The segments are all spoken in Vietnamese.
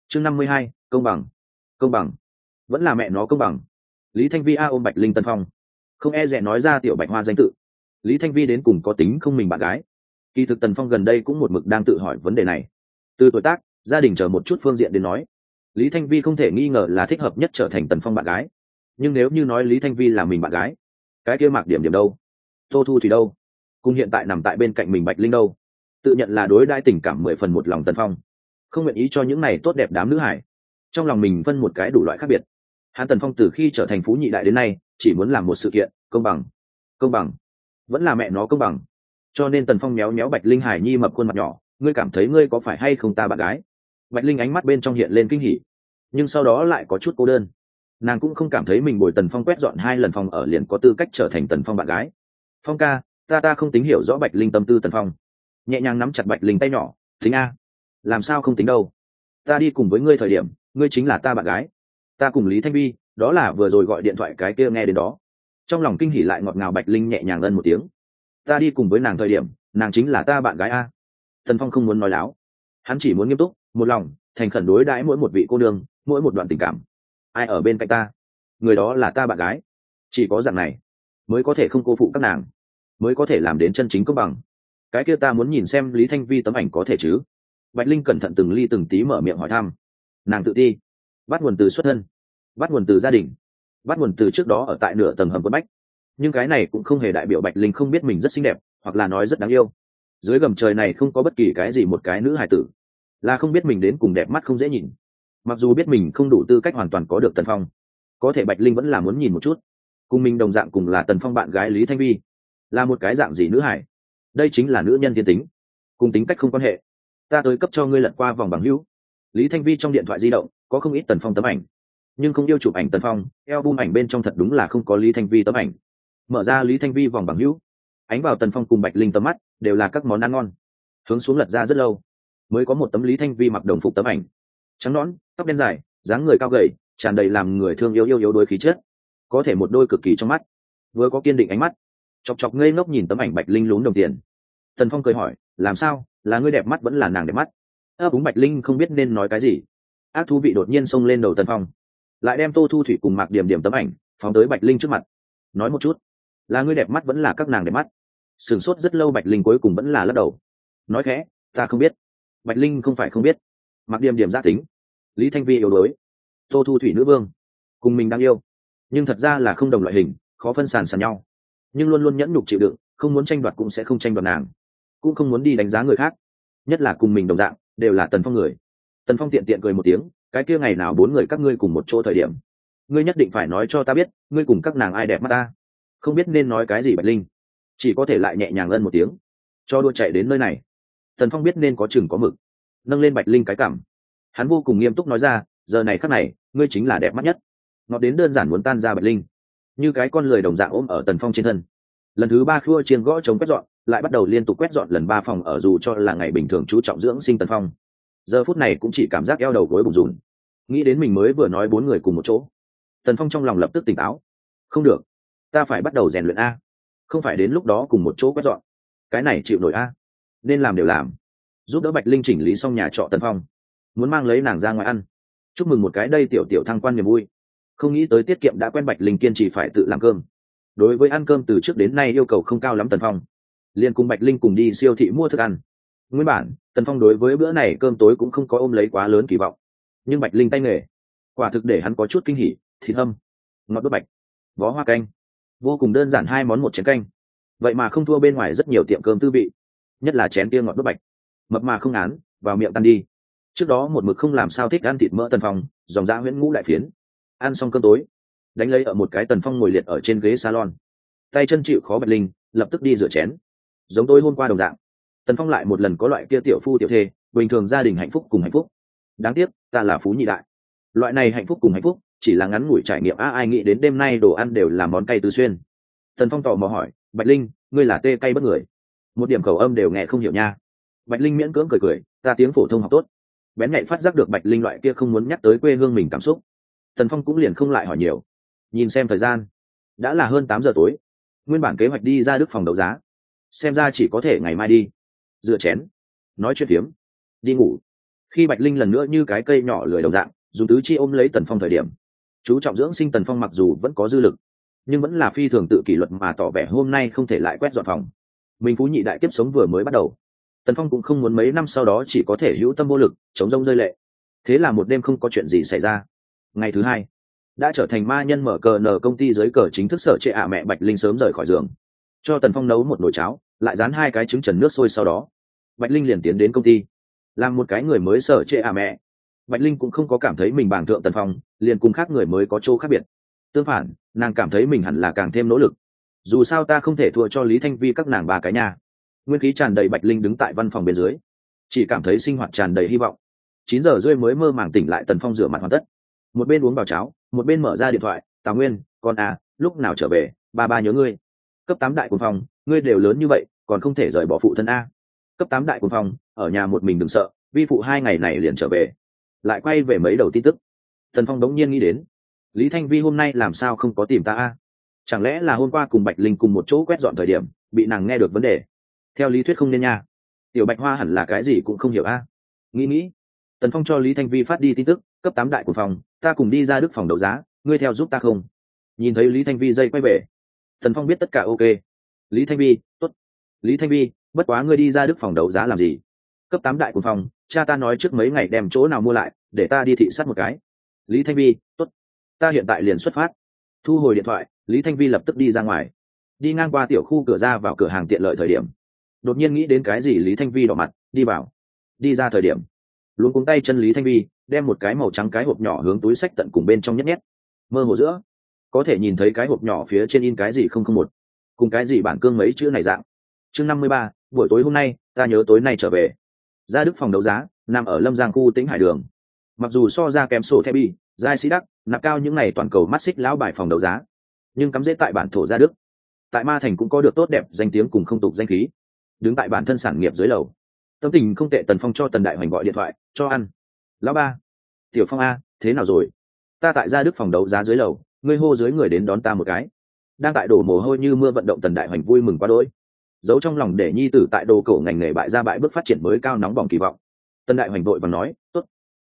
chương 52, công bằng. Công bằng? Vẫn là mẹ nó công bằng. Lý Thanh Vi ôm Bạch Linh Tân Phong, không e dè nói ra tiểu Bạch Hoa danh tự. Lý Thanh Vi đến cùng có tính không mình bạn gái. Kỳ thực Tần Phong gần đây cũng một mực đang tự hỏi vấn đề này. Từ tuổi tác, gia đình chờ một chút phương diện đến nói, Lý Thanh Vi không thể nghi ngờ là thích hợp nhất trở thành Tần Phong bạn gái. Nhưng nếu như nói Lý Thanh Vi là mình bạn gái, cái kia Mạc Điểm Điểm đâu, Tô Thu Thủy đâu, cùng hiện tại nằm tại bên cạnh mình Bạch Linh đâu, tự nhận là đối đãi tình cảm 10 phần một lòng Tần Phong, không nguyện ý cho những này tốt đẹp đám nữ hải trong lòng mình phân một cái đủ loại khác biệt. Hắn Tần Phong từ khi trở thành phú nhị đại đến nay chỉ muốn làm một sự kiện công bằng. Công bằng? Vẫn là mẹ nó công bằng. Cho nên Tần Phong méo méo Bạch Linh hải nhi mập khuôn mặt nhỏ, ngươi cảm thấy ngươi có phải hay không ta bạn gái? Bạch Linh ánh mắt bên trong hiện lên kinh hỉ, nhưng sau đó lại có chút cô đơn. Nàng cũng không cảm thấy mình bồi Tần Phong quét dọn 2 lần phòng ở liền có tư cách trở thành Tần Phong bạn gái. Phong ca, ta không tính hiểu rõ Bạch Linh tâm tư Tần Phong nhẹ nhàng nắm chặt Bạch Linh tay nhỏ, tính a? Làm sao không tính đâu? Ta đi cùng với ngươi thời điểm, ngươi chính là ta bạn gái. Ta cùng Lý Thanh Vi, đó là vừa rồi gọi điện thoại cái kia nghe đến đó. Trong lòng kinh hỉ lại ngọt ngào Bạch Linh nhẹ nhàng ân một tiếng. Ta đi cùng với nàng thời điểm, nàng chính là ta bạn gái a. Tần Phong không muốn nói láo, hắn chỉ muốn nghiêm túc, một lòng, thành khẩn đối đãi mỗi một vị cô nương, mỗi một đoạn tình cảm. Ai ở bên cạnh ta, người đó là ta bạn gái. Chỉ có dạng này mới có thể không cô phụ các nàng, mới có thể làm đến chân chính công bằng. Cái kia ta muốn nhìn xem Lý Thanh Vi tấm ảnh có thể chứ? Bạch Linh cẩn thận từng ly từng tí mở miệng hỏi thăm. Nàng tự ti, bắt nguồn từ xuất thân, bắt nguồn từ gia đình, bắt nguồn từ trước đó ở tại nửa tầng hầm quân bách. Nhưng cái này cũng không hề đại biểu Bạch Linh không biết mình rất xinh đẹp, hoặc là nói rất đáng yêu. Dưới gầm trời này không có bất kỳ cái gì một cái nữ hài tử là không biết mình đến cùng đẹp mắt không dễ nhìn. Mặc dù biết mình không đủ tư cách hoàn toàn có được Tần Phong, có thể Bạch Linh vẫn là muốn nhìn một chút, cùng mình đồng dạng cùng là Tần Phong bạn gái Lý Thanh Vi là một cái dạng gì nữ hải. Đây chính là nữ nhân thiên tính, cùng tính cách không quan hệ. Ta tới cấp cho ngươi lật qua vòng bằng hữu. Lý Thanh Vi trong điện thoại di động có không ít Tần Phong tấm ảnh, nhưng không yêu chụp ảnh Tần Phong, album ảnh bên trong thật đúng là không có Lý Thanh Vi tấm ảnh. Mở ra Lý Thanh Vi vòng bằng hữu, ánh vào Tần Phong cùng Bạch Linh tầm mắt đều là các món ăn ngon. Hướng xuống lật ra rất lâu mới có một tấm Lý Thanh Vi mặc đồng phục tấm ảnh, trắng nõn, tóc đen dài, dáng người cao gầy, tràn đầy làm người thương yêu đuối khí chất, có thể một đôi cực kỳ trong mắt, vừa có kiên định ánh mắt. Chọc chọc ngây ngốc nhìn tấm ảnh Bạch Linh lún đồng tiền. Tần Phong cười hỏi, làm sao, là ngươi đẹp mắt vẫn là nàng đẹp mắt? Búng Bạch Linh không biết nên nói cái gì. Ác thú vị đột nhiên xông lên đầu Tần Phong, lại đem Tô Thu Thủy cùng Mạc Điểm Điểm tấm ảnh phóng tới Bạch Linh trước mặt. Nói một chút, là ngươi đẹp mắt vẫn là các nàng đẹp mắt? Sửng sốt rất lâu Bạch Linh cuối cùng vẫn là lắc đầu, nói khẽ, ta không biết. Bạch Linh không phải không biết, Mạc Điểm Điểm gia tính, Lý Thanh Vi yếu đuối, Tô Thu Thủy nữ vương, cùng mình đang yêu, nhưng thật ra là không đồng loại hình, khó phân sàn sàn nhau. Nhưng luôn luôn nhẫn nhục chịu đựng, không muốn tranh đoạt cũng sẽ không tranh đoạt nàng, cũng không muốn đi đánh giá người khác, nhất là cùng mình đồng dạng đều là Tần Phong người. Tần Phong tiện tiện cười một tiếng, cái kia ngày nào 4 người các ngươi cùng một chỗ thời điểm, ngươi nhất định phải nói cho ta biết ngươi cùng các nàng ai đẹp mắt ta. Không biết nên nói cái gì Bạch Linh chỉ có thể lại nhẹ nhàng ân một tiếng. Cho đua chạy đến nơi này, Tần Phong biết nên có chừng có mực, nâng lên Bạch Linh cái cảm, hắn vô cùng nghiêm túc nói ra, giờ này khắc này ngươi chính là đẹp mắt nhất. Nó đến đơn giản muốn tan ra Bạch Linh như cái con lười đồng dạng ôm ở Tần Phong trên thân. Lần thứ 3 khua chiên gõ chống quét dọn, lại bắt đầu liên tục quét dọn lần 3 phòng ở, dù cho là ngày bình thường chú trọng dưỡng sinh Tần Phong giờ phút này cũng chỉ cảm giác eo đầu gối bùn rùn. Nghĩ đến mình mới vừa nói 4 người cùng một chỗ, Tần Phong trong lòng lập tức tỉnh táo. Không được, ta phải bắt đầu rèn luyện a, không phải đến lúc đó cùng một chỗ quét dọn cái này chịu nổi a. Nên làm đều làm, giúp đỡ Bạch Linh chỉnh lý xong nhà trọ Tần Phong muốn mang lấy nàng ra ngoài ăn, chúc mừng một cái đây tiểu tiểu thăng quan niềm vui. Không nghĩ tới tiết kiệm đã quen Bạch Linh kiên trì phải tự làm cơm. Đối với ăn cơm từ trước đến nay yêu cầu không cao lắm Tần Phong liền cùng Bạch Linh cùng đi siêu thị mua thức ăn. Nguyên bản Tần Phong đối với bữa này cơm tối cũng không có ôm lấy quá lớn kỳ vọng, nhưng Bạch Linh tay nghề quả thực để hắn có chút kinh hỉ. Thịt hâm, ngọt đốt bạch, vó hoa canh, vô cùng đơn giản 2 món 1 chén canh, vậy mà không thua bên ngoài rất nhiều tiệm cơm tư vị. Nhất là chén kia ngọt đốt bạch, mập mà không án, vào miệng tan đi. Trước đó một mực không làm sao thích ăn thịt mỡ Tần Phong dòng dã huyễn ngũ đại phiến. Ăn xong cơm tối, đánh lấy ở một cái Tần Phong ngồi liệt ở trên ghế salon, tay chân chịu khó Bạch Linh lập tức đi rửa chén. Giống tôi hôm qua đồng dạng, Tần Phong lại một lần có loại kia tiểu phu tiểu thê bình thường gia đình hạnh phúc cùng hạnh phúc. Đáng tiếc ta là phú nhị đại, loại này hạnh phúc cùng hạnh phúc chỉ là ngắn ngủi trải nghiệm. Ai nghĩ đến đêm nay đồ ăn đều là món cay tứ xuyên. Tần Phong tò mò hỏi, Bạch Linh, ngươi là tê cay bất người, một điểm khẩu âm đều nghe không hiểu nha. Bạch Linh miễn cưỡng cười cười, ta tiếng phổ thông học tốt. Bén nhạy phát giác được Bạch Linh loại kia không muốn nhắc tới quê hương mình cảm xúc, Tần Phong cũng liền không lại hỏi nhiều. Nhìn xem thời gian, đã là hơn 8 giờ tối. Nguyên bản kế hoạch đi ra Đức phòng đấu giá, xem ra chỉ có thể ngày mai đi. Rửa chén, nói chuyện phiếm, đi ngủ. Khi Bạch Linh lần nữa như cái cây nhỏ lười đồng dạng dùng tứ chi ôm lấy Tần Phong thời điểm, chú trọng dưỡng sinh Tần Phong mặc dù vẫn có dư lực, nhưng vẫn là phi thường tự kỷ luật mà tỏ vẻ hôm nay không thể lại quét dọn phòng. Mình phú nhị đại kiếp sống vừa mới bắt đầu, Tần Phong cũng không muốn mấy năm sau đó chỉ có thể hữu tâm vô lực chống rông rơi lệ. Thế là một đêm không có chuyện gì xảy ra. Ngày thứ hai đã trở thành ma nhân mở cờ nở công ty dưới cờ chính thức sở trệ mẹ Bạch Linh sớm rời khỏi giường, cho Tần Phong nấu một nồi cháo, lại dán 2 cái trứng trần nước sôi. Sau đó Bạch Linh liền tiến đến công ty làm một cái người mới sở trệ mẹ. Bạch Linh cũng không có cảm thấy mình bàng thượng Tần Phong liền cùng khác người mới có chỗ khác biệt. Tương phản, nàng cảm thấy mình hẳn là càng thêm nỗ lực. Dù sao ta không thể thua cho Lý Thanh Vi các nàng 3 cái nhà. Nguyên khí tràn đầy Bạch Linh đứng tại văn phòng bên dưới, chỉ cảm thấy sinh hoạt tràn đầy hy vọng. 9 giờ rưỡi mới mơ màng tỉnh lại, Tần Phong rửa mặt hoàn tất, một bên uống vào cháo một bên mở ra điện thoại. Tào Nguyên, con à, lúc nào trở về, ba nhớ ngươi. Cấp 8 đại quân phòng, ngươi đều lớn như vậy còn không thể rời bỏ phụ thân a. Cấp 8 đại quân phòng, ở nhà một mình đừng sợ, vi phụ 2 ngày này liền trở về. Lại quay về mấy đầu tin tức. Tần Phong đống nhiên nghĩ đến, Lý Thanh Vi hôm nay làm sao không có tìm ta a? Chẳng lẽ là hôm qua cùng Bạch Linh cùng một chỗ quét dọn thời điểm bị nàng nghe được vấn đề? Theo lý thuyết không nên nha, tiểu Bạch Hoa hẳn là cái gì cũng không hiểu a. Nghĩ Tần Phong cho Lý Thanh Vi phát đi tin tức. Cấp 8 đại của phòng, ta cùng đi ra Đức phòng đấu giá, ngươi theo giúp ta không? Nhìn thấy Lý Thanh Vi dây quay về, Tần Phong biết tất cả ok. Lý Thanh Vi, tốt. Lý Thanh Vi, bất quá ngươi đi ra Đức phòng đấu giá làm gì? Cấp 8 đại của phòng, cha ta nói trước mấy ngày đem chỗ nào mua lại, để ta đi thị sát một cái. Lý Thanh Vi, tốt. Ta hiện tại liền xuất phát. Thu hồi điện thoại, Lý Thanh Vi lập tức đi ra ngoài. Đi ngang qua tiểu khu cửa ra vào cửa hàng tiện lợi thời điểm, đột nhiên nghĩ đến cái gì, Lý Thanh Vi đỏ mặt, đi vào. Đi ra thời điểm, luống cuống tay chân Lý Thanh Vi đem một cái màu trắng cái hộp nhỏ hướng túi xách tận cùng bên trong nhét. Mơ hồ giữa có thể nhìn thấy cái hộp nhỏ phía trên in cái gì 001, cùng cái gì bản cương mấy chữ này dạng. Chương 53, buổi tối hôm nay ta nhớ tối nay trở về. Ra Đức phòng đấu giá nằm ở Lâm Giang khu Tĩnh Hải đường. Mặc dù so ra kém sổ thẻ bi, giai sĩ đắc, nạp cao những này toàn cầu mắt xích lão bài phòng đấu giá, nhưng cắm rễ tại bản thổ Gia Đức, tại Ma Thành cũng có được tốt đẹp danh tiếng cùng không tục danh khí. Đứng tại bản thân sản nghiệp dưới lầu, tâm tình không tệ, Tần Phong cho Tần Đại Hoành gọi điện thoại cho ăn. Lão ba, Tiểu Phong a, thế nào rồi? Ta tại Gia Đức phòng đấu giá dưới lầu, ngươi hô dưới người đến đón ta một cái. Đang tại đổ mồ hôi như mưa vận động Tần Đại Hoành vui mừng quá đỗi, giấu trong lòng để nhi tử tại đồ cổ ngành nghề bại ra bại bước phát triển mới cao nóng bỏng kỳ vọng. Tần Đại Hoành vội và nói, tốt,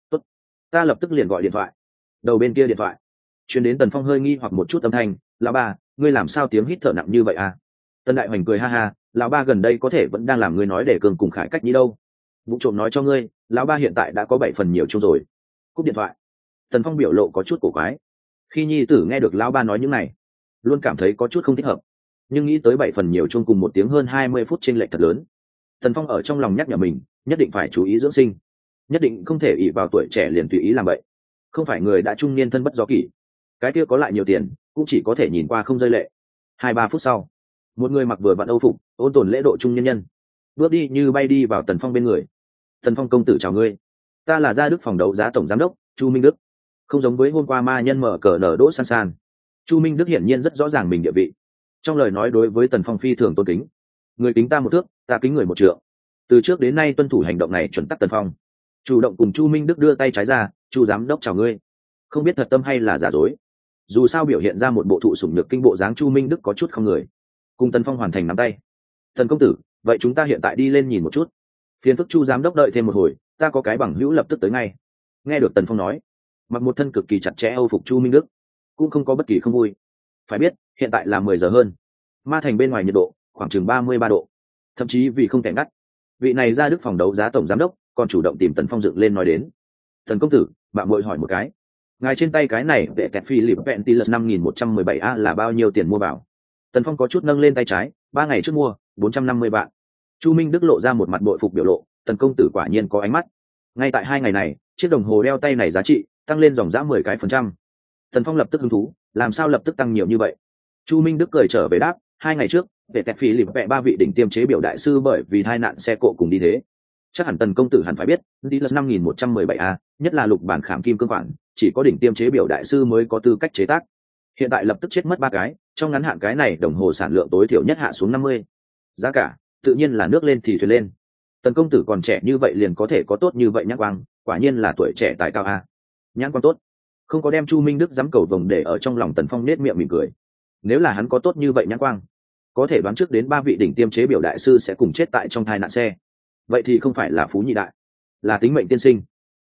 ta lập tức liền gọi điện thoại. Đầu bên kia điện thoại truyền đến Tần Phong hơi nghi hoặc một chút âm thanh, lão ba, ngươi làm sao tiếng hít thở nặng như vậy à? Tần Đại Hoành cười ha ha, lão ba gần đây có thể vẫn đang làm ngươi nói để cường cùng Khải Cách Nhi đâu. Vụ trộm nói cho ngươi, lão ba hiện tại đã có 7 phần nhiều chung rồi. Cúp điện thoại, Tần Phong biểu lộ có chút cổ quái. Khi nhi tử nghe được lão ba nói những này, luôn cảm thấy có chút không thích hợp, nhưng nghĩ tới 7 phần nhiều chung cùng một tiếng hơn 20 phút chênh lệch thật lớn, Tần Phong ở trong lòng nhắc nhở mình, nhất định phải chú ý dưỡng sinh, nhất định không thể ỷ vào tuổi trẻ liền tùy ý làm vậy. Không phải người đã trung niên thân bất do kỷ, cái kia có lại nhiều tiền cũng chỉ có thể nhìn qua không rơi lệ. 2-3 phút sau, một người mặc vừa vặn âu phục, ôn tồn lễ độ trung nhân nhân bước đi như bay đi vào Tần Phong bên người. Tần Phong công tử chào ngươi, ta là Gia Đức phòng đấu giá tổng giám đốc Chu Minh Đức. Không giống với hôm qua ma nhân mở cờ nở Đỗ San San, Chu Minh Đức hiển nhiên rất rõ ràng mình địa vị, trong lời nói đối với Tần Phong phi thường tôn kính. Người kính ta 1 thước, ta kính người 1 trượng. Từ trước đến nay tuân thủ hành động này chuẩn tắc. Tần Phong chủ động cùng Chu Minh Đức đưa tay trái ra, Chu giám đốc chào ngươi. Không biết thật tâm hay là giả dối, dù sao biểu hiện ra một bộ thụ sủng nhược kinh bộ dáng, Chu Minh Đức có chút không người, cùng Tần Phong hoàn thành nắm tay. Tần công tử, vậy chúng ta hiện tại đi lên nhìn một chút. Phiền phức Chu giám đốc đợi thêm một hồi, ta có cái bằng hữu lập tức tới ngay. Nghe được Tần Phong nói, mặc một thân cực kỳ chặt chẽ âu phục Chu Minh Đức cũng không có bất kỳ không vui. Phải biết hiện tại là 10 giờ hơn, Ma Thành bên ngoài nhiệt độ khoảng chừng 33 độ, thậm chí vì không thể ngắt, vị này Gia Đức phòng đấu giá tổng giám đốc còn chủ động tìm Tần Phong dựng lên nói đến. Tần công tử, bạn muội hỏi một cái, ngài trên tay cái này vệ tẹt Philip Ventilus 5117A là bao nhiêu tiền mua vào? Tần Phong có chút nâng lên tay trái, 3 ngày trước mua 450 vạn. Chu Minh Đức lộ ra một mặt bội phục biểu lộ, Tần công tử quả nhiên có ánh mắt. Ngay tại 2 ngày này, chiếc đồng hồ đeo tay này giá trị tăng lên dòng dã 10%. Tần Phong lập tức hứng thú, làm sao lập tức tăng nhiều như vậy? Chu Minh Đức cười trở về đáp, 2 ngày trước vệ tẹt Philip vẽ 3 vị đỉnh tiêm chế biểu đại sư bởi vì tai nạn xe cộ cùng đi thế. Chắc hẳn Tần công tử hẳn phải biết, Ventilus 5117A, nhất là lục bản khảm kim cương khoản, chỉ có đỉnh tiêm chế biểu đại sư mới có tư cách chế tác. Hiện tại lập tức chết mất 3 cái, trong ngắn hạn cái này đồng hồ sản lượng tối thiểu nhất hạ xuống 50. Giá cả tự nhiên là nước lên thì thuyền lên. Tần công tử còn trẻ như vậy liền có thể có tốt như vậy nhãn quang, quả nhiên là tuổi trẻ tài cao a. Nhãn quang tốt, không có đem Chu Minh Đức dám cầu vồng để ở trong lòng. Tần Phong nết miệng mỉm cười. Nếu là hắn có tốt như vậy nhãn quang, có thể đoán trước đến 3 vị đỉnh tiêm chế biểu đại sư sẽ cùng chết tại trong tai nạn xe, vậy thì không phải là phú nhị đại, là tính mệnh tiên sinh.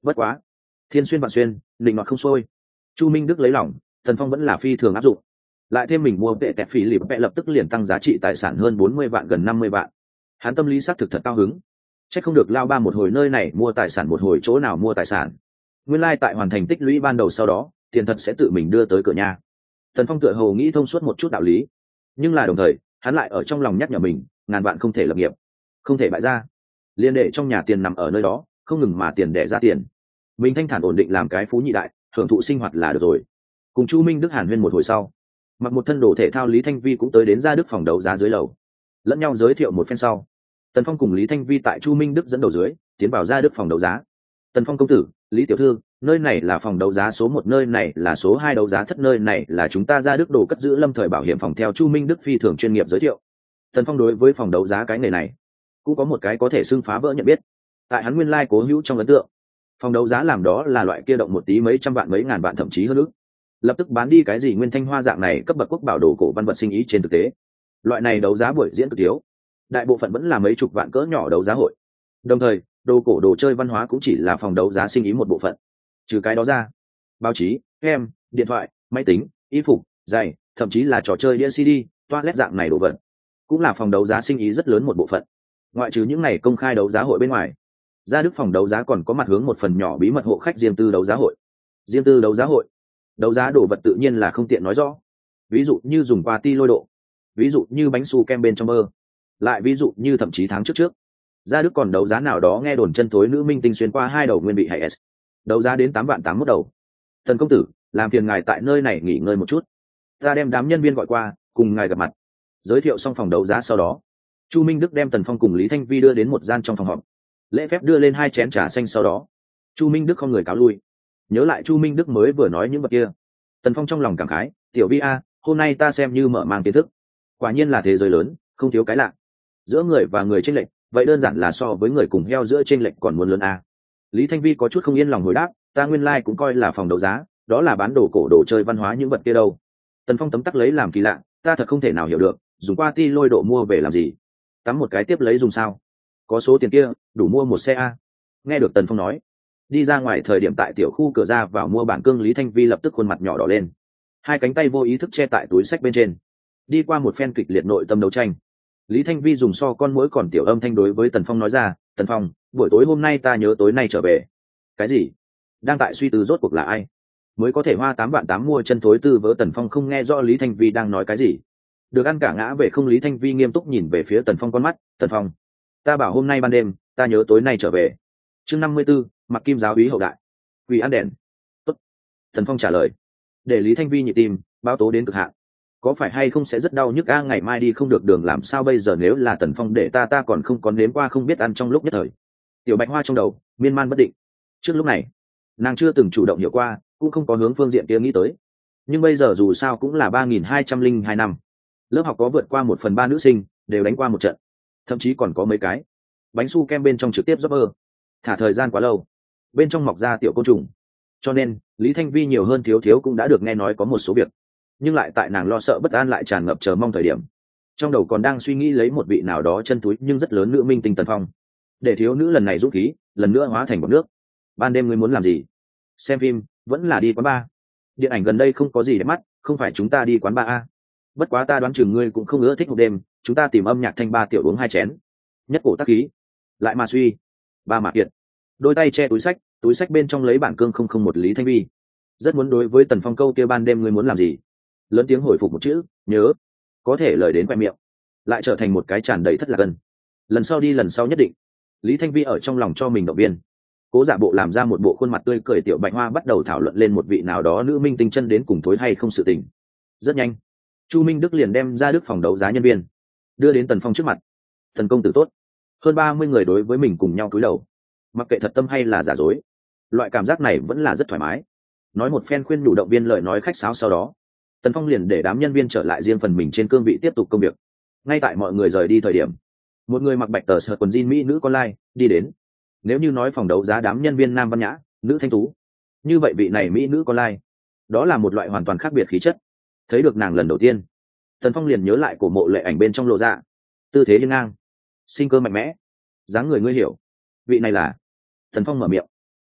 Bất quá, thiên xuyên vạn xuyên, định ngọt không xuôi. Chu Minh Đức lấy lòng, Tần Phong vẫn là phi thường áp dụng. Lại thêm mình mua vệ tẹt phỉ lịp vẽ lập tức liền tăng giá trị tài sản hơn 40 vạn gần 50 vạn. Hắn tâm lý xác thực thật cao hứng. Chắc không được lao ba một hồi nơi này mua tài sản một hồi chỗ nào mua tài sản. Nguyên lai tại hoàn thành tích lũy ban đầu sau đó, tiền thật sẽ tự mình đưa tới cửa nhà. Tần Phong tựa hồ nghĩ thông suốt một chút đạo lý, nhưng là đồng thời, hắn lại ở trong lòng nhắc nhở mình, ngàn vạn không thể lập nghiệp, không thể bại ra. Liên đệ trong nhà tiền nằm ở nơi đó, không ngừng mà tiền đẻ ra tiền. Mình thanh thản ổn định làm cái phú nhị đại, hưởng thụ sinh hoạt là được rồi. Cùng Chu Minh Đức hàn huyên một hồi sau, mặc một thân đồ thể thao Lý Thanh Vi cũng tới đến Gia Đức phòng đấu giá dưới lầu, lẫn nhau giới thiệu một phen sau, Tần Phong cùng Lý Thanh Vi tại Chu Minh Đức dẫn đầu dưới tiến vào Gia Đức phòng đấu giá. Tần Phong công tử, Lý tiểu thư, nơi này là phòng đấu giá số 1, nơi này là số 2 đấu giá thất, nơi này là chúng ta Gia Đức đồ cất giữ lâm thời bảo hiểm phòng, theo Chu Minh Đức phi thường chuyên nghiệp giới thiệu. Tần Phong đối với phòng đấu giá cái nghề này cũng có một cái có thể xưng phá vỡ nhận biết. Tại hắn nguyên lai cố hữu trong ấn tượng, phòng đấu giá làm đó là loại kia động một tí mấy trăm vạn mấy ngàn vạn thậm chí hơn nữa, lập tức bán đi cái gì nguyên thanh hoa dạng này cấp bậc quốc bảo đồ cổ văn vật sinh ý. Trên thực tế, loại này đấu giá buổi diễn cực thiếu, đại bộ phận vẫn là mấy chục vạn cỡ nhỏ đấu giá hội. Đồng thời, đồ cổ đồ chơi văn hóa cũng chỉ là phòng đấu giá sinh ý một bộ phận. Trừ cái đó ra, báo chí, game, điện thoại, máy tính, y phục, giày, thậm chí là trò chơi đĩa CD, toilet dạng này đồ vật, cũng là phòng đấu giá sinh ý rất lớn một bộ phận. Ngoại trừ những ngày công khai đấu giá hội bên ngoài, Gia Đức phòng đấu giá còn có mặt hướng một phần nhỏ bí mật hộ khách riêng tư đấu giá hội. Riêng tư đấu giá hội, đấu giá đồ vật tự nhiên là không tiện nói rõ. Ví dụ như dùng qua ti lôi độ, ví dụ như bánh su kem bên trong mơ, lại ví dụ như thậm chí tháng trước Gia Đức còn đấu giá nào đó nghe đồn chân thối nữ minh tinh xuyên qua 2 đầu nguyên bị hay s, đấu giá đến 8 vạn 81 đầu. Tần công tử, làm phiền ngài tại nơi này nghỉ ngơi một chút, ta đem đám nhân viên gọi qua cùng ngài gặp mặt. Giới thiệu xong phòng đấu giá sau đó, Chu Minh Đức đem Tần Phong cùng Lý Thanh Vi đưa đến một gian trong phòng họp, lễ phép đưa lên 2 chén trà xanh. Sau đó Chu Minh Đức không người cáo lui. Nhớ lại Chu Minh Đức mới vừa nói những vật kia, Tần Phong trong lòng cảm khái, tiểu Vi a, hôm nay ta xem như mở mang kiến thức, quả nhiên là thế giới lớn, không thiếu cái lạ. Giữa người và người chênh lệch, vậy đơn giản là so với người cùng heo giữa chênh lệch còn muốn lớn a. Lý Thanh Vi có chút không yên lòng hồi đáp, ta nguyên lai cũng coi là phòng đấu giá, đó là bán đồ cổ đồ chơi văn hóa những vật kia đâu. Tần Phong tấm tắc lấy làm kỳ lạ, ta thật không thể nào hiểu được, dùng qua ti lôi độ mua về làm gì? Tắm một cái tiếp lấy dùng sao? Có số tiền kia đủ mua một xe a. Nghe được Tần Phong nói, đi ra ngoài thời điểm tại tiểu khu cửa ra vào mua bản cương, Lý Thanh Vi lập tức khuôn mặt nhỏ đỏ lên, 2 cánh tay vô ý thức che tại túi sách bên trên. Đi qua một phen kịch liệt nội tâm đấu tranh, Lý Thanh Vi dùng so con muỗi còn tiểu âm thanh đối với Tần Phong nói ra, Tần Phong, buổi tối hôm nay ta nhớ tối nay trở về. Cái gì? Đang tại suy tư rốt cuộc là ai mới có thể hoa 8 vạn 8 mua chân thối tư vỡ. Tần Phong không nghe rõ Lý Thanh Vi đang nói cái gì, được ăn cả ngã về không. Lý Thanh Vi nghiêm túc nhìn về phía Tần Phong con mắt, Tần Phong, ta bảo hôm nay ban đêm, ta nhớ tối nay trở về. Chương 54, mặc kim giáo úy hậu đại, quỷ ăn đèn. Tốt. Tần Phong trả lời, để Lý Thanh Vi nhịp tim báo tố đến cực hạn. Có phải hay không sẽ rất đau nhức a, ngày mai đi không được đường làm sao bây giờ? Nếu là Tần Phong để ta còn không có nếm qua, không biết ăn trong lúc nhất thời. Tiểu Bạch Hoa trong đầu miên man bất định. Trước lúc này, nàng chưa từng chủ động hiểu qua, cũng không có hướng phương diện kia nghĩ tới. Nhưng bây giờ dù sao cũng là 3202 năm, lớp học có vượt qua 1/3 nữ sinh đều đánh qua một trận, thậm chí còn có mấy cái bánh su kem bên trong trực tiếp dốc thả thời gian quá lâu, bên trong mọc ra tiểu côn trùng. Cho nên Lý Thanh Vi nhiều hơn thiếu thiếu cũng đã được nghe nói có một số việc, nhưng lại tại nàng lo sợ bất an lại tràn ngập chờ mong thời điểm, trong đầu còn đang suy nghĩ lấy một vị nào đó chân túi nhưng rất lớn nữ minh tinh Tần Phong, để thiếu nữ lần này rút khí lần nữa hóa thành bọt nước. Ban đêm ngươi muốn làm gì? Xem phim vẫn là đi quán bar? Điện ảnh gần đây không có gì để mắt, không phải chúng ta đi quán bar a? Bất quá ta đoán chừng ngươi cũng không ưa thích hộp đêm, chúng ta tìm âm nhạc thanh 3 tiểu uống 2 chén. Nhất cổ tác khí, lại mà suy, ba mà kiệt. Đôi tay che túi sách bên trong lấy bản cương 001. Lý Thanh Vi rất muốn đối với Tần Phong câu kia ban đêm ngươi muốn làm gì lớn tiếng hồi phục một chữ nhớ, có thể lời đến khoe miệng lại trở thành một cái tràn đầy thất lạc gần. Lần sau đi lần sau nhất định. Lý Thanh Vi ở trong lòng cho mình động viên, cố giả bộ làm ra một bộ khuôn mặt tươi cười. Tiểu Bạch Hoa bắt đầu thảo luận lên một vị nào đó nữ minh tinh chân đến cùng thối hay không sự tình. Rất nhanh, Chu Minh Đức liền đem ra Đức phòng đấu giá nhân viên đưa đến Tần Phong trước mặt. Tần công tử tốt. Hơn 30 người đối với mình cùng nhau cúi đầu, mặc kệ thật tâm hay là giả dối, loại cảm giác này vẫn là rất thoải mái. Nói một phen khuyên nhủ động viên lời nói khách sáo sau đó, Tần Phong liền để đám nhân viên trở lại riêng phần mình trên cương vị tiếp tục công việc. Ngay tại mọi người rời đi thời điểm, một người mặc bạch tờ sợt quần jean mỹ nữ con lai đi đến. Nếu như nói phòng đấu giá đám nhân viên nam văn nhã, nữ thanh tú, như vậy vị này mỹ nữ con lai, đó là một loại hoàn toàn khác biệt khí chất. Thấy được nàng lần đầu tiên, Tần Phong liền nhớ lại cổ mộ lệ ảnh bên trong lộ ra, tư thế hiên ngang, sinh cơ mạnh mẽ, dáng người ngươi hiểu. Vị này là... Tần Phong mở miệng,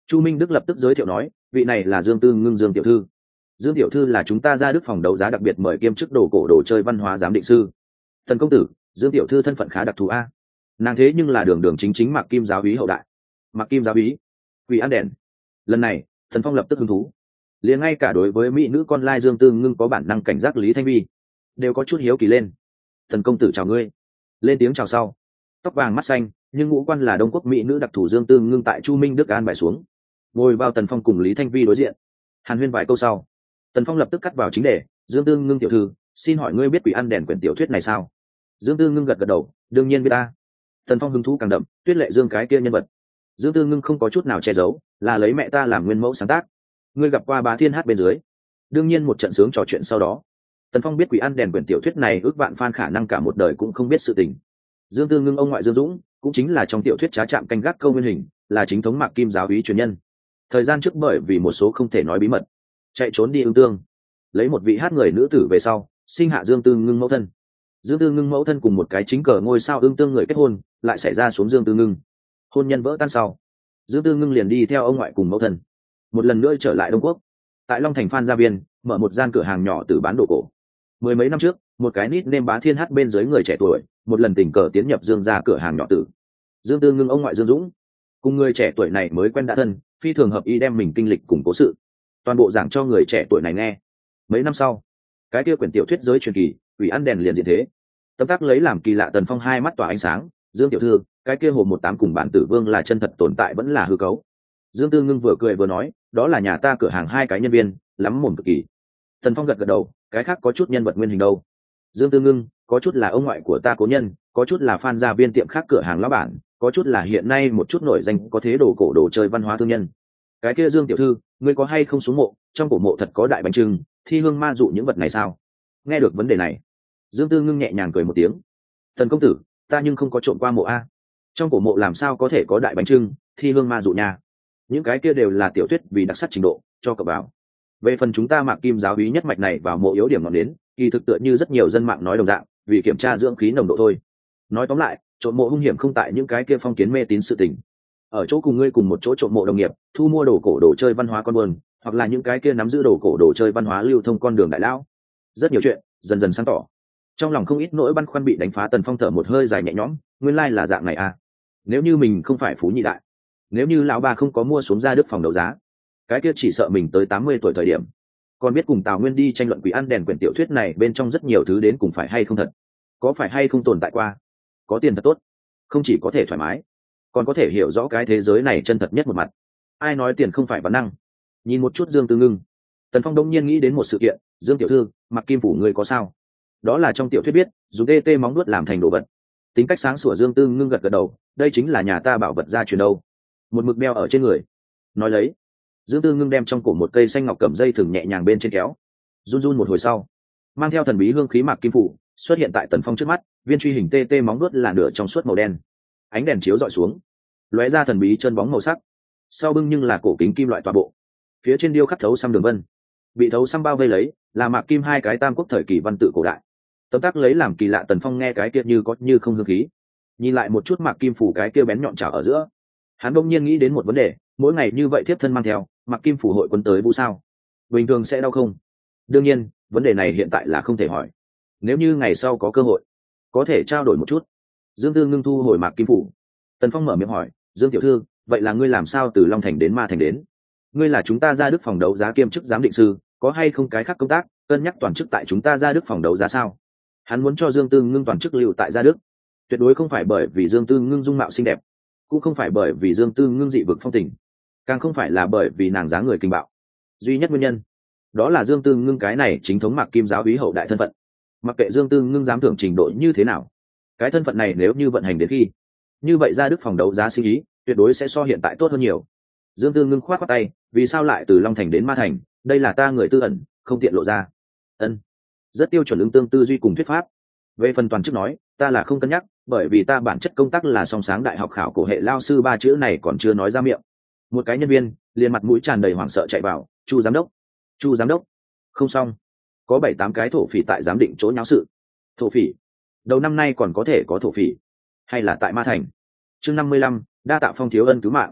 Chu Minh Đức lập tức giới thiệu nói, vị này là Dương Tư Ngưng, Dương tiểu thư. Dương tiểu thư là chúng ta ra Đức phòng đấu giá đặc biệt mời kiêm chức đồ cổ đồ chơi văn hóa giám định sư. Tần công tử, Dương tiểu thư thân phận khá đặc thù a. Nàng thế nhưng là đường đường chính chính Mạc Kim giáo úy hậu đại. Mạc Kim giáo úy, Quỷ An đèn. Lần này, Thần Phong lập tức hứng thú. Liền ngay cả đối với mỹ nữ con lai Dương Tư Ngưng có bản năng cảnh giác Lý Thanh Vi, đều có chút hiếu kỳ lên. Thần công tử chào ngươi. Lên tiếng chào sau, tóc vàng mắt xanh nhưng ngũ quan là Đông Quốc mỹ nữ đặc thù Dương Tư Ngưng tại Chu Minh Đức an bài xuống, ngồi vào Tần Phong cùng Lý Thanh Vi đối diện. Hàn huyên vài câu sau, Tần Phong lập tức cắt vào chính đề. Dương Tư Ngưng tiểu thư, xin hỏi ngươi biết Quỷ Ăn Đèn quyển tiểu thuyết này sao? Dương Tư Ngưng gật gật đầu, đương nhiên biết ta. Tần Phong hứng thú càng đậm, Tuyết Lệ Dương cái kia nhân vật, Dương Tư Ngưng không có chút nào che giấu, là lấy mẹ ta làm nguyên mẫu sáng tác. Ngươi gặp qua Bá Thiên Hát bên dưới. Đương nhiên một trận sướng trò chuyện sau đó, Tần Phong biết Quỷ Ăn Đèn quyển tiểu thuyết này ước vạn fan khả năng cả một đời cũng không biết sự tình. Dương Tư Ngưng ông ngoại Dương Dũng, cũng chính là trong tiểu thuyết trá chạm canh gác câu nguyên hình, là chính thống Mạc Kim giáo úy truyền nhân. Thời gian trước bởi vì một số không thể nói bí mật, chạy trốn đi Ưng Tương, lấy một vị hát người nữ tử về sau, sinh hạ Dương Tư Ngưng mẫu thân. Dương Tư Ngưng mẫu thân cùng một cái chính cờ ngôi sao Ưng Tương người kết hôn, lại xảy ra xuống Dương Tư Ngưng. Hôn nhân vỡ tan sau, Dương Tư Ngưng liền đi theo ông ngoại cùng mẫu thân, một lần nữa trở lại Đông Quốc, tại Long Thành Phan Gia Viên mở một gian cửa hàng nhỏ từ bán đồ cổ. Mười mấy năm trước, một cái nít nêm Bá Thiên Hát bên dưới người trẻ tuổi, một lần tình cờ tiến nhập Dương gia cửa hàng nhỏ tử. Dương Tư Ngưng ông ngoại Dương Dũng, cùng người trẻ tuổi này mới quen đã thân, phi thường hợp ý đem mình kinh lịch cùng cố sự, toàn bộ giảng cho người trẻ tuổi này nghe. Mấy năm sau, cái kia quyển tiểu thuyết giới truyền kỳ Quỷ Ăn Đèn liền diện thế. Tấm tác lấy làm kỳ lạ, Tần Phong hai mắt tỏa ánh sáng. Dương tiểu thư, cái kia hồ 18 cùng bản tử vương là chân thật tồn tại vẫn là hư cấu? Dương Tư Ngưng vừa cười vừa nói, đó là nhà ta cửa hàng hai cái nhân viên, lắm mồm cực kỳ. Tần Phong gật gật đầu, cái khác có chút nhân vật nguyên hình đâu? Dương Tư Ngưng, có chút là ông ngoại của ta cố nhân, có chút là fan gia viên tiệm khác cửa hàng lão bản, có chút là hiện nay một chút nổi danh có thế đồ cổ đồ chơi văn hóa thương nhân. Cái kia Dương tiểu thư, ngươi có hay không xuống mộ, trong cổ mộ thật có đại bánh trưng, thi hương ma dụ những vật này sao? Nghe được vấn đề này, Dương Tư Ngưng nhẹ nhàng cười một tiếng. Tần công tử, ta nhưng không có trộm qua mộ a. Trong cổ mộ làm sao có thể có đại bánh trưng, thi hương ma dụ nha? Những cái kia đều là tiểu thuyết vì đặc sắc trình độ, cho cậu vào. Về phần chúng ta Mạc Kim giáo úy nhất mạch này vào mộ yếu điểm ngọn đến, kỳ thực tựa như rất nhiều dân mạng nói đồng dạng, vì kiểm tra dưỡng khí nồng độ thôi. Nói tóm lại, trộm mộ hung hiểm không tại những cái kia phong kiến mê tín sự tình, ở chỗ cùng ngươi cùng một chỗ trộm mộ đồng nghiệp, thu mua đồ cổ đồ chơi văn hóa con buôn, hoặc là những cái kia nắm giữ đồ cổ đồ chơi văn hóa lưu thông con đường đại lão. Rất nhiều chuyện dần dần sáng tỏ. Trong lòng không ít nỗi băn khoăn bị đánh phá. Tần Phong thở một hơi dài nhẹ nhõm, nguyên lai là dạng này à? Nếu như mình không phải phú nhị đại, nếu như lão ba không có mua xuống ra Đức phòng đấu giá, cái kia chỉ sợ mình tới 80 tuổi thời điểm, còn biết cùng Tào Nguyên đi tranh luận Quỷ Ăn Đèn quyển tiểu thuyết này bên trong rất nhiều thứ đến cùng phải hay không thật, có phải hay không tồn tại qua. Có tiền thật tốt, không chỉ có thể thoải mái, còn có thể hiểu rõ cái thế giới này chân thật nhất một mặt. Ai nói tiền không phải bản năng? Nhìn một chút Dương Tư Ngưng, Tần Phong đông nhiên nghĩ đến một sự kiện. Dương tiểu thư, Mặc Kim phủ ngươi có sao? Đó là trong tiểu thuyết biết dùng tê móng nuốt làm thành đồ vật. Tính cách sáng sủa Dương Tư Ngưng gật gật đầu, đây chính là nhà ta bảo vật gia truyền đâu, một mực đeo ở trên người. Nói lấy, Dương Tư Ngưng đem trong cổ một cây xanh ngọc cầm dây thừng nhẹ nhàng bên trên kéo, run run một hồi sau, mang theo thần bí hương khí Mạc Kim phủ xuất hiện tại Tần Phong trước mắt. Viên truy hình tê móng nuốt là nửa trong suốt màu đen, ánh đèn chiếu dọi xuống, lóe ra thần bí chân bóng màu sắc. Sau bưng nhưng là cổ kính kim loại tọa bộ, phía trên điêu khắc thấu xăm đường vân, bị thấu xăm bao vây lấy là Mạc Kim hai cái tam quốc thời kỳ văn tự cổ đại. Tấm tác lấy làm kỳ lạ. Tần Phong nghe cái kia như có như không hương khí, nhìn lại một chút Mạc Kim phủ cái kia bén nhọn chảo ở giữa, hắn đông nhiên nghĩ đến một vấn đề. Mỗi ngày như vậy thiếp thân mang theo, Mạc Kim phủ hội quân tới vũ sao, bình thường sẽ đau không? Đương nhiên vấn đề này hiện tại là không thể hỏi, nếu như ngày sau có cơ hội có thể trao đổi một chút. Dương Tư Ngưng thu hồi Mạc Kim phủ. Tần Phong mở miệng hỏi, Dương tiểu thư, vậy là ngươi làm sao từ Long Thành đến Ma Thành đến? Ngươi là chúng ta ra Đức phòng đấu giá kiêm chức giám định sư, có hay không cái khác công tác cân nhắc toàn chức tại chúng ta ra Đức phòng đấu giá sao? Hắn muốn cho Dương Tư Ngưng toàn chức lưu tại gia Đức, tuyệt đối không phải bởi vì Dương Tư Ngưng dung mạo xinh đẹp, cũng không phải bởi vì Dương Tư Ngưng dị vực phong tình, càng không phải là bởi vì nàng dáng người kinh bạo. Duy nhất nguyên nhân, đó là Dương Tư Ngưng cái này chính thống Mạc Kim giáo úy hậu đại thân phận. Mặc kệ Dương Tư Ngưng dám thưởng trình độ như thế nào, cái thân phận này nếu như vận hành đến khi, như vậy ra Đức phòng đấu giá sinh ý tuyệt đối sẽ so hiện tại tốt hơn nhiều. Dương Tư Ngưng khoát khoát tay, vì sao lại từ Long Thành đến Ma Thành? Đây là ta người tư ẩn, không tiện lộ ra. Ân, rất tiêu chuẩn ứng tương tư duy cùng thuyết pháp. Về phần toàn chức nói, ta là không cân nhắc, bởi vì ta bản chất công tác là song sáng đại học khảo cổ hệ lao sư, ba chữ này còn chưa nói ra miệng. Một cái nhân viên liền mặt mũi tràn đầy hoảng sợ chạy vào, chu giám đốc, không xong, có 7-8 cái thổ phỉ tại giám định chỗ nháo sự. Thổ phỉ? Đầu năm nay còn có thể có thổ phỉ? Hay là tại Ma Thành? Chương 55, đa tạ Phong thiếu ân cứu mạng.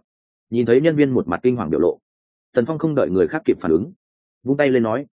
Nhìn thấy nhân viên một mặt kinh hoàng biểu lộ, Tần Phong không đợi người khác kịp phản ứng, vung tay lên nói,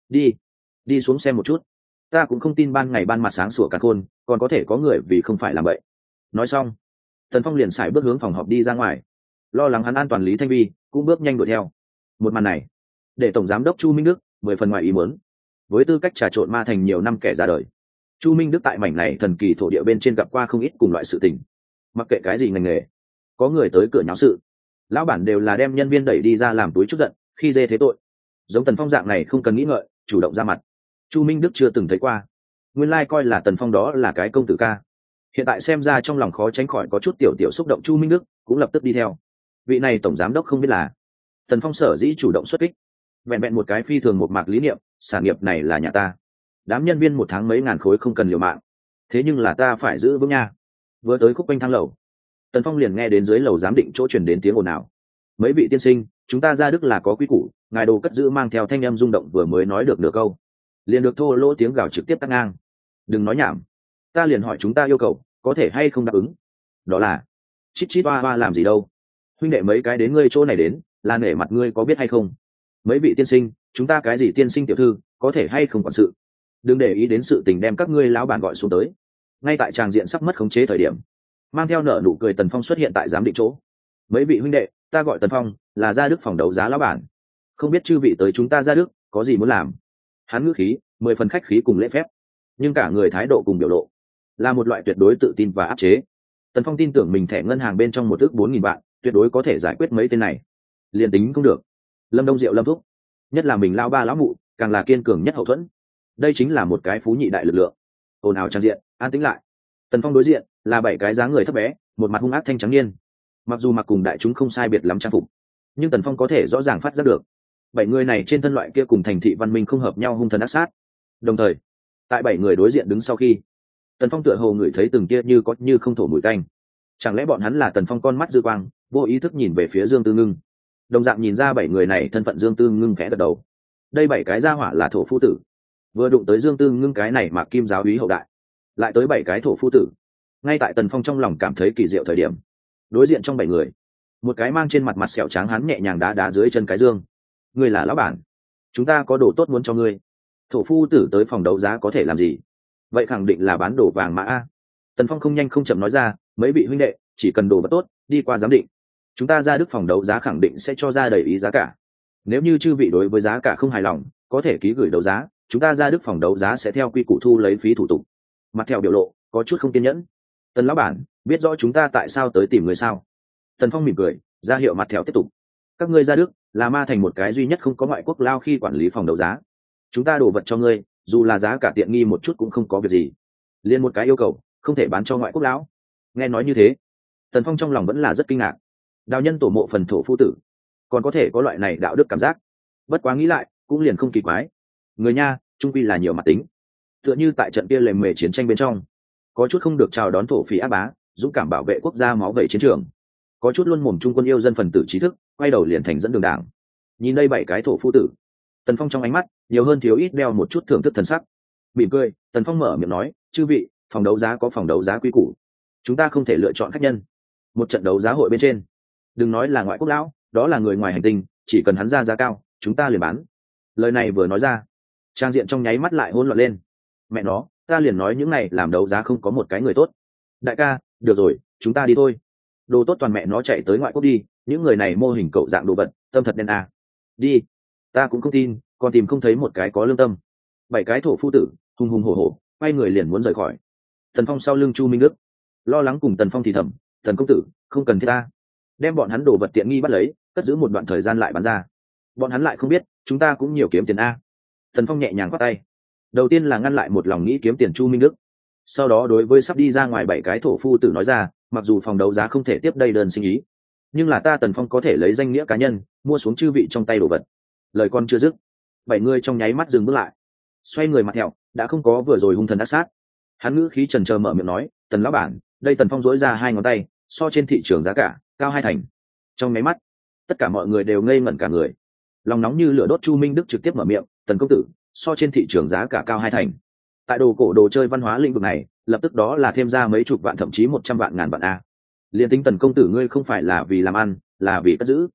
đi xuống xem một chút. Ta cũng không tin ban ngày ban mặt sáng sủa cả khôn còn có thể có người vì không phải làm vậy. Nói xong, Tần Phong liền xài bước hướng phòng họp đi ra ngoài. Lo lắng hắn an toàn, Lý Thanh Vi cũng bước nhanh đuổi theo. Một màn này để tổng giám đốc Chu Minh Đức 10 phần ngoài ý muốn. Với tư cách trà trộn ma thành nhiều năm kẻ ra đời, Chu Minh Đức tại mảnh này thần kỳ thổ địa bên trên gặp qua không ít cùng loại sự tình. Mặc kệ cái gì ngành nghề, có người tới cửa nháo sự, lão bản đều là đem nhân viên đẩy đi ra làm túi chút giận, khi dê thế tội. Giống Tần Phong dạng này không cần nghĩ ngợi, chủ động ra mặt, Chu Minh Đức chưa từng thấy qua. Nguyên lai coi là Tần Phong đó là cái công tử ca, hiện tại xem ra trong lòng khó tránh khỏi có chút tiểu xúc động. Chu Minh Đức cũng lập tức đi theo. Vị này tổng giám đốc không biết là Tần Phong sở dĩ chủ động xuất kích, vẹn vẹn một cái phi thường một mạc lý niệm, sản nghiệp này là nhà ta, đám nhân viên một tháng mấy ngàn khối không cần liều mạng, thế nhưng là ta phải giữ vững nha. Vừa tới khúc quanh thang lầu, Tần Phong liền nghe đến dưới lầu giám định chỗ truyền đến tiếng ồn ào. Mấy vị tiên sinh, chúng ta ra Đức là có quy củ, ngài đồ cất giữ mang theo thanh âm rung động, vừa mới nói được nửa câu liền được thô lỗ tiếng gào trực tiếp cắt ngang. Đừng nói nhảm, ta liền hỏi chúng ta yêu cầu có thể hay không đáp ứng. Đó là chít chít oa oa làm gì đâu, huynh đệ mấy cái đến ngươi chỗ này đến là nể mặt ngươi có biết hay không. Mấy vị tiên sinh, chúng ta cái gì tiên sinh tiểu thư có thể hay không quản sự, đừng để ý đến sự tình, đem các ngươi lão bản gọi xuống tới. Ngay tại tràng diện sắp mất khống chế thời điểm, mang theo nở nụ cười Tần Phong xuất hiện tại giám định chỗ. Mấy vị huynh đệ, ta gọi Tần Phong, là ra Đức phòng đấu giá lão bản, không biết chư vị tới chúng ta ra Đức có gì muốn làm. Hắn ngữ khí 10 phần khách khí cùng lễ phép, nhưng cả người thái độ cùng biểu lộ là một loại tuyệt đối tự tin và áp chế. Tần Phong tin tưởng mình thẻ ngân hàng bên trong 1.400.000 vạn tuyệt đối có thể giải quyết mấy tên này. Liền tính không được, Lâm Đông Diệu Lâm thúc, nhất là mình lao ba lão mụ, càng là kiên cường nhất hậu thuẫn. Đây chính là một cái phú nhị đại lực lượng. Ồn ào trang diện an tĩnh lại. Tần Phong đối diện là 7 cái dáng người thấp bé, một mặt hung ác thanh trắng niên. Mặc dù mặc cùng đại chúng không sai biệt lắm trang phục, nhưng Tần Phong có thể rõ ràng phát giác được 7 người này trên thân loại kia cùng thành thị văn minh không hợp nhau hung thần ác sát. Đồng thời, tại 7 người đối diện đứng sau khi, Tần Phong tựa hồ ngửi thấy từng kia như có như không thổ mùi tanh. Chẳng lẽ bọn hắn là Tần Phong con mắt dư quang, vô ý thức nhìn về phía Dương Tư Ngưng. Đồng dạng nhìn ra 7 người này thân phận, Dương Tư Ngưng khẽ gật đầu. Đây 7 cái gia hỏa là thổ phu tử. Vừa đụng tới Dương Tư Ngưng cái này mà kim giáo úy hậu đại, lại tới 7 cái thổ phu tử. Ngay tại Tần Phong trong lòng cảm thấy kỳ diệu thời điểm, đối diện trong 7 người, một cái mang trên mặt mặt sẹo trắng hắn nhẹ nhàng đá dưới chân cái Dương. Ngươi là lão bản, chúng ta có đồ tốt muốn cho ngươi. Thổ phu tử tới phòng đấu giá có thể làm gì? Vậy khẳng định là bán đồ vàng mã a. Tần Phong không nhanh không chậm nói ra, mấy vị huynh đệ, chỉ cần đồ vật tốt, đi qua giám định, chúng ta ra Đức phòng đấu giá khẳng định sẽ cho ra đầy ý giá cả. Nếu như chư vị đối với giá cả không hài lòng, có thể ký gửi đấu giá, chúng ta ra Đức phòng đấu giá sẽ theo quy củ thu lấy phí thủ tục. Mặt theo biểu lộ có chút không kiên nhẫn. Tần lão bản, biết rõ chúng ta tại sao tới tìm người sao? Tần Phong mỉm cười, ra hiệu mặt theo tiếp tục. Các ngươi ra Đức là ma thành một cái duy nhất không có ngoại quốc lao khi quản lý phòng đấu giá. Chúng ta đổ vật cho ngươi, dù là giá cả tiện nghi một chút cũng không có việc gì. Liên một cái yêu cầu, không thể bán cho ngoại quốc lão. Nghe nói như thế, Tần Phong trong lòng vẫn là rất kinh ngạc. Đào nhân tổ mộ phần thổ phu tử, còn có thể có loại này đạo đức cảm giác. Bất quá nghĩ lại, cũng liền không kỳ quái. Người nha, trung quy là nhiều mặt tính. Tựa như tại trận kia lề mề chiến tranh bên trong, có chút không được chào đón thổ phỉ ác bá, dũng cảm bảo vệ quốc gia máu vẩy chiến trường. Có chút luôn mồm trung quân yêu dân phần tử trí thức, quay đầu liền thành dẫn đường đảng. Nhìn đây 7 cái thổ phu tử, Tần Phong trong ánh mắt nhiều hơn thiếu ít đeo một chút thưởng thức thần sắc. Mỉm cười, Tần Phong mở miệng nói, chư vị, phòng đấu giá có phòng đấu giá quy củ, chúng ta không thể lựa chọn khách nhân. Một trận đấu giá hội bên trên, đừng nói là ngoại quốc lão, đó là người ngoài hành tinh, chỉ cần hắn ra giá cao, chúng ta liền bán. Lời này vừa nói ra, trang diện trong nháy mắt lại hỗn loạn lên. Mẹ nó, ta liền nói những này làm đấu giá không có một cái người tốt. Đại ca, được rồi, chúng ta đi thôi. Đồ tốt toàn mẹ nó chạy tới ngoại quốc đi, những người này mô hình cậu dạng đồ vật, tâm thật đen à. Đi, ta cũng không tin, còn tìm không thấy một cái có lương tâm. 7 cái thổ phu tử hùng hùng hổ hổ quay người liền muốn rời khỏi. Tần Phong sau lưng Chu Minh Đức lo lắng cùng Tần Phong thì thầm, Tần công tử, không cần thiết ta, đem bọn hắn đồ vật tiện nghi bắt lấy, cất giữ một đoạn thời gian lại bán ra. Bọn hắn lại không biết chúng ta cũng nhiều kiếm tiền a. Tần Phong nhẹ nhàng quát tay, đầu tiên là ngăn lại một lòng nghĩ kiếm tiền Chu Minh Đức, sau đó đối với sắp đi ra ngoài 7 cái thổ phu tử nói ra, mặc dù phòng đấu giá không thể tiếp đây đơn sinh ý, nhưng là ta Tần Phong có thể lấy danh nghĩa cá nhân mua xuống chư vị trong tay đồ vật. Lời con chưa dứt, 7 người trong nháy mắt dừng bước lại, xoay người mặt thẹo, đã không có vừa rồi hung thần ác sát. Hắn ngữ khí trần trờ mở miệng nói, Tần lão bản, đây. Tần Phong dỗi ra 2 ngón tay, so trên thị trường giá cả cao 2 thành. Trong nháy mắt, tất cả mọi người đều ngây ngẩn cả người, lòng nóng như lửa đốt. Chu Minh Đức trực tiếp mở miệng, Tần công tử, so trên thị trường giá cả cao 2 thành. Tại đồ cổ đồ chơi văn hóa lĩnh vực này, lập tức đó là thêm ra mấy chục vạn thậm chí 100 vạn ngàn vạn a. Liên tính Tần công tử ngươi không phải là vì làm ăn, là vì cất giữ,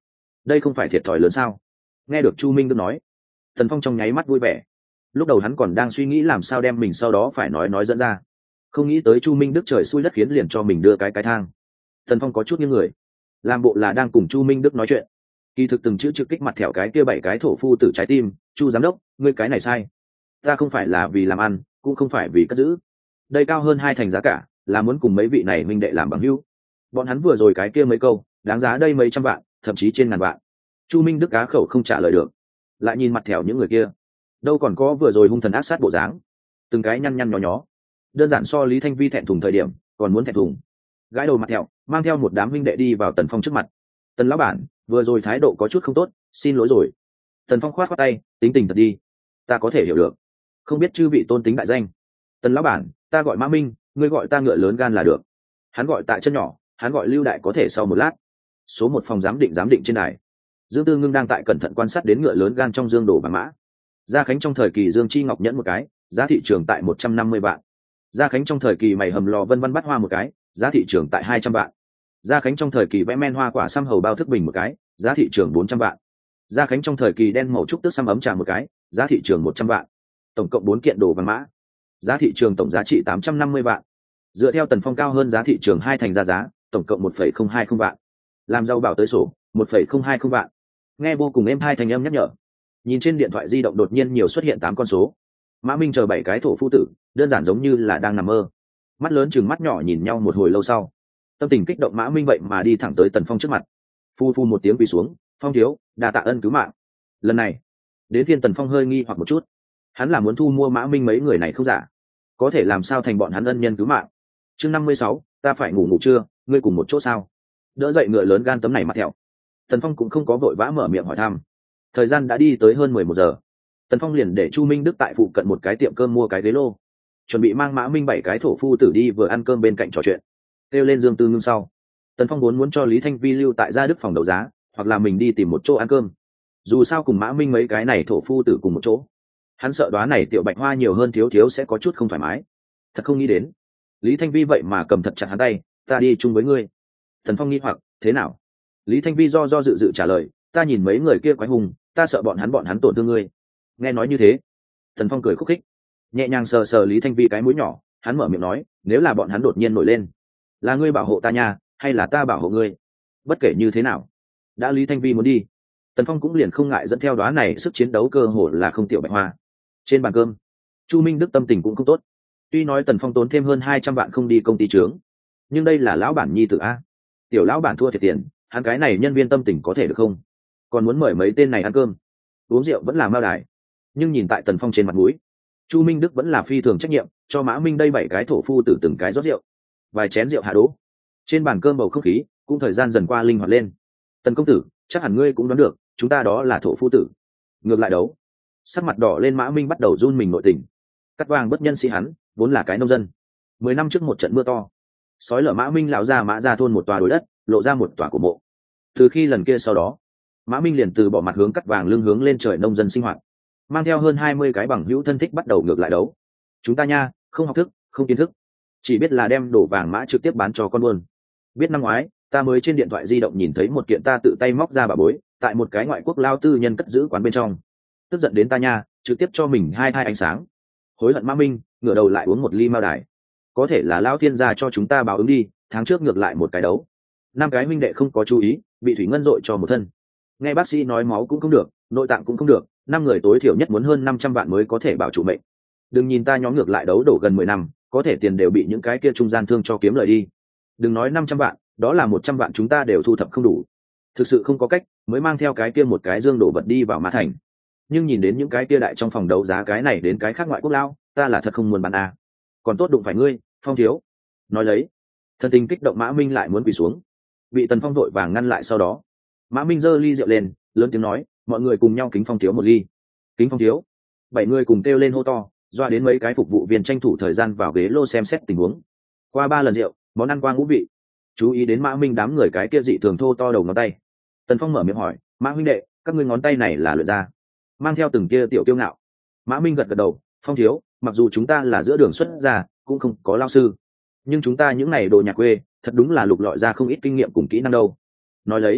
đây không phải thiệt thòi lớn sao? Nghe được Chu Minh Đức nói, Tần Phong trong nháy mắt vui vẻ. Lúc đầu hắn còn đang suy nghĩ làm sao đem mình sau đó phải nói dẫn ra, không nghĩ tới Chu Minh Đức trời xui đất khiến liền cho mình đưa cái thang. Tần Phong có chút nghiêng người, làm bộ là đang cùng Chu Minh Đức nói chuyện, kỳ thực từng chữ trực kích mặt thẻo cái kia 7 cái thổ phu tử trái tim. Chu giám đốc, ngươi cái này sai, ta không phải là vì làm ăn, cũng không phải vì cất giữ, đây cao hơn 2 thành giá cả, là muốn cùng mấy vị này minh đệ làm bằng hữu. Bọn hắn vừa rồi cái kia mấy câu đáng giá đây mấy trăm vạn, thậm chí trên ngàn vạn. Chu Minh Đức cá khẩu không trả lời được, lại nhìn mặt thẻo những người kia, đâu còn có vừa rồi hung thần ác sát bộ dáng, từng cái nhăn nhăn nhó nhó, đơn giản so Lý Thanh Vi thẹn thùng thời điểm còn muốn thẹn thùng. Gái đầu mặt thẹo mang theo một đám huynh đệ đi vào Tần Phong trước mặt. Tần lão bản, vừa rồi thái độ có chút không tốt, xin lỗi rồi. Tần Phong khoát khoát tay, tính tình thật đi, ta có thể hiểu được, không biết chư vị tôn tính đại danh. Tần lão bản, ta gọi Mã Minh, ngươi gọi ta ngựa lớn gan là được. Hắn gọi tại chân nhỏ, hắn gọi Lưu Đại có thể sau một lát. Số 1 phòng giám định trên đài, Dương Tư Ngưng đang tại cẩn thận quan sát đến ngựa lớn gan trong dương đồ vàng mã. Gia Khánh trong thời kỳ Dương Chi Ngọc nhẫn một cái, giá thị trường tại 150 vạn. Gia Khánh trong thời kỳ mày hầm lò vân vân bắt hoa một cái, giá thị trường tại 200 vạn. Gia Khánh trong thời kỳ vẽ men hoa quả xăm hầu bao thức bình một cái, giá thị trường 400 vạn. Gia Khánh trong thời kỳ đen màu trúc tước xăm ấm trà một cái, giá thị trường 100 vạn. Tổng cộng 4 kiện đồ vàng mã, giá thị trường tổng giá trị 850 vạn. Dựa theo Tần Phong cao hơn giá thị trường 2 thành giá, tổng cộng 1,020 vạn. Làm giàu bảo tới sổ, 1,020 vạn. Nghe vô cùng êm hai thành âm nhắc nhở. Nhìn trên điện thoại di động đột nhiên nhiều xuất hiện 8 con số. Mã Minh chờ 7 cái thổ phu tử, đơn giản giống như là đang nằm mơ. Mắt lớn chừng mắt nhỏ nhìn nhau một hồi lâu sau, tâm tình kích động Mã Minh vậy mà đi thẳng tới Tần Phong trước mặt. Phu phu một tiếng quỳ xuống, Phong thiếu, đa tạ ân cứu mạng. Lần này, đến phiên Tần Phong hơi nghi hoặc một chút. Hắn là muốn thu mua Mã Minh mấy người này không giả, có thể làm sao thành bọn hắn ân nhân cứu mạng. Chương 56, ta phải ngủ chưa, ngươi cùng một chỗ sao? Đỡ dậy ngựa lớn gan tấm này mặt thẹo. Tần Phong cũng không có vội vã mở miệng hỏi thăm. Thời gian đã đi tới hơn 11 giờ. Tần Phong liền để Chu Minh Đức tại phụ cận một cái tiệm cơm mua cái ghế lô, chuẩn bị mang Mã Minh 7 cái thổ phu tử đi vừa ăn cơm bên cạnh trò chuyện. Kêu lên Dương Tư Ngưng sau, Tần Phong muốn cho Lý Thanh Vi lưu tại Gia Đức phòng đấu giá, hoặc là mình đi tìm một chỗ ăn cơm. Dù sao cùng Mã Minh mấy cái này thổ phu tử cùng một chỗ, hắn sợ đoá này tiểu bạch hoa nhiều hơn thiếu sẽ có chút không thoải mái. Thật không nghĩ đến, Lý Thanh Vi vậy mà cầm thật chặt hắn tay, ta đi chung với ngươi. Tần Phong nghi hoặc, thế nào? Lý Thanh Vi do dự trả lời, ta nhìn mấy người kia quái hùng, ta sợ bọn hắn tổn thương ngươi. Nghe nói như thế, Tần Phong cười khúc khích, nhẹ nhàng sờ sờ Lý Thanh Vi cái mũi nhỏ, hắn mở miệng nói, nếu là bọn hắn đột nhiên nổi lên, là ngươi bảo hộ ta nha, hay là ta bảo hộ ngươi? Bất kể như thế nào, đã Lý Thanh Vi muốn đi, Tần Phong cũng liền không ngại dẫn theo đóa này sức chiến đấu cơ hồ là không tiểu bạch hoa. Trên bàn cơm, Chu Minh Đức tâm tình cũng không tốt. Tuy nói Tần Phong tốn thêm hơn 200 vạn không đi công ty trướng, nhưng đây là lão bản nhi tử a, tiểu lão bản thua thiệt tiền, hắn cái này nhân viên tâm tình có thể được không? Còn muốn mời mấy tên này ăn cơm, uống rượu vẫn là mao đài. Nhưng nhìn tại Tần Phong trên mặt mũi, Chu Minh Đức vẫn là phi thường trách nhiệm, cho Mã Minh đây 7 cái thổ phu tử từng cái rót rượu, vài chén rượu hạ đỗ. Trên bàn cơm bầu không khí cũng thời gian dần qua linh hoạt lên. Tần công tử, chắc hẳn ngươi cũng đoán được, chúng ta đó là thổ phu tử. Ngược lại đấu, sắc mặt đỏ lên Mã Minh bắt đầu run mình nội tình. Cắt vàng bất nhân sĩ hắn, vốn là cái nông dân. 10 năm trước một trận mưa to, sói lở Mã Minh lão ra Mã ra thôn một tòa đồi đất, lộ ra một tòa cổ mộ. Từ khi lần kia sau đó, Mã Minh liền từ bỏ mặt hướng cắt vàng lưng hướng lên trời nông dân sinh hoạt, mang theo hơn 20 cái bằng hữu thân thích bắt đầu ngược lại đấu. Chúng ta nha, không học thức, không kiến thức, chỉ biết là đem đổ vàng mã trực tiếp bán cho con buôn. Biết năm ngoái, ta mới trên điện thoại di động nhìn thấy một kiện ta tự tay móc ra bà bối, tại một cái ngoại quốc lao tư nhân cất giữ quán bên trong. Tức giận đến ta nha, trực tiếp cho mình hai thai ánh sáng. Hối hận Mã Minh, ngửa đầu lại uống một ly mao đài. Có thể là lao thiên gia cho chúng ta báo ứng đi, tháng trước ngược lại một cái đấu. 5 cái huynh đệ không có chú ý, bị thủy ngân dội cho một thân. Nghe bác sĩ nói máu cũng không được, nội tạng cũng không được, 5 người tối thiểu nhất muốn hơn 500 vạn mới có thể bảo chủ mệnh. Đừng nhìn ta nhóm ngược lại đấu đổ gần 10 năm, có thể tiền đều bị những cái kia trung gian thương cho kiếm lời đi. Đừng nói 500 vạn, đó là 100 vạn chúng ta đều thu thập không đủ. Thực sự không có cách, mới mang theo cái kia một cái dương đổ vật đi vào Mã Thành. Nhưng nhìn đến những cái kia đại trong phòng đấu giá cái này đến cái khác ngoại quốc lao, ta là thật không muốn bán a. Còn tốt đụng phải ngươi, Phong thiếu. Nói lấy, thân tình kích động Mã Minh lại muốn quỳ xuống, bị Tần Phong vội vàng ngăn lại. Sau đó Mã Minh giơ ly rượu lên, lớn tiếng nói, mọi người cùng nhau kính Phong thiếu một ly. Kính Phong thiếu. 7 người cùng kêu lên hô to, doa đến mấy cái phục vụ viên tranh thủ thời gian vào ghế lô xem xét tình huống. Qua 3 lần rượu, món ăn qua ngũ vị. Chú ý đến Mã Minh đám người cái kia dị thường thô to đầu ngón tay. Tần Phong mở miệng hỏi, Mã huynh đệ, các ngươi ngón tay này là luyện ra? Mang theo từng kia tiểu kiêu ngạo. Mã Minh gật gật đầu, Phong thiếu, mặc dù chúng ta là giữa đường xuất ra, cũng không có lao sư, nhưng chúng ta những này đồ nhà quê, thật đúng là lục lọi ra không ít kinh nghiệm cùng kỹ năng đâu. Nói lấy,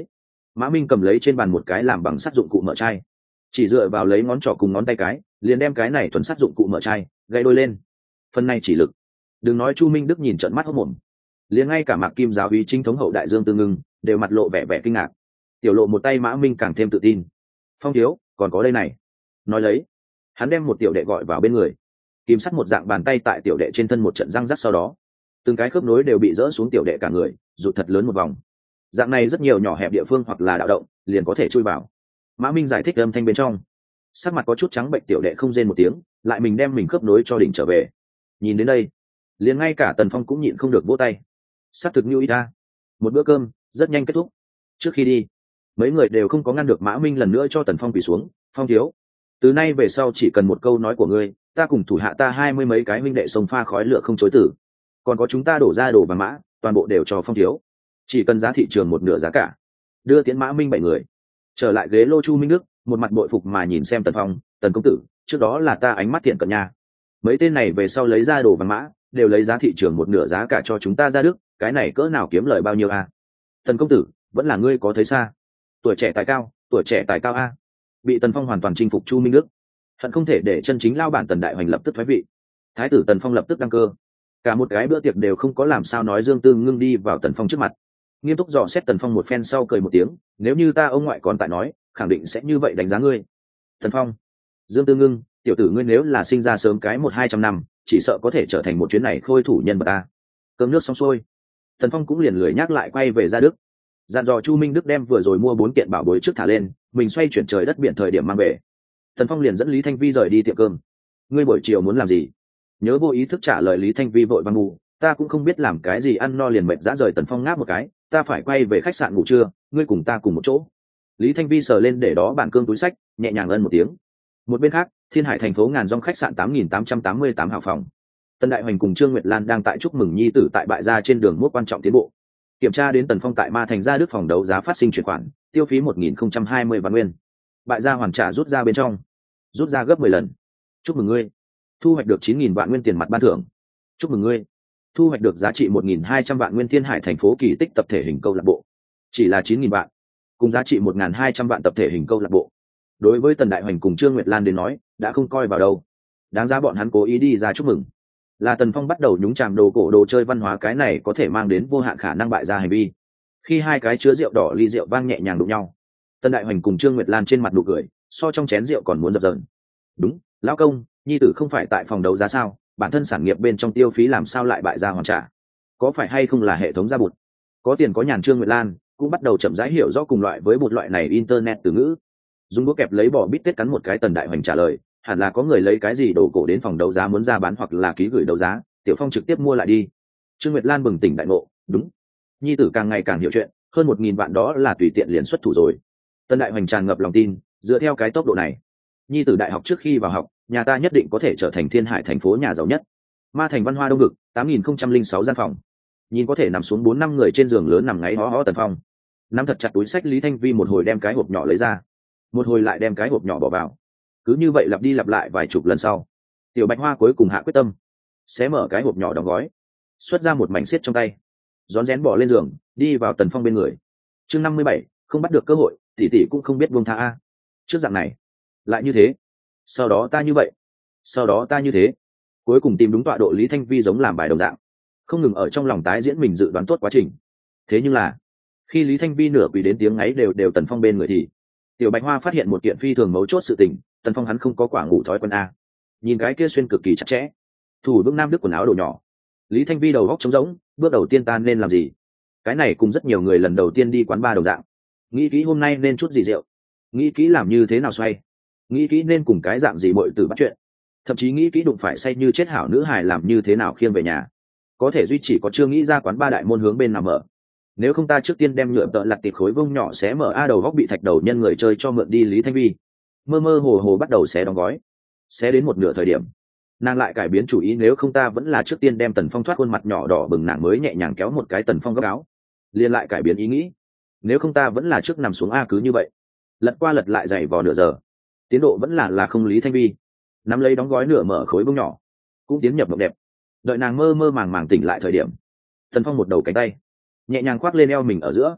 Mã Minh cầm lấy trên bàn một cái làm bằng sắt dụng cụ mở chai, chỉ dựa vào lấy ngón trỏ cùng ngón tay cái liền đem cái này thuần sắt dụng cụ mở chai gãy đôi lên. Phần này chỉ lực, đừng nói Chu Minh Đức nhìn trợn mắt hốt mồm, liền ngay cả Mạc Kim giáo úy chính thống hậu đại Dương Tư Ngưng đều mặt lộ vẻ kinh ngạc. Tiểu Lộ một tay Mã Minh càng thêm tự tin. Phong thiếu, còn có đây này. Nói lấy, hắn đem một tiểu đệ gọi vào bên người, kim sắt một dạng bàn tay tại tiểu đệ trên thân một trận răng rắc, sau đó từng cái khớp nối đều bị rỡ xuống tiểu đệ cả người, rụt thật lớn một vòng. Dạng này rất nhiều nhỏ hẹp địa phương hoặc là đạo động liền có thể chui vào. Mã Minh giải thích âm thanh bên trong, sắc mặt có chút trắng bệnh, tiểu đệ không rên một tiếng, lại mình đem mình khớp nối cho đỉnh trở về. Nhìn đến đây, liền ngay cả Tần Phong cũng nhịn không được vỗ tay. Sắp thực như ý ta. Một bữa cơm rất nhanh kết thúc. Trước khi đi, mấy người đều không có ngăn được Mã Minh lần nữa cho Tần Phong quỳ xuống. Phong thiếu, từ nay về sau chỉ cần một câu nói của ngươi, ta cùng thủ hạ ta 20 mấy cái huynh đệ sông pha khói lửa không chối tử. Còn có chúng ta đổ ra đồ vàng mã, toàn bộ đều cho Phong thiếu, chỉ cần giá thị trường một nửa giá cả. Đưa Tiễn Mã Minh 7 người trở lại ghế lô. Chu Minh Đức một mặt bội phục mà nhìn xem Tần Phong. Tần công tử, trước đó là ta ánh mắt thiện cận nha. Mấy tên này về sau lấy ra đồ vàng mã, đều lấy giá thị trường một nửa giá cả cho chúng ta ra Đức, cái này cỡ nào kiếm lời bao nhiêu a? Tần công tử, vẫn là ngươi có thấy xa. Tuổi trẻ tài cao, tuổi trẻ tài cao a. Bị Tần Phong hoàn toàn chinh phục Chu Minh Đức hận không thể để chân chính lao bản Tần Đại Hoành lập tức thoái vị. Thái tử Tần Phong lập tức đăng cơ. Cả một cái bữa tiệc đều không có làm sao nói. Dương Tư Ngưng đi vào Tần Phong trước mặt, nghiêm túc dò xét Tần Phong một phen sau cười một tiếng, nếu như ta ông ngoại còn tại nói, khẳng định sẽ như vậy đánh giá ngươi. Tần Phong, Dương Tư Ngưng, tiểu tử ngươi nếu là sinh ra sớm cái 100-200 năm, chỉ sợ có thể trở thành một chuyến này khôi thủ nhân vật ta. Cơm nước xong xuôi, Tần Phong cũng liền lười nhắc lại quay về ra Đức, dặn dò Chu Minh Đức đem vừa rồi mua 4 kiện bảo bối trước thả lên, mình xoay chuyển trời đất biển thời điểm mang về. Tần Phong liền dẫn Lý Thanh Vi rời đi tiệm cơm. Ngươi buổi chiều muốn làm gì? Nhớ vô ý thức trả lời Lý Thanh Vi vội vàng ngủ, ta cũng không biết làm cái gì, ăn no liền mệt dã rời. Tần Phong ngáp một cái, ta phải quay về khách sạn ngủ trưa, ngươi cùng ta cùng một chỗ. Lý Thanh Vi sờ lên để đó bản cương túi sách, nhẹ nhàng ân một tiếng. Một bên khác, Thiên Hải thành phố ngàn dong khách sạn 8888 hào phòng. Tần Đại Hoành cùng Trương Nguyệt Lan đang tại chúc mừng nhi tử tại bại gia trên đường mốt quan trọng tiến bộ. Kiểm tra đến Tần Phong tại Ma Thành ra Đức phòng đấu giá phát sinh chuyển khoản, tiêu phí 1020 vạn nguyên. Bại gia hoàn trả rút ra bên trong, rút ra gấp 10 lần. Chúc mừng ngươi, thu hoạch được 9000 vạn nguyên tiền mặt ban thưởng. Chúc mừng ngươi, thu hoạch được giá trị 1200 vạn nguyên Thiên Hải thành phố kỳ tích tập thể hình câu lạc bộ. Chỉ là 9000 vạn, cùng giá trị 1200 vạn tập thể hình câu lạc bộ. Đối với Tần Đại Hoành cùng Trương Nguyệt Lan đến nói, đã không coi vào đâu. Đáng ra bọn hắn cố ý đi ra chúc mừng. Là Tần Phong bắt đầu nhúng chàm đồ cổ đồ chơi văn hóa, cái này có thể mang đến vô hạn khả năng bại gia hành vi. Khi hai cái chứa rượu đỏ ly rượu vang nhẹ nhàng đụng nhau, Tần Đại Hoành cùng Trương Nguyệt Lan trên mặt nụ cười so trong chén rượu còn muốn dập dờn. Đúng, lão công, nhi tử không phải tại phòng đấu giá sao, bản thân sản nghiệp bên trong tiêu phí làm sao lại bại gia hoàn trả? Có phải hay không là hệ thống ra bụt? Có tiền có nhàn. Trương Nguyệt Lan cũng bắt đầu chậm rãi hiểu rõ cùng loại với bụt loại này internet từ ngữ. Dùng đũa kẹp lấy bò bít tết cắn một cái. Tần Đại Hoành trả lời, hẳn là có người lấy cái gì đồ cổ đến phòng đấu giá muốn ra bán hoặc là ký gửi đấu giá, Tiểu Phong trực tiếp mua lại đi. Trương Nguyệt Lan bừng tỉnh đại ngộ, đúng, nhi tử càng ngày càng hiểu chuyện, hơn 1000 vạn đó là tùy tiện liền xuất thủ rồi. Tần Đại Hoành tràn ngập lòng tin, dựa theo cái tốc độ này, nhi tử đại học trước khi vào học, nhà ta nhất định có thể trở thành Thiên Hải thành phố nhà giàu nhất. Ma Thành văn hoa đông ngực, 8006 gian phòng, nhìn có thể nằm xuống 4-5 người trên giường lớn nằm ngáy hó hó. Tần Phong nắm thật chặt túi sách. Lý Thanh Vi một hồi đem cái hộp nhỏ lấy ra, một hồi lại đem cái hộp nhỏ bỏ vào, cứ như vậy lặp đi lặp lại vài chục lần sau, Tiểu Bạch Hoa cuối cùng hạ quyết tâm, xé mở cái hộp nhỏ đóng gói, xuất ra một mảnh xiết trong tay, rón rén bỏ lên giường, đi vào Tần Phong bên người. Chương 57, không bắt được cơ hội, tỷ tỷ cũng không biết buông tha a. Trước dạng này, lại như thế, sau đó ta như vậy, sau đó ta như thế, cuối cùng tìm đúng tọa độ. Lý Thanh Vi giống làm bài đồng dạng, không ngừng ở trong lòng tái diễn mình dự đoán tốt quá trình. Thế nhưng là, khi Lý Thanh Vi nửa quỳ đến tiếng ngáy đều Tần Phong bên người thì Tiểu Bạch Hoa phát hiện một kiện phi thường mấu chốt sự tình. Tần Phong hắn không có quả ngủ thói quen a. Nhìn cái kia xuyên cực kỳ chặt chẽ, thủ vững nam đức quần áo đồ nhỏ. Lý Thanh Vi đầu góc trống rỗng, bước đầu tiên ta nên làm gì? Cái này cùng rất nhiều người lần đầu tiên đi quán bar đồng dạng, nghĩ kỹ hôm nay nên chút gì rượu, nghĩ kỹ làm như thế nào xoay, nghĩ kỹ nên cùng cái dạng gì muội tử bắt chuyện, thậm chí nghĩ kỹ đụng phải say như chết hảo nữ hài làm như thế nào khiêng về nhà. Có thể duy chỉ có chưa nghĩ ra quán bar đại môn hướng bên nào mở. Nếu không ta trước tiên đem nhựa tợ lặt tiệp khối vông nhỏ xé mở a. Đầu góc bị thạch đầu nhân người chơi cho mượn đi. Lý Thanh Vi mơ mơ hồ hồ bắt đầu xé đóng gói, xé đến một nửa thời điểm, nàng lại cải biến chủ ý. Nếu không ta vẫn là trước tiên đem Tần Phong thoát khuôn mặt nhỏ đỏ bừng. Nàng mới nhẹ nhàng kéo một cái Tần Phong góc áo, liền lại cải biến ý nghĩ. Nếu không ta vẫn là trước nằm xuống a. Cứ như vậy lật qua lật lại giày vò nửa giờ, tiến độ vẫn là không. Lý Thanh Vi nắm lấy đóng gói nửa mở khối bông nhỏ, cũng tiến nhập mộng đẹp. Đợi nàng mơ mơ màng màng tỉnh lại thời điểm, Tần Phong một đầu cánh tay nhẹ nhàng khoác lên eo mình ở giữa,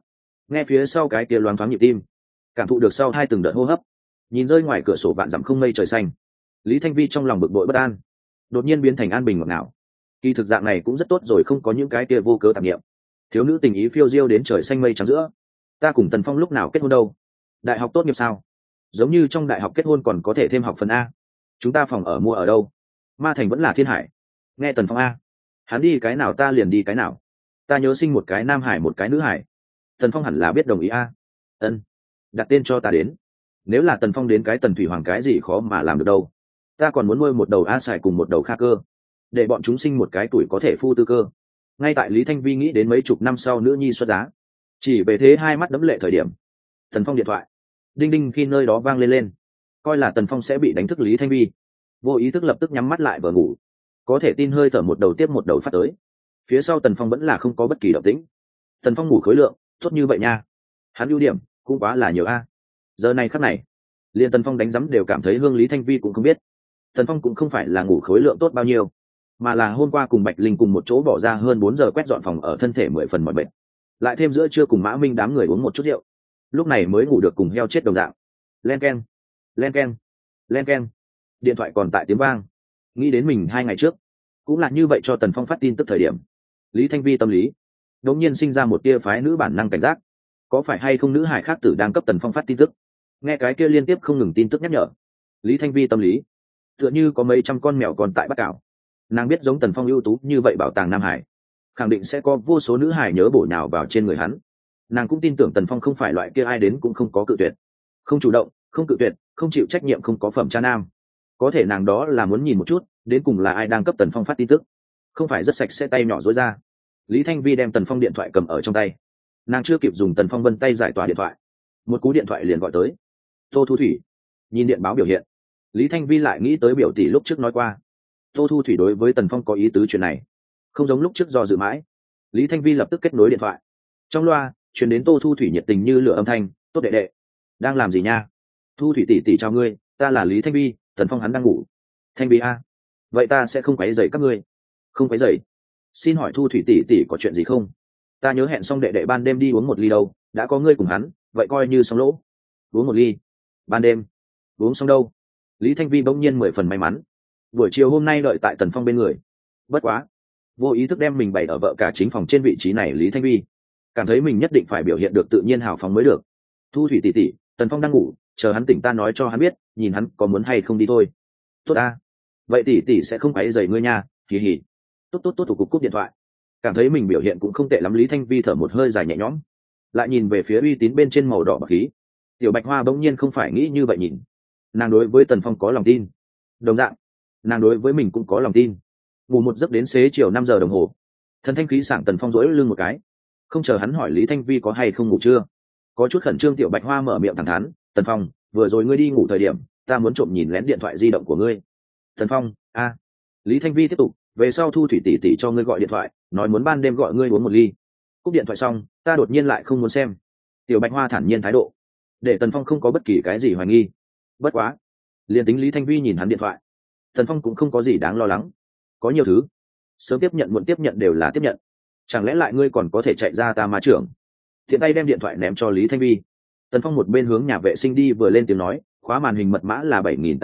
nghe phía sau cái kia loáng thoáng nhịp tim, cảm thụ được sau hai từng đợt hô hấp, nhìn rơi ngoài cửa sổ vạn dặm không mây trời xanh, lý thanh vi trong lòng bực bội bất an đột nhiên biến thành an bình ngọt ngào. Kỳ thực dạng này cũng rất tốt rồi, không có những cái kia vô cớ tạp niệm. Thiếu nữ tình ý phiêu diêu đến trời xanh mây trắng giữa. Ta cùng Tần Phong lúc nào kết hôn đâu? Đại học tốt nghiệp sao? Giống như trong đại học kết hôn còn có thể thêm học phần a. Chúng ta phòng ở mua ở đâu? Ma Thành vẫn là Thiên Hải. Nghe Tần Phong a, hắn đi cái nào ta liền đi cái nào. Ta nhớ sinh một cái nam hải một cái nữ hải. Tần Phong hẳn là biết đồng ý a. Ân, đặt tên cho ta đến. Nếu là Tần Phong đến cái Tần Thủy Hoàng cái gì khó mà làm được đâu. Ta còn muốn nuôi một đầu A Sải cùng một đầu Kha Cơ, để bọn chúng sinh một cái tuổi có thể phu tư cơ. Ngay tại Lý Thanh Vi nghĩ đến mấy chục năm sau nữ nhi xuất giá, chỉ về thế hai mắt đẫm lệ thời điểm, Tần Phong điện thoại đinh đinh khi nơi đó vang lên lên, coi là Tần Phong sẽ bị đánh thức Lý Thanh Vi, vô ý thức lập tức nhắm mắt lại vờ ngủ. Có thể tin hơi thở một đầu tiếp một đầu phát tới, phía sau Tần Phong vẫn là không có bất kỳ động tĩnh. Tần Phong ngủ khối lượng tốt như vậy nha, hắn ưu điểm cũng quá là nhiều a. Giờ này khắc này liền Tần Phong đánh giấm đều cảm thấy hương Lý Thanh Vi cũng không biết. Tần Phong cũng không phải là ngủ khối lượng tốt bao nhiêu, mà là hôm qua cùng Bạch Linh cùng một chỗ bỏ ra hơn 4 giờ quét dọn phòng ở, thân thể 10 phần mỏi mệt, lại thêm giữa trưa cùng Mã Minh đám người uống một chút rượu, lúc này mới ngủ được cùng heo chết đồng dạng. Len keng, len keng, len keng, điện thoại còn tại tiếng vang. Nghĩ đến mình 2 ngày trước cũng là như vậy cho Tần Phong phát tin tức thời điểm, Lý Thanh Vi tâm lý đột nhiên sinh ra một tia phái nữ bản năng cảnh giác, có phải hay không nữ hải khác tử đang cấp Tần Phong phát tin tức. Nghe cái kia liên tiếp không ngừng tin tức nhắc nhở, Lý Thanh Vi tâm lý tựa như có mấy trăm con mèo còn tại bắt cào. Nàng biết giống Tần Phong ưu tú như vậy bảo tàng Nam Hải, khẳng định sẽ có vô số nữ hải nhớ bổ nhào vào trên người hắn. Nàng cũng tin tưởng Tần Phong không phải loại kia ai đến cũng không có cự tuyệt, không chủ động, không cự tuyệt, không chịu trách nhiệm, không có phẩm cha nam. Có thể nàng đó là muốn nhìn một chút đến cùng là ai đang cấp Tần Phong phát tin tức, không phải rất sạch sẽ tay nhỏ dối ra. Lý Thanh Vi đem Tần Phong điện thoại cầm ở trong tay, nàng chưa kịp dùng Tần Phong vân tay giải tỏa điện thoại, một cú điện thoại liền gọi tới. Tô Thu Thủy. Nhìn điện báo biểu hiện, Lý Thanh Vi lại nghĩ tới biểu tỷ lúc trước nói qua, Tô Thu Thủy đối với Tần Phong có ý tứ chuyện này, không giống lúc trước do dự mãi. Lý Thanh Vi lập tức kết nối điện thoại, trong loa truyền đến Tô Thu Thủy nhiệt tình như lửa âm thanh. Tốt đệ đệ, đang làm gì nha? Thu Thủy tỷ tỷ chào ngươi, ta là Lý Thanh Vi, Tần Phong hắn đang ngủ. Thanh Vi a, vậy ta sẽ không quấy rầy các ngươi. Không quấy rầy. Xin hỏi Thu Thủy tỷ tỷ có chuyện gì không? Ta nhớ hẹn xong đệ đệ ban đêm đi uống một ly đâu, đã có ngươi cùng hắn, vậy coi như xong lỗ. Uống một ly? Ban đêm? Uống xong đâu? Lý Thanh Vi bỗng nhiên 10 phần may mắn, buổi chiều hôm nay đợi tại Tần Phong bên người. Bất quá, vô ý thức đem mình bày ở vợ cả chính phòng trên vị trí này, Lý Thanh Vi cảm thấy mình nhất định phải biểu hiện được tự nhiên hào phóng mới được. Thu Thủy tỷ tỷ, Tần Phong đang ngủ, chờ hắn tỉnh ta nói cho hắn biết, nhìn hắn có muốn hay không đi thôi. Tốt a, vậy tỷ tỷ sẽ không quấy rầy ngươi nha, hì hì. Tốt thủ cục cúp điện thoại. Cảm thấy mình biểu hiện cũng không tệ lắm, Lý Thanh Vi thở một hơi dài nhẹ nhõm, lại nhìn về phía uy tín bên trên màu đỏ bạc khí. Tiểu Bạch Hoa bỗng nhiên không phải nghĩ như vậy nhìn, nàng đối với Tần Phong có lòng tin, đồng dạng nàng đối với mình cũng có lòng tin. Ngủ một giấc đến xế chiều 5 giờ đồng hồ, thần thanh khí sảng Tần Phong rỗi lưng một cái, không chờ hắn hỏi Lý Thanh Vi có hay không ngủ chưa, có chút khẩn trương Tiểu Bạch Hoa mở miệng thẳng thắn. Tần Phong, vừa rồi ngươi đi ngủ thời điểm ta muốn trộm nhìn lén điện thoại di động của ngươi. Tần Phong a. Lý Thanh Vi tiếp tục, về sau Thu Thủy tỷ tỷ cho ngươi gọi điện thoại, nói muốn ban đêm gọi ngươi uống một ly. Cúp điện thoại xong ta đột nhiên lại không muốn xem. Tiểu Bạch Hoa thản nhiên thái độ, để Tần Phong không có bất kỳ cái gì hoài nghi. Bất quá, liền tính Lý Thanh Vi nhìn hắn điện thoại, Tần Phong cũng không có gì đáng lo lắng. Có nhiều thứ sớm tiếp nhận muộn tiếp nhận đều là tiếp nhận, chẳng lẽ lại ngươi còn có thể chạy ra ta ma trưởng. Thiện tay đem điện thoại ném cho Lý Thanh Vi. Tần Phong một bên hướng nhà vệ sinh đi vừa lên tiếng nói, khóa màn hình mật mã là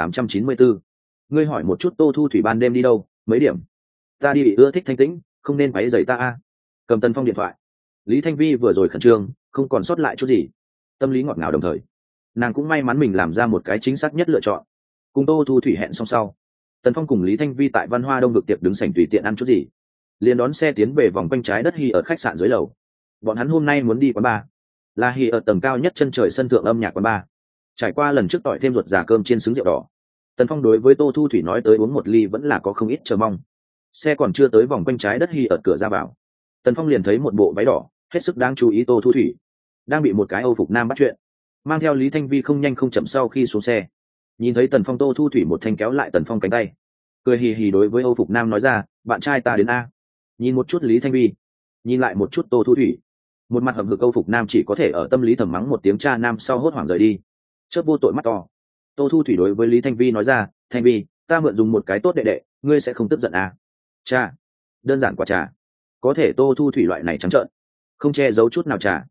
7894. Ngươi hỏi một chút Tô Thu Thủy ban đêm đi đâu, mấy điểm. Ta đi bị ưa thích thanh tĩnh, không nên quấy rầy ta a. Cầm Tần Phong điện thoại, Lý Thanh Vi vừa rồi khẩn trương không còn sót lại chút gì, tâm lý ngọt ngào, đồng thời nàng cũng may mắn mình làm ra một cái chính xác nhất lựa chọn. Cùng Tô Thu Thủy hẹn xong sau, Tần Phong cùng Lý Thanh Vi tại Văn Hoa Đông vực tiệc đứng sảnh tùy tiện ăn chút gì, liền đón xe tiến về vòng quanh trái đất Hy ở khách sạn dưới lầu. Bọn hắn hôm nay muốn đi quán bar, là Hy ở tầng cao nhất chân trời sân thượng âm nhạc quán bar. Trải qua lần trước tỏi thêm ruột già cơm chiên xứng rượu đỏ, Tần Phong đối với Tô Thu Thủy nói tới uống một ly vẫn là có không ít chờ mong. Xe còn chưa tới vòng quanh trái đất Hy ở cửa ra vào, Tần Phong liền thấy một bộ váy đỏ hết sức đáng chú ý Tô Thu Thủy đang bị một cái Âu phục nam bắt chuyện, mang theo Lý Thanh Vi không nhanh không chậm. Sau khi xuống xe, nhìn thấy Tần Phong, Tô Thu Thủy một thanh kéo lại Tần Phong cánh tay, cười hì hì đối với Âu phục nam nói ra, bạn trai ta đến a. Nhìn một chút Lý Thanh Vi, nhìn lại một chút Tô Thu Thủy, một mặt hậm hực Âu phục nam chỉ có thể ở tâm lý thầm mắng một tiếng cha nam, sau hốt hoảng rời đi. Chớp vô tội mắt to, Tô Thu Thủy đối với Lý Thanh Vi nói ra, Thanh Vi, ta mượn dùng một cái tốt đệ đệ, ngươi sẽ không tức giận à? Cha, đơn giản quả trà. Có thể Tô Thu Thủy loại này trắng trợn, không che giấu chút nào trà,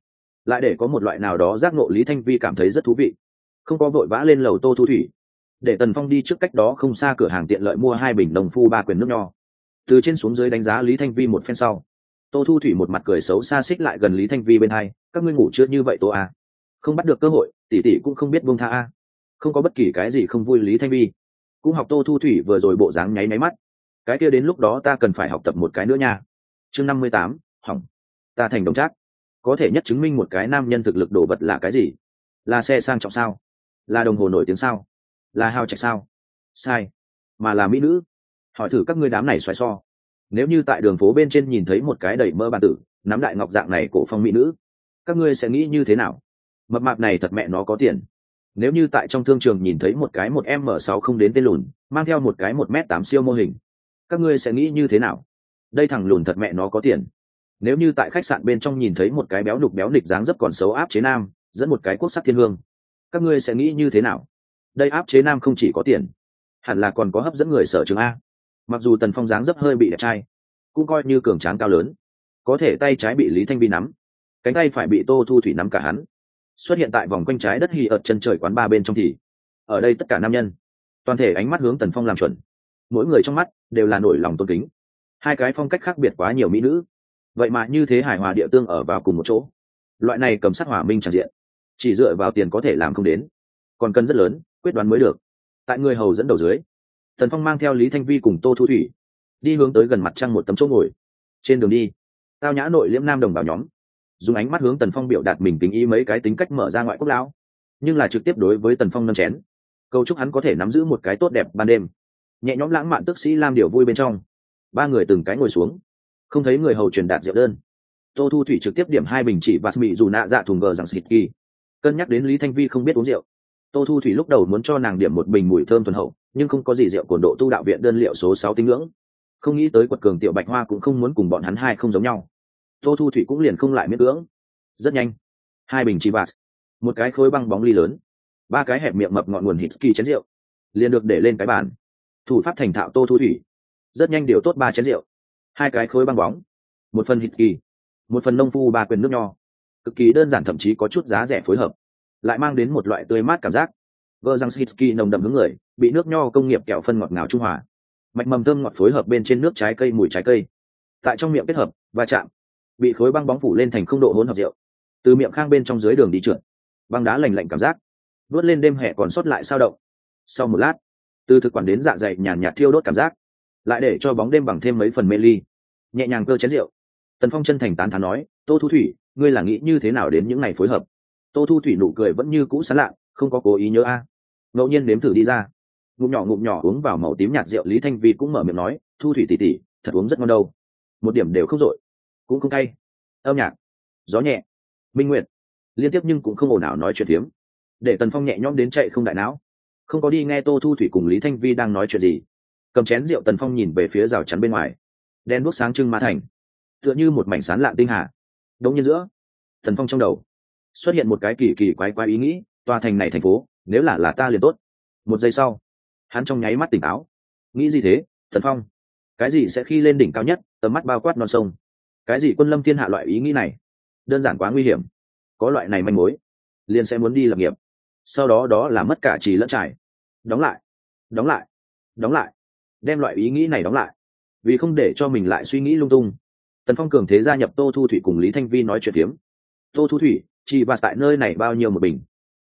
lại để có một loại nào đó giác ngộ lý thanh vi cảm thấy rất thú vị, không có vội vã lên lầu tô thu thủy, để tần phong đi trước cách đó không xa cửa hàng tiện lợi mua 2 bình đồng phu 3 quyền nước nho. Từ trên xuống dưới đánh giá lý thanh vi một phen sau, tô thu thủy một mặt cười xấu xa xích lại gần lý thanh vi bên hai, các ngươi ngủ chưa như vậy tô à? Không bắt được cơ hội tỷ tỷ cũng không biết buông tha à? Không có bất kỳ cái gì không vui. Lý thanh vi cũng học tô thu thủy vừa rồi bộ dáng nháy máy mắt, cái kia đến lúc đó ta cần phải học tập một cái nữa nha. Chương 58, hỏng. Ta thành đồng trác, có thể nhất chứng minh một cái nam nhân thực lực đồ vật là cái gì? Là xe sang trọng sao? Là đồng hồ nổi tiếng sao? Là hào trạch sao? Sai, mà là mỹ nữ. Hỏi thử các ngươi đám này xoáy so, nếu như tại đường phố bên trên nhìn thấy một cái đầy mơ bàn tử nắm đại ngọc dạng này cổ phong mỹ nữ, các ngươi sẽ nghĩ như thế nào? Mập mạp này thật mẹ nó có tiền. Nếu như tại trong thương trường nhìn thấy một cái 1m6 không đến tên lùn mang theo một cái 1m8 siêu mô hình, các ngươi sẽ nghĩ như thế nào? Đây thằng lùn thật mẹ nó có tiền. Nếu như tại khách sạn bên trong nhìn thấy một cái béo nịch dáng dấp còn xấu áp chế nam dẫn một cái quốc sắc thiên hương, các ngươi sẽ nghĩ như thế nào? Đây áp chế nam không chỉ có tiền, hẳn là còn có hấp dẫn người sở trường a. Mặc dù tần phong dáng dấp hơi bị đẹp trai, cũng coi như cường tráng cao lớn, có thể tay trái bị lý thanh vi nắm, cánh tay phải bị tô thu thủy nắm cả hắn. Xuất hiện tại vòng quanh trái đất hì ợt chân trời quán ba bên trong thì ở đây tất cả nam nhân toàn thể ánh mắt hướng tần phong làm chuẩn, mỗi người trong mắt đều là nổi lòng tôn kính. Hai cái phong cách khác biệt quá nhiều mỹ nữ, vậy mà như thế hài hòa địa tương ở vào cùng một chỗ. Loại này cầm sát hỏa minh tràn diện, chỉ dựa vào tiền có thể làm không đến, còn cần rất lớn quyết đoán mới được. Tại người hầu dẫn đầu dưới, tần phong mang theo lý thanh vi cùng tô thu thủy đi hướng tới gần mặt trăng một tấm chỗ ngồi. Trên đường đi, tao nhã nội liễm nam đồng bào nhóm dùng ánh mắt hướng tần phong biểu đạt mình tình ý mấy cái tính cách mở ra ngoại quốc lão, nhưng là trực tiếp đối với tần phong nâng chén, cầu chúc hắn có thể nắm giữ một cái tốt đẹp ban đêm. Nhẹ nhõm lãng mạn tức sĩ lam điều vui bên trong, ba người từng cái ngồi xuống, không thấy người hầu truyền đạt rượu đơn. Tô thu thủy trực tiếp điểm 2 bình chỉ và mị dù nạ dạ thùng gờ rằng xịt kỳ. Cân nhắc đến lý thanh vi không biết uống rượu, tô thu thủy lúc đầu muốn cho nàng điểm 1 bình mùi thơm thuần hậu nhưng không có gì rượu cồn độ tu đạo viện đơn liệu số 6 tinh ngưỡng. Không nghĩ tới quật cường tiểu bạch hoa cũng không muốn cùng bọn hắn hai không giống nhau, tô thu thủy cũng liền không lại miễn cưỡng. Rất nhanh, 2 bình chỉ vạt, một cái khối băng bóng ly lớn, 3 cái hẹp miệng mập ngọn nguồn hitsky chén rượu liền được để lên cái bàn. Thủ pháp thành thạo tô thu thủy rất nhanh điều tốt 3 chén rượu, 2 cái khối băng bóng, 1 phần hitsky, 1 phần nông phu 3 quyền nước nho, cực kỳ đơn giản thậm chí có chút giá rẻ phối hợp, lại mang đến một loại tươi mát cảm giác. Vợ rằng hitsky nồng đậm hướng người, bị nước nho công nghiệp kẹo phân ngọt ngào trung hòa, mạch mầm thơm ngọt phối hợp bên trên nước trái cây mùi trái cây, tại trong miệng kết hợp và chạm, bị khối băng bóng phủ lên thành không độ hỗn hợp rượu, từ miệng khang bên trong dưới đường đi trượt, băng đá lành lạnh cảm giác nuốt lên đêm hè còn sót lại sao động. Sau một lát, từ thực quản đến dạ dày nhàn nhạt thiêu đốt cảm giác, lại để cho bóng đêm bằng thêm mấy phần mê ly. Nhẹ nhàng cơ chén rượu, tần phong chân thành tán thán nói, tô thu thủy, ngươi là nghĩ như thế nào đến những ngày phối hợp? Tô thu thủy nụ cười vẫn như cũ sán lạ, không có cố ý nhớ a. Ngẫu nhiên nếm thử đi ra, ngụm nhỏ uống vào màu tím nhạt rượu. Lý thanh vi cũng mở miệng nói, thu thủy tỉ tỉ thật uống rất ngon đâu, một điểm đều không dội, cũng không cay. Âm nhạc, gió nhẹ, minh nguyệt liên tiếp nhưng cũng không ồn ào nói chuyện phiếm, để tần phong nhẹ nhõm đến chạy không đại não, không có đi nghe tô thu thủy cùng lý thanh vi đang nói chuyện gì. Cầm chén rượu, tần phong nhìn về phía rào chắn bên ngoài, đen đuốc sáng trưng ma thành, tựa như một mảnh sán lạn tinh hà. Đống nhiên giữa tần phong trong đầu xuất hiện một cái kỳ kỳ quái quái ý nghĩ, tòa thành này thành phố nếu là ta liền tốt. Một giây sau, hắn trong nháy mắt tỉnh táo. Nghĩ gì thế tần phong? Cái gì sẽ khi lên đỉnh cao nhất tầm mắt bao quát non sông? Cái gì quân lâm thiên hạ? Loại ý nghĩ này đơn giản quá nguy hiểm, có loại này manh mối liền sẽ muốn đi lập nghiệp, sau đó là mất cả trì lẫn trải. Đóng lại, đóng lại, đóng lại, đem loại ý nghĩ này đóng lại, vì không để cho mình lại suy nghĩ lung tung. Tần phong cường thế gia nhập tô thu thủy cùng lý thanh vi nói chuyện phiếm. Tô thu thủy, chị và tại nơi này bao nhiêu một bình?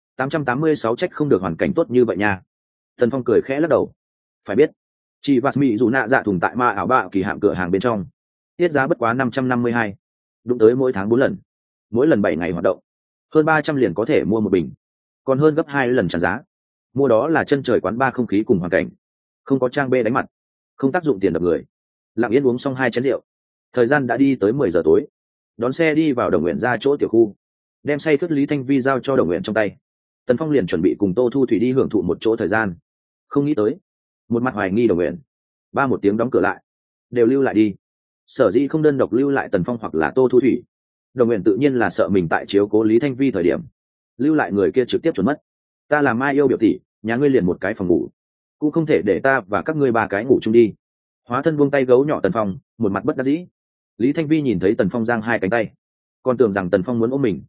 886, trách không được hoàn cảnh tốt như vậy nha. Tần phong cười khẽ lắc đầu, phải biết chị và mỹ dù nạ dạ thùng tại ma ảo bạo kỳ hạm cửa hàng bên trong tiết giá bất quá 552, đụng tới mỗi tháng 4 lần, mỗi lần 7 ngày hoạt động, hơn 300 liền có thể mua một bình, còn hơn gấp 2 lần trả giá. Mua đó là chân trời quán ba không khí cùng hoàn cảnh, không có trang bê đánh mặt, không tác dụng tiền đập người. Lặng yên uống xong 2 chén rượu, thời gian đã đi tới 10 giờ tối. Đón xe đi vào Đồng Nguyện ra chỗ tiểu khu, đem say khướt lý thanh vi giao cho Đồng Nguyện trong tay. Tần phong liền chuẩn bị cùng tô thu thủy đi hưởng thụ một chỗ thời gian. Không nghĩ tới một mặt hoài nghi Đồng Nguyện, ba một tiếng đóng cửa lại, đều lưu lại đi. Sở dĩ không đơn độc lưu lại tần phong hoặc là tô thu thủy, Đồng Nguyện tự nhiên là sợ mình tại chiếu cố lý thanh vi thời điểm lưu lại người kia trực tiếp trốn mất. Ta là mai yêu biểu tỷ, nhà ngươi liền một cái phòng ngủ, cũng không thể để ta và các ngươi 3 cái ngủ chung đi. Hóa thân buông tay gấu nhỏ tần phong, một mặt bất đắc dĩ. Lý thanh vi nhìn thấy tần phong giang 2 cánh tay, còn tưởng rằng tần phong muốn ôm mình,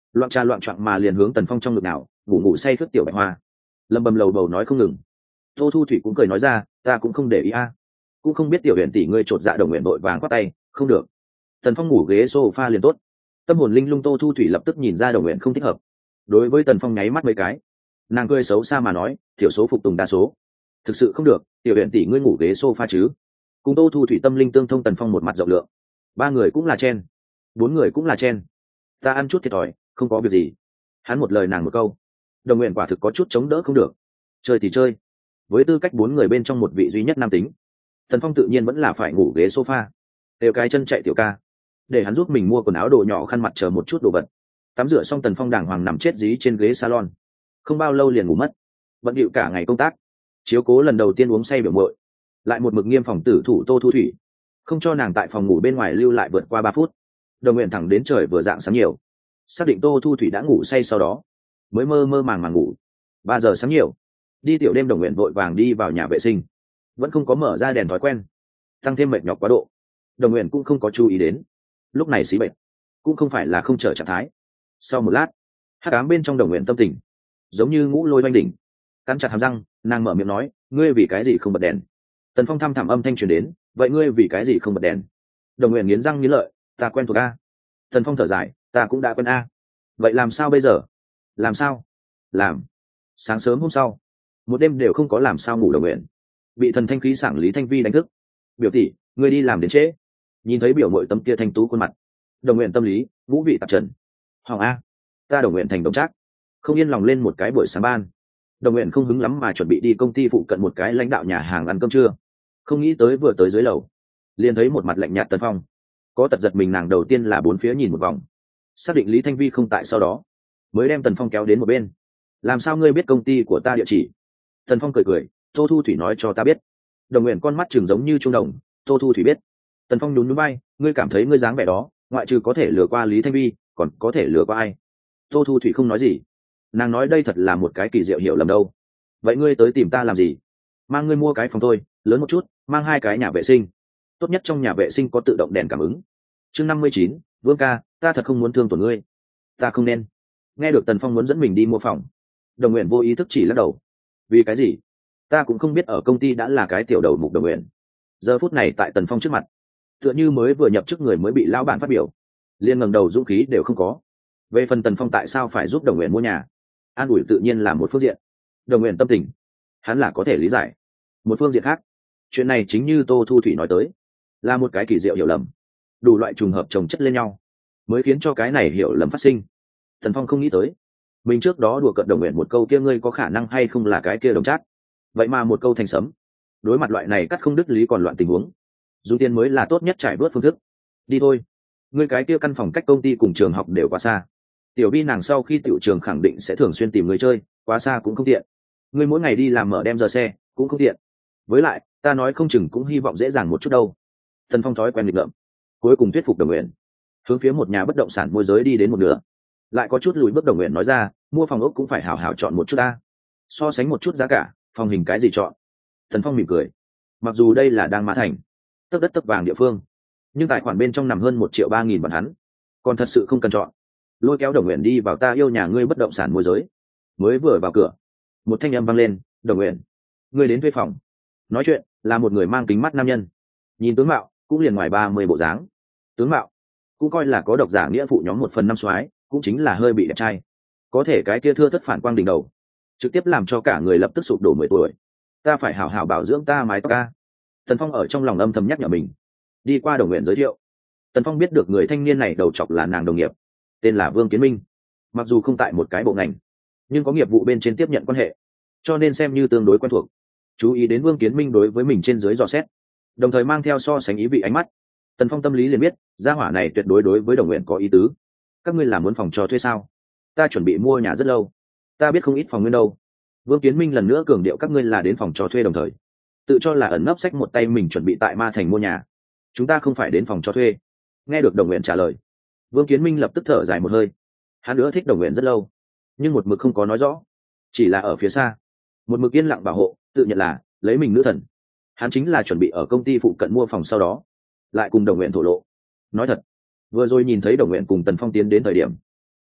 loạn trà loạn trọn mà liền hướng Tần Phong trong ngực nào ngủ ngủ say khướt tiểu bạch hoa, lầm bầm lầu bầu nói không ngừng. Tô Thu Thủy cũng cười nói ra, ta cũng không để ý a, cũng không biết tiểu huyện tỷ ngươi chột dạ Đồng Nguyện đội vàng quát tay, không được. Tần Phong ngủ ghế sofa liền tốt. Tâm hồn linh lung Tô Thu Thủy lập tức nhìn ra Đồng Nguyện không thích hợp, đối với Tần Phong nháy mắt mấy cái, nàng cười xấu xa mà nói, thiểu số phục tùng đa số, thực sự không được, tiểu huyện tỷ ngươi ngủ ghế sofa chứ. Cùng Tô Thu Thủy tâm linh tương thông, Tần Phong một mặt rộng lượng, ba người cũng là chen, bốn người cũng là chen, ta ăn chút thiệt thòi, không có việc gì. Hắn một lời nàng một câu, Đồng Nguyện quả thực có chút chống đỡ không được. Chơi thì chơi, với tư cách bốn người bên trong một vị duy nhất nam tính, Tần Phong tự nhiên vẫn là phải ngủ ghế sofa. Đều cái chân chạy tiểu ca, để hắn giúp mình mua quần áo đồ nhỏ khăn mặt chờ một chút đồ vật. Tắm rửa xong Tần Phong đàng hoàng nằm chết dí trên ghế salon, không bao lâu liền ngủ mất. Bận điệu cả ngày công tác, chiếu cố lần đầu tiên uống say biểu muội, lại một mực nghiêm phòng tử thủ Tô Thu Thủy, không cho nàng tại phòng ngủ bên ngoài lưu lại vượt qua 3 phút. Đồng Nguyện thẳng đến trời vừa rạng sáng nhiều, xác định Tô Thu Thủy đã ngủ say sau đó mới mơ mơ màng màng ngủ. 3 giờ sáng nhiều, đi tiểu đêm Đồng Nguyện vội vàng đi vào nhà vệ sinh, vẫn không có mở ra đèn thói quen, tăng thêm mệt nhọc quá độ, Đồng Nguyện cũng không có chú ý đến. Lúc này xí bệnh cũng không phải là không trở trạng thái. Sau một lát, hắc ám bên trong Đồng Nguyện tâm tình giống như ngũ lôi oanh đỉnh, cắn chặt hàm răng, nàng mở miệng nói, ngươi vì cái gì không bật đèn? Tần Phong thăm thẳm âm thanh truyền đến, vậy ngươi vì cái gì không bật đèn? Đồng Nguyện nghiến răng nghiến lợi, ta quen thuộc a. Tần Phong thở dài, ta cũng đã quen a. Vậy làm sao bây giờ? Làm sao? Làm. Sáng sớm hôm sau, một đêm đều không có làm sao ngủ, Đồng Nguyện bị thần thanh khí sảng Lý Thanh Vi đánh thức. Biểu tỷ, ngươi đi làm đến trễ. Nhìn thấy biểu mội tấm kia thanh tú khuôn mặt, Đồng Nguyện tâm lý ngũ vị tạp trần. Hoàng a, ta Đồng Nguyện thành đồng trác, không yên lòng lên một cái buổi sáng ban. Đồng Nguyện không hứng lắm mà chuẩn bị đi công ty phụ cận một cái lãnh đạo nhà hàng ăn cơm trưa. Không nghĩ tới vừa tới dưới lầu, liền thấy một mặt lạnh nhạt Tần Phong. Có tật giật mình, nàng đầu tiên là bốn phía nhìn một vòng, xác định Lý Thanh Vi không tại, sau đó mới đem Tần Phong kéo đến một bên. Làm sao ngươi biết công ty của ta địa chỉ? Tần Phong cười cười, Tô Thu Thủy nói cho ta biết. Đồng Nguyện con mắt chừng giống như trung đồng, Tô Thu Thủy biết. Tần Phong nhún nhún bay, ngươi cảm thấy ngươi dáng vẻ đó, ngoại trừ có thể lừa qua Lý Thanh Vi, còn có thể lừa qua ai? Tô Thu Thủy không nói gì, nàng nói đây thật là một cái kỳ diệu hiểu lầm đâu. Vậy ngươi tới tìm ta làm gì? Mang ngươi mua cái phòng thôi, lớn một chút, mang 2 cái nhà vệ sinh, tốt nhất trong nhà vệ sinh có tự động đèn cảm ứng. Chương 59, Vương ca, ta thật không muốn thương tổn ngươi. Ta không nên. Nghe được Tần Phong muốn dẫn mình đi mua phòng, Đồng Nguyện vô ý thức chỉ lắc đầu. Vì cái gì? Ta cũng không biết, ở công ty đã là cái tiểu đầu mục. Đồng Nguyện giờ phút này tại Tần Phong trước mặt, tựa như mới vừa nhập chức người mới bị lão bản phát biểu, liên ngẩng đầu dũng khí đều không có. Về phần Tần Phong tại sao phải giúp Đồng Nguyện mua nhà, an ủi tự nhiên là một phương diện. Đồng Nguyện tâm tình, hắn là có thể lý giải. Một phương diện khác, chuyện này chính như Tô Thu Thủy nói tới, là một cái kỳ diệu hiểu lầm, đủ loại trùng hợp chồng chất lên nhau, mới khiến cho cái này hiểu lầm phát sinh. Tần Phong không nghĩ tới, mình trước đó đùa cợt Đồng Nguyện một câu kia ngươi có khả năng hay không là cái kia đồng trác, vậy mà một câu thành sấm. Đối mặt loại này cắt không đứt lý còn loạn tình huống, dùng tiền mới là tốt nhất trải bớt phương thức. Đi thôi, ngươi cái kia căn phòng cách công ty cùng trường học đều quá xa. Tiểu Vi nàng sau khi tiểu trường khẳng định sẽ thường xuyên tìm người chơi, quá xa cũng không tiện. Ngươi mỗi ngày đi làm mở đem giờ xe cũng không tiện. Với lại ta nói không chừng cũng hy vọng dễ dàng một chút đâu. Tần Phong thói quen nghịch ngợm, cuối cùng thuyết phục Đồng Nguyện, hướng phía một nhà bất động sản môi giới đi đến một nửa, lại có chút lùi bước. Đồng Nguyện nói ra, mua phòng ốc cũng phải hảo hảo chọn một chút ta, so sánh một chút giá cả, phòng hình cái gì chọn. Tần Phong mỉm cười, mặc dù đây là đang Mã Thành, tấc đất tấc vàng địa phương, nhưng tài khoản bên trong nằm hơn 1.300.000 bọn hắn, còn thật sự không cần chọn. Lôi kéo Đồng Nguyện đi vào ta yêu nhà ngươi bất động sản môi giới. Mới vừa vào cửa, một thanh âm vang lên, Đồng Nguyện, ngươi đến thuê phòng. Nói chuyện là một người mang kính mắt nam nhân, nhìn tướng mạo cũng liền ngoài 30 bộ dáng. Tướng mạo cũng coi là có độc giả nghĩa phụ nhóm 1/5 soái, cũng chính là hơi bị đẹp trai. Có thể cái kia thưa thất phản quang đỉnh đầu, trực tiếp làm cho cả người lập tức sụp đổ 10 tuổi. Ta phải hảo hảo bảo dưỡng ta mái tóc ca. Tần Phong ở trong lòng âm thầm nhắc nhở mình. Đi qua Đồng Nguyện giới thiệu, Tần Phong biết được người thanh niên này đầu chọc là nàng đồng nghiệp, tên là Vương Kiến Minh. Mặc dù không tại một cái bộ ngành, nhưng có nghiệp vụ bên trên tiếp nhận quan hệ, cho nên xem như tương đối quen thuộc. Chú ý đến Vương Kiến Minh đối với mình trên dưới dò xét, đồng thời mang theo so sánh ý vị ánh mắt, Tần Phong tâm lý liền biết gia hỏa này tuyệt đối đối với Đồng Nguyện có ý tứ. Các ngươi làm muốn phòng cho thuê sao? Ta chuẩn bị mua nhà rất lâu, ta biết không ít phòng nguyên đâu. Vương Kiến Minh lần nữa cường điệu các ngươi là đến phòng cho thuê, đồng thời tự cho là ẩn nấp sách một tay mình chuẩn bị tại Ma Thành mua nhà. Chúng ta không phải đến phòng cho thuê. Nghe được Đồng Nguyện trả lời, Vương Kiến Minh lập tức thở dài một hơi. Hắn nữa thích Đồng Nguyện rất lâu, nhưng một mực không có nói rõ, chỉ là ở phía xa một mực yên lặng bảo hộ, tự nhận là lấy mình nữ thần. Hắn chính là chuẩn bị ở công ty phụ cận mua phòng, sau đó lại cùng Đồng Nguyện thổ lộ. Nói thật, vừa rồi nhìn thấy Đồng Nguyện cùng Tần Phong tiến đến thời điểm,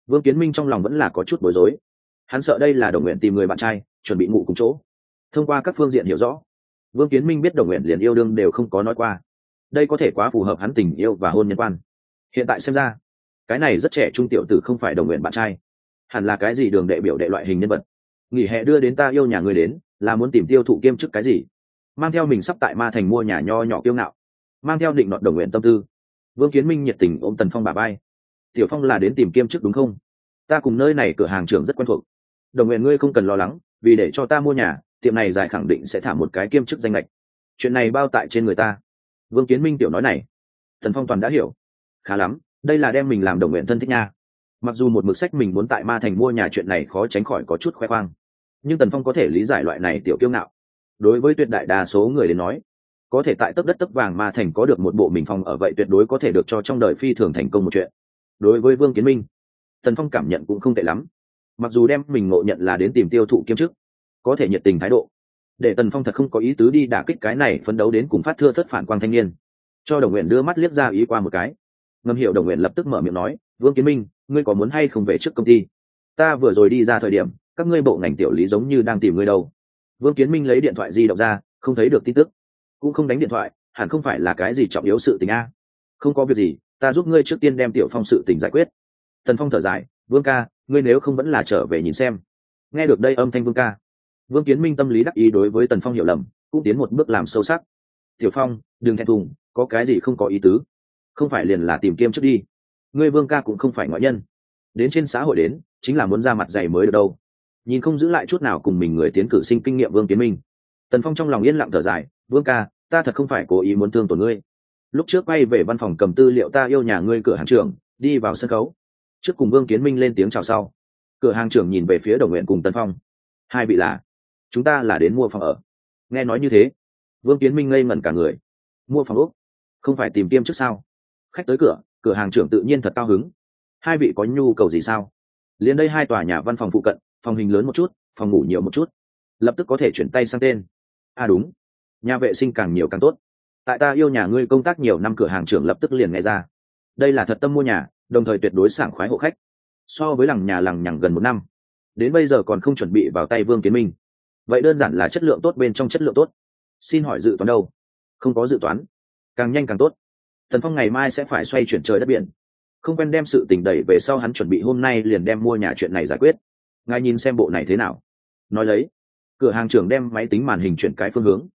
Vương Kiến Minh trong lòng vẫn là có chút bối rối. Hắn sợ đây là Đồng Nguyện tìm người bạn trai chuẩn bị ngủ cùng chỗ. Thông qua các phương diện hiểu rõ, Vương Kiến Minh biết Đồng Nguyện liền yêu đương đều không có nói qua. Đây có thể quá phù hợp hắn tình yêu và hôn nhân quan. Hiện tại xem ra, cái này rất trẻ trung tiểu tử không phải Đồng Nguyện bạn trai, hẳn là cái gì đường đệ biểu đệ loại hình nhân vật. Nghỉ hè đưa đến ta yêu nhà người đến, là muốn tìm tiêu thụ kiêm chức cái gì? Mang theo mình sắp tại Ma Thành mua nhà nho nhỏ kiêu ngạo, mang theo định nọt Đồng Nguyện tâm tư. Vương Kiến Minh nhiệt tình ôm Tần Phong bả vai. Tiểu Phong là đến tìm kiêm chức đúng không? Ta cùng nơi này cửa hàng trưởng rất quen thuộc. Đồng Nguyện ngươi không cần lo lắng, vì để cho ta mua nhà, tiệm này dài khẳng định sẽ thả một cái kiêm chức danh lệch. Chuyện này bao tại trên người ta. Vương Kiến Minh tiểu nói này, Tần Phong toàn đã hiểu. Khá lắm, đây là đem mình làm Đồng Nguyện thân thích nha. Mặc dù một mực sách mình muốn tại Ma Thành mua nhà chuyện này khó tránh khỏi có chút khoe khoang, nhưng Tần Phong có thể lý giải loại này tiểu kiêu ngạo. Đối với tuyệt đại đa số người đến nói, có thể tại tấc đất tấc vàng Ma Thành có được một bộ mình phòng ở vậy tuyệt đối có thể được cho trong đời phi thường thành công một chuyện. Đối với Vương Kiến Minh, Tần Phong cảm nhận cũng không tệ lắm. Mặc dù đem mình ngộ nhận là đến tìm tiêu thụ kiêm chức, có thể nhiệt tình thái độ, để Tần Phong thật không có ý tứ đi đả kích cái này phấn đấu đến cùng phát thưa thất phản quang thanh niên. Cho Đồng Nguyện đưa mắt liếc ra ý qua một cái, ngầm hiểu Đồng Nguyện lập tức mở miệng nói, Vương Kiến Minh, ngươi có muốn hay không về trước công ty? Ta vừa rồi đi ra thời điểm, các ngươi bộ ngành tiểu lý giống như đang tìm ngươi đâu. Vương Kiến Minh lấy điện thoại di động ra, không thấy được tin tức, cũng không đánh điện thoại, hẳn không phải là cái gì trọng yếu sự tình a. Không có việc gì, ta giúp ngươi trước tiên đem Tiểu Phong sự tình giải quyết. Tần Phong thở dài, Vương ca, ngươi nếu không vẫn là trở về nhìn xem. Nghe được đây âm thanh Vương ca, Vương Kiến Minh tâm lý đắc ý đối với Tần Phong hiểu lầm, cũng tiến một bước làm sâu sắc. Tiểu Phong, đừng thẹn thùng, có cái gì không có ý tứ, không phải liền là tìm kiêm trước đi. Ngươi Vương ca cũng không phải ngoại nhân, đến trên xã hội đến chính là muốn ra mặt dày mới được đâu. Nhìn không giữ lại chút nào cùng mình người tiến cử sinh kinh nghiệm Vương Kiến Minh, Tần Phong trong lòng yên lặng thở dài, Vương ca, ta thật không phải cố ý muốn thương tổn ngươi. Lúc trước quay về văn phòng cầm tư liệu ta yêu nhà ngươi cửa hàng trưởng, đi vào sân khấu trước cùng Vương Kiến Minh lên tiếng chào sau. Cửa hàng trưởng nhìn về phía Đồng Nguyện cùng Tần Phong, hai vị là? Chúng ta là đến mua phòng ở. Nghe nói như thế, Vương Kiến Minh ngây ngẩn cả người. Mua phòng ốc? Không phải tìm kiêm trước sao? Khách tới cửa, cửa hàng trưởng tự nhiên thật cao hứng. Hai vị có nhu cầu gì sao? Liền đây hai tòa nhà văn phòng phụ cận, phòng hình lớn một chút, phòng ngủ nhiều một chút, lập tức có thể chuyển tay sang tên. À đúng, nhà vệ sinh càng nhiều càng tốt. Tại ta yêu nhà ngươi công tác nhiều năm, cửa hàng trưởng lập tức liền nghe ra. Đây là thật tâm mua nhà, đồng thời tuyệt đối sảng khoái hộ khách. So với lằng nhà lằng nhằng gần một năm, đến bây giờ còn không chuẩn bị vào tay Vương Kiến Minh. Vậy đơn giản là chất lượng tốt bên trong chất lượng tốt. Xin hỏi dự toán đâu? Không có dự toán, càng nhanh càng tốt. Tần Phong ngày mai sẽ phải xoay chuyển trời đất biển. Không quen đem sự tình đẩy về sau, hắn chuẩn bị hôm nay liền đem mua nhà chuyện này giải quyết. Ngài nhìn xem bộ này thế nào? Nói lấy, cửa hàng trưởng đem máy tính màn hình chuyển cái phương hướng.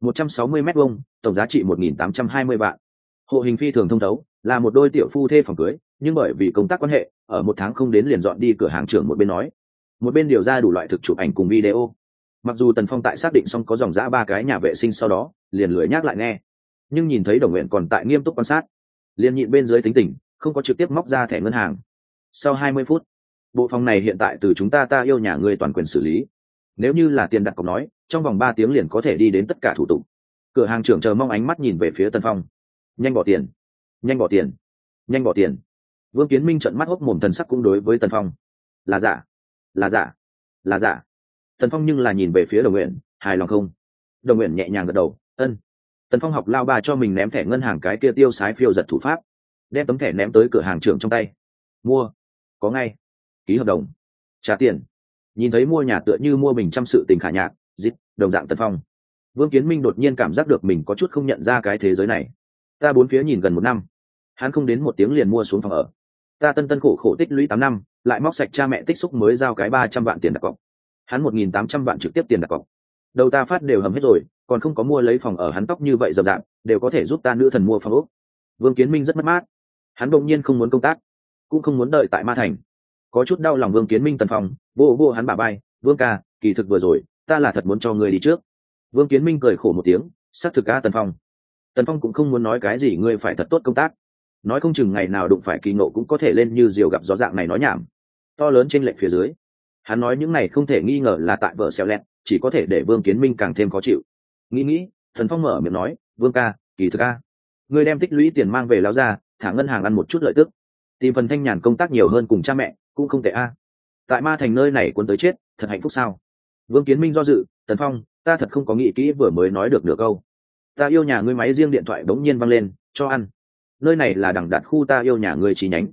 160 mét vuông, tổng giá trị 1.820 vạn. Hộ hình phi thường thông thấu, là một đôi tiểu phu thê phòng cưới, nhưng bởi vì công tác quan hệ, ở một tháng không đến liền dọn đi. Cửa hàng trưởng một bên nói, một bên điều ra đủ loại thực chụp ảnh cùng video. Mặc dù Tần Phong tại xác định xong có dòng dã 3 cái nhà vệ sinh sau đó, liền lười nhắc lại nghe, nhưng nhìn thấy Đồng Nguyện còn tại nghiêm túc quan sát, liền nhịn bên dưới tính tình, không có trực tiếp móc ra thẻ ngân hàng. Sau 20 phút, bộ phòng này hiện tại từ chúng ta yêu nhà ngươi toàn quyền xử lý. Nếu như là tiền đặt cọc nói, trong vòng 3 tiếng liền có thể đi đến tất cả thủ tục. Cửa hàng trưởng chờ mong ánh mắt nhìn về phía Tần Phong. Nhanh bỏ tiền, nhanh bỏ tiền, nhanh bỏ tiền. Vương Kiến Minh trợn mắt hốc mồm, thần sắc cũng đối với Tần Phong. Là giả, là giả, là giả. Tần Phong nhưng là nhìn về phía Đồng Nguyện, hài lòng không? Đồng Nguyện nhẹ nhàng gật đầu, ân. Tần Phong học lao bà cho mình ném thẻ ngân hàng cái kia tiêu sái phiêu giật thủ pháp, đem tấm thẻ ném tới cửa hàng trưởng trong tay. Mua, có ngay, ký hợp đồng, trả tiền. Nhìn thấy mua nhà tựa như mua bình trăm sự tình khả nhạc, dít, đồng dạng Tần Phong. Vương Kiến Minh đột nhiên cảm giác được mình có chút không nhận ra cái thế giới này. Ta bốn phía nhìn gần 1 năm, hắn không đến 1 tiếng liền mua xuống phòng ở. Ta tân tân khổ khổ tích lũy 8 năm, lại móc sạch cha mẹ tích xúc mới giao cái 300 vạn tiền đặt cọc. Hắn 1.800 vạn trực tiếp tiền đặt cọc. Đầu ta phát đều hầm hết rồi, còn không có mua lấy phòng ở. Hắn tóc như vậy rậm rạp, đều có thể giúp ta nữ thần mua phòng ốc. Vương Kiến Minh rất mất mát. Hắn đột nhiên không muốn công tác, cũng không muốn đợi tại Ma Thành. Có chút đau lòng Vương Kiến Minh. Tần Phong vô hắn bả vai, Vương ca, kỳ thực vừa rồi ta là thật muốn cho ngươi đi trước. Vương Kiến Minh cười khổ một tiếng, xác thực a Tần Phong. Tần Phong cũng không muốn nói cái gì ngươi phải thật tốt công tác, nói không chừng ngày nào đụng phải kỳ ngộ cũng có thể lên như diều gặp gió dạng này nói nhảm to lớn trên lệnh phía dưới. Hắn nói những này không thể nghi ngờ là tại vợ xéo lẹt, chỉ có thể để Vương Kiến Minh càng thêm khó chịu. Nghĩ Tần Phong mở miệng nói, Vương ca, kỳ thực a, ngươi đem tích lũy tiền mang về lão ra, thả ngân hàng ăn một chút lợi tức, tìm phần thanh nhàn công tác nhiều hơn cùng cha mẹ cũng không tệ a. Tại Ma Thành nơi này quân tới chết, thật hạnh phúc sao? Vương Kiến Minh do dự, Tần Phong, ta thật không có nghĩ kỹ, vừa mới nói được nửa câu, ta yêu nhà ngươi máy riêng điện thoại bỗng nhiên văng lên, cho ăn. Nơi này là Đằng Đạt khu ta yêu nhà ngươi chi nhánh.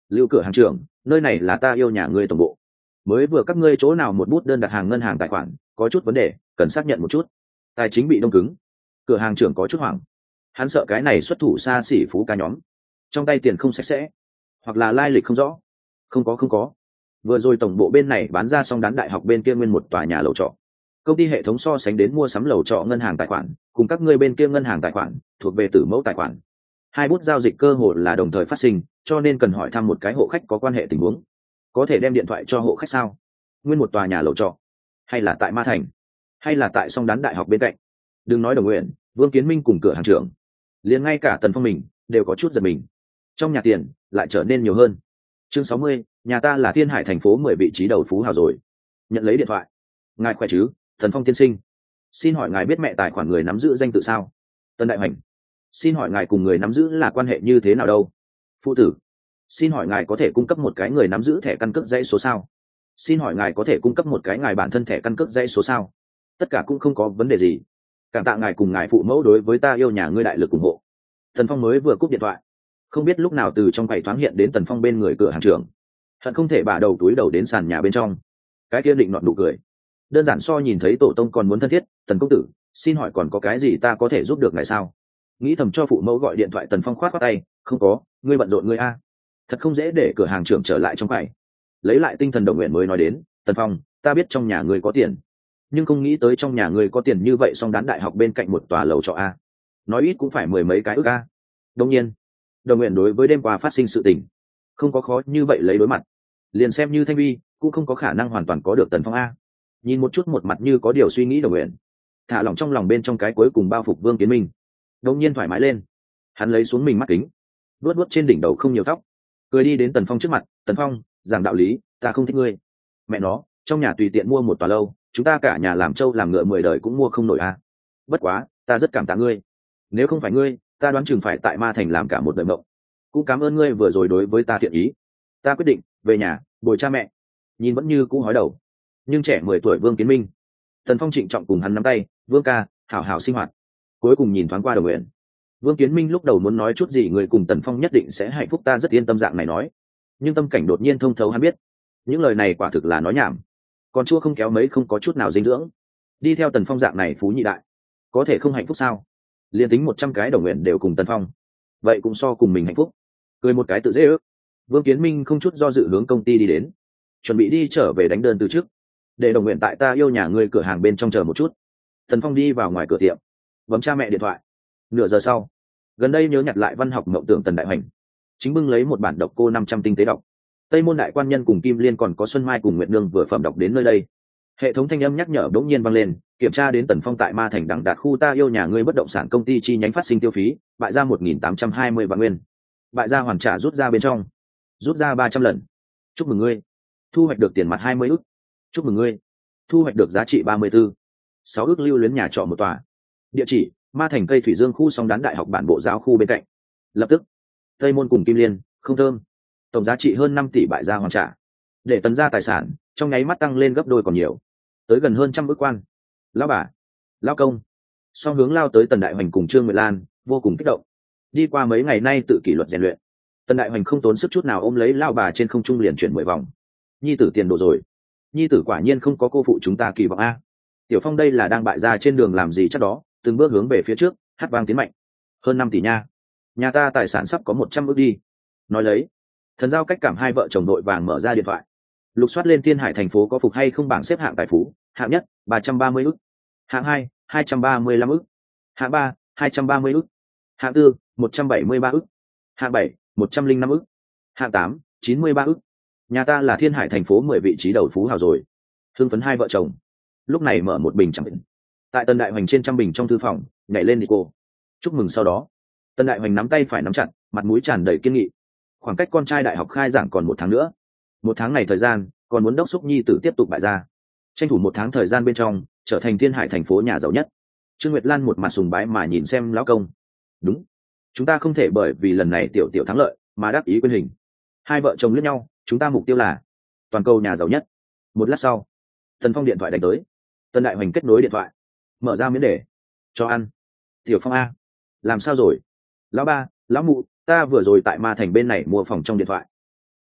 Lưu cửa hàng trưởng, nơi này là ta yêu nhà ngươi tổng bộ. Mới vừa các ngươi chỗ nào một bút đơn đặt hàng ngân hàng tài khoản có chút vấn đề, cần xác nhận một chút. Tài chính bị đông cứng. Cửa hàng trưởng có chút hoảng. Hắn sợ cái này xuất thủ xa xỉ phú ca nhóm, trong tay tiền không sạch sẽ, hoặc là lai lịch không rõ. Không có. Vừa rồi tổng bộ bên này bán ra xong đán đại học bên kia nguyên một tòa nhà lầu trọ. Công ty hệ thống so sánh đến mua sắm lầu trọ ngân hàng tài khoản, cùng các ngươi bên kia ngân hàng tài khoản thuộc về tử mẫu tài khoản. Hai bút giao dịch cơ hội là đồng thời phát sinh, cho nên cần hỏi thăm một cái hộ khách có quan hệ tình huống. Có thể đem điện thoại cho hộ khách sao? Nguyên một tòa nhà lầu trọ, hay là tại Ma Thành, hay là tại song đán đại học bên cạnh? Đừng nói Đồng Nguyện, Vương Kiến Minh cùng cửa hàng trưởng, liền ngay cả Tần Phong mình đều có chút giật mình. Trong nhà tiền lại trở nên nhiều hơn. Chương 60, nhà ta là Thiên Hải thành phố 10 vị trí đầu phú hào rồi. Nhận lấy điện thoại. Ngài khỏe chứ, Tần Phong tiên sinh. Xin hỏi ngài biết mẹ tài khoản người nắm giữ danh tự sao? Tân Đại Hoành. Xin hỏi ngài cùng người nắm giữ là quan hệ như thế nào đâu? Phụ tử. Xin hỏi ngài có thể cung cấp một cái người nắm giữ thẻ căn cước dãy số sao? Xin hỏi ngài có thể cung cấp một cái ngài bản thân thẻ căn cước dãy số sao? Tất cả cũng không có vấn đề gì. Cảm tạ ngài cùng ngài phụ mẫu đối với ta yêu nhà ngươi đại lực ủng hộ. Tần Phong mới vừa cúp điện thoại, không biết lúc nào từ trong quầy thoáng hiện đến Tần Phong bên người cửa hàng trưởng. Hận không thể bả đầu túi đầu đến sàn nhà bên trong. Cái kia định nọt nụ cười, đơn giản so nhìn thấy tổ tông còn muốn thân thiết. Tần công tử, xin hỏi còn có cái gì ta có thể giúp được ngài sao? Nghĩ thầm cho phụ mẫu gọi điện thoại, Tần Phong khoát khoát tay, không có, ngươi bận rộn ngươi a. Thật không dễ để cửa hàng trưởng trở lại trong quầy. Lấy lại tinh thần Đồng Nguyện mới nói đến, Tần Phong, ta biết trong nhà ngươi có tiền, nhưng không nghĩ tới trong nhà ngươi có tiền như vậy song đán đại học bên cạnh một tòa lầu trọ a. Nói ít cũng phải 10 mấy cái ức a. Đương nhiên, Đồng Nguyện đối với đêm qua phát sinh sự tình không có khó như vậy lấy đối mặt, liền xem như Thanh Vi cũng không có khả năng hoàn toàn có được Tần Phong a. Nhìn một chút một mặt như có điều suy nghĩ Đồng Nguyện, thả lỏng trong lòng bên trong cái cuối cùng bao phục Vương Kiến Minh, đột nhiên thoải mái lên. Hắn lấy xuống mình mắt kính, vuốt vuốt trên đỉnh đầu không nhiều tóc, cười đi đến Tần Phong trước mặt. Tần Phong, giảng đạo lý, ta không thích ngươi. Mẹ nó, trong nhà tùy tiện mua một tòa lâu, chúng ta cả nhà làm trâu làm ngựa 10 đời cũng mua không nổi a. Bất quá, ta rất cảm tạ ngươi. Nếu không phải ngươi, ta đoán chừng phải tại Ma Thành làm cả một đời mộng. Cũng cảm ơn ngươi vừa rồi đối với ta thiện ý. Ta quyết định về nhà bồi cha mẹ. Nhìn vẫn như cũ hói đầu, nhưng trẻ 10 tuổi Vương Kiến Minh, Tần Phong trịnh trọng cùng hắn nắm tay. Vương ca, hảo hảo sinh hoạt. Cuối cùng nhìn thoáng qua Đồng Nguyện. Vương Kiến Minh lúc đầu muốn nói chút gì người cùng Tần Phong nhất định sẽ hạnh phúc, ta rất yên tâm dạng này nói, nhưng tâm cảnh đột nhiên thông thấu, hắn biết những lời này quả thực là nói nhảm, còn chua không kéo mấy, không có chút nào dinh dưỡng. Đi theo Tần Phong dạng này phú nhị đại có thể không hạnh phúc sao? Liên tính 100 cái Đồng Nguyện đều cùng Tần Phong, vậy cũng so cùng mình hạnh phúc. Cười một cái tự dễ ước, Vương Kiến Minh không chút do dự hướng công ty đi đến, chuẩn bị đi trở về đánh đơn từ trước, để Đồng Nguyện tại ta yêu nhà ngươi cửa hàng bên trong chờ một chút. Tần Phong đi vào ngoài cửa tiệm, bấm cha mẹ điện thoại. Nửa giờ sau, gần đây nhớ nhặt lại văn học mộng tưởng Tần Đại Hoành chính bưng lấy một bản độc cô 500 tinh tế đọc. Tây Môn Đại Quan Nhân cùng Kim Liên còn có Xuân Mai cùng Nguyệt Nương vừa phẩm đọc đến nơi đây, hệ thống thanh âm nhắc nhở bỗng nhiên vang lên, kiểm tra đến Tần Phong tại Ma Thành đẳng đạt khu ta yêu nhà ngươi bất động sản công ty chi nhánh phát sinh tiêu phí, bại ra 1.820 vạn nguyên. Bại ra hoàn trả rút ra bên trong, rút ra 300 lần. Chúc mừng ngươi, thu hoạch được tiền mặt 20 ức. Chúc mừng ngươi, thu hoạch được giá trị 34, 6 ức lưu luyến nhà trọ một tòa. Địa chỉ: Ma Thành Cây Thủy Dương khu song đán đại học bản bộ giáo khu bên cạnh. Lập tức, Tây Môn cùng Kim Liên, không thơm, tổng giá trị hơn 5 tỷ bại ra hoàn trả, để Tần gia tài sản trong nháy mắt tăng lên gấp đôi còn nhiều, tới gần hơn 100 ức quan. Lão bà, lão công, song hướng lao tới Tần Đại Hoành cùng Trương Nguyệt Lan vô cùng kích động. Đi qua mấy ngày nay tự kỷ luật rèn luyện, Tần Đại Hoành không tốn sức chút nào ôm lấy lao bà trên không trung liền chuyển 10 vòng. Nhi tử tiền đồ rồi, nhi tử quả nhiên không có cô phụ chúng ta kỳ vọng a. Tiểu Phong đây là đang bại ra trên đường làm gì chắc đó, từng bước hướng về phía trước, hát vang tiến mạnh. Hơn 5 tỷ nha, nhà ta tài sản sắp có 100 ức đi. Nói lấy, Thần Giao Cách Cảm hai vợ chồng đội vàng mở ra điện thoại, lục soát lên Thiên Hải thành phố có phục hay không bảng xếp hạng tài phú. Hạng nhất 330 ức, hạng hai 235 ức, hạng ba 230 ức, hạng tư 173 ức, hạng bảy 105 ức, hạng tám 93 ức. Nhà ta là Thiên Hải thành phố 10 vị trí đầu phú hào rồi. Hưng phấn hai vợ chồng lúc này mở một bình chẳng định tại Tần Đại Hoành trên trăm bình trong thư phòng, nhảy lên đi cô chúc mừng. Sau đó Tần Đại Hoành nắm tay phải nắm chặt, mặt mũi tràn đầy kiên nghị. Khoảng cách con trai đại học khai giảng còn 1 tháng nữa, 1 tháng này thời gian còn muốn đốc thúc nhi tử tiếp tục bại ra, tranh thủ 1 tháng thời gian bên trong trở thành Thiên Hải thành phố nhà giàu nhất. Trương Nguyệt Lan một mặt sùng bái mà nhìn xem lão công. Đúng, chúng ta không thể bởi vì lần này tiểu tiểu thắng lợi mà đắc ý quên hình. Hai vợ chồng liếc nhau, chúng ta mục tiêu là toàn cầu nhà giàu nhất. Một lát sau, Tần Phong điện thoại đánh tới. Tần Đại Hoành kết nối điện thoại, mở ra miễn đề. Cho ăn. Tiểu Phong a, làm sao rồi? Lão ba, lão mụ, ta vừa rồi tại Ma Thành bên này mua phòng trong điện thoại.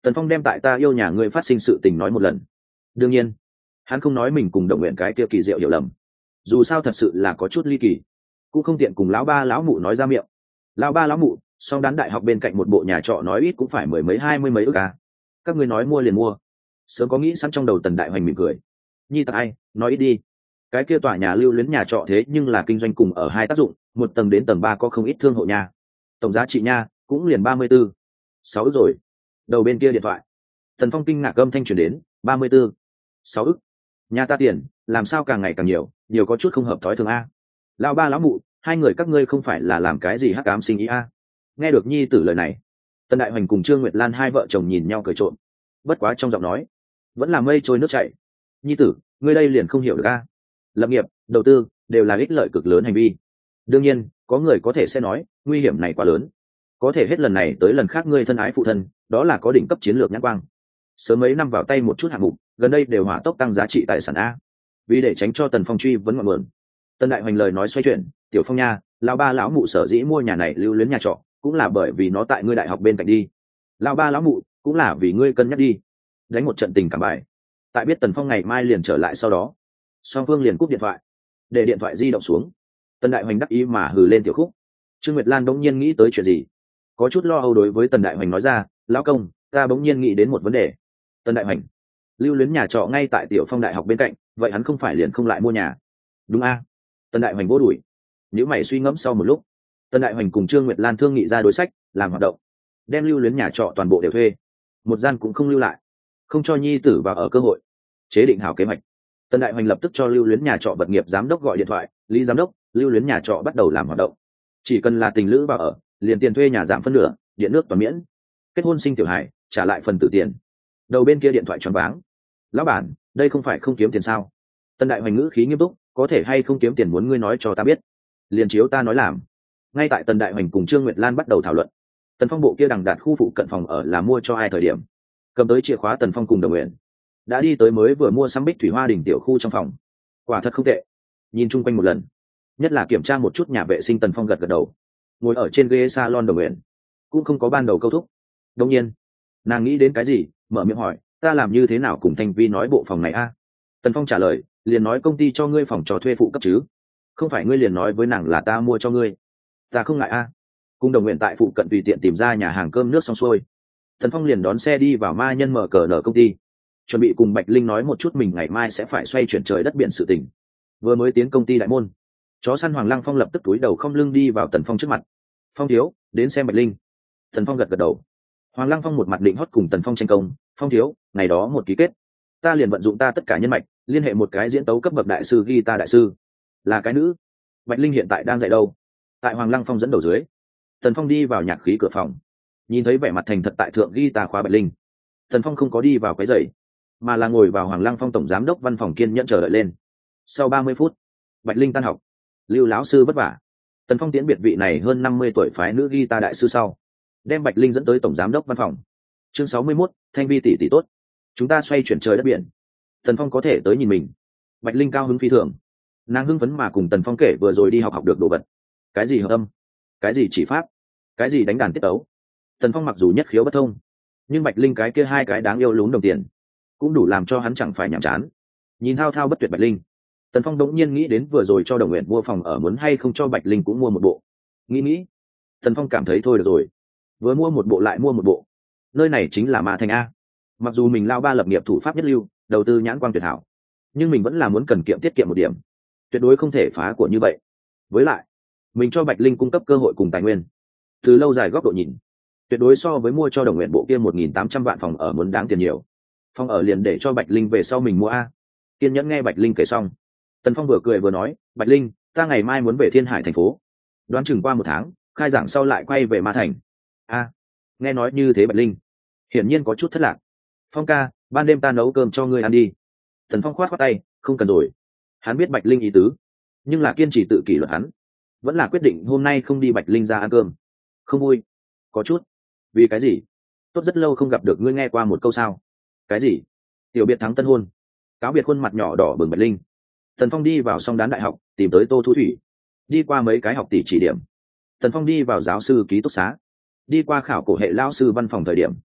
Tần Phong đem tại ta yêu nhà ngươi phát sinh sự tình nói một lần. Đương nhiên hắn không nói mình cùng Đồng Nguyện cái kia kỳ diệu hiểu lầm, dù sao thật sự là có chút ly kỳ, cũng không tiện cùng lão ba lão mụ nói ra miệng. Lão ba lão mụ song đán đại học bên cạnh một bộ nhà trọ nói ít cũng phải mười mấy hai mươi mấy ức à. Các ngươi nói mua liền mua. Sớm có nghĩ sẵn trong đầu Tần Đại Hoành mỉm cười. Nhi tại ai nói ít đi, cái kia tòa nhà lưu luyến nhà trọ thế nhưng là kinh doanh cùng ở hai tác dụng, một tầng đến tầng 3 có không ít thương hộ nhà, tổng giá trị nha cũng liền 34, 6 ức rồi. Đầu bên kia điện thoại Tần Phong kinh ngạc âm thanh truyền đến, 34, 6 ức, nhà ta tiền làm sao càng ngày càng nhiều, nhiều có chút không hợp thói thường a. Lão ba lão mụ, hai người các ngươi không phải là làm cái gì hắc ám sinh ý a? Nghe được nhi tử lời này, Tần Đại Hoành cùng Trương Nguyệt Lan hai vợ chồng nhìn nhau cười trộm, bất quá trong giọng nói vẫn là mây trôi nước chảy. Nhi tử, ngươi đây liền không hiểu được a? Lập nghiệp, đầu tư đều là ích lợi cực lớn hành vi. Đương nhiên có người có thể sẽ nói nguy hiểm này quá lớn, có thể hết lần này tới lần khác ngươi thân ái phụ thân đó là có đỉnh cấp chiến lược nhãn quang, sớm mấy năm vào tay một chút hạng mục gần đây đều hỏa tốc tăng giá trị tài sản a. Vì để tránh cho Tần Phong truy vấn ngọn nguồn, Tần Đại Hoành lời nói xoay chuyển, tiểu Phong nha, lão ba lão mụ sở dĩ mua nhà này lưu luyến nhà trọ cũng là bởi vì nó tại ngươi đại học bên cạnh đi, lão ba lão mụ cũng là vì ngươi cân nhắc đi. Đánh một trận tình cảm bài. Tại biết Tần Phong ngày mai liền trở lại sau đó, song phương liền cúp điện thoại, để điện thoại di động xuống. Tần Đại Hoành đắc ý mà hừ lên tiểu khúc. Trương Nguyệt Lan bỗng nhiên nghĩ tới chuyện gì, có chút lo âu đối với Tần Đại Hoành nói ra, lão công, ta bỗng nhiên nghĩ đến một vấn đề. Tần Đại Hoành, lưu luyến nhà trọ ngay tại Tiểu Phong đại học bên cạnh, vậy hắn không phải liền không lại mua nhà? Đúng a? Tần Đại Hoành vô đuổi. Nếu mày suy ngẫm sau một lúc, Tần Đại Hoành cùng Trương Nguyệt Lan thương nghị ra đối sách, làm hoạt động, đem lưu luyến nhà trọ toàn bộ đều thuê, một gian cũng không lưu lại, không cho nhi tử vào ở cơ hội. Chế định hảo kế hoạch, Tần Đại Hoành lập tức cho lưu luyến nhà trọ vật nghiệp giám đốc gọi điện thoại, Lý giám đốc, lưu luyến nhà trọ bắt đầu làm hoạt động, chỉ cần là tình lữ vào ở, liền tiền thuê nhà giảm phân nửa, điện nước toàn miễn, kết hôn sinh tiểu hài trả lại phần tử tiền. Đầu bên kia điện thoại choáng váng. Lão bản, đây không phải không kiếm tiền sao? Tần Đại Hoành ngữ khí nghiêm túc, có thể hay không kiếm tiền muốn ngươi nói cho ta biết, liền chiếu ta nói làm. Ngay tại Tần Đại Hoành cùng Trương Nguyệt Lan bắt đầu thảo luận, Tần Phong bộ kia đằng đạt khu phụ cận phòng ở là mua cho ai thời điểm, cầm tới chìa khóa Tần Phong cùng Đồng Nguyện đã đi tới mới vừa mua sắm Bích Thủy Hoa Đình tiểu khu trong phòng. Quả thật không tệ. Nhìn chung quanh một lần, nhất là kiểm tra một chút nhà vệ sinh, Tần Phong gật gật đầu. Ngồi ở trên ghế salon Đồng Nguyện cũng không có ban đầu câu thúc. Đương nhiên nàng nghĩ đến cái gì, mở miệng hỏi, ta làm như thế nào cùng Thanh Vi nói bộ phòng này a? Tần Phong trả lời, liền nói công ty cho ngươi phòng trò thuê phụ cấp chứ, không phải ngươi liền nói với nàng là ta mua cho ngươi. Ta không ngại a. Cùng Đồng Nguyện tại phụ cận tùy tiện tìm ra nhà hàng cơm nước xong xuôi, Tần Phong liền đón xe đi vào ma nhân mở cờ nở công ty, chuẩn bị cùng Bạch Linh nói một chút mình ngày mai sẽ phải xoay chuyển trời đất biển sự tình. Vừa mới tiến công ty đại môn, chó săn Hoàng Lăng Phong lập tức túi đầu không lưng đi vào Tần Phong trước mặt. Phong thiếu, đến xem Bạch Linh. Tần Phong gật gật đầu. Hoàng Lăng Phong một mặt định hót cùng Tần Phong tranh công, Phong thiếu, ngày đó một ký kết, ta liền vận dụng ta tất cả nhân mạch, liên hệ một cái diễn tấu cấp bậc đại sư guitar đại sư, là cái nữ. Bạch Linh hiện tại đang dạy đâu? Tại Hoàng Lăng Phong dẫn đầu dưới, Tần Phong đi vào nhạc khí cửa phòng, nhìn thấy vẻ mặt thành thật tại thượng guitar khóa Bạch Linh. Tần Phong không có đi vào cái giày, mà là ngồi vào Hoàng Lăng Phong tổng giám đốc văn phòng kiên nhẫn chờ đợi lên. Sau 30 phút, Bạch Linh tan học. Lưu lão sư vất vả. Tần Phong tiễn biệt vị này hơn 50 tuổi phái nữ guitar đại sư sau, đem Bạch Linh dẫn tới tổng giám đốc văn phòng. Chương 61, Thanh Vi tỷ tỷ tốt, chúng ta xoay chuyển trời đất biển. Tần Phong có thể tới nhìn mình. Bạch Linh cao hứng phi thường, nàng hưng phấn mà cùng Tần Phong kể vừa rồi đi học được đồ vật, cái gì hợp âm, cái gì chỉ pháp, cái gì đánh đàn tiết tấu. Tần Phong mặc dù nhất khiếu bất thông, nhưng Bạch Linh cái kia hai cái đáng yêu lún đồng tiền cũng đủ làm cho hắn chẳng phải nhàm chán. Nhìn thao thao bất tuyệt Bạch Linh, Tần Phong đống nhiên nghĩ đến vừa rồi cho Đồng Nguyện mua phòng ở, muốn hay không cho Bạch Linh cũng mua một bộ. Nghĩ, Tần Phong cảm thấy thôi được rồi, vừa mua một bộ lại mua một bộ, nơi này chính là Ma Thành a. Mặc dù mình lao ba lập nghiệp thủ pháp nhất lưu, đầu tư nhãn quang tuyệt hảo, nhưng mình vẫn là muốn cần kiệm tiết kiệm một điểm, tuyệt đối không thể phá của như vậy. Với lại mình cho Bạch Linh cung cấp cơ hội cùng tài nguyên, từ lâu dài góc độ nhìn, tuyệt đối so với mua cho Đồng Nguyện bộ kia 1.800 vạn phòng ở muốn đáng tiền nhiều. Phòng ở liền để cho Bạch Linh về sau mình mua a. Kiên nhẫn nghe Bạch Linh kể xong, Tần Phong vừa cười vừa nói, Bạch Linh, ta ngày mai muốn về Thiên Hải thành phố, đoán chừng qua 1 tháng khai giảng sau lại quay về Ma Thành. A. Nghe nói như thế Bạch Linh hiển nhiên có chút thất lạc. Phong ca, ban đêm ta nấu cơm cho ngươi ăn đi. Tần Phong khoát tay, không cần rồi. Hắn biết Bạch Linh ý tứ, nhưng là kiên trì tự kỷ luật hắn, vẫn là quyết định hôm nay không đi Bạch Linh ra ăn cơm. Không vui? Có chút. Vì cái gì? Tốt rất lâu không gặp được ngươi, nghe qua một câu sao? Cái gì? Tiểu biệt thắng tân hôn. Cáo biệt khuôn mặt nhỏ đỏ bừng Bạch Linh. Tần Phong đi vào song đán đại học, tìm tới Tô Thu Thủy, đi qua mấy cái học tỷ chỉ điểm. Tần Phong đi vào giáo sư ký túc xá, đi qua khảo cổ hệ lao sư văn phòng thời điểm,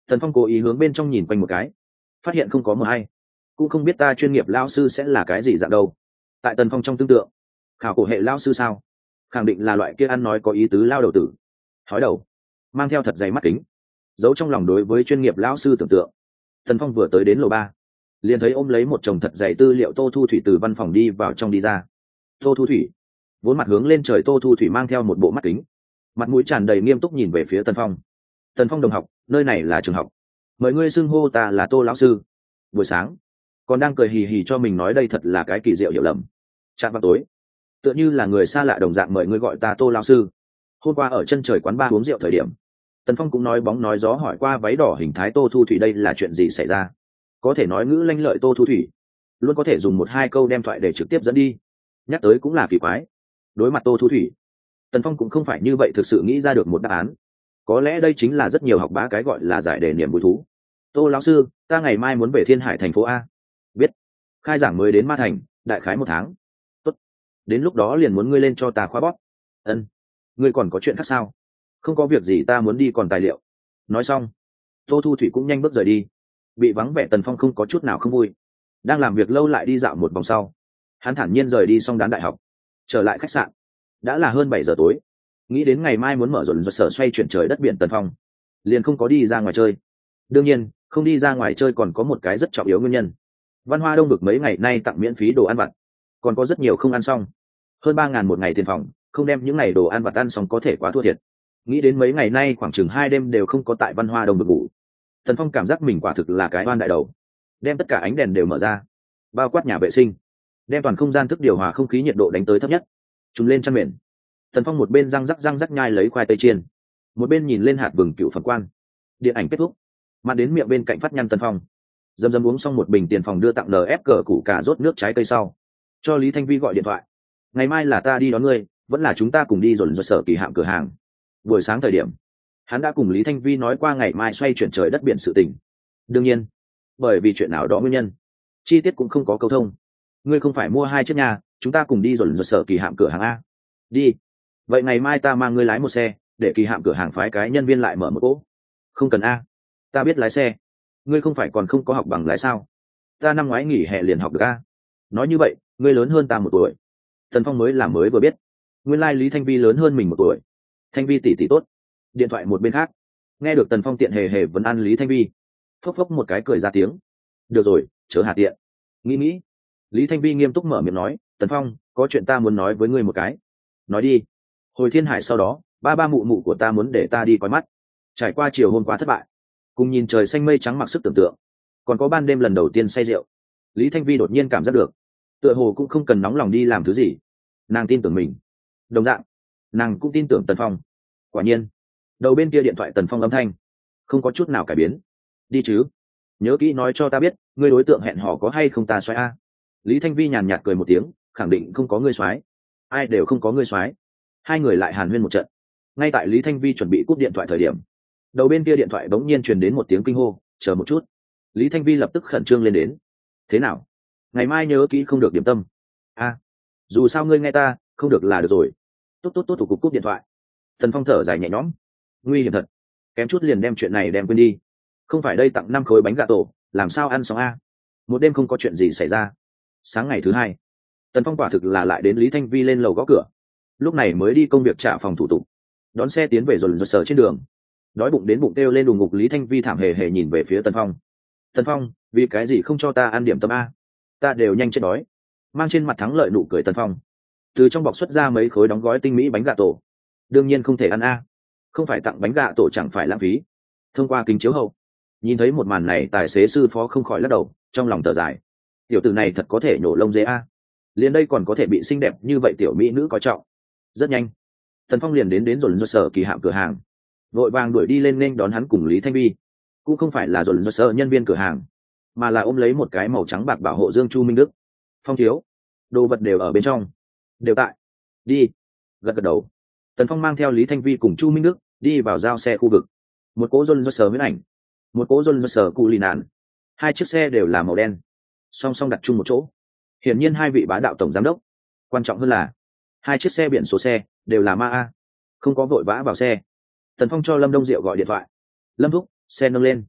Tần Phong cố ý hướng bên trong nhìn quanh một cái, phát hiện không có mờ hay, cũng không biết ta chuyên nghiệp lao sư sẽ là cái gì dạng đâu. Tại Tần Phong trong tưởng tượng, khảo cổ hệ lao sư sao, khẳng định là loại kia ăn nói có ý tứ lao đầu tử, hói đầu, mang theo thật dày mắt kính, giấu trong lòng đối với chuyên nghiệp lao sư tưởng tượng. Tần Phong vừa tới đến lầu 3, liền thấy ôm lấy một chồng thật dày tư liệu Tô Thu Thủy từ văn phòng đi vào trong đi ra. Tô Thu Thủy, vốn mặt hướng lên trời Tô Thu Thủy mang theo một bộ mắt kính, mặt mũi tràn đầy nghiêm túc nhìn về phía Tần Phong. Tần Phong đồng học, nơi này là trường học, mời ngươi xưng hô ta là Tô lão sư. Buổi sáng còn đang cười hì hì cho mình nói đây thật là cái kỳ diệu hiểu lầm. Chạm vào tối, tựa như là người xa lạ đồng dạng mời ngươi gọi ta Tô lão sư. Hôm qua ở chân trời quán bar uống rượu thời điểm, Tần Phong cũng nói bóng nói gió hỏi qua váy đỏ hình thái Tô Thu Thủy đây là chuyện gì xảy ra. Có thể nói ngữ lanh lợi Tô Thu Thủy luôn có thể dùng một hai câu đem thoại để trực tiếp dẫn đi, nhắc tới cũng là kỳ quái. Đối mặt Tô Thu Thủy, Tần Phong cũng không phải như vậy thực sự nghĩ ra được một đáp án. Có lẽ đây chính là rất nhiều học bá cái gọi là giải đề niềm vui thú. Tô lão sư, ta ngày mai muốn về Thiên Hải thành phố A. Biết. Khai giảng mới đến Ma Thành, đại khái 1 tháng. Tốt. Đến lúc đó liền muốn ngươi lên cho ta khóa bóp. Ân. Ngươi còn có chuyện khác sao? Không có việc gì, ta muốn đi còn tài liệu. Nói xong, Tô Thu Thủy cũng nhanh bước rời đi. Bị vắng vẻ Tần Phong không có chút nào không vui. Đang làm việc lâu lại đi dạo một vòng sau, hắn thản nhiên rời đi xong đán đại học, trở lại khách sạn. Đã là hơn 7 giờ tối. Nghĩ đến ngày mai muốn mở rộn rợn sở xoay chuyển trời đất biển Tần Phong liền không có đi ra ngoài chơi. Đương nhiên không đi ra ngoài chơi còn có một cái rất trọng yếu nguyên nhân. Văn Hoa Đông Vực mấy ngày nay tặng miễn phí đồ ăn vặt, còn có rất nhiều không ăn xong, hơn 3.000 một ngày tiền phòng, không đem những ngày đồ ăn vặt ăn xong có thể quá thua thiệt. Nghĩ đến mấy ngày nay khoảng chừng 2 đêm đều không có tại Văn Hoa Đông Vực ngủ, Tần Phong cảm giác mình quả thực là cái oan đại đầu. Đem tất cả ánh đèn đều mở ra, bao quát nhà vệ sinh, đem toàn không gian thức điều hòa không khí nhiệt độ đánh tới thấp nhất, trùm lên chăn mền. Tần Phong một bên răng rắc nhai lấy khoai tây chiên, một bên nhìn lên hạt vừng cựu phần quan. Điện ảnh kết thúc, mặt đến miệng bên cạnh phát nhăn Tần Phong dầm uống xong một bình tiền phòng đưa tặng NF cờ củ cà rốt nước trái cây sau, cho Lý Thanh Vi gọi điện thoại. Ngày mai là ta đi đón ngươi, vẫn là chúng ta cùng đi rồi sở kỳ hạm cửa hàng. Buổi sáng thời điểm, hắn đã cùng Lý Thanh Vi nói qua ngày mai xoay chuyển trời đất biển sự tình. Đương nhiên, bởi vì chuyện nào đó nguyên nhân, chi tiết cũng không có câu thông. Ngươi không phải mua 2 chiếc nhà, chúng ta cùng đi rồi sở kỳ hạm cửa hàng A. Đi. Vậy ngày mai ta mang ngươi lái một xe, để kỳ hạm cửa hàng phái cái nhân viên lại mở một cỗ. Không cần A. Ta biết lái xe. Ngươi không phải còn không có học bằng lái sao? Ta năm ngoái nghỉ hè liền học được A. Nói như vậy, ngươi lớn hơn ta 1 tuổi. Tần Phong mới làm mới vừa biết, nguyên lai Lý Thanh Vi lớn hơn mình 1 tuổi. Thanh Vi tỷ tỷ tốt. Điện thoại một bên khác, nghe được Tần Phong tiện hề vấn an Lý Thanh Vi, phốc phốc một cái cười ra tiếng. Được rồi, chớ hà tiện. Nghĩ. Lý Thanh Vi nghiêm túc mở miệng nói, Tần Phong, có chuyện ta muốn nói với ngươi một cái. Nói đi. Hồi Thiên Hải sau đó, ba mụ mụ của ta muốn để ta đi coi mắt. Trải qua chiều hôm qua thất bại, cùng nhìn trời xanh mây trắng mặc sức tưởng tượng, còn có ban đêm lần đầu tiên say rượu, Lý Thanh Vi đột nhiên cảm giác được, tựa hồ cũng không cần nóng lòng đi làm thứ gì. Nàng tin tưởng mình, đồng dạng nàng cũng tin tưởng Tần Phong. Quả nhiên, đầu bên kia điện thoại Tần Phong âm thanh không có chút nào cải biến. Đi chứ, nhớ kỹ nói cho ta biết ngươi đối tượng hẹn hò có hay không ta xoáy A. Lý Thanh Vi nhàn nhạt cười một tiếng, khẳng định không có ngươi xoáy, ai đều không có ngươi xoáy. Hai người lại hàn huyên một trận. Ngay tại Lý Thanh Vi chuẩn bị cúp điện thoại thời điểm, đầu bên kia điện thoại bỗng nhiên truyền đến một tiếng kinh hô, chờ một chút. Lý Thanh Vi lập tức khẩn trương lên đến. Thế nào? Ngày mai nhớ kỹ không được điểm tâm. A, dù sao ngươi nghe ta, không được là được rồi. Tốt thủ cục cúp điện thoại. Tần Phong thở dài nhẹ nhõm. Nguy hiểm thật, kém chút liền đem chuyện này đem quên đi. Không phải đây tặng 5 khối bánh gà tổ, làm sao ăn xong A? Một đêm không có chuyện gì xảy ra. Sáng ngày thứ 2, Tần Phong quả thực là lại đến Lý Thanh Vi lên lầu gõ cửa. Lúc này mới đi công việc trả phòng thủ tục, đón xe tiến về rồi sở trên đường. Đói bụng đến bụng kêu lên đùng ngục, Lý Thanh Vi thảm hề nhìn về phía Tần Phong. Tần Phong, vì cái gì không cho ta ăn điểm tâm A? Ta đều nhanh chết đói. Mang trên mặt thắng lợi nụ cười Tần Phong từ trong bọc xuất ra mấy khối đóng gói tinh mỹ bánh gà tổ. Đương nhiên không thể ăn A. Không phải tặng bánh gà tổ chẳng phải lãng phí. Thông qua kính chiếu hậu, nhìn thấy một màn này, tài xế sư phó không khỏi lắc đầu, trong lòng thở dài. Tiểu tử này thật có thể nhổ lông dê A. Liền đây còn có thể bị xinh đẹp như vậy tiểu mỹ nữ coi trọng. Rất nhanh, Tần Phong liền đến rồi sở kỳ hạm cửa hàng, vội vàng đuổi đi lên nên đón hắn cùng Lý Thanh Vi. Cũng không phải là rồi sở nhân viên cửa hàng, mà là ôm lấy một cái màu trắng bạc bảo hộ Dương Chu Minh Đức. Phong thiếu, đồ vật đều ở bên trong. Đều tại. Đi. Gật đầu. Tần Phong mang theo Lý Thanh Vi cùng Chu Minh Đức đi vào giao xe khu vực. Một cỗ rồi sở huyễn ảnh, một cỗ rồi sở cụ lì nạn. 2 chiếc xe đều là màu đen, song song đặt chung một chỗ. Hiển nhiên 2 vị bá đạo tổng giám đốc. Quan trọng hơn là 2 chiếc xe biển số xe đều là ma A. Không có vội vã vào xe. Tần Phong cho Lâm Đông Diệu gọi điện thoại. Lâm thúc, xe nâng lên.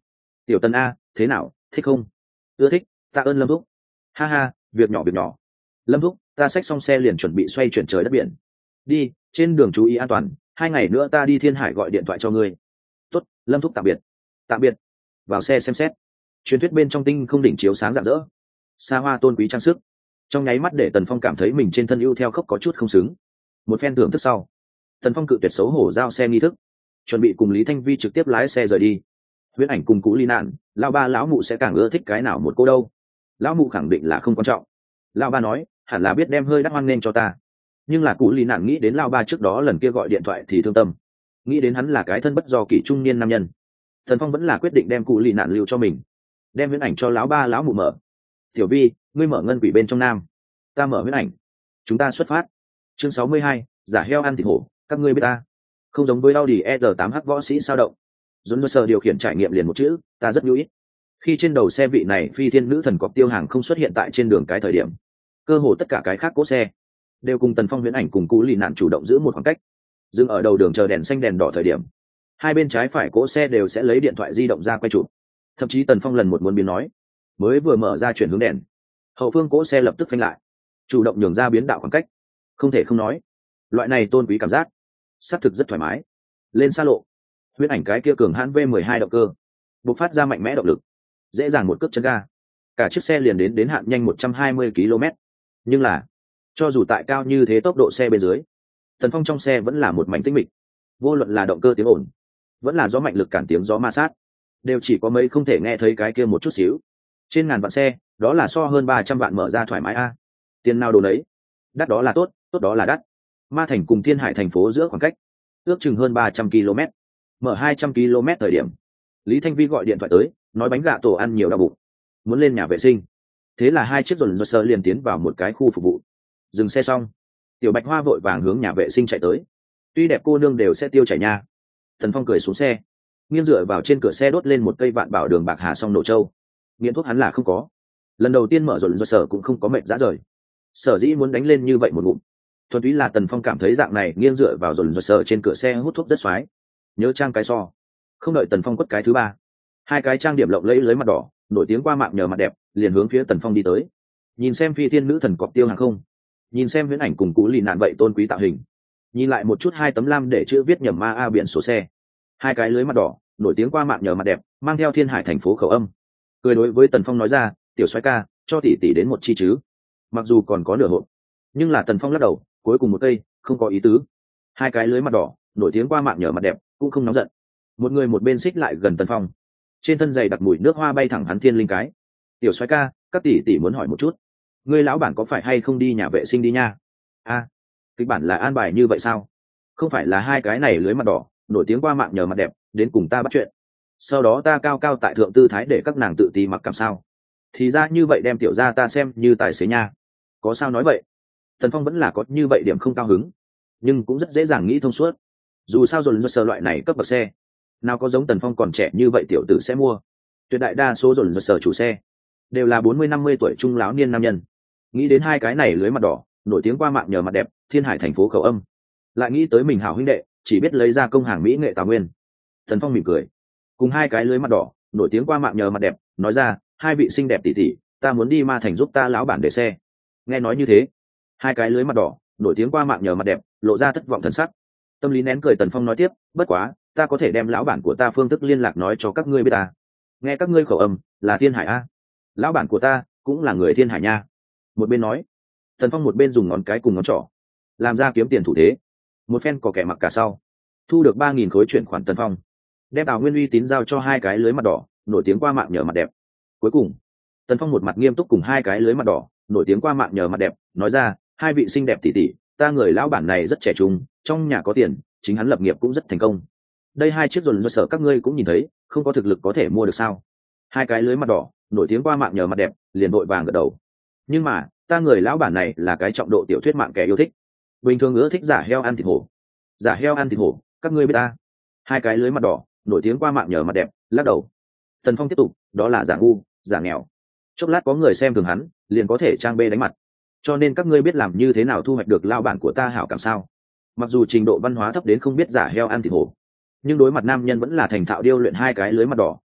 Tiểu Tần a, thế nào, thích không? Ưa thích, tạ ơn Lâm thúc. Ha ha, việc nhỏ việc nhỏ. Lâm thúc, ta xách xong xe liền chuẩn bị xoay chuyển trời đất biển. Đi, trên đường chú ý an toàn, 2 ngày nữa ta đi Thiên Hải gọi điện thoại cho ngươi. Tốt, Lâm thúc tạm biệt. Tạm biệt. Vào xe xem xét. Truyền thuyết bên trong tinh không đỉnh chiếu sáng rạng rỡ, xa hoa tôn quý trang sức, trong nháy mắt để Tần Phong cảm thấy mình trên thân ưu theo khốc có chút không xứng. Một phen thưởng thức sau, Tần Phong cự tuyệt xấu hổ giao xe nghi thức, chuẩn bị cùng Lý Thanh Vi trực tiếp lái xe rời đi. Huyễn Ảnh cùng Cú Ly Nạn, lão ba lão mụ sẽ càng ưa thích cái nào một cô đâu? Lão mụ khẳng định là không quan trọng. Lão ba nói, hẳn là biết đem hơi đắt hoan nên cho ta. Nhưng là Cú Ly Nạn nghĩ đến lão ba trước đó lần kia gọi điện thoại thì thương tâm, nghĩ đến hắn là cái thân bất do kỷ trung niên nam nhân. Tần Phong vẫn là quyết định đem Cú Ly Nạn lưu cho mình, đem Huyễn Ảnh cho lão ba lão mụ mở. Tiểu Vi, ngươi mở ngân quỷ bên trong nam, ta mở Huyễn Ảnh, chúng ta xuất phát. Chương 62, giả heo ăn thịt hổ, các ngươi biết ta. Không giống với Audi R8H võ sĩ sao động, John Sơ điều khiển trải nghiệm liền một chữ, ta rất lưu ý. Khi trên đầu xe vị này phi thiên nữ thần cọc tiêu hàng không xuất hiện tại trên đường cái thời điểm, cơ hồ tất cả cái khác cỗ xe đều cùng Tần Phong Huyễn Ảnh cùng Cú Lì Nạn chủ động giữ một khoảng cách, dừng ở đầu đường chờ đèn xanh đèn đỏ thời điểm, hai bên trái phải cỗ xe đều sẽ lấy điện thoại di động ra quay chụp. Thậm chí Tần Phong lần một muốn biến nói, mới vừa mở ra chuyển hướng đèn, hậu phương cỗ xe lập tức phanh lại, chủ động nhường ra biến đạo khoảng cách. Không thể không nói, loại này tôn quý cảm giác xác thực rất thoải mái. Lên xa lộ, Huyễn Ảnh cái kia cường hãn V12 động cơ bộc phát ra mạnh mẽ động lực, dễ dàng một cước chân ga, cả chiếc xe liền đến hạn nhanh 120 km. Nhưng là, cho dù tại cao như thế tốc độ xe bên dưới, Tần Phong trong xe vẫn là một mảnh tĩnh mịch. Vô luận là động cơ tiếng ồn, vẫn là gió mạnh lực cản tiếng gió ma sát, đều chỉ có mấy không thể nghe thấy cái kia một chút xíu. Trên ngàn vạn xe, đó là so hơn 300 vạn mở ra thoải mái a. Tiền nào đồ đấy, đắt đó là tốt, tốt đó là đắt. Ma Thành cùng Thiên Hải thành phố giữa khoảng cách ước chừng hơn 300 km. Mở 200 km thời điểm, Lý Thanh Vi gọi điện thoại tới, nói bánh gạ tổ ăn nhiều đau bụng, muốn lên nhà vệ sinh. Thế là hai chiếc dồn sơ liền tiến vào một cái khu phục vụ. Dừng xe xong, Tiểu Bạch Hoa vội vàng hướng nhà vệ sinh chạy tới. Tuy đẹp cô nương đều sẽ tiêu chảy nha. Thần Phong cười xuống xe, nghiêng dựa vào trên cửa xe đốt lên một cây vạn bảo đường bạc hà xong nổ trâu. Nghiện thuốc hắn là không có, lần đầu tiên mở dồn sơ cũng không có mệt dã rời. Sở dĩ muốn đánh lên như vậy một ngụm, thuần túy là Tần Phong cảm thấy dạng này nghiêng dựa vào dồn sơ trên cửa xe hút thuốc rất xoái. Nhớ trang cái so, không đợi Tần Phong quất cái thứ ba, hai cái trang điểm lộng lẫy lưới mặt đỏ nổi tiếng qua mạng nhờ mặt đẹp liền hướng phía Tần Phong đi tới. Nhìn xem phi thiên nữ thần cọp tiêu hàng không, nhìn xem Huyễn Ảnh cùng Cú Lì Nạn vậy tôn quý tạo hình, nhìn lại một chút hai tấm lam để chữ viết nhầm ma a biển số xe, hai cái lưới mặt đỏ nổi tiếng qua mạng nhờ mặt đẹp mang theo Thiên Hải thành phố khẩu âm, cười đối với Tần Phong nói ra, tiểu soái ca, cho tỷ tỷ đến một chi chứ. Mặc dù còn có nửa hộp, nhưng là Tần Phong lắc đầu, cuối cùng một cây không có ý tứ. Hai cái lưới mặt đỏ nổi tiếng qua mạng nhờ mặt đẹp cũng không nóng giận, một người một bên xích lại gần Tần Phong, trên thân giày đặc mùi nước hoa bay thẳng hắn thiên linh cái. Tiểu soái ca, các tỷ tỷ muốn hỏi một chút, ngươi lão bản có phải hay không đi nhà vệ sinh đi nha? A, kịch bản là an bài như vậy sao? Không phải là hai cái này lưới mặt đỏ nổi tiếng qua mạng nhờ mặt đẹp đến cùng ta bắt chuyện, sau đó ta cao cao tại thượng tư thái để các nàng tự ti mặc cảm sao? Thì ra như vậy, đem tiểu gia ta xem như tài xế nha. Có sao nói vậy? Tần Phong vẫn là có như vậy điểm không cao hứng, nhưng cũng rất dễ dàng nghĩ thông suốt. Dù sao rồi sơ loại này cấp bậc xe, nào có giống Tần Phong còn trẻ như vậy tiểu tử sẽ mua. Tuyệt đại đa số rồi sở chủ xe đều là 40-50 tuổi trung lão niên nam nhân. Nghĩ đến hai cái này lưới mặt đỏ nổi tiếng qua mạng nhờ mặt đẹp Thiên Hải thành phố khẩu âm, lại nghĩ tới mình hảo huynh đệ chỉ biết lấy ra công hàng mỹ nghệ Tào Nguyên. Tần Phong mỉm cười, cùng hai cái lưới mặt đỏ nổi tiếng qua mạng nhờ mặt đẹp nói ra, hai vị xinh đẹp tỷ tỷ, ta muốn đi Ma Thành giúp ta lão bản để xe. Nghe nói như thế, hai cái lưới mặt đỏ nổi tiếng qua mạng nhờ mặt đẹp lộ ra thất vọng thần sắc. Tâm lý nén cười, Tần Phong nói tiếp, bất quá ta có thể đem lão bản của ta phương thức liên lạc nói cho các ngươi biết ta. Nghe các ngươi khẩu âm là Thiên Hải a, lão bản của ta cũng là người Thiên Hải nha. Một bên nói, Tần Phong một bên dùng ngón cái cùng ngón trỏ làm ra kiếm tiền thủ thế. Một phen có kẻ mặc cả sau, thu được 3.000 khối chuyển khoản. Tần Phong đem Tào Nguyên uy tín giao cho hai cái lưới mặt đỏ nổi tiếng qua mạng nhờ mặt đẹp. Cuối cùng, Tần Phong một mặt nghiêm túc cùng hai cái lưới mặt đỏ nổi tiếng qua mạng nhờ mặt đẹp nói ra, hai vị xinh đẹp tỷ tỷ, ta người lão bản này rất trẻ trung, trong nhà có tiền, chính hắn lập nghiệp cũng rất thành công. Đây hai chiếc dồn do sở các ngươi cũng nhìn thấy, không có thực lực có thể mua được sao? Hai cái lưới mặt đỏ nổi tiếng qua mạng nhờ mặt đẹp liền vội vàng gật đầu. Nhưng mà ta người lão bản này là cái trọng độ tiểu thuyết mạng kẻ yêu thích, bình thường ưa thích giả heo ăn thịt hổ. Giả heo ăn thịt hổ, các ngươi biết ta? Hai cái lưới mặt đỏ nổi tiếng qua mạng nhờ mặt đẹp lắc đầu. Tần Phong tiếp tục, đó là giả ngu, giả nghèo. Chốc lát có người xem thường hắn, liền có thể trang bê đánh mặt. Cho nên các ngươi biết làm như thế nào thu hoạch được lao bản của ta hảo cảm sao? Mặc dù trình độ văn hóa thấp đến không biết giả heo ăn thịt hổ, nhưng đối mặt nam nhân vẫn là thành thạo điêu luyện hai cái lưới mặt đỏ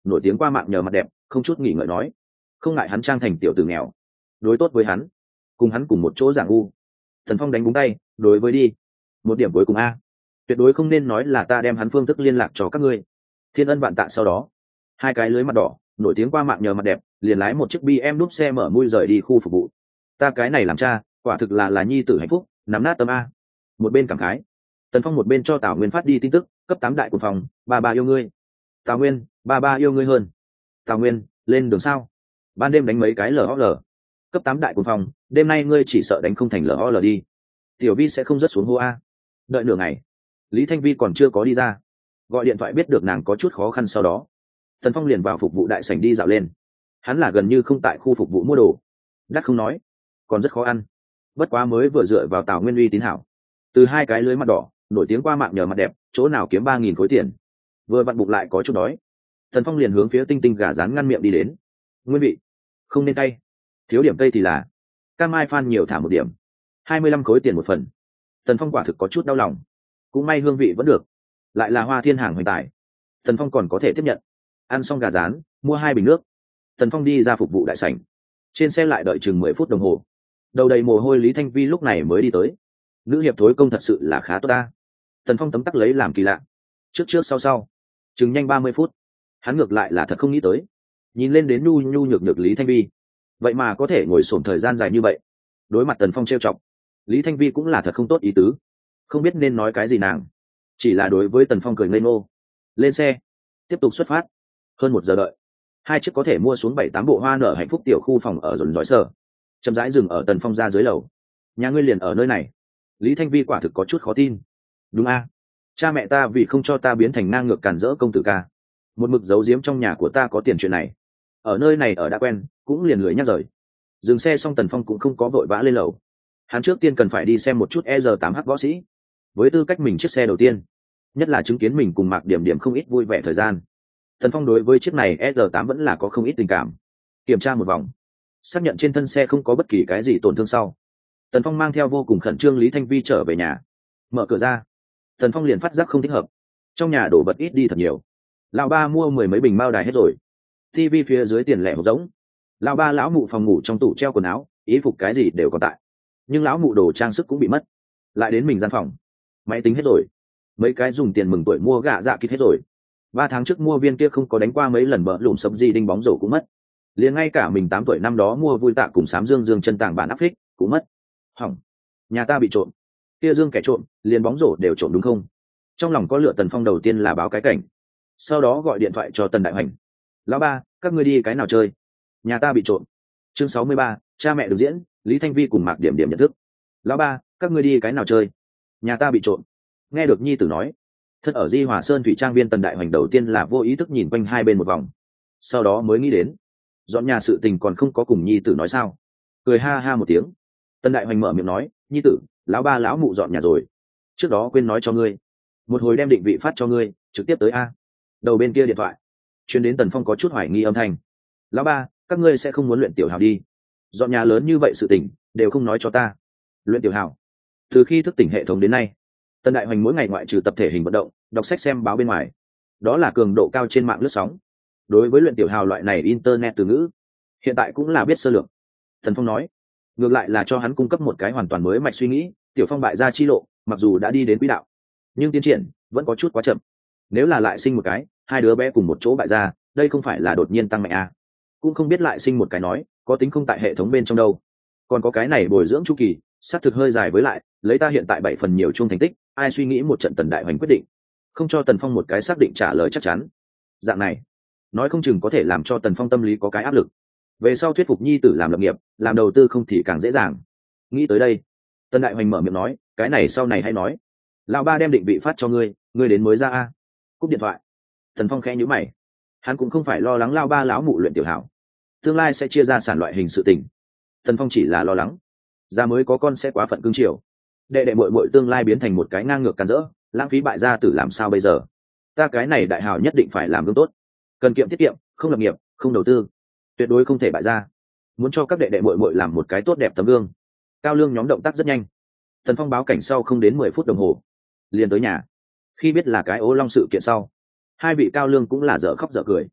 nổi tiếng qua mạng nhờ mặt đẹp, không chút nghỉ ngợi nói, không ngại hắn trang thành tiểu tử nghèo, đối tốt với hắn, cùng hắn cùng một chỗ giảng u. Tần Phong đánh búng tay, đối với đi, một điểm cuối cùng a, tuyệt đối không nên nói là ta đem hắn phương thức liên lạc cho các ngươi. Thiên ân vạn tạ. Sau đó hai cái lưới mặt đỏ nổi tiếng qua mạng nhờ mặt đẹp liền lái một chiếc BM đúp xe mở mui rời đi khu phục vụ. Ta cái này làm cha quả thực là nhi tử hạnh phúc, nắm nát tâm a. Một bên cảm khái, Tần Phong một bên cho Tào Nguyên phát đi tin tức, cấp 8 đại của phòng, ba yêu ngươi. Tào Nguyên, ba yêu ngươi hơn. Tào Nguyên, lên đường sao? Ban đêm đánh mấy cái LOL. Cấp 8 đại của phòng, đêm nay ngươi chỉ sợ đánh không thành LOL đi. Tiểu Vi sẽ không rớt xuống hô a. Đợi nửa ngày, Lý Thanh Vi còn chưa có đi ra, gọi điện thoại biết được nàng có chút khó khăn. Sau đó Tần Phong liền vào phục vụ đại sảnh đi dạo lên. Hắn là gần như không tại khu phục vụ mua đồ, đắt không nói, còn rất khó ăn. Bất quá mới vừa dựa vào Tào Nguyên uy tín hảo, từ hai cái lưới mặt đỏ nổi tiếng qua mạng nhờ mặt đẹp, chỗ nào kiếm 3.000 khối tiền, vừa vặn bụng lại có chút đói. Tần Phong liền hướng phía tinh tinh gà rán ngăn miệng đi đến. Nguyên vị không nên cay, thiếu điểm cây thì là cam mai phan nhiều thả một điểm, 25 khối tiền một phần. Tần Phong quả thực có chút đau lòng, cũng may hương vị vẫn được, lại là Hoa Thiên hàng hoành tài, Tần Phong còn có thể tiếp nhận. Ăn xong gà rán, mua 2 bình nước, Tần Phong đi ra phục vụ đại sảnh. Trên xe lại đợi chừng 10 phút đồng hồ, đầu đầy mồ hôi Lý Thanh Vi lúc này mới đi tới. Nữ hiệp thối công thật sự là khá tốt ta. Tần Phong tấm tắc lấy làm kỳ lạ, trước sau chừng nhanh 30 phút, hắn ngược lại là thật không nghĩ tới, nhìn lên đến nhu nhu nhược nhược Lý Thanh Vi vậy mà có thể ngồi xổm thời gian dài như vậy. Đối mặt Tần Phong trêu chọc, Lý Thanh Vi cũng là thật không tốt ý tứ, không biết nên nói cái gì nàng, chỉ là đối với Tần Phong cười ngây ngô. Lên xe, tiếp tục xuất phát. Hơn 1 giờ đợi, hai chiếc có thể mua xuống 7-8 bộ hoa nở hạnh phúc tiểu khu phòng ở rộn rõi sở chậm rãi dừng ở Tần Phong ra dưới lầu. Nhà ngươi liền ở nơi này? Lý Thanh Vi quả thực có chút khó tin. Đúng a, cha mẹ ta vì không cho ta biến thành ngang ngược cản rỡ công tử ca, một mực giấu giếm trong nhà của ta có tiền chuyện này, ở nơi này ở đã quen, cũng liền lười nhắc rời. Dừng xe xong Tần Phong cũng không có vội vã lên lầu, hắn trước tiên cần phải đi xem một chút ER8H võ sĩ. Với tư cách mình chiếc xe đầu tiên, nhất là chứng kiến mình cùng Mạc Điểm Điểm không ít vui vẻ thời gian, Tần Phong đối với chiếc này ER8 vẫn là có không ít tình cảm. Kiểm tra một vòng, xác nhận trên thân xe không có bất kỳ cái gì tổn thương sau, Tần Phong mang theo vô cùng khẩn trương Lý Thanh Vi trở về nhà. Mở cửa ra, Tần Phong liền phát giác không thích hợp, trong nhà đồ vật ít đi thật nhiều. Lão ba mua 10 mấy bình mao đài hết rồi, TV phía dưới tiền lẻ hộp rỗng. Lão ba lão mụ phòng ngủ trong tủ treo quần áo, y phục cái gì đều còn tại, nhưng lão mụ đồ trang sức cũng bị mất. Lại đến mình gian phòng, máy tính hết rồi, mấy cái dùng tiền mừng tuổi mua gạ dạ kít hết rồi. 3 tháng trước mua viên kia không có đánh qua mấy lần bờ lùm sập gì đinh bóng rổ cũng mất. Liền ngay cả mình 8 tuổi năm đó mua vui tạ cùng sám dương dương chân tảng bản áp phích cũng mất. Hỏng, nhà ta bị trộm. Kia dương kẻ trộm, liền bóng rổ đều trộm đúng không? Trong lòng có lửa, Tần Phong đầu tiên là báo cái cảnh, sau đó gọi điện thoại cho Tần Đại Hoành. Lão ba, các ngươi đi cái nào chơi? Nhà ta bị trộm. Chương 63, cha mẹ được diễn, Lý Thanh Vi cùng Mạc Điểm Điểm nhận thức. Lão ba, các ngươi đi cái nào chơi? Nhà ta bị trộm. Nghe được nhi tử nói, thân ở Di Hòa Sơn thủy trang viên Tần Đại Hoành đầu tiên là vô ý thức nhìn quanh hai bên một vòng, sau đó mới nghĩ đến dọn nhà sự tình còn không có cùng nhi tử nói sao. Cười ha ha một tiếng, Tần Đại Hoành mở miệng nói, nhi tử, lão ba lão mụ dọn nhà rồi, trước đó quên nói cho ngươi, một hồi đem định vị phát cho ngươi, trực tiếp tới a. Đầu bên kia điện thoại chuyến đến Tần Phong có chút hoài nghi âm thanh. Lão ba, các ngươi sẽ không muốn luyện tiểu hào đi? Dọn nhà lớn như vậy sự tình đều không nói cho ta. Luyện tiểu hào? Từ khi thức tỉnh hệ thống đến nay, Tần Đại Hoành mỗi ngày ngoại trừ tập thể hình vận động, đọc sách xem báo bên ngoài, đó là cường độ cao trên mạng lướt sóng. Đối với luyện tiểu hào loại này internet từ ngữ, hiện tại cũng là biết sơ lược. Tần Phong nói, ngược lại là cho hắn cung cấp một cái hoàn toàn mới mạch suy nghĩ. Tiểu Phong bại gia chi lộ mặc dù đã đi đến quỹ đạo, nhưng tiến triển vẫn có chút quá chậm. Nếu là lại sinh một cái, hai đứa bé cùng một chỗ bại gia, đây không phải là đột nhiên tăng mạnh à? Cũng không biết lại sinh một cái nói có tính không tại hệ thống bên trong đâu. Còn có cái này bồi dưỡng chu kỳ xác thực hơi dài, với lại lấy ta hiện tại 7 phần nhiều chung thành tích, ai suy nghĩ một trận Tần Đại Hoành quyết định, không cho Tần Phong một cái xác định trả lời chắc chắn. Dạng này nói không chừng có thể làm cho Tần Phong tâm lý có cái áp lực, về sau thuyết phục nhi tử làm lập nghiệp, làm đầu tư không thì càng dễ dàng. Nghĩ tới đây, Tần Đại Hoành mở miệng nói, cái này sau này hãy nói. Lão ba đem định vị phát cho ngươi, ngươi đến mới ra a. Cúp điện thoại, Tần Phong khẽ nhíu mày, hắn cũng không phải lo lắng lão ba lão mụ luyện tiểu hảo tương lai sẽ chia ra sản loại hình sự tình. Tần Phong chỉ là lo lắng gia mới có con sẽ quá phận cương triều, đệ đệ muội muội tương lai biến thành một cái ngang ngược càn rỡ, lãng phí bại gia tử làm sao bây giờ. Ta cái này đại hào nhất định phải làm gương tốt, cần kiệm tiết kiệm, không lập nghiệp, không đầu tư, tuyệt đối không thể bại gia. Muốn cho các đệ đệ muội muội làm một cái tốt đẹp tấm gương. Cao Lương nhóm động tác rất nhanh, Tần Phong báo cảnh sau không đến 10 phút đồng hồ liền tới nhà. Khi biết là cái Ô Long sự kiện sau, hai vị Cao Lương cũng là dở khóc dở cười.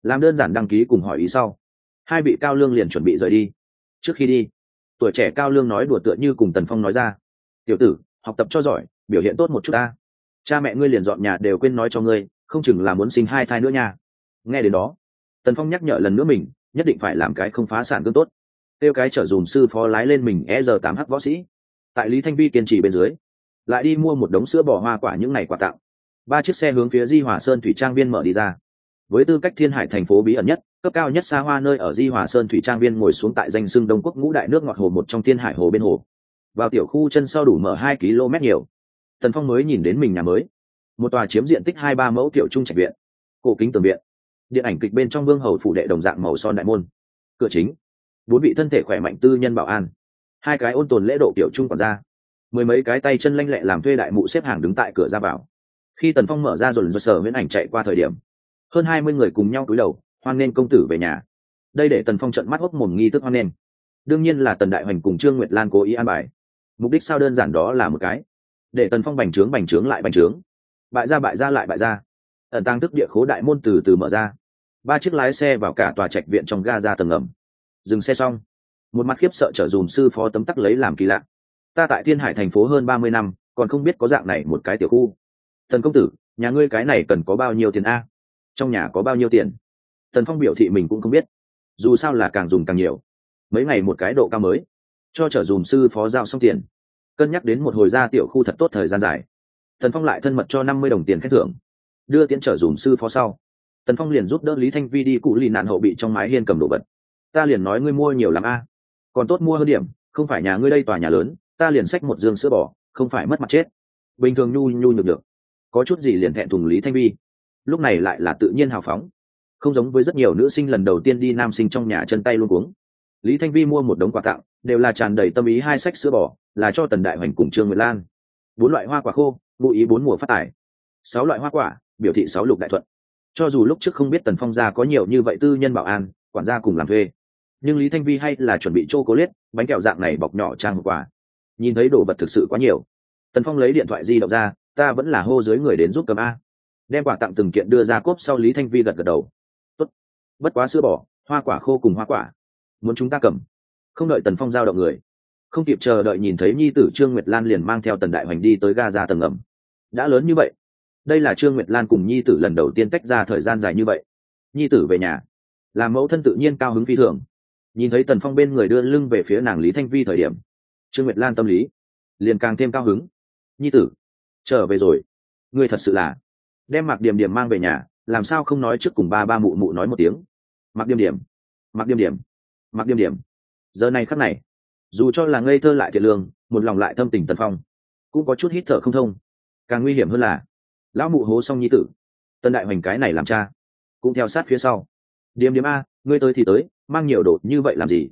làm đơn giản đăng ký cùng hỏi ý sau, hai vị cao lương liền chuẩn bị rời đi. Trước khi đi, tuổi trẻ cao lương nói đùa tựa như cùng Tần Phong nói ra: tiểu tử, học tập cho giỏi, biểu hiện tốt một chút ta, cha mẹ ngươi liền dọn nhà đều quên nói cho ngươi, không chừng là muốn sinh 2 thai nữa nha. Nghe đến đó, Tần Phong nhắc nhở lần nữa mình nhất định phải làm cái không phá sản tương tốt, tiêu cái chở dùm sư phó lái lên mình ER8H võ sĩ. Tại Lý Thanh Vi kiên trì bên dưới, lại đi mua một đống sữa bò, hoa quả những ngày quà tặng. 3 chiếc xe hướng phía Di Hòa Sơn thủy trang viên mở đi ra. Với tư cách Thiên Hải thành phố bí ẩn nhất, cấp cao nhất xa hoa nơi ở Di Hòa Sơn thủy trang viên ngồi xuống tại danh xưng Đông Quốc ngũ đại nước ngọt hồ một trong Thiên Hải hồ bên hồ. Vào tiểu khu chân sau đủ mở 2 km nhiều, Tần Phong mới nhìn đến mình nhà mới, một tòa chiếm diện tích 2-3 mẫu tiểu trung trạch viện, cổ kính tường viện, điện ảnh kịch bên trong vương hầu phủ đệ đồng dạng màu son đại môn, cửa chính, 4 vị thân thể khỏe mạnh tư nhân bảo an, 2 cái ôn tồn lễ độ tiểu trung quản gia, 10 mấy cái tay chân lanh lẹ làm thuê đại mụ xếp hàng đứng tại cửa ra vào. Khi Tần Phong mở ra rồi sở viễn ảnh chạy qua thời điểm, hơn 20 người cùng nhau cúi đầu hoan nghênh công tử về nhà. Đây để Tần Phong trợn mắt hốc mồm nghi thức hoan nghênh, đương nhiên là Tần Đại Hoành cùng Trương Nguyệt Lan cố ý an bài. Mục đích sao đơn giản đó là một cái, để Tần Phong bành trướng lại bành trướng, bại ra lại bại ra. Ẩn tàng thức địa khố đại môn từ từ mở ra, 3 chiếc lái xe vào cả tòa trạch viện trong ga ra tầng ngầm. Dừng xe xong, một mặt khiếp sợ chở dùm sư phó tấm tắc lấy làm kỳ lạ: ta tại Thiên Hải thành phố hơn 30 năm, còn không biết có dạng này một cái tiểu khu. Tần công tử, nhà ngươi cái này cần có bao nhiêu tiền a? Trong nhà có bao nhiêu tiền? Tần Phong biểu thị mình cũng không biết, dù sao là càng dùng càng nhiều. Mấy ngày một cái độ cao mới, cho chở dùm sư phó giao xong tiền, cân nhắc đến một hồi ra tiểu khu thật tốt thời gian dài, Tần Phong lại thân mật cho 50 đồng tiền khen thưởng. Đưa tiễn chở dùm sư phó sau, Tần Phong liền giúp đỡ Lý Thanh Vi đi cụ lì nạn hậu bị trong mái hiên cầm đồ vật. Ta liền nói ngươi mua nhiều lắm a, còn tốt mua hơn điểm, không phải nhà ngươi đây tòa nhà lớn, ta liền xách một dương sữa bò, không phải mất mặt chết. Bình thường nhu nhu nhược được, có chút gì liền thẹn thùng Lý Thanh Vi, lúc này lại là tự nhiên hào phóng, không giống với rất nhiều nữ sinh lần đầu tiên đi nam sinh trong nhà chân tay luôn cuống. Lý Thanh Vi mua một đống quà tặng, đều là tràn đầy tâm ý. 2 xách sữa bò là cho Tần Đại Hoành cùng Trương Nguyệt Lan, 4 loại hoa quả khô, ngụ ý 4 mùa phát tài, 6 loại hoa quả biểu thị 6 lục đại thuận. Cho dù lúc trước không biết Tần Phong gia có nhiều như vậy tư nhân bảo an, quản gia cùng làm thuê, nhưng Lý Thanh Vi hay là chuẩn bị chocolate, bánh kẹo dạng này bọc nhỏ trang một quà. Nhìn thấy đồ vật thực sự quá nhiều, Tần Phong lấy điện thoại di động ra, ta vẫn là hô dưới người đến giúp cầm a. Đem quà tặng từng kiện đưa ra cốp sau, Lý Thanh Vi gật gật đầu. Tốt, bất quá sữa bò, hoa quả khô cùng hoa quả, muốn chúng ta cầm. Không đợi Tần Phong giao động người, không kịp chờ đợi nhìn thấy nhi tử Trương Nguyệt Lan liền mang theo Tần Đại Hoành đi tới ga ra tầng ngầm. Đã lớn như vậy, đây là Trương Nguyệt Lan cùng nhi tử lần đầu tiên tách ra thời gian dài như vậy. Nhi tử về nhà, làm mẫu thân tự nhiên cao hứng phi thường. Nhìn thấy Tần Phong bên người đưa lưng về phía nàng Lý Thanh Vi thời điểm, Trương Nguyệt Lan tâm lý liền càng thêm cao hứng. Nhi tử trở về rồi, ngươi thật sự là đem Mạc Điểm Điểm mang về nhà, làm sao không nói trước cùng ba mụ mụ nói một tiếng. Mạc Điểm Điểm, Mạc Điểm Điểm, Mạc Điểm Điểm. Giờ này khắc này, dù cho là ngây thơ lại thiệt lương, một lòng lại thâm tình Tần Phong cũng có chút hít thở không thông. Càng nguy hiểm hơn là lão mụ hố xong nhi tử, Tần Đại Hoành cái này làm cha cũng theo sát phía sau. Điểm Điểm a, ngươi tới thì tới, mang nhiều đồ như vậy làm gì?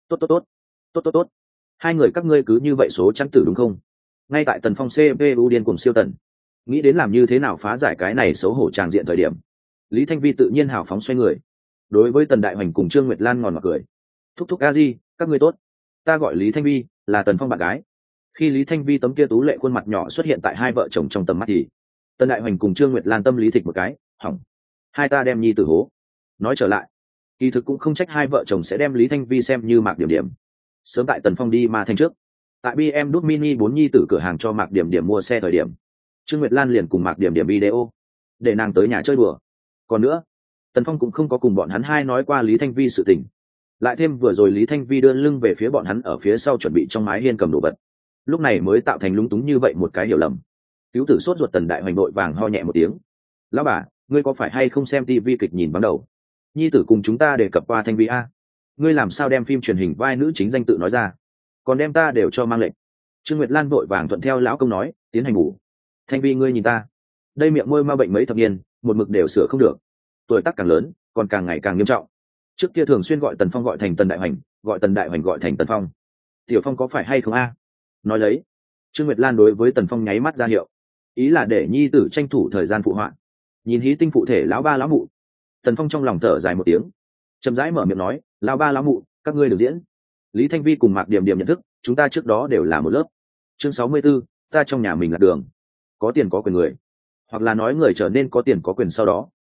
Tốt. Hai người các ngươi cứ như vậy số trắng tử đúng không? Ngay tại Tần Phong CPU điên cùng siêu tần, nghĩ đến làm như thế nào phá giải cái này xấu hổ tràng diện thời điểm, Lý Thanh Vi tự nhiên hào phóng xoay người, đối với Tần Đại Hoành cùng Trương Nguyệt Lan ngòn mặt cười. Thúc a di, các ngươi tốt, ta gọi Lý Thanh Vi, là Tần Phong bạn gái. Khi Lý Thanh Vi tấm kia tú lệ khuôn mặt nhỏ xuất hiện tại hai vợ chồng trong tầm mắt thì Tần Đại Hoành cùng Trương Nguyệt Lan tâm lý thịch một cái, hỏng, hai ta đem nhi tử hố. Nói trở lại, kỳ thực cũng không trách hai vợ chồng sẽ đem Lý Thanh Vi xem như Mạc Điểm Điểm. Sớm tại Tần Phong đi Ma Thanh trước, tại BMW Mini 4 nhi tử cửa hàng cho Mạc Điểm Điểm mua xe thời điểm, Trương Nguyệt Lan liền cùng Mạc Điểm Điểm video để nàng tới nhà chơi đùa. Còn nữa, Tần Phong cũng không có cùng bọn hắn hai nói qua Lý Thanh Vi sự tình. Lại thêm vừa rồi Lý Thanh Vi đưa lưng về phía bọn hắn ở phía sau chuẩn bị trong mái hiên cầm đồ vật, lúc này mới tạo thành lúng túng như vậy một cái hiểu lầm. Cứu tử sốt ruột Tần Đại Hoành đội vàng ho nhẹ một tiếng. Lão bà, ngươi có phải hay không xem tivi kịch nhìn vắng đầu? Nhi tử cùng chúng ta đề cập qua Thanh Vi a, ngươi làm sao đem phim truyền hình vai nữ chính danh tự nói ra, còn đem ta đều cho mang lệnh. Trương Nguyệt Lan vội vàng thuận theo lão công nói, tiến hành ngủ. Thanh Vi ngươi nhìn ta, đây miệng môi ma bệnh mấy thập niên, một mực đều sửa không được, tuổi tác càng lớn còn càng ngày càng nghiêm trọng. Trước kia thường xuyên gọi Tần Phong gọi thành Tần Đại Hoành, gọi Tần Đại Hoành gọi thành Tần Phong. Tiểu Phong có phải hay không a? Nói lấy, Trương Nguyệt Lan đối với Tần Phong nháy mắt ra hiệu, ý là để nhi tử tranh thủ thời gian phụ họa. Nhìn hí tinh phụ thể lão ba lão mụ, Tần Phong trong lòng thở dài một tiếng, chậm rãi mở miệng nói, lão ba lão mụ, các ngươi được diễn. Lý Thanh Vi cùng Mạc Điểm Điểm nhận thức, chúng ta trước đó đều là một lớp. Chương 64, ta trong nhà mình là đường, có tiền có quyền người, hoặc là nói người trở nên có tiền có quyền sau đó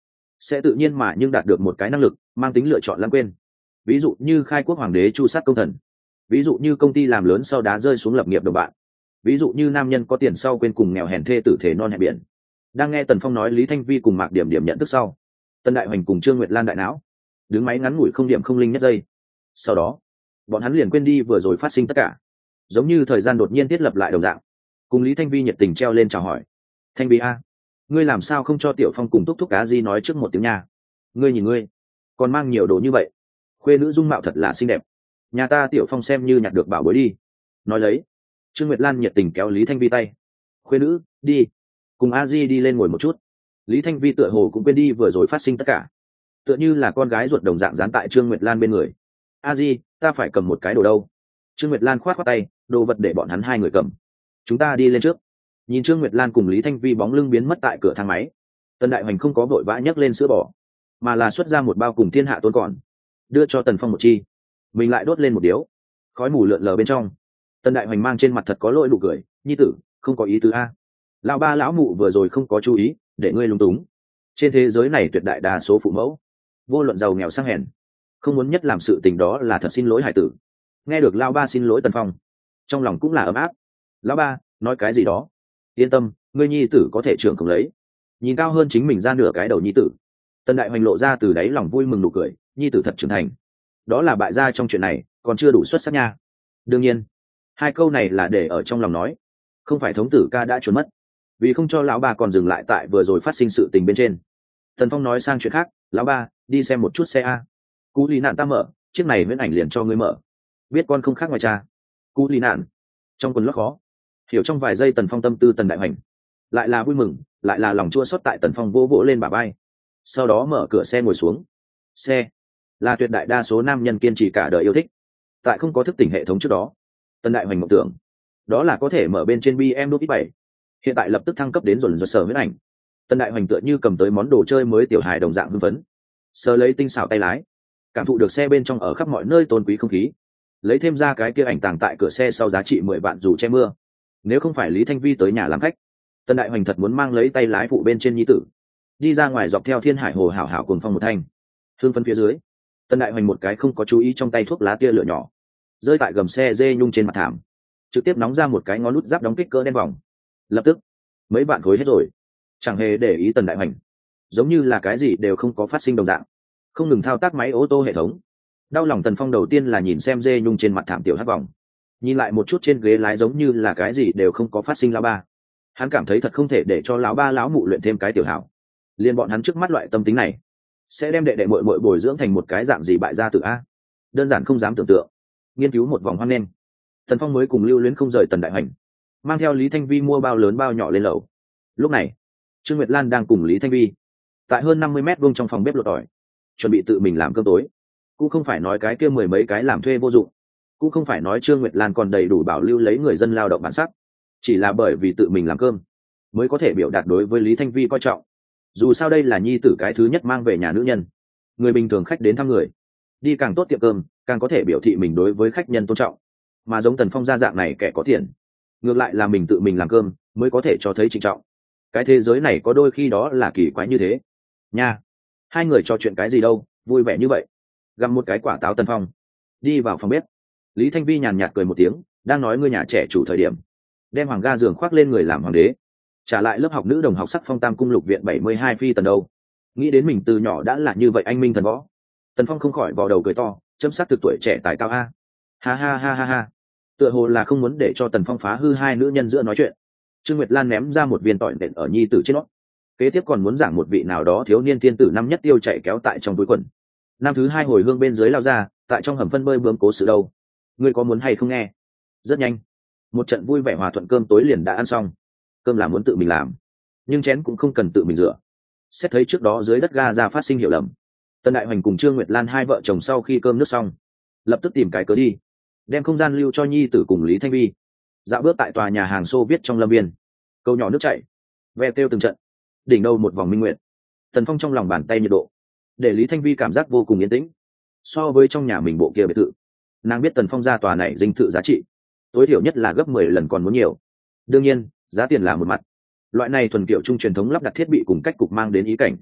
sẽ tự nhiên mà nhưng đạt được một cái năng lực mang tính lựa chọn lãng quên. Ví dụ như khai quốc hoàng đế chu sát công thần, ví dụ như công ty làm lớn sau đá rơi xuống lập nghiệp đồng bạn, ví dụ như nam nhân có tiền sau quên cùng nghèo hèn thê tử thể non hẹn biển. Đang nghe Tần Phong nói Lý Thanh Vi cùng Mạc Điểm Điểm nhận thức sau, Tân Đại Hoành cùng Trương Nguyệt Lan đại não đứng máy ngắn ngủi không điểm không linh nhất giây. Sau đó bọn hắn liền quên đi vừa rồi phát sinh tất cả, giống như thời gian đột nhiên thiết lập lại đồng dạng, cùng Lý Thanh Vi nhiệt tình treo lên chào hỏi. Thanh Vi a, ngươi làm sao không cho Tiểu Phong cùng Túc Túc Cá Di nói trước một tiếng nha? Ngươi nhìn ngươi còn mang nhiều đồ như vậy, khuê nữ dung mạo thật là xinh đẹp, nhà ta Tiểu Phong xem như nhặt được bảo bối đi. Nói lấy, Trương Nguyệt Lan nhiệt tình kéo Lý Thanh Vi tay. Khuê nữ, đi cùng A Di đi lên ngồi một chút. Lý Thanh Vi tựa hồ cũng quên đi vừa rồi phát sinh tất cả, tựa như là con gái ruột đồng dạng dán tại Trương Nguyệt Lan bên người. A Di, ta phải cầm một cái đồ đâu? Trương Nguyệt Lan khoát khoát tay, đồ vật để bọn hắn hai người cầm, chúng ta đi lên trước. Nhìn Trương Nguyệt Lan cùng Lý Thanh Vi bóng lưng biến mất tại cửa thang máy, Tần Đại Hoành không có vội vã nhấc lên sữa bò, mà là xuất ra một bao cùng thiên hạ tôn còn, đưa cho Tần Phong một chi. Mình lại đốt lên một điếu, khói mù lượn lờ bên trong. Tần Đại Hoành mang trên mặt thật có lỗi nụ cười, nhi tử, không có ý tứ a. Lão ba lão mụ vừa rồi không có chú ý, để ngươi lung túng. Trên thế giới này tuyệt đại đa số phụ mẫu, vô luận giàu nghèo sang hèn, không muốn nhất làm sự tình đó là thật xin lỗi hải tử. Nghe được lão ba xin lỗi Tần Phong, trong lòng cũng là ấm áp. Lão ba nói cái gì đó, yên tâm, ngươi nhi tử có thể trưởng không lấy. Nhìn cao hơn chính mình ra nửa cái đầu nhi tử, Tần Đại Hoành lộ ra từ đáy lòng vui mừng nụ cười, nhi tử thật trưởng thành. Đó là bại gia trong chuyện này còn chưa đủ xuất sắc nha. Đương nhiên hai câu này là để ở trong lòng nói, không phải thống tử ca đã trốn mất, vì không cho lão ba còn dừng lại tại vừa rồi phát sinh sự tình bên trên. Tần Phong nói sang chuyện khác, lão ba đi xem một chút xe a. Cú lý nạn ta mở, chiếc này Viễn Ảnh liền cho ngươi mở, biết con không khác ngoài cha. Cú lý nạn trong quần lót khó hiểu trong vài giây Tần Phong tâm tư Tần Đại Hoành lại là vui mừng, lại là lòng chua xót tại Tần Phong vô vỗ lên bả vai, sau đó mở cửa xe ngồi xuống. Xe là tuyệt đại đa số nam nhân kiên trì cả đời yêu thích. Tại không có thức tỉnh hệ thống trước đó, Tần Đại Hoành mộng tưởng đó là có thể mở bên trên BMW X7. Hiện tại lập tức thăng cấp đến dồn dồn sở Viễn Ảnh. Tần Đại Hoành tựa như cầm tới món đồ chơi mới tiểu hài đồng dạng hưng phấn, sờ lấy tinh xảo tay lái, cảm thụ được xe bên trong ở khắp mọi nơi tôn quý không khí. Lấy thêm ra cái kia ảnh tàng tại cửa xe sau giá trị 10 vạn dù che mưa. Nếu không phải Lý Thanh Vi tới nhà làm khách, Tần Đại Hoành thật muốn mang lấy tay lái phụ bên trên nhi tử, đi ra ngoài dọc theo Thiên Hải Hồ hảo hảo cuồng phong một thanh. Hương phấn phía dưới, Tần Đại Hoành một cái không có chú ý trong tay thuốc lá tia lửa nhỏ rơi tại gầm xe dê nhung trên mặt thảm, trực tiếp nóng ra một cái ngón nút giáp đóng kích cỡ đen vòng. Lập tức mấy vạn khối hết rồi, chẳng hề để ý Tần Đại Hoành, giống như là cái gì đều không có phát sinh đồng dạng, không ngừng thao tác máy ô tô hệ thống. Đau lòng Tần Phong đầu tiên là nhìn xem dê nhung trên mặt thảm tiểu hắc vòng, nhìn lại một chút trên ghế lái giống như là cái gì đều không có phát sinh lão ba. Hắn cảm thấy thật không thể để cho lão ba lão mụ luyện thêm cái tiểu hảo. Liên bọn hắn trước mắt loại tâm tính này sẽ đem đệ đệ muội muội bồi dưỡng thành một cái dạng gì bại gia tử a, đơn giản không dám tưởng tượng. Nghiên cứu một vòng hoang nên Tần Phong mới cùng lưu luyến không rời Tần Đại Hoành, mang theo Lý Thanh Vi mua bao lớn bao nhỏ lên lầu. Lúc này Trương Nguyệt Lan đang cùng Lý Thanh Vi tại hơn 50 mét vuông trong phòng bếp lột tỏi, chuẩn bị tự mình làm cơm tối. Cũng không phải nói cái kia mười mấy cái làm thuê vô dụng, cũng không phải nói Trương Nguyệt Lan còn đầy đủ bảo lưu lấy người dân lao động bản sắc, chỉ là bởi vì tự mình làm cơm mới có thể biểu đạt đối với Lý Thanh Vi coi trọng. Dù sao đây là nhi tử cái thứ nhất mang về nhà nữ nhân, người bình thường khách đến thăm người đi càng tốt tiệm cơm càng có thể biểu thị mình đối với khách nhân tôn trọng, mà giống Tần Phong gia dạng này kẻ có tiền, ngược lại là mình tự mình làm cơm mới có thể cho thấy trịnh trọng. Cái thế giới này có đôi khi đó là kỳ quái như thế nha. Hai người trò chuyện cái gì đâu, vui vẻ như vậy. Gặm một cái quả táo, Tần Phong đi vào phòng bếp. Lý Thanh Vi nhàn nhạt cười một tiếng, đang nói ngươi nhà trẻ chủ thời điểm đem hoàng ga giường khoác lên người làm hoàng đế, trả lại lớp học nữ đồng học sắc phong Tam Cung Lục Viện 72 phi tần đâu. Nghĩ đến mình từ nhỏ đã là như vậy anh minh thần võ, Tần Phong không khỏi vào đầu cười to, chấm sát thực tuổi trẻ tài cao a. Ha ha ha ha ha. Tựa hồ là không muốn để cho Tần Phong phá hư hai nữ nhân giữa nói chuyện, Trương Nguyệt Lan ném ra một viên tỏi nện ở nhi tử trên nót. Kế tiếp còn muốn giảng một vị nào đó thiếu niên thiên tử năm nhất tiêu chạy kéo tại trong túi quần. Năm thứ hai hồi hương bên dưới lao ra, tại trong hầm phân bơi bướm cố sự đâu. Ngươi có muốn hay không nghe? Rất nhanh, một trận vui vẻ hòa thuận cơm tối liền đã ăn xong. Cơm là muốn tự mình làm, nhưng chén cũng không cần tự mình rửa. Xét thấy trước đó dưới đất ga ra phát sinh hiểu lầm, Tần Đại Hoành cùng Trương Nguyệt Lan hai vợ chồng sau khi cơm nước xong, lập tức tìm cái cớ đi, đem không gian lưu cho nhi tử cùng Lý Thanh Vi. Dạo bước tại tòa nhà hàng Xô Viết trong lâm viên, câu nhỏ nước chảy, ve kêu từng trận, đỉnh đầu một vòng minh nguyện. Tần Phong trong lòng bàn tay nhiệt độ, để Lý Thanh Vi cảm giác vô cùng yên tĩnh. So với trong nhà mình bộ kia biệt thự, nàng biết Tần Phong ra tòa này dinh thự giá trị tối thiểu nhất là gấp 10 lần còn muốn nhiều. Đương nhiên giá tiền là một mặt, loại này thuần kiểu trung truyền thống lắp đặt thiết bị cùng cách cục mang đến ý cảnh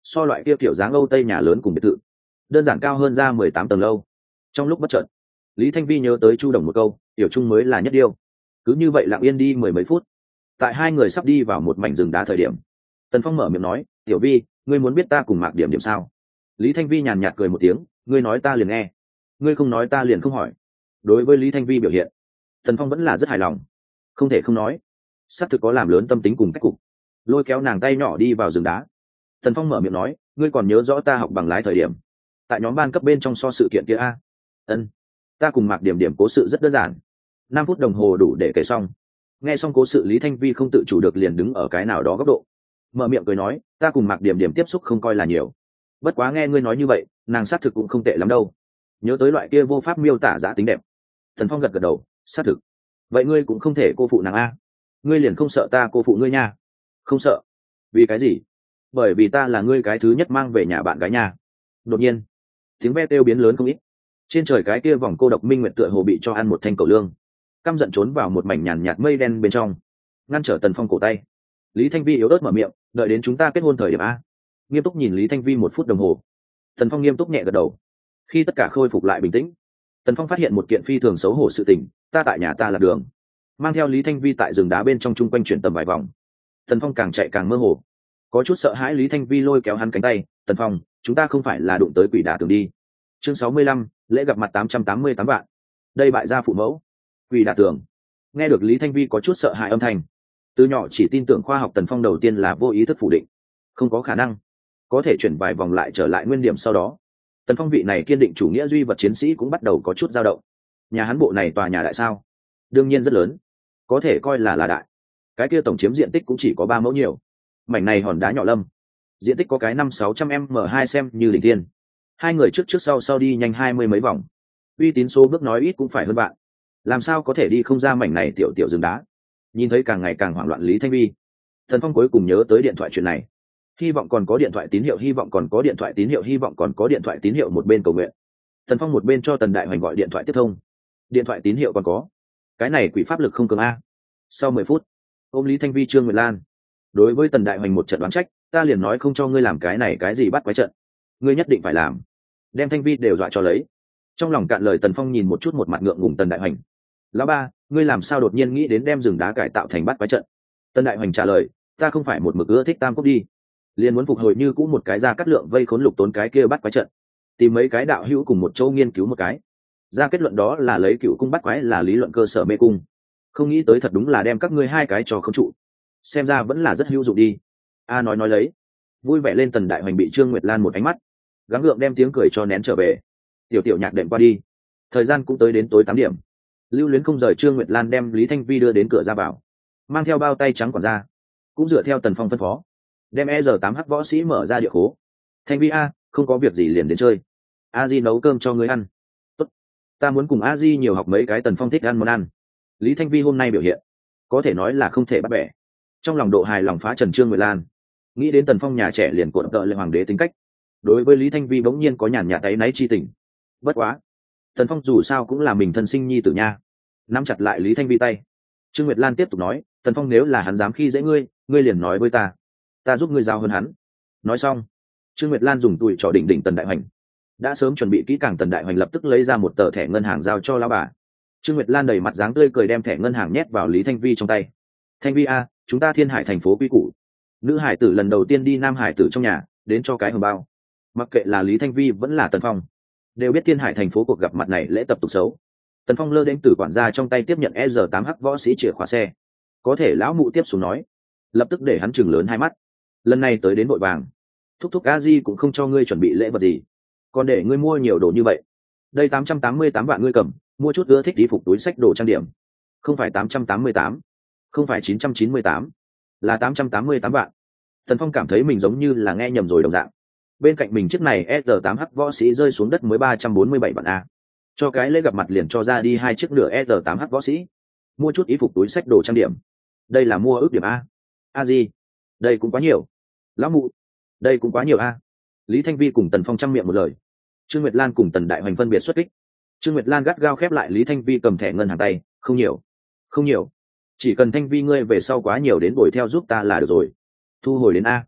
so loại kia kiểu dáng Âu Tây nhà lớn cùng biệt thự đơn giản cao hơn ra 18 tầng lâu. Trong lúc bất chợt, Lý Thanh Vi nhớ tới Chu Đồng một câu, tiểu trung mới là nhất điêu. Cứ như vậy lặng yên đi mười mấy phút. Tại hai người sắp đi vào một mảnh rừng đá thời điểm, Tần Phong mở miệng nói, tiểu Vi, ngươi muốn biết ta cùng Mạc Điểm Điểm sao? Lý Thanh Vi nhàn nhạt cười một tiếng, ngươi nói ta liền nghe, ngươi không nói ta liền không hỏi. Đối với Lý Thanh Vi biểu hiện, Tần Phong vẫn là rất hài lòng. Không thể không nói, xác thực có làm lớn tâm tính cùng cách cục. Lôi kéo nàng tay nhỏ đi vào rừng đá. Tần Phong mở miệng nói, ngươi còn nhớ rõ ta học bằng lái thời điểm tại nhóm ban cấp bên trong so sự kiện kia a? Ân. Ta cùng Mạc Điểm Điểm cố sự rất đơn giản, 5 phút đồng hồ đủ để kể xong. Nghe xong cố sự, Lý Thanh Vi không tự chủ được liền đứng ở cái nào đó góc độ, mở miệng cười nói, ta cùng Mạc Điểm Điểm tiếp xúc không coi là nhiều, bất quá nghe ngươi nói như vậy, nàng xác thực cũng không tệ lắm đâu. Nhớ tới loại kia vô pháp miêu tả giá tính đẹp. Thần Phong gật gật đầu, xác thực. Vậy ngươi cũng không thể cô phụ nàng a? Ngươi liền không sợ ta cô phụ ngươi nha? Không sợ. Vì cái gì? Bởi vì ta là ngươi cái thứ nhất mang về nhà bạn gái nha. Đột nhiên, tiếng ve kêu biến lớn không ít. Trên trời cái kia vòng cô độc minh nguyệt tựa hồ bị cho ăn một thanh cầu lương, căm giận trốn vào một mảnh nhàn nhạt mây đen bên trong, ngăn trở Tần Phong cổ tay. Lý Thanh Vi yếu ớt mở miệng, đợi đến chúng ta kết hôn thời điểm a? Nghiêm túc nhìn Lý Thanh Vi 1 phút đồng hồ. Tần Phong nghiêm túc nhẹ gật đầu. Khi tất cả khôi phục lại bình tĩnh, Tần Phong phát hiện một kiện phi thường xấu hổ sự tình, ta tại nhà ta lạc đường, mang theo Lý Thanh Vi tại rừng đá bên trong chung quanh chuyển tầm vài vòng. Tần Phong càng chạy càng mơ hồ, có chút sợ hãi. Lý Thanh Vi lôi kéo hắn cánh tay, Tần Phong, chúng ta không phải là đụng tới quỷ đả tường đi? Chương 65, lễ gặp mặt 888 vạn. Đây bại gia phụ mẫu, quỷ đả tường. Nghe được Lý Thanh Vi có chút sợ hãi âm thanh, từ nhỏ chỉ tin tưởng khoa học Tần Phong đầu tiên là vô ý thức phủ định, không có khả năng. Có thể chuyển vài vòng lại trở lại nguyên điểm. Sau đó, Tần Phong vị này kiên định chủ nghĩa duy vật chiến sĩ cũng bắt đầu có chút dao động. Nhà hắn bộ này tòa nhà đại sao? Đương nhiên rất lớn, có thể coi là đại. Cái kia tổng chiếm diện tích cũng chỉ có 3 mẫu nhiều. Mảnh này hòn đá nhỏ lâm, diện tích có cái 500-600 m2 xem như đỉnh tiên. Hai người trước sau đi nhanh 20 mấy vòng, uy tín số bước nói ít cũng phải hơn bạn. Làm sao có thể đi không ra mảnh này tiểu tiểu rừng đá? Nhìn thấy càng ngày càng hoảng loạn Lý Thanh Vi, Tần Phong cuối cùng nhớ tới điện thoại chuyện này. Hy vọng còn có điện thoại tín hiệu, hy vọng còn có điện thoại tín hiệu, hy vọng còn có điện thoại tín hiệu. Một bên cầu nguyện, Tần Phong một bên cho Tần Đại Hoành gọi điện thoại tiếp thông. Điện thoại tín hiệu còn có, cái này quỷ pháp lực không cường a. Sau 10 phút, ôm Lý Thanh Vi, Trương Nguyệt Lan đối với Tần Đại Hoành một trận đoán trách, ta liền nói không cho ngươi làm cái này cái gì bắt quái trận, ngươi nhất định phải làm, đem Thanh Vi đều dọa cho lấy. Trong lòng cạn lời, Tần Phong nhìn một chút một mặt ngượng ngùng Tần Đại Hoành, lão ba, ngươi làm sao đột nhiên nghĩ đến đem rừng đá cải tạo thành bắt quái trận? Tần Đại Hoành trả lời, ta không phải một mực ưa thích Tam Quốc đi, liền muốn phục hồi như cũ một cái Gia Cát Lượng vây khốn Lục Tốn cái kia bắt quái trận, tìm mấy cái đạo hữu cùng một chỗ nghiên cứu một cái, ra kết luận đó là lấy Cựu Cung bắt quái là lý luận cơ sở mê cung. Không nghĩ tới thật đúng là đem các ngươi hai cái cho không trụ, xem ra vẫn là rất hữu dụng đi. A nói lấy, vui vẻ lên. Tần Đại Hoành bị Trương Nguyệt Lan một ánh mắt, gắng gượng đem tiếng cười cho nén trở về. Tiểu nhạc đệm qua đi, thời gian cũng tới đến tối 8 điểm. Lưu Luyến không rời Trương Nguyệt Lan đem Lý Thanh Vi đưa đến cửa ra vào, mang theo bao tay trắng quản gia, cũng dựa theo Tần Phong phân phó, đem ER8H võ sĩ mở ra địa khố. Thanh Vi a, không có việc gì liền đến chơi, a di nấu cơm cho ngươi ăn. Tốt, ta muốn cùng a di nhiều học mấy cái Tần Phong thích ăn món ăn. Lý Thanh Vi hôm nay biểu hiện có thể nói là không thể bắt bẻ. Trong lòng độ hài lòng phá trần Trương Nguyệt Lan nghĩ đến Tần Phong nhà trẻ liền cuộn tợ lên hoàng đế tính cách, đối với Lý Thanh Vi bỗng nhiên có nhàn nhạt áy náy chi tình. Bất quá, Tần Phong dù sao cũng là mình thân sinh nhi tử nha. Nắm chặt lại Lý Thanh Vi tay, Trương Nguyệt Lan tiếp tục nói, Tần Phong nếu là hắn dám khi dễ ngươi, ngươi liền nói với ta giúp ngươi giao hơn hắn. Nói xong, Trương Nguyệt Lan dùng tùi trỏ đỉnh Tần Đại Hoành. Đã sớm chuẩn bị kỹ càng, Tần Đại Hoành lập tức lấy ra một tờ thẻ ngân hàng giao cho lão bà. Trương Nguyệt Lan đầy mặt dáng tươi cười đem thẻ ngân hàng nhét vào Lý Thanh Vi trong tay. Thanh Vi a, chúng ta Thiên Hải thành phố quy củ, nữ hải tử lần đầu tiên đi nam hải tử trong nhà, đến cho cái hồng bao. Mặc kệ là Lý Thanh Vi vẫn là Tần Phong, đều biết Thiên Hải thành phố cuộc gặp mặt này lễ tập tục xấu. Tần Phong lơ đến từ quản gia trong tay tiếp nhận ER8H võ sĩ chìa khóa xe. Có thể lão mụ tiếp xuống nói, lập tức để hắn chừng lớn hai mắt. Lần này tới đến vội vàng, thúc a di cũng không cho ngươi chuẩn bị lễ vật gì, còn để ngươi mua nhiều đồ như vậy. Đây 888 vạn ngươi cầm, mua chút ưa thích tí phục túi sách đồ trang điểm. Không phải 888, không phải 998, là 888 vạn. Tần Phong cảm thấy mình giống như là nghe nhầm rồi đồng dạng. Bên cạnh mình chiếc này ER8H võ sĩ rơi xuống đất mới 347 vạn a. Cho cái lễ gặp mặt liền cho ra đi 2 chiếc nửa ER8H võ sĩ, mua chút ý phục túi sách đồ trang điểm. Đây là mua ước điểm a. A gì? Đây cũng quá nhiều. Lão mụ, đây cũng quá nhiều a. Lý Thanh Vi cùng Tần Phong chăm miệng một lời. Trương Nguyệt Lan cùng Tần Đại Hoành phân biệt xuất kích. Trương Nguyệt Lan gắt gao khép lại Lý Thanh Vi cầm thẻ ngân hàng tay, không nhiều, chỉ cần Thanh Vi ngươi về sau quá nhiều đến bồi theo giúp ta là được rồi. Thu hồi đến a.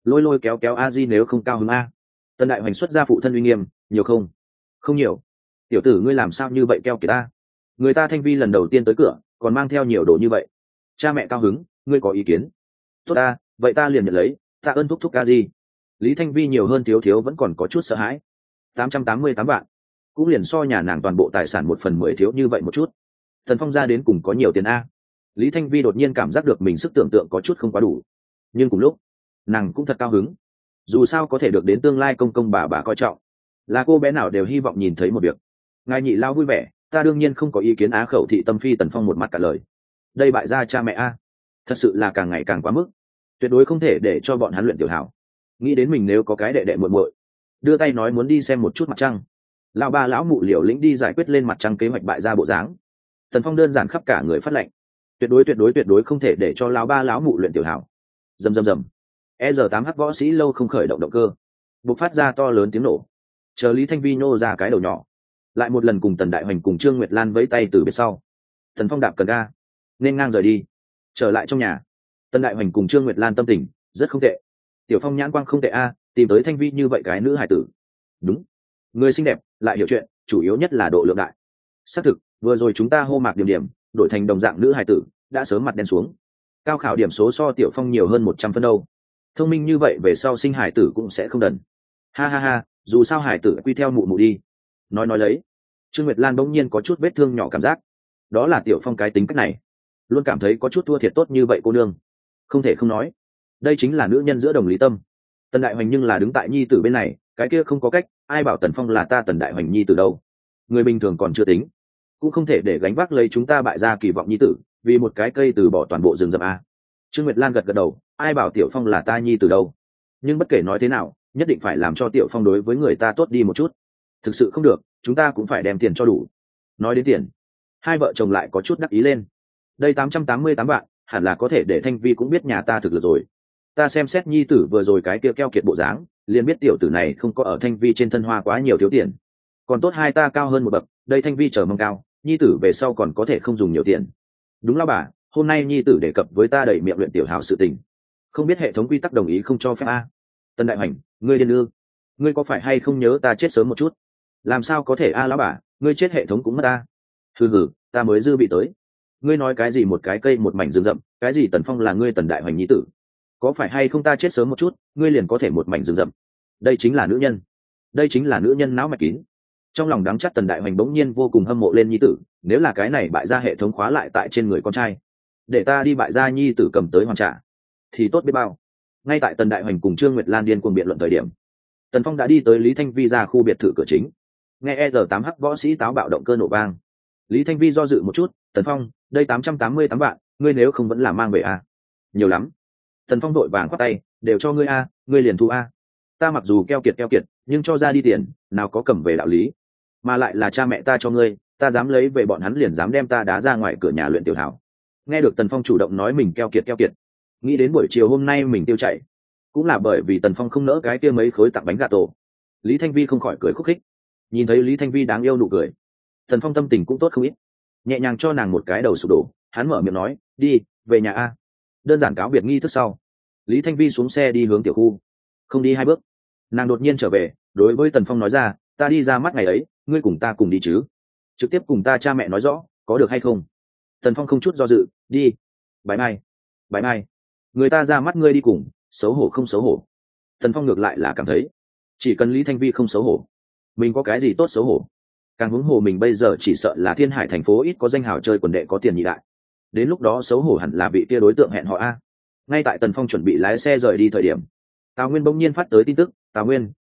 lôi lôi kéo kéo a di nếu không cao hứng a. Tần đại hoành xuất ra phụ thân uy nghiêm, nhiều không? Không nhiều. Tiểu tử ngươi làm sao như vậy keo kiệt ta? Người ta Thanh Vi lần đầu tiên tới cửa còn mang theo nhiều đồ như vậy. Cha mẹ cao hứng, ngươi có ý kiến? Tốt ta, vậy ta liền nhận lấy, tạ ơn thúc thúc a di. Lý Thanh Vi nhiều hơn thiếu thiếu vẫn còn có chút sợ hãi. 888 vạn, cũng liền so nhà nàng toàn bộ tài sản 1/10 thiếu như vậy một chút. Tần Phong ra đến cùng có nhiều tiền a. Lý Thanh Vi đột nhiên cảm giác được mình sức tưởng tượng có chút không quá đủ, nhưng cùng lúc nàng cũng thật cao hứng, dù sao có thể được đến tương lai công công bà coi trọng, là cô bé nào đều hy vọng nhìn thấy một việc. Ngài nhị lao vui vẻ, ta đương nhiên không có ý kiến. Á khẩu thị tâm phi. Tần Phong một mặt cả lời, đây bại gia cha mẹ a, thật sự là càng ngày càng quá mức, tuyệt đối không thể để cho bọn hắn luyện tiểu hảo. Nghĩ đến mình nếu có cái đệ đệ muội muội, đưa tay nói muốn đi xem một chút mặt trăng, lão ba lão mụ liều lĩnh đi giải quyết lên mặt trăng kế hoạch bại gia bộ dáng. Tần Phong đơn giản khắp cả người phát lệnh, tuyệt đối không thể để cho lão ba lão mụ luyện tiểu hảo. Rầm rầm rầm, R8H võ sĩ lâu không khởi động động cơ, bộc phát ra to lớn tiếng nổ. Chờ Lý Thanh Vi nhô ra cái đầu nhỏ, lại một lần cùng Tần Đại Hoành cùng Trương Nguyệt Lan vẫy tay từ biệt sau. Tần Phong đạp cần ga nên ngang rời đi. Trở lại trong nhà, Tần Đại Hoành cùng Trương Nguyệt Lan tâm tình rất không tệ. Tiểu Phong nhãn quang không tệ a, tìm tới Thanh Vi như vậy cái nữ hải tử. Đúng, người xinh đẹp lại hiểu chuyện, chủ yếu nhất là độ lượng đại. Xác thực, vừa rồi chúng ta hô mạc điểm điểm đổi thành đồng dạng nữ hải tử đã sớm mặt đen xuống. Cao khảo điểm số so Tiểu Phong nhiều hơn 100 phân đâu. Thông minh như vậy về sau sinh hải tử cũng sẽ không đần. Ha ha ha, dù sao hải tử quy theo mụ mụ đi. Nói lấy, Trương Nguyệt Lan bỗng nhiên có chút vết thương nhỏ cảm giác. Đó là Tiểu Phong cái tính cách này, luôn cảm thấy có chút thua thiệt tốt như vậy cô nương. Không thể không nói, đây chính là nữ nhân giữa đồng lý tâm. Tần Đại Hoành nhưng là đứng tại nhi tử bên này, cái kia không có cách, ai bảo Tần Phong là ta Tần Đại Hoành nhi tử đâu. Người bình thường còn chưa tính, cũng không thể để gánh vác lấy chúng ta bại gia kỳ vọng nhi tử, vì một cái cây từ bỏ toàn bộ rừng rậm a. Trương Nguyệt Lan gật gật đầu, ai bảo Tiểu Phong là ta nhi tử đâu. Nhưng bất kể nói thế nào, nhất định phải làm cho Tiểu Phong đối với người ta tốt đi một chút. Thực sự không được, chúng ta cũng phải đem tiền cho đủ. Nói đến tiền, hai vợ chồng lại có chút đắc ý lên. Đây 888 vạn, hẳn là có thể để Thanh Vi cũng biết nhà ta thực lực rồi. Ta xem xét nhi tử vừa rồi cái kia keo kiệt bộ dáng, liền biết tiểu tử này không có ở Thanh Vi trên thân hoa quá nhiều thiếu tiền. Còn tốt hai ta cao hơn một bậc, đây Thanh Vi chờ mong cao, nhi tử về sau còn có thể không dùng nhiều tiền. Đúng lão bà, hôm nay nhi tử đề cập với ta đầy miệng luyện tiểu hảo sự tình, không biết hệ thống quy tắc đồng ý không cho phép a. Tần Đại Hoành, ngươi điên ư? Ngươi có phải hay không nhớ ta chết sớm một chút? Làm sao có thể a lão bà, ngươi chết hệ thống cũng mất ta. Hừ, ta mới dư bị tới. Ngươi nói cái gì một cái cây một mảnh rừng rậm, cái gì Tần Phong là ngươi Tần Đại Hoành nhi tử? Có phải hay không ta chết sớm một chút, ngươi liền có thể một mảnh rừng rậm? Đây chính là nữ nhân, đây chính là nữ nhân não mạch kín. Trong lòng đắng chắt Tần Đại Hoành bỗng nhiên vô cùng hâm mộ lên nhi tử, nếu là cái này bại gia hệ thống khóa lại tại trên người con trai, để ta đi bại gia nhi tử cầm tới hoàn trả thì tốt biết bao. Ngay tại Tần Đại Hoành cùng Trương Nguyệt Lan điên cuồng biện luận thời điểm, Tần Phong đã đi tới Lý Thanh Vi ra khu biệt thự cửa chính. Nghe R8H võ sĩ táo bạo động cơ nổ vang, Lý Thanh Vi do dự một chút. Tần Phong, đây 888 vạn, ngươi nếu không vẫn là mang về a? Nhiều lắm. Tần Phong đội vàng khoát tay, đều cho ngươi a, ngươi liền thu a. Ta mặc dù keo kiệt nhưng cho ra đi tiền nào có cầm về đạo lý, mà lại là cha mẹ ta cho ngươi, ta dám lấy về bọn hắn liền dám đem ta đá ra ngoài cửa nhà luyện tiểu hảo. Nghe được Tần Phong chủ động nói mình keo kiệt, nghĩ đến buổi chiều hôm nay mình tiêu chảy, cũng là bởi vì Tần Phong không nỡ cái kia mấy khối tặng bánh gà tổ. Lý Thanh Vi không khỏi cười khúc khích. Nhìn thấy Lý Thanh Vi đáng yêu nụ cười, Tần Phong tâm tình cũng tốt không ít, nhẹ nhàng cho nàng một cái đầu sụp đổ. Hắn mở miệng nói, đi về nhà a. Đơn giản cáo biệt nghi thức sau, Lý Thanh Vi xuống xe đi hướng tiểu khu. Không đi hai bước, nàng đột nhiên trở về, đối với Tần Phong nói ra, ta đi ra mắt ngày ấy, ngươi cùng ta cùng đi chứ? Trực tiếp cùng ta cha mẹ nói rõ, có được hay không? Tần Phong không chút do dự, đi. Bye bye. Người ta ra mắt ngươi đi cùng, xấu hổ không xấu hổ? Tần Phong ngược lại là cảm thấy, chỉ cần Lý Thanh Vi không xấu hổ, mình có cái gì tốt xấu hổ? Càng huống hồ mình bây giờ chỉ sợ là Thiên Hải thành phố ít có danh hào chơi quần đệ có tiền nhị đại, đến lúc đó xấu hổ hẳn là bị kia đối tượng hẹn họ a. Ngay tại Tần Phong chuẩn bị lái xe rời đi thời điểm, Tào Nguyên bỗng nhiên phát tới tin tức. Tào Nguyên,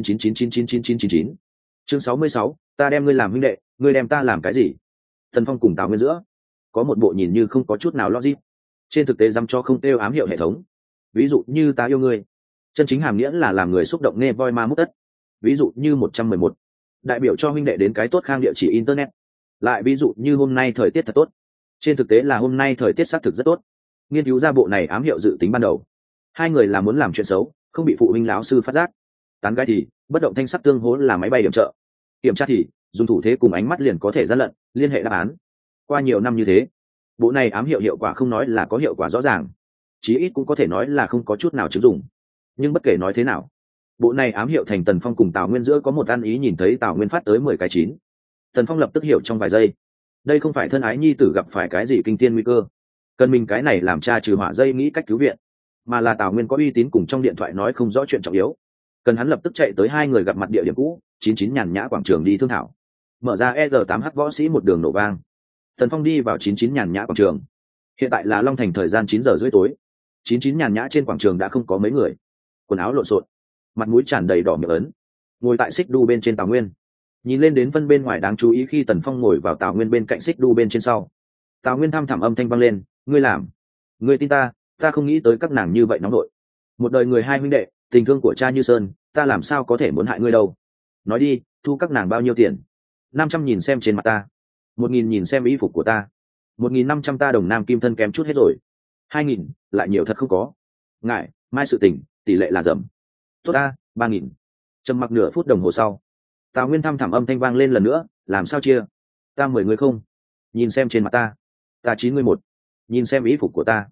999999999. Chương 66, ta đem ngươi làm huynh đệ, ngươi đem ta làm cái gì? Tần Phong cùng Tào Nguyên giữa có một bộ nhìn như không có chút nào logic, trên thực tế dăm cho không tiêu ám hiệu hệ thống. Ví dụ như ta yêu ngươi, chân chính hàm nghĩa là làm người xúc động nghe voi ma mút tất. Ví dụ như 111, đại biểu cho huynh đệ đến cái tốt khang địa chỉ internet. Lại ví dụ như hôm nay thời tiết thật tốt, trên thực tế là hôm nay thời tiết xác thực rất tốt. Nghiên cứu ra bộ này ám hiệu dự tính ban đầu, hai người là muốn làm chuyện xấu, không bị phụ huynh lão sư phát giác. Tán gái thì bất động thanh sắc tương hỗ là máy bay điểm trợ, kiểm tra thì dùng thủ thế cùng ánh mắt liền có thể gian lận liên hệ đáp án. Qua nhiều năm như thế, bộ này ám hiệu hiệu quả không nói là có hiệu quả rõ ràng, chí ít cũng có thể nói là không có chút nào chứng dụng. nhưng bất kể nói thế nào, bộ này ám hiệu thành Tần Phong cùng Tào Nguyên giữa có một ăn ý. Nhìn thấy Tào Nguyên phát tới 10 cái 9, Tần Phong lập tức hiểu trong vài giây, đây không phải thân ái nhi tử gặp phải cái gì kinh thiên nguy cơ, cần mình cái này làm cha trừ hỏa dây nghĩ cách cứu viện, mà là Tào Nguyên có uy tín cùng trong điện thoại nói không rõ chuyện trọng yếu, cần hắn lập tức chạy tới hai người gặp mặt địa điểm cũ 99 Nhàn Nhã quảng trường đi thương thảo. Mở ra R8H võ sĩ một đường nổ vang, Tần Phong đi vào 99 Nhàn Nhã quảng trường. Hiện tại là Long Thành, thời gian 9 giờ rưỡi tối. 99 Nhàn Nhã trên quảng trường đã không có mấy người, quần áo lộn xộn, mặt mũi tràn đầy đỏ miệng ấn, ngồi tại xích đu bên trên Tào Nguyên. Nhìn lên đến phân bên ngoài đáng chú ý khi Tần Phong ngồi vào Tào Nguyên bên cạnh xích đu bên trên sau, Tào Nguyên thăm thẳm âm thanh vang lên, ngươi làm, ngươi tin ta, ta không nghĩ tới các nàng như vậy nóng nội. Một đời người hai huynh đệ, tình thương của cha như sơn, ta làm sao có thể muốn hại ngươi đâu. Nói đi, thu các nàng bao nhiêu tiền? 500 nhìn xem trên mặt ta, 1.000 nhìn xem y phục của ta, 1.500 ta đồng nam kim thân kém chút hết rồi, 2.000 lại nhiều thật không có. Ngại, mai sự tình, tỷ lệ là dầm. Tốt ta, 3.000. Trầm mặc nửa phút đồng hồ sau, Tào Nguyên thăm thẳm âm thanh vang lên lần nữa, làm sao chia? Ta 10 người không? Nhìn xem trên mặt ta 91. Nhìn xem y phục của ta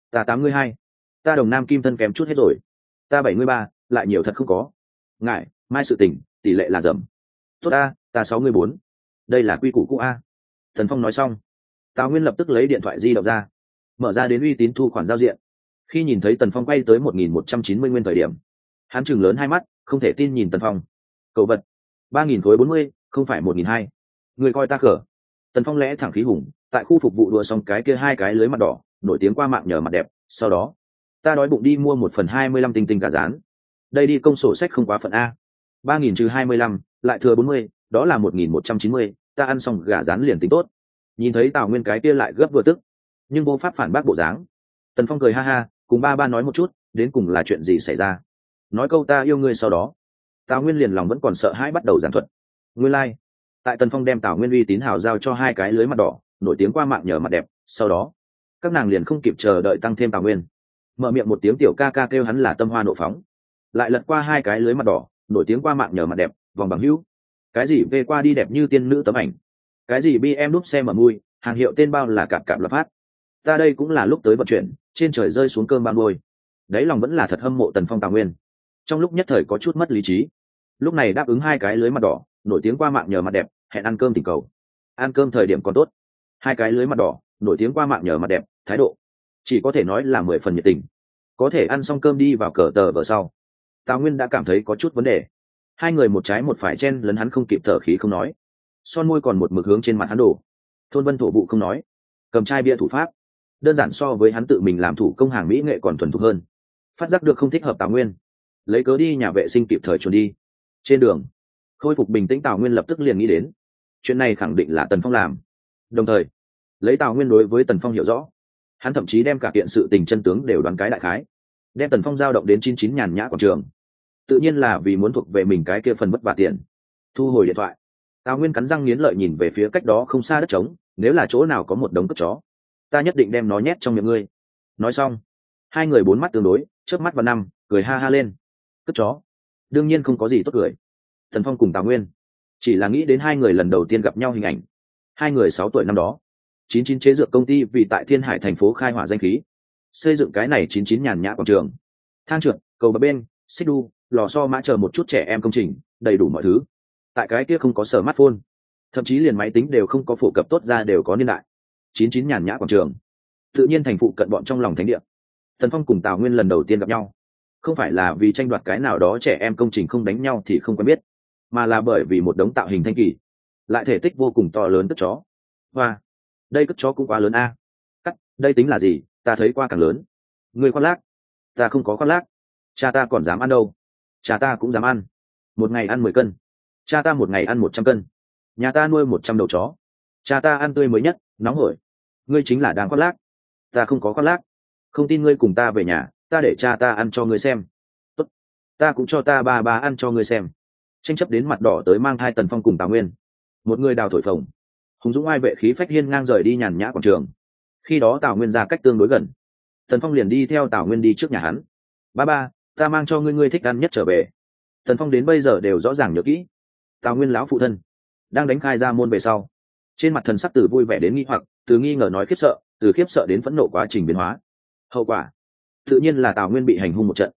82. Ta đồng nam kim thân kém chút hết rồi, ta 73, lại nhiều thật không có. Ngại, mai sự tình, tỷ lệ là dầm. Tốt ta 64. Đây là quy củ cũ a. Tần Phong nói xong, Tào Nguyên lập tức lấy điện thoại di động ra, mở ra đến uy tín thu khoản giao diện. Khi nhìn thấy Tần Phong quay tới 1.190 nguyên thời điểm, hắn chừng lớn hai mắt, không thể tin nhìn Tần Phong. Cầu vật, 3.000 khối 40, không phải 1.200. Người coi ta khở. Tần Phong lẽ thẳng khí hùng, tại khu phục vụ đùa xong cái kia hai cái lưới mặt đỏ, nổi tiếng qua mạng nhờ mặt đẹp. Sau đó, ta đói bụng đi mua 1/25 tinh tinh gà rán. Đây đi công sổ sách không quá phận a. 3.000 trừ 25, lại thừa 40, đó là 1.190. Ta ăn xong gà rán liền tính tốt. Nhìn thấy Tào Nguyên cái kia lại gấp vừa tức, nhưng vô pháp phản bác bộ dáng, Tần Phong cười ha ha, cùng ba nói một chút, đến cùng là chuyện gì xảy ra. Nói câu ta yêu ngươi sau đó, Tào Nguyên liền lòng vẫn còn sợ hãi bắt đầu giảng thuật. Nguyên lai, tại Tần Phong đem Tào Nguyên uy tín hào giao cho hai cái lưới mặt đỏ, nổi tiếng qua mạng nhờ mặt đẹp. Sau đó, các nàng liền không kịp chờ đợi tăng thêm Tào Nguyên, mở miệng một tiếng tiểu ca ca kêu hắn là tâm hoa nộ phóng, lại lật qua hai cái lưới mặt đỏ, nổi tiếng qua mạng nhờ mặt đẹp, vòng bằng hữu, cái gì về qua đi đẹp như tiên nữ tấm ảnh, cái gì bm đúp xe mở mui, hàng hiệu tên bao là cạp cạp lập phát. Ta đây cũng là lúc tới vận chuyển, trên trời rơi xuống cơm bao nuôi. Đấy lòng vẫn là thật hâm mộ Tần Phong Tào Nguyên, trong lúc nhất thời có chút mất lý trí. Lúc này đáp ứng hai cái lưới mặt đỏ, nổi tiếng qua mạng nhờ mặt đẹp, hẹn ăn cơm tình cầu. Ăn cơm thời điểm còn tốt, hai cái lưới mặt đỏ, nổi tiếng qua mạng nhờ mặt đẹp, thái độ chỉ có thể nói là 10 phần nhiệt tình. Có thể ăn xong cơm đi vào cờ tờ vờ sau, Tào Nguyên đã cảm thấy có chút vấn đề. Hai người một trái một phải chen lấn hắn không kịp thở khí không nói, son môi còn một mực hướng trên mặt hắn đổ. Thôn vân thổ vụ không nói, cầm chai bia thủ pháp đơn giản so với hắn tự mình làm thủ công hàng mỹ nghệ còn thuần thục hơn. Phát giác được không thích hợp Tào Nguyên, lấy cớ đi nhà vệ sinh kịp thời trốn đi. Trên đường khôi phục bình tĩnh, Tào Nguyên lập tức liền nghĩ đến chuyện này khẳng định là Tần Phong làm. Đồng thời lấy Tào Nguyên đối với Tần Phong hiểu rõ, hắn thậm chí đem cả kiện sự tình chân tướng đều đoán cái đại khái. Đem Tần Phong giao động đến 99 Nhàn Nhã quảng trường, tự nhiên là vì muốn thuộc về mình cái kia phần vất vả tiền. Thu hồi điện thoại, Tào Nguyên cắn răng nghiến lợi nhìn về phía cách đó không xa đất trống, nếu là chỗ nào có một đống cất chó, ta nhất định đem nó nhét trong miệng ngươi. Nói xong, hai người bốn mắt tương đối, chớp mắt vào năm, cười ha ha lên. Cất chó, đương nhiên không có gì tốt cười. Tần Phong cùng Tào Nguyên chỉ là nghĩ đến hai người lần đầu tiên gặp nhau hình ảnh. Hai người 6 tuổi năm đó, 99 chế dược công ty vì tại Thiên Hải thành phố khai hỏa danh khí, xây dựng cái này 99 Nhàn Nhã quảng trường, thang trượt, cầu bờ bên, xích đu, lò xo mã chờ một chút trẻ em công trình, đầy đủ mọi thứ. Tại cái kia không có smartphone, thậm chí liền máy tính đều không có phổ cập tốt ra đều có niên đại. 99 Nhàn Nhã quảng trường tự nhiên thành phụ cận bọn trong lòng thánh địa. Tần Phong cùng Tào Nguyên lần đầu tiên gặp nhau, không phải là vì tranh đoạt cái nào đó trẻ em công trình không đánh nhau thì không quen biết, mà là bởi vì một đống tạo hình thanh kỳ, lại thể tích vô cùng to lớn cất chó. Và đây cất chó cũng quá lớn a. Cắt, đây tính là gì, ta thấy qua càng lớn. Người khoác lác, ta không có khoác lác. Cha ta còn dám ăn đâu. Cha ta cũng dám ăn. Một ngày ăn 10 cân. Cha ta một ngày ăn 100 cân. Nhà ta nuôi 100 đầu chó. Cha ta ăn tươi mới nhất, nóng hổi. Ngươi chính là đang khoác lác. Ta không có khoác lác. Không tin ngươi cùng ta về nhà, ta để cha ta ăn cho ngươi xem. Tốt, ta cũng cho ta ba ăn cho ngươi xem. Tranh chấp đến mặt đỏ tới mang thai Tần Phong cùng Tào Nguyên, một người đào thổi phồng, hùng dũng ai vệ khí phách hiên ngang rời đi Nhàn Nhã quảng trường. Khi đó Tào Nguyên ra cách tương đối gần, Tần Phong liền đi theo Tào Nguyên đi trước nhà hắn. Ba, ta mang cho ngươi thích ăn nhất trở về. Tần Phong đến bây giờ đều rõ ràng nhớ kỹ. Tào Nguyên lão phụ thân đang đánh khai ra môn về sau, trên mặt thần sắc từ vui vẻ đến nghi hoặc, từ nghi ngờ nói khiếp sợ, từ khiếp sợ đến phẫn nộ quá trình biến hóa. Hậu quả tự nhiên là Tào Nguyên bị hành hung một trận.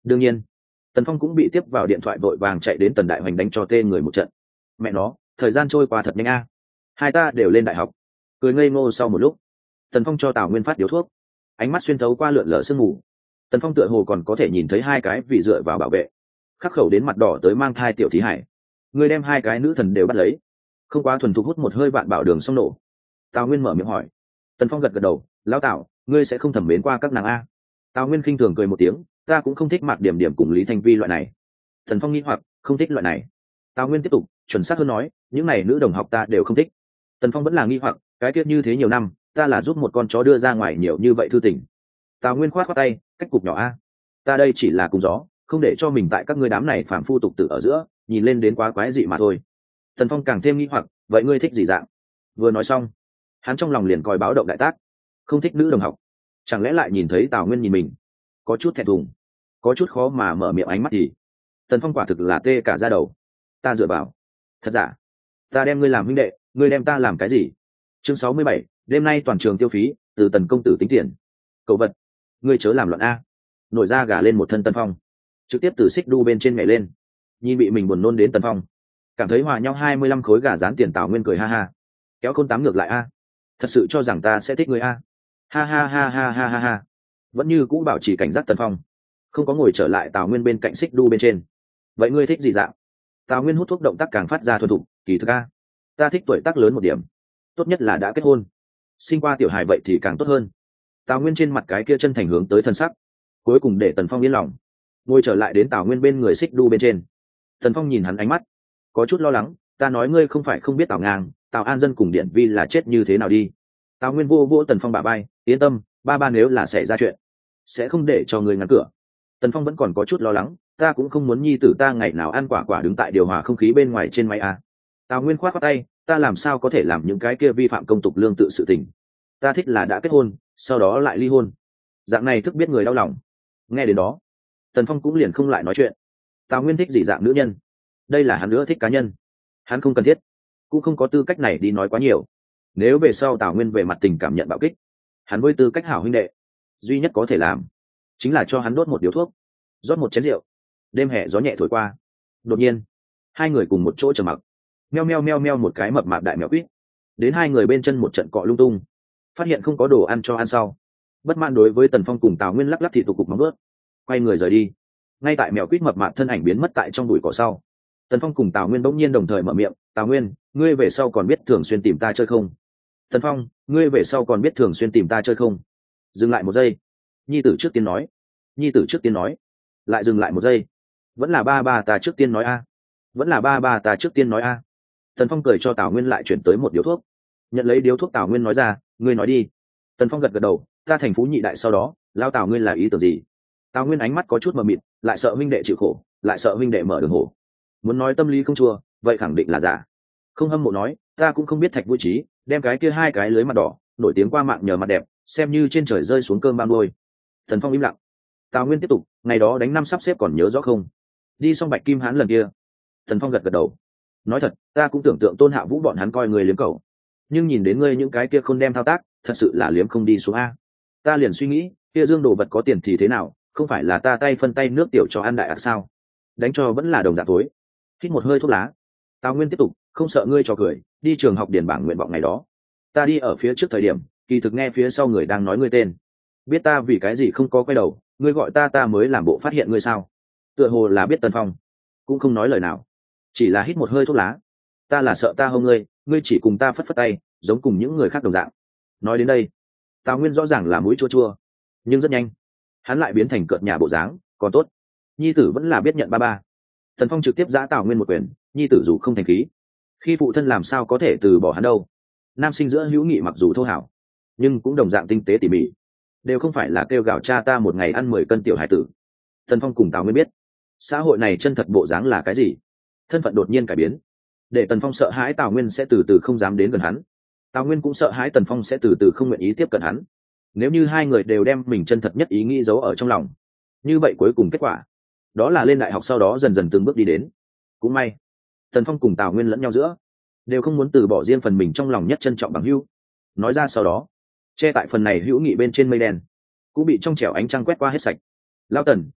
đương nhiên. Tần Phong cũng bị tiếp vào điện thoại, vội vàng chạy đến Tần Đại Hoành đánh cho tê người một trận. Mẹ nó, thời gian trôi qua thật nhanh a. Hai ta đều lên đại học. Cười ngây ngô sau một lúc, Tần Phong cho Tào Nguyên phát điếu thuốc, ánh mắt xuyên thấu qua lượn lờ sương mù. Tần Phong tựa hồ còn có thể nhìn thấy hai cái vì dựa vào bảo vệ, khắc khẩu đến mặt đỏ tới mang thai tiểu thí hải. Người đem hai cái nữ thần đều bắt lấy, không quá thuần thục hút một hơi vạn bảo đường xong nổ. Tào Nguyên mở miệng hỏi. Tần Phong gật gật đầu, lão Tào, ngươi sẽ không thẩm mến qua các nàng a? Tào Nguyên khinh thường cười một tiếng, ta cũng không thích Mạc Điểm Điểm cùng Lý Thanh Vi loại này. Tần Phong nghĩ hoặc, không thích loại này. Tào Nguyên tiếp tục, chuẩn xác hơn nói, những này nữ đồng học ta đều không thích. Tần Phong vẫn là nghi hoặc, cái tiết như thế nhiều năm, ta là giúp một con chó đưa ra ngoài nhiều như vậy thư tình. Tào Nguyên khoát khoát tay, cách cục nhỏ a, ta đây chỉ là cùng gió, không để cho mình tại các ngươi đám này phàm phu tục tử ở giữa nhìn lên đến quá quái dị mà thôi. Tần Phong càng thêm nghi hoặc, vậy ngươi thích gì dạng? Vừa nói xong, hắn trong lòng liền còi báo động đại tác. Không thích nữ đồng học, chẳng lẽ lại nhìn thấy Tào Nguyên nhìn mình, có chút thẹn thùng, có chút khó mà mở miệng ánh mắt thì. Tần Phong quả thực là tê cả da đầu. Ta dựa vào, thật giả? Ta đem ngươi làm huynh đệ, ngươi đem ta làm cái gì? Chương 67, đêm nay toàn trường tiêu phí, từ Tần công tử tính tiền. Cậu vật, ngươi chớ làm loạn a. Nổi da gà lên một thân Tần Phong, trực tiếp từ xích đu bên trên nhảy lên, nhìn bị mình buồn nôn đến Tần Phong, cảm thấy hòa nhau 25 khối gà rán tiền. Tào Nguyên cười ha ha, kéo Khôn Tám ngược lại a. Thật sự cho rằng ta sẽ thích ngươi a? Ha ha ha ha ha ha ha. Vẫn như cũ bảo trì cảnh giác Tần Phong, không có ngồi trở lại Tào Nguyên bên cạnh xích đu bên trên. Vậy ngươi thích gì dạng? Tào Nguyên hút thuốc động tác càng phát ra thuần thục, kỳ thực a, ta thích tuổi tác lớn một điểm, tốt nhất là đã kết hôn, sinh qua tiểu hài vậy thì càng tốt hơn. Tào Nguyên trên mặt cái kia chân thành hướng tới thân sắc, cuối cùng để Tần Phong yên lòng, ngồi trở lại đến Tào Nguyên bên người xích đu bên trên. Tần Phong nhìn hắn ánh mắt có chút lo lắng, ta nói ngươi không phải không biết Tào Ngang, Tào An Dân cùng Điện Vi là chết như thế nào đi. Tào Nguyên vô vô Tần Phong bả vai, yên tâm, ba nếu là xảy ra chuyện sẽ không để cho người ngăn cửa. Tần Phong vẫn còn có chút lo lắng, ta cũng không muốn nhi tử ta ngày nào ăn quả quả đứng tại điều hòa không khí bên ngoài trên máy a. Tào Nguyên khoát khoát tay, ta làm sao có thể làm những cái kia vi phạm công tục lương tự sự tình. Ta thích là đã kết hôn sau đó lại ly hôn, dạng này thức biết người đau lòng. Nghe đến đó, Tần Phong cũng liền không lại nói chuyện. Tào Nguyên thích gì dạng nữ nhân, đây là hắn nữa thích cá nhân, hắn không cần thiết, cũng không có tư cách này đi nói quá nhiều. Nếu về sau Tào Nguyên về mặt tình cảm nhận bạo kích, hắn với tư cách hảo huynh đệ duy nhất có thể làm chính là cho hắn đốt một điếu thuốc, rót một chén rượu. Đêm hè gió nhẹ thổi qua, đột nhiên hai người cùng một chỗ trầm mặc. Meo meo meo meo một cái mập mạp đại mèo quýt đến hai người bên chân một trận cọ lung tung, phát hiện không có đồ ăn cho ăn sau, bất mãn đối với Tần Phong cùng Tào Nguyên lắc lắc thịt tụ cục móng ướt, quay người rời đi. Ngay tại mèo quýt mập mạp thân ảnh biến mất tại trong bụi cỏ sau, Tần Phong cùng Tào Nguyên bỗng nhiên đồng thời mở miệng, Tào Nguyên, ngươi về sau còn biết thường xuyên tìm ta chơi không? Tần Phong, ngươi về sau còn biết thường xuyên tìm ta chơi không? Dừng lại một giây, nhi tử trước tiên nói. Nhi tử trước tiên nói. Lại dừng lại một giây, vẫn là ba ta trước tiên nói a. Vẫn là ba ta trước tiên nói a. Tần Phong cười cho Tào Nguyên lại chuyển tới một điếu thuốc. Nhận lấy điếu thuốc, Tào Nguyên nói ra, ngươi nói đi. Tần Phong gật gật đầu, ta thành phú nhị đại sau đó, lao Tào ngươi là ý tưởng gì? Tào Nguyên ánh mắt có chút mờ mịt, lại sợ huynh đệ chịu khổ, lại sợ huynh đệ mở đường hổ. Muốn nói tâm lý không chua, vậy khẳng định là giả. Không hâm mộ nói, ta cũng không biết Thạch Vui Trí đem cái kia hai cái lưới mặt đỏ nổi tiếng qua mạng nhờ mặt đẹp, xem như trên trời rơi xuống cơm ban đôi. Tần Phong im lặng. Tào Nguyên tiếp tục, ngày đó đánh năm sắp xếp còn nhớ rõ không? Đi xong Bạch Kim Hán lần kia. Tần Phong gật gật đầu. Nói thật, ta cũng tưởng tượng Tôn Hạ Vũ bọn hắn coi người liếm cầu, nhưng nhìn đến ngươi những cái kia không đem thao tác, thật sự là liếm không đi xuống a. Ta liền suy nghĩ, kia Dương đồ vật có tiền thì thế nào, không phải là ta tay phân tay nước tiểu cho ăn đại ác sao? Đánh cho vẫn là đồng dạng tối. Hít một hơi thuốc lá, Tào Nguyên tiếp tục, không sợ ngươi cho cười, đi trường học điền bảng nguyện vọng ngày đó, ta đi ở phía trước thời điểm, kỳ thực nghe phía sau người đang nói ngươi tên, biết ta vì cái gì không có quay đầu, ngươi gọi ta mới làm bộ phát hiện ngươi sao? Tựa hồ là biết Tần Phong, cũng không nói lời nào, chỉ là hít một hơi thuốc lá. Ta là sợ ta hông ngươi, ngươi chỉ cùng ta phất phất tay, giống cùng những người khác đồng dạng. Nói đến đây, Tào Nguyên rõ ràng là mũi chua chua, nhưng rất nhanh hắn lại biến thành cợt nhà bộ dáng, còn tốt nhi tử vẫn là biết nhận ba. Tần Phong trực tiếp giã Tào Nguyên một quyền, nhi tử dù không thành khí, khi phụ thân làm sao có thể từ bỏ hắn đâu. Nam sinh giữa hữu nghị mặc dù thô hảo, nhưng cũng đồng dạng tinh tế tỉ mỉ, đều không phải là kêu gào cha ta một ngày ăn 10 cân tiểu hải tử. Tần Phong cùng Tào Nguyên biết xã hội này chân thật bộ dáng là cái gì. Thân phận đột nhiên cải biến, để Tần Phong sợ hãi Tào Nguyên sẽ từ từ không dám đến gần hắn. Tào Nguyên cũng sợ hãi Tần Phong sẽ từ từ không nguyện ý tiếp cận hắn. Nếu như hai người đều đem mình chân thật nhất ý nghĩ giấu ở trong lòng, như vậy cuối cùng kết quả đó là lên đại học sau đó dần dần từng bước đi đến. Cũng may Tần Phong cùng Tào Nguyên lẫn nhau giữa đều không muốn từ bỏ riêng phần mình trong lòng nhất trân trọng bằng hữu. Nói ra sau đó, che tại phần này hữu nghị bên trên mây đen cũng bị trong trẻo ánh trăng quét qua hết sạch. Lão Tần,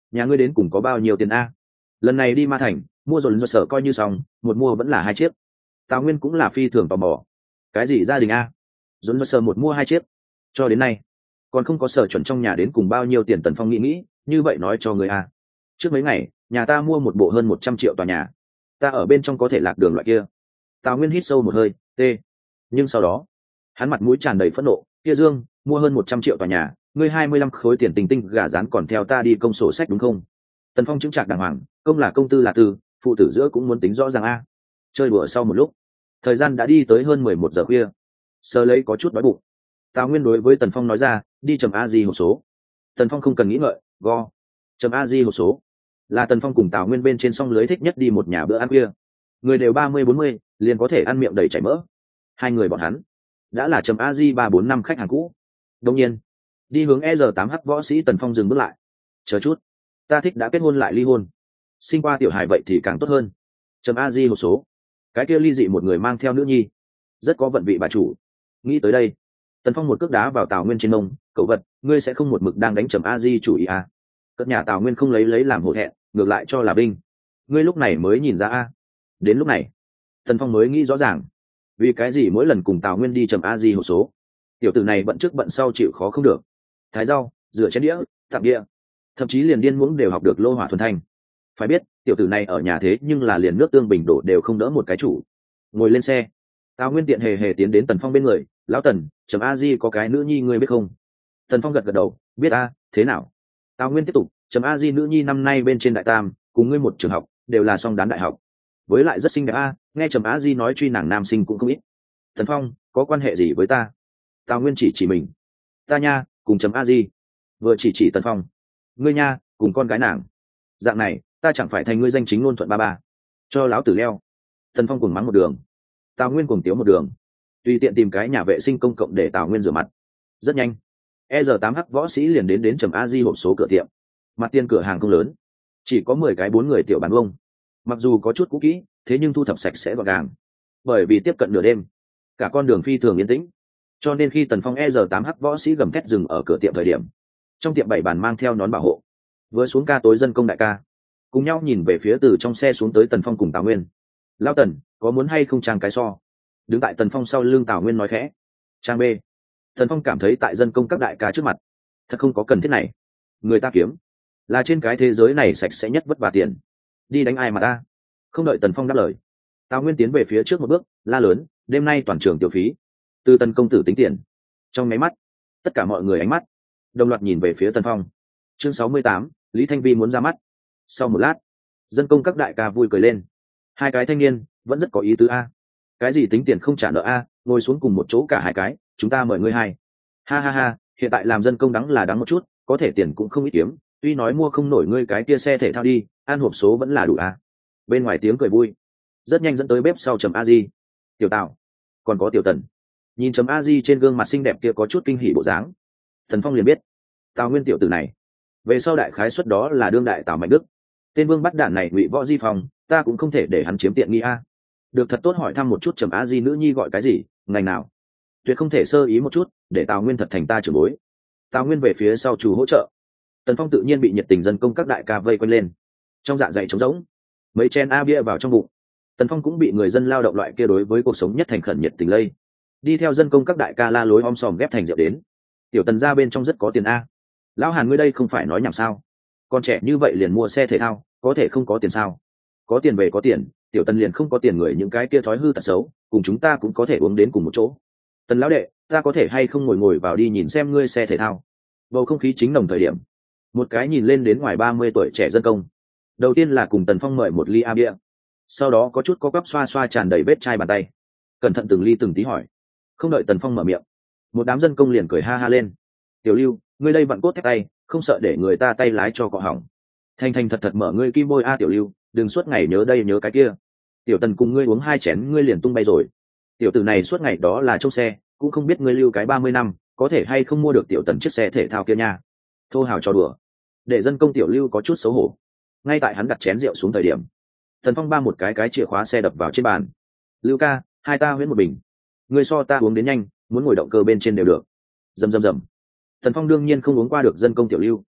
nhà ngươi đến cùng có bao nhiêu tiền a? Lần này đi Ma Thành mua rồi sở coi như xong, một mua vẫn là 2 chiếc. Tào Nguyên cũng là phi thường tò mò. Cái gì gia đình a? Dồn sở một mua 2 chiếc. Cho đến nay còn không có sở chuẩn trong nhà đến cùng bao nhiêu tiền. Tần Phong nghĩ, như vậy nói cho người a. Trước mấy ngày nhà ta mua một bộ hơn 100 triệu tòa nhà, ta ở bên trong có thể lạc đường loại kia. Tào Nguyên hít sâu một hơi, tê. Nhưng sau đó hắn mặt mũi tràn đầy phẫn nộ, kia Dương, mua hơn 100 triệu tòa nhà, ngươi 25 khối tiền tình tinh gà rán còn theo ta đi công sổ sách đúng không? Tần Phong chứng trạc đàng hoàng, công là công, tư là tư, phụ tử giữa cũng muốn tính rõ ràng a. Chơi đùa sau một lúc, thời gian đã đi tới hơn 11 giờ khuya. Sơ lấy có chút đói bụng. Tào Nguyên đối với Tần Phong nói ra, đi chấm a di hộp số. Tần Phong không cần nghĩ ngợi, go. Chấm a di hộp số là Tần Phong cùng Tào Nguyên bên trên song lưới thích nhất đi một nhà bữa ăn khuya. Người đều 30-40, liền có thể ăn miệng đầy chảy mỡ. Hai người bọn hắn đã là chấm a di 3-4 năm khách hàng cũ. Đương nhiên, đi hướng ER8H võ sĩ Tần Phong dừng bước lại. Chờ chút, ta thích đã kết hôn lại ly hôn, sinh qua tiểu hài vậy thì càng tốt hơn. Chấm a di hộp số, cái kia ly dị một người mang theo nữ nhi, rất có vận vị bà chủ. Nghĩ tới đây, Tần Phong một cước đá vào Tào Nguyên trên mông, cậu vật, ngươi sẽ không một mực đang đánh chấm a di chủ ý à? Cất nhà Tào Nguyên không lấy làm hổ thẹn, ngược lại cho là binh. Ngươi lúc này mới nhìn ra a? Đến lúc này Tần Phong mới nghĩ rõ ràng, vì cái gì mỗi lần cùng Tào Nguyên đi chấm a di hộp số, tiểu tử này bận trước bận sau chịu khó không được. Thái rau, rửa chén đĩa, tặng đĩa, thậm chí liền điên muỗng đều học được lô hỏa thuần thanh. Phải biết tiểu tử này ở nhà thế nhưng là liền nước tương bình đổ đều không đỡ một cái chủ. Ngồi lên xe, Tào Nguyên tiện hề tiến đến Tần Phong bên người, lão Tần, chấm a di có cái nữ nhi ngươi biết không? Tần Phong gật đầu, biết a. Thế nào? Tào Nguyên tiếp tục, chấm a di nữ nhi năm nay bên trên đại tam, cùng ngươi một trường học, đều là song đán đại học, với lại rất xinh đẹp a. Nghe chấm a di nói truy nàng nam sinh cũng không ít. Tần Phong, có quan hệ gì với ta? Tào Nguyên chỉ mình, ta nha cùng chấm a di. Vừa chỉ Tần Phong, ngươi nha cùng con gái nàng, dạng này ta chẳng phải thành ngươi danh chính ngôn thuận ba cho láo tử leo. Tần Phong cùng mắng một đường, Tào Nguyên cùng tiếu một đường, tùy tiện tìm cái nhà vệ sinh công cộng để Tào Nguyên rửa mặt. Rất nhanh ER8H võ sĩ liền đến chấm a di hộp số cửa tiệm. Mặt tiền cửa hàng không lớn, chỉ có 10 cái 4 người tiểu bàn bông, mặc dù có chút cũ kỹ, thế nhưng thu thập sạch sẽ gọn gàng. Bởi vì tiếp cận nửa đêm, cả con đường phi thường yên tĩnh, cho nên khi Tần Phong ER8H võ sĩ gầm thét dừng ở cửa tiệm thời điểm, trong tiệm 7 bàn mang theo nón bảo hộ, vừa xuống ca tối dân công đại ca, cùng nhau nhìn về phía từ trong xe xuống tới Tần Phong cùng Tào Nguyên. Lao Tần, có muốn hay không trang cái so? Đứng tại Tần Phong sau lưng Tào Nguyên nói khẽ. Trang B. Tần Phong cảm thấy tại dân công các đại ca trước mặt, thật không có cần thiết này. Người ta kiếm là trên cái thế giới này sạch sẽ nhất vất vả tiền, đi đánh ai mà ta? Không đợi Tần Phong đáp lời, Tào Nguyên tiến về phía trước một bước, la lớn, đêm nay toàn trường tiểu phí, từ Tần công tử tính tiền. Trong máy mắt, tất cả mọi người ánh mắt đồng loạt nhìn về phía Tần Phong. Chương 68, Lý Thanh Vi muốn ra mắt. Sau một lát, dân công các đại ca vui cười lên. Hai cái thanh niên vẫn rất có ý tứ a. Cái gì tính tiền không trả nợ a, ngồi xuống cùng một chỗ cả hai cái, chúng ta mời ngươi hai. Ha ha ha, hiện tại làm dân công đắng là đắng một chút, có thể tiền cũng không ít kiếm, tuy nói mua không nổi ngươi cái kia xe thể thao đi, ăn hộp số vẫn là đủ a. Bên ngoài tiếng cười vui, rất nhanh dẫn tới bếp sau chấm a di. Tiểu Tào, còn có Tiểu Tần. Nhìn chấm a di trên gương mặt xinh đẹp kia có chút kinh hỉ bộ dáng, Thần Phong liền biết Tào Nguyên tiểu tử này về sau đại khái suất đó là đương đại Tào Mạnh Đức. Tên vương bắt đạn này Ngụy Võ Di Phong, ta cũng không thể để hắn chiếm tiện nghi a. Được thật tốt hỏi thăm một chút chấm a di nữ nhi gọi cái gì, ngành nào, tuyệt không thể sơ ý một chút, để Tào Nguyên thật thành ta trưởng bối. Tào Nguyên về phía sau chủ hỗ trợ. Tần Phong tự nhiên bị nhiệt tình dân công các đại ca vây quanh lên, trong dạ dày trống rỗng, mấy chén a bia vào trong bụng. Tần Phong cũng bị người dân lao động loại kia đối với cuộc sống nhất thành khẩn nhiệt tình lây, đi theo dân công các đại ca la lối om sòm ghép thành rượu đến. Tiểu Tần ra bên trong rất có tiền a. Lão Hàn ngươi đây không phải nói nhảm sao? Con trẻ như vậy liền mua xe thể thao, có thể không có tiền sao? Có tiền về có tiền, Tiểu Tần liền không có tiền người những cái kia thói hư tật xấu, cùng chúng ta cũng có thể uống đến cùng một chỗ. Tần lão đệ, ta có thể hay không ngồi vào đi nhìn xem ngươi xe thể thao? Bầu không khí chính nồng thời điểm, một cái nhìn lên đến ngoài 30 tuổi trẻ dân công, đầu tiên là cùng Tần Phong mời một ly a bia, sau đó có chút có quắp xoa xoa tràn đầy vết chai bàn tay, cẩn thận từng ly từng tí hỏi. Không đợi Tần Phong mở miệng, một đám dân công liền cười ha ha lên. Tiểu Lưu, ngươi đây vặn cốt thép tay, không sợ để người ta tay lái cho cọ hỏng. Thành thành thật thật mở ngươi kim bôi a. Tiểu Lưu, đừng suốt ngày nhớ đây nhớ cái kia. Tiểu Tần cùng ngươi uống 2 chén ngươi liền tung bay rồi. Tiểu tử này suốt ngày đó là trông xe, cũng không biết ngươi Lưu cái 30 năm có thể hay không mua được Tiểu Tần chiếc xe thể thao kia nha. Thô hào cho đùa, để dân công Tiểu Lưu có chút xấu hổ. Ngay tại hắn đặt chén rượu xuống thời điểm, Tần Phong ba một cái chìa khóa xe đập vào trên bàn. Lưu ca, hai ta huyễn một bình, ngươi so ta uống đến nhanh, muốn ngồi động cơ bên trên đều được. Rầm rầm rầm. Tần Phong đương nhiên không uống qua được dân công Tiểu Lưu,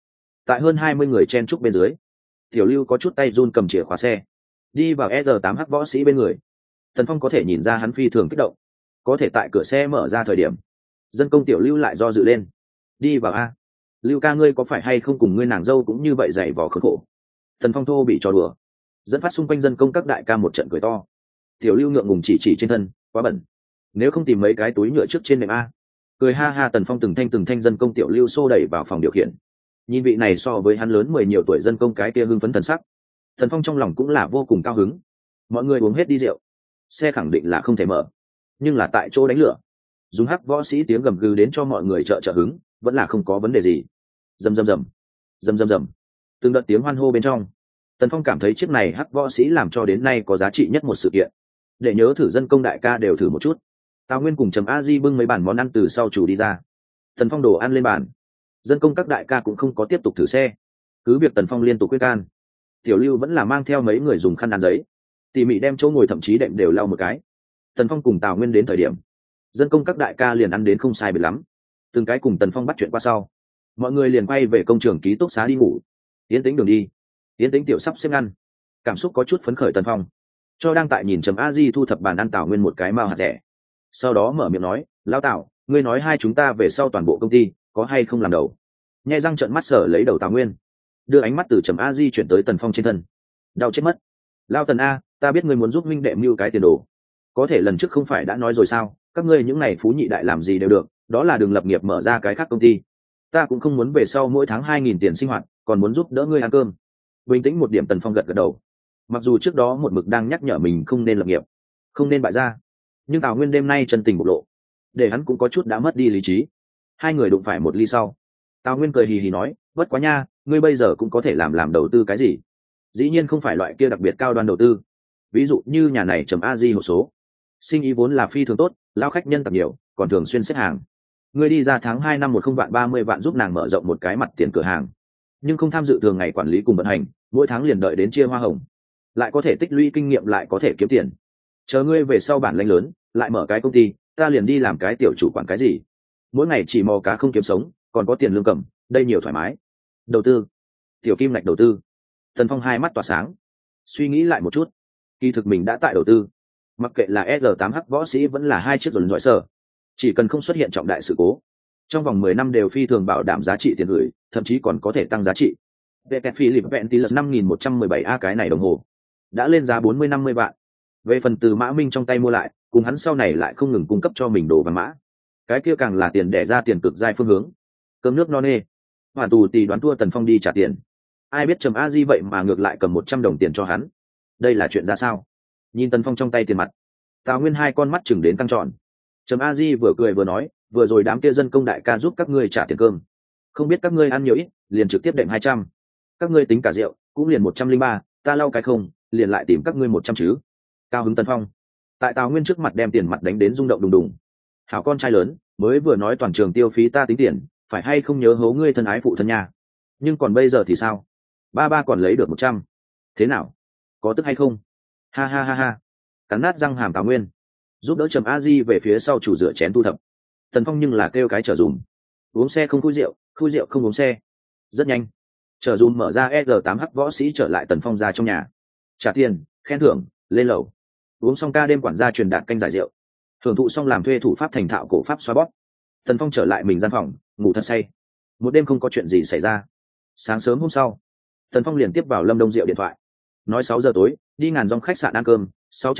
tại hơn 20 người chen trúc bên dưới, tiểu lưu có chút tay run cầm chìa khóa xe đi vào R8H võ sĩ bên người. Tần Phong có thể nhìn ra hắn phi thường kích động, có thể tại cửa xe mở ra thời điểm, dân công tiểu lưu lại do dự lên. Đi vào a, lưu ca ngươi có phải hay không cùng ngươi nàng dâu cũng như vậy dày vò khốn khổ. Tần Phong thô bị trò đùa, dẫn phát xung quanh dân công các đại ca một trận cười to. Tiểu lưu ngượng ngùng chỉ trên thân, quá bẩn, nếu không tìm mấy cái túi nhựa trước trên nệm a. Cười ha ha. Tần Phong từng thanh dân công tiểu lưu xô đẩy vào phòng điều khiển, nhìn vị này so với hắn lớn 10 nhiều tuổi dân công cái kia hưng phấn thần sắc, Tần Phong trong lòng cũng là vô cùng cao hứng. Mọi người uống hết đi rượu, xe khẳng định là không thể mở, nhưng là tại chỗ đánh lửa, dùng hắc võ sĩ tiếng gầm gừ đến cho mọi người trợ hứng, vẫn là không có vấn đề gì. Rầm rầm rầm, rầm rầm rầm, từng đợt tiếng hoan hô bên trong, Tần Phong cảm thấy chiếc này hắc võ sĩ làm cho đến nay có giá trị nhất một sự kiện. Để nhớ thử dân công đại ca đều thử một chút. Tào Nguyên cùng Trầm A Di bưng mấy bàn món ăn từ sau chủ đi ra. Tần Phong đồ ăn lên bàn, dân công các đại ca cũng không có tiếp tục thử xe, cứ việc Tần Phong liên tục quyết can. Tiểu lưu vẫn là mang theo mấy người dùng khăn ăn giấy tỉ mỉ đem chỗ ngồi thậm chí đệm đều lau một cái. Tần Phong cùng Tào Nguyên đến thời điểm, dân công các đại ca liền ăn đến không sai biệt lắm, từng cái cùng Tần Phong bắt chuyện qua sau, mọi người liền quay về công trường ký túc xá đi ngủ. Yến Tĩnh đường đi, Yến Tĩnh tiểu sắp xếp ngăn, cảm xúc có chút phấn khởi. Tần Phong cho đang tại nhìn Trầm A Di thu thập bàn ăn Tào Nguyên một cái mao hạt rẻ, sau đó mở miệng nói, lão Tào, ngươi nói hai chúng ta về sau toàn bộ công ty có hay không làm đầu. Nhe răng trợn mắt sở lấy đầu Tào Nguyên, đưa ánh mắt từ Trầm A Di chuyển tới Tần Phong trên thân. Đau chết mất. Lao Tần A, ta biết ngươi muốn giúp minh đệ mưu cái tiền đồ, có thể lần trước không phải đã nói rồi sao, các ngươi những này phú nhị đại làm gì đều được, đó là đừng lập nghiệp mở ra cái khác công ty. Ta cũng không muốn về sau mỗi tháng 2.000 tiền sinh hoạt, còn muốn giúp đỡ ngươi ăn cơm. Bình tĩnh một điểm. Tần Phong gật gật đầu, mặc dù trước đó một mực đang nhắc nhở mình không nên lập nghiệp, không nên bại gia, nhưng Tào Nguyên đêm nay chân tình bộc lộ, để hắn cũng có chút đã mất đi lý trí. Hai người đụng phải một ly sau, Tào Nguyên cười hì hì nói, bất quá nha, ngươi bây giờ cũng có thể làm đầu tư cái gì, dĩ nhiên không phải loại kia đặc biệt cao đoan đầu tư, ví dụ như nhà này Trầm A Di hộ số, sinh ý vốn là phi thường tốt, lao khách nhân tập nhiều, còn thường xuyên xếp hàng. Ngươi đi ra tháng 2 năm 10 vạn 30 vạn giúp nàng mở rộng một cái mặt tiền cửa hàng, nhưng không tham dự thường ngày quản lý cùng vận hành, mỗi tháng liền đợi đến chia hoa hồng, lại có thể tích lũy kinh nghiệm, lại có thể kiếm tiền. Chờ ngươi về sau bản lĩnh lớn, lại mở cái công ty, ta liền đi làm cái tiểu chủ quản cái gì, mỗi ngày chỉ mò cá không kiếm sống, còn có tiền lương cầm, đây nhiều thoải mái. Đầu tư, tiểu kim ngạch đầu tư. Tần Phong hai mắt tỏa sáng, suy nghĩ lại một chút, kỳ thực mình đã tại đầu tư, mặc kệ là R8H võ sĩ vẫn là hai chiếc dồn dõi sở, chỉ cần không xuất hiện trọng đại sự cố, trong vòng 10 năm đều phi thường bảo đảm giá trị tiền gửi, thậm chí còn có thể tăng giá trị. Vẹt Philip Ventilus 5117A cái này đồng hồ đã lên giá 40-50 vạn. Về phần từ Mã Minh trong tay mua lại, cùng hắn sau này lại không ngừng cung cấp cho mình đồ và mã, cái kia càng là tiền đẻ ra tiền cực giai phương hướng. Cơm nước no nê, hoàn tù tì đoán thua Tần Phong đi trả tiền. Ai biết Trầm A Di vậy mà ngược lại cầm 100 đồng tiền cho hắn, đây là chuyện ra sao? Nhìn Tần Phong trong tay tiền mặt, Tào Nguyên hai con mắt chừng đến căng tròn. Trầm A Di vừa cười vừa nói, vừa rồi đám kia dân công đại ca giúp các ngươi trả tiền cơm, không biết các ngươi ăn nhiều ít, liền trực tiếp đệm 200. Các ngươi tính cả rượu cũng liền 103, ta lau cái không, liền lại tìm các ngươi 100 chứ. Cao hứng Tần Phong tại Tào Nguyên trước mặt đem tiền mặt đánh đến rung động đùng đùng. Hảo con trai lớn, mới vừa nói toàn trường tiêu phí ta tính tiền, phải hay không nhớ hố ngươi thân ái phụ thân nhà. Nhưng còn bây giờ thì sao? Ba còn lấy được 100, thế nào, có tức hay không? Ha ha ha ha. Cắn nát răng hàm Tào Nguyên giúp đỡ Trầm A Di về phía sau chủ rửa chén thu thập. Tần Phong nhưng là kêu cái chở dùm, uống xe không khui rượu không uống xe. Rất nhanh, chở dùm mở ra, R8H võ sĩ trở lại Tần Phong ra trong nhà, trả tiền, khen thưởng, lên lầu. Uống xong ca đêm quản gia truyền đạt canh giải rượu, hưởng thụ xong làm thuê thủ pháp thành thạo cổ pháp xoa bóp. Tần Phong trở lại mình gian phòng, ngủ thật say. Một đêm không có chuyện gì xảy ra. Sáng sớm hôm sau, Tần Phong liền tiếp vào Lâm Đông Diệu điện thoại, nói 6 giờ tối đi Ngàn Dòng khách sạn ăn cơm,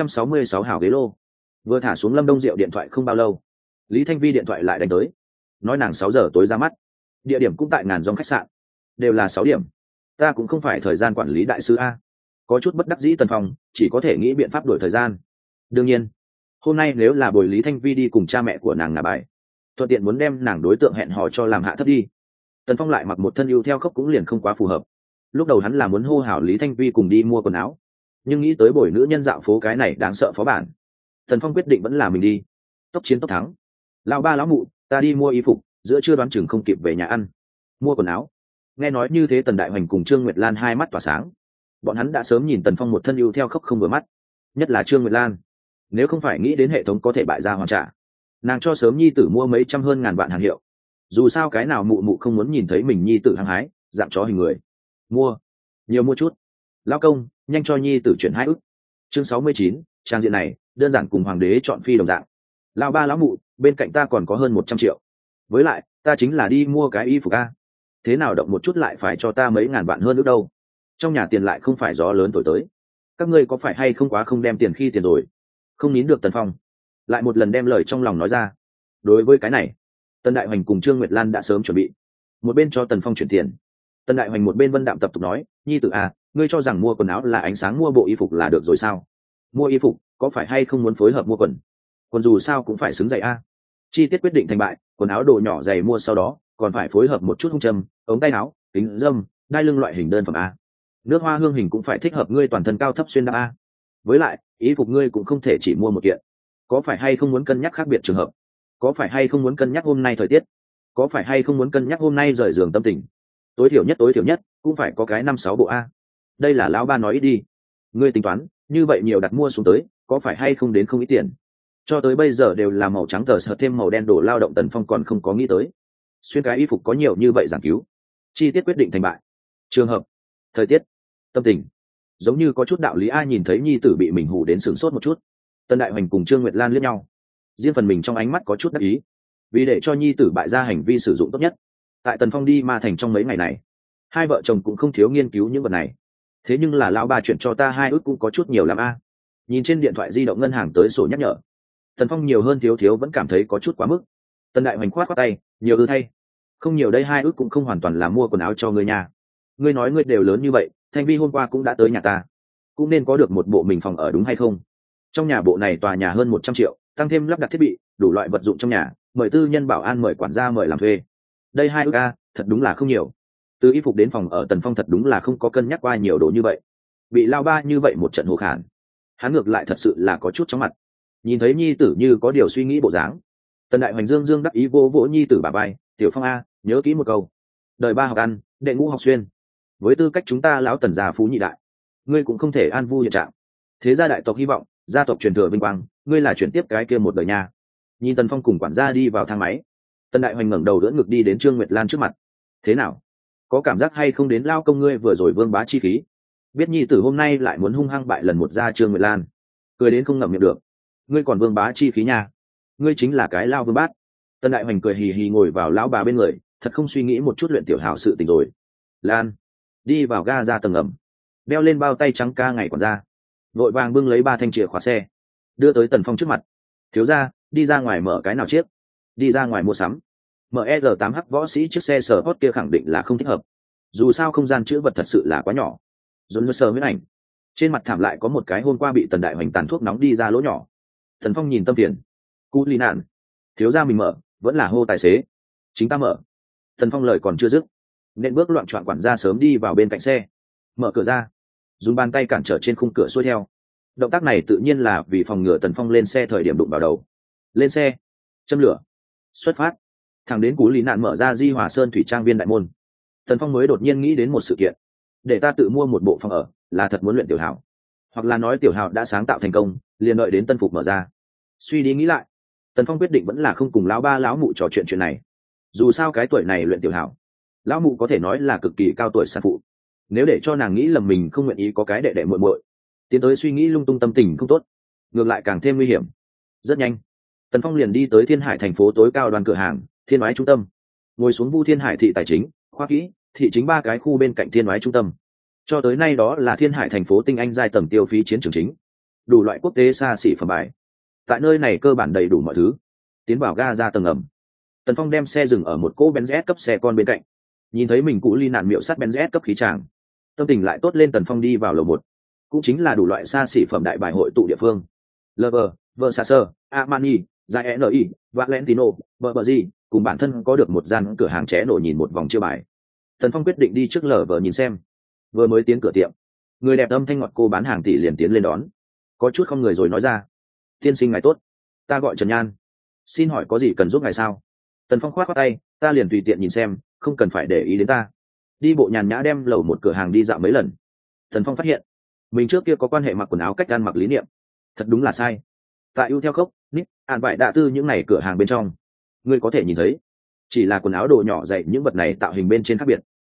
666 hảo ghế lô. Vừa thả xuống Lâm Đông Diệu điện thoại không bao lâu, Lý Thanh Vi điện thoại lại đánh tới, nói nàng 6 giờ tối ra mắt, địa điểm cũng tại Ngàn Dòng khách sạn, đều là 6 điểm. Ta cũng không phải thời gian quản lý đại sư a. Có chút bất đắc dĩ Tần Phong chỉ có thể nghĩ biện pháp đổi thời gian. Đương nhiên, hôm nay nếu là bồi Lý Thanh Vi đi cùng cha mẹ của nàng ngả bài, thuận tiện muốn đem nàng đối tượng hẹn hò cho làm hạ thấp đi. Tần Phong lại mặc một thân ưu theo khóc cũng liền không quá phù hợp. Lúc đầu hắn là muốn hô hào Lý Thanh Vi cùng đi mua quần áo, nhưng nghĩ tới bồi nữ nhân dạo phố cái này đáng sợ phó bản, Tần Phong quyết định vẫn là mình đi. Tốc chiến tốc thắng. Lão ba lão mụ, ta đi mua y phục, giữa trưa đoán chừng không kịp về nhà ăn. Mua quần áo. Nghe nói như thế, Tần Đại Hoành cùng Trương Nguyệt Lan hai mắt tỏa sáng. Bọn hắn đã sớm nhìn Tần Phong một thân ưu theo khóc không vừa mắt, nhất là Trương Nguyệt Lan, nếu không phải nghĩ đến hệ thống có thể bại ra hoàn trả, nàng cho sớm nhi tử mua mấy trăm hơn ngàn vạn hàng hiệu. Dù sao cái nào mụ mụ không muốn nhìn thấy mình nhi tử hăng hái, dạng chó hình người. Mua, nhiều mua chút. Lao công, nhanh cho nhi tử chuyển 2 ức. Chương 69, trang diện này đơn giản cùng hoàng đế chọn phi đồng dạng. Lao ba lão mụ, bên cạnh ta còn có hơn 100 triệu. Với lại ta chính là đi mua cái y phục a, thế nào động một chút lại phải cho ta mấy ngàn vạn hơn nữa đâu. Trong nhà tiền lại không phải gió lớn thổi tới, các ngươi có phải hay không quá không đem tiền khi tiền rồi. Không nín được Tần Phong lại một lần đem lời trong lòng nói ra. Đối với cái này, Tần Đại Hoành cùng Trương Nguyệt Lan đã sớm chuẩn bị, một bên cho Tần Phong chuyển tiền, Tần Đại Hoành một bên vân đạm tập tục nói, nhi tử à, ngươi cho rằng mua quần áo là ánh sáng mua bộ y phục là được rồi sao? Mua y phục có phải hay không muốn phối hợp mua quần dù sao cũng phải xứng giày a. Chi tiết quyết định thành bại, quần áo đồ nhỏ giày mua sau đó còn phải phối hợp một chút hung châm, ống tay áo, kính dâm, đai lưng loại hình đơn phẩm a. Nước hoa hương hình cũng phải thích hợp ngươi toàn thân cao thấp xuyên đáp a. Với lại y phục ngươi cũng không thể chỉ mua một kiện, có phải hay không muốn cân nhắc khác biệt trường hợp, có phải hay không muốn cân nhắc hôm nay thời tiết, có phải hay không muốn cân nhắc hôm nay rời giường tâm tình, tối thiểu nhất cũng phải có cái 5-6 bộ a. Đây là lão ba nói ít đi, ngươi tính toán như vậy nhiều đặt mua xuống tới có phải hay không đến không ít tiền. Cho tới bây giờ đều là màu trắng tờ sợt thêm màu đen đồ lao động, Tần Phong còn không có nghĩ tới xuyên cái y phục có nhiều như vậy giảng cứu. Chi tiết quyết định thành bại, trường hợp, thời tiết, tâm tình, giống như có chút đạo lý. Ai nhìn thấy nhi tử bị mình hù đến sửng sốt một chút. Tân Đại Hoành cùng Trương Nguyệt Lan liếc nhau, riêng phần mình trong ánh mắt có chút đắc ý, vì để cho nhi tử bại ra hành vi sử dụng tốt nhất. Tại Tần Phong đi Ma Thành trong mấy ngày này, hai vợ chồng cũng không thiếu nghiên cứu những vật này. Thế nhưng là lão ba chuyển cho ta 2 ức cũng có chút nhiều lắm a. Nhìn trên điện thoại di động ngân hàng tới sổ nhắc nhở, Tần Phong nhiều hơn thiếu vẫn cảm thấy có chút quá mức. Tân Đại Hoành khoát tay, nhiều ư thay, không nhiều đây, 2 ức cũng không hoàn toàn là mua quần áo cho người nhà. Ngươi nói ngươi đều lớn như vậy, Thanh Vi hôm qua cũng đã tới nhà ta, cũng nên có được một bộ mình phòng ở đúng hay không? Trong nhà bộ này tòa nhà hơn 100 triệu, tăng thêm lắp đặt thiết bị, đủ loại vật dụng trong nhà, mời tư nhân bảo an, mời quản gia, mời làm thuê. Đây 2 ức a, thật đúng là không nhiều. Từ y phục đến phòng ở, Tần Phong thật đúng là không có cân nhắc qua nhiều đồ như vậy. Bị lao ba như vậy một trận hồ khản, hắn ngược lại thật sự là có chút chóng mặt. Nhìn thấy nhi tử như có điều suy nghĩ bộ dáng, Tần Đại Hoành dương đắc ý vỗ nhi tử bả vai, tiểu Phong a, nhớ kỹ một câu, đời ba học ăn, đệ ngũ học xuyên. Với tư cách chúng ta lão Tần gia phú nhị đại, ngươi cũng không thể an vui hiện trạng. Thế gia đại tộc hy vọng, gia tộc truyền thừa vinh quang, ngươi là chuyển tiếp cái kia một đời nha. Nhìn Tần Phong cùng quản gia đi vào thang máy, Tần Đại Hoành ngẩng đầu đỡ ngực đi đến Trương Nguyệt Lan trước mặt. Thế nào, có cảm giác hay không đến lao công ngươi vừa rồi vương bá chi khí? Biết nhi tử hôm nay lại muốn hung hăng bại lần một ra. Trương Nguyệt Lan cười đến không ngậm miệng được. Ngươi còn vương bá chi khí nha, ngươi chính là cái lao vương bát. Tần Đại Hoành cười hì hì ngồi vào lão bà bên người, thật không suy nghĩ một chút luyện tiểu hảo sự tình rồi. Lan đi vào ga ra tầng ngầm, đeo lên bao tay trắng ca ngày còn ra, vội vàng bưng lấy 3 thanh chìa khóa xe, đưa tới Tần Phong trước mặt. Thiếu gia, đi ra ngoài mở cái nào chiếc? Đi ra ngoài mua sắm. MER8H võ sĩ chiếc xe sở hot kia khẳng định là không thích hợp, dù sao không gian chữ vật thật sự là quá nhỏ. Dồn sờ huyết ảnh trên mặt thảm lại có một cái hôm qua bị Tần Đại Hoành tàn thuốc nóng đi ra lỗ nhỏ. Tần Phong nhìn tâm tiền, cú ly nạn, thiếu gia mình mở, vẫn là hô tài xế. Chính ta mở. Tần Phong lời còn chưa dứt, nên bước loạn trọn quản gia sớm đi vào bên cạnh xe, mở cửa ra, dùng bàn tay cản trở trên khung cửa xuôi theo. Động tác này tự nhiên là vì phòng ngừa Tần Phong lên xe thời điểm đụng vào đầu. Lên xe, châm lửa, xuất phát. Thẳng đến cú lý nạn mở ra Di Hòa Sơn thủy trang viên đại môn, Tần Phong mới đột nhiên nghĩ đến một sự kiện. Để ta tự mua một bộ phòng ở, là thật muốn luyện tiểu hảo, hoặc là nói tiểu hảo đã sáng tạo thành công, liền đợi đến tân phục mở ra. Suy đi nghĩ lại, Tần Phong quyết định vẫn là không cùng lão ba lão mụ trò chuyện chuyện này. Dù sao cái tuổi này luyện tiểu hảo, lão mụ có thể nói là cực kỳ cao tuổi sản phụ, nếu để cho nàng nghĩ lầm mình không nguyện ý có cái đệ đệ muội muội, tiến tới suy nghĩ lung tung, tâm tình không tốt, ngược lại càng thêm nguy hiểm. Rất nhanh, Tần Phong liền đi tới Thiên Hải thành phố tối cao đoàn cửa hàng Thiên Ái trung tâm, ngồi xuống Vu Thiên Hải thị tài chính, khoa kỹ, thị chính 3 cái khu bên cạnh Thiên Ái trung tâm. Cho tới nay đó là Thiên Hải thành phố tinh anh giai tầng tiêu phí chiến trường chính, đủ loại quốc tế xa xỉ phẩm bài. Tại nơi này cơ bản đầy đủ mọi thứ. Tiến vào ga ra tầng ngầm, Tần Phong đem xe dừng ở một cỗ Benz S cấp xe con bên cạnh. Nhìn thấy mình cũ ly nạn miệu sắt Benz S cấp khí tràng, tâm tình lại tốt lên. Tần Phong đi vào lầu 1, cũng chính là đủ loại xa xỉ phẩm đại bài hội tụ địa phương. Lover, Versace, Armani, Gianni, Valentino, Burberry, cùng bản thân có được một gian cửa hàng ché nổ nhìn một vòng chiêu bài. Tần Phong quyết định đi trước Lover nhìn xem. Vừa mới tiến cửa tiệm, người đẹp âm thanh ngọt cô bán hàng tỷ liền tiến lên đón, có chút không người rồi nói ra: tiên sinh ngài tốt, ta gọi Trần Nhan, xin hỏi có gì cần giúp ngài sao? Tần Phong khoát tay, ta liền tùy tiện nhìn xem, không cần phải để ý đến ta. Đi bộ nhàn nhã đem lầu 1 cửa hàng đi dạo mấy lần. Tần Phong phát hiện mình trước kia có quan hệ mặc quần áo cách ăn mặc lý niệm thật đúng là sai. Tại ưu theo khốc nít an vải đạ tư những này cửa hàng bên trong, ngươi có thể nhìn thấy chỉ là quần áo đồ nhỏ dày, những vật này tạo hình bên trên khác biệt,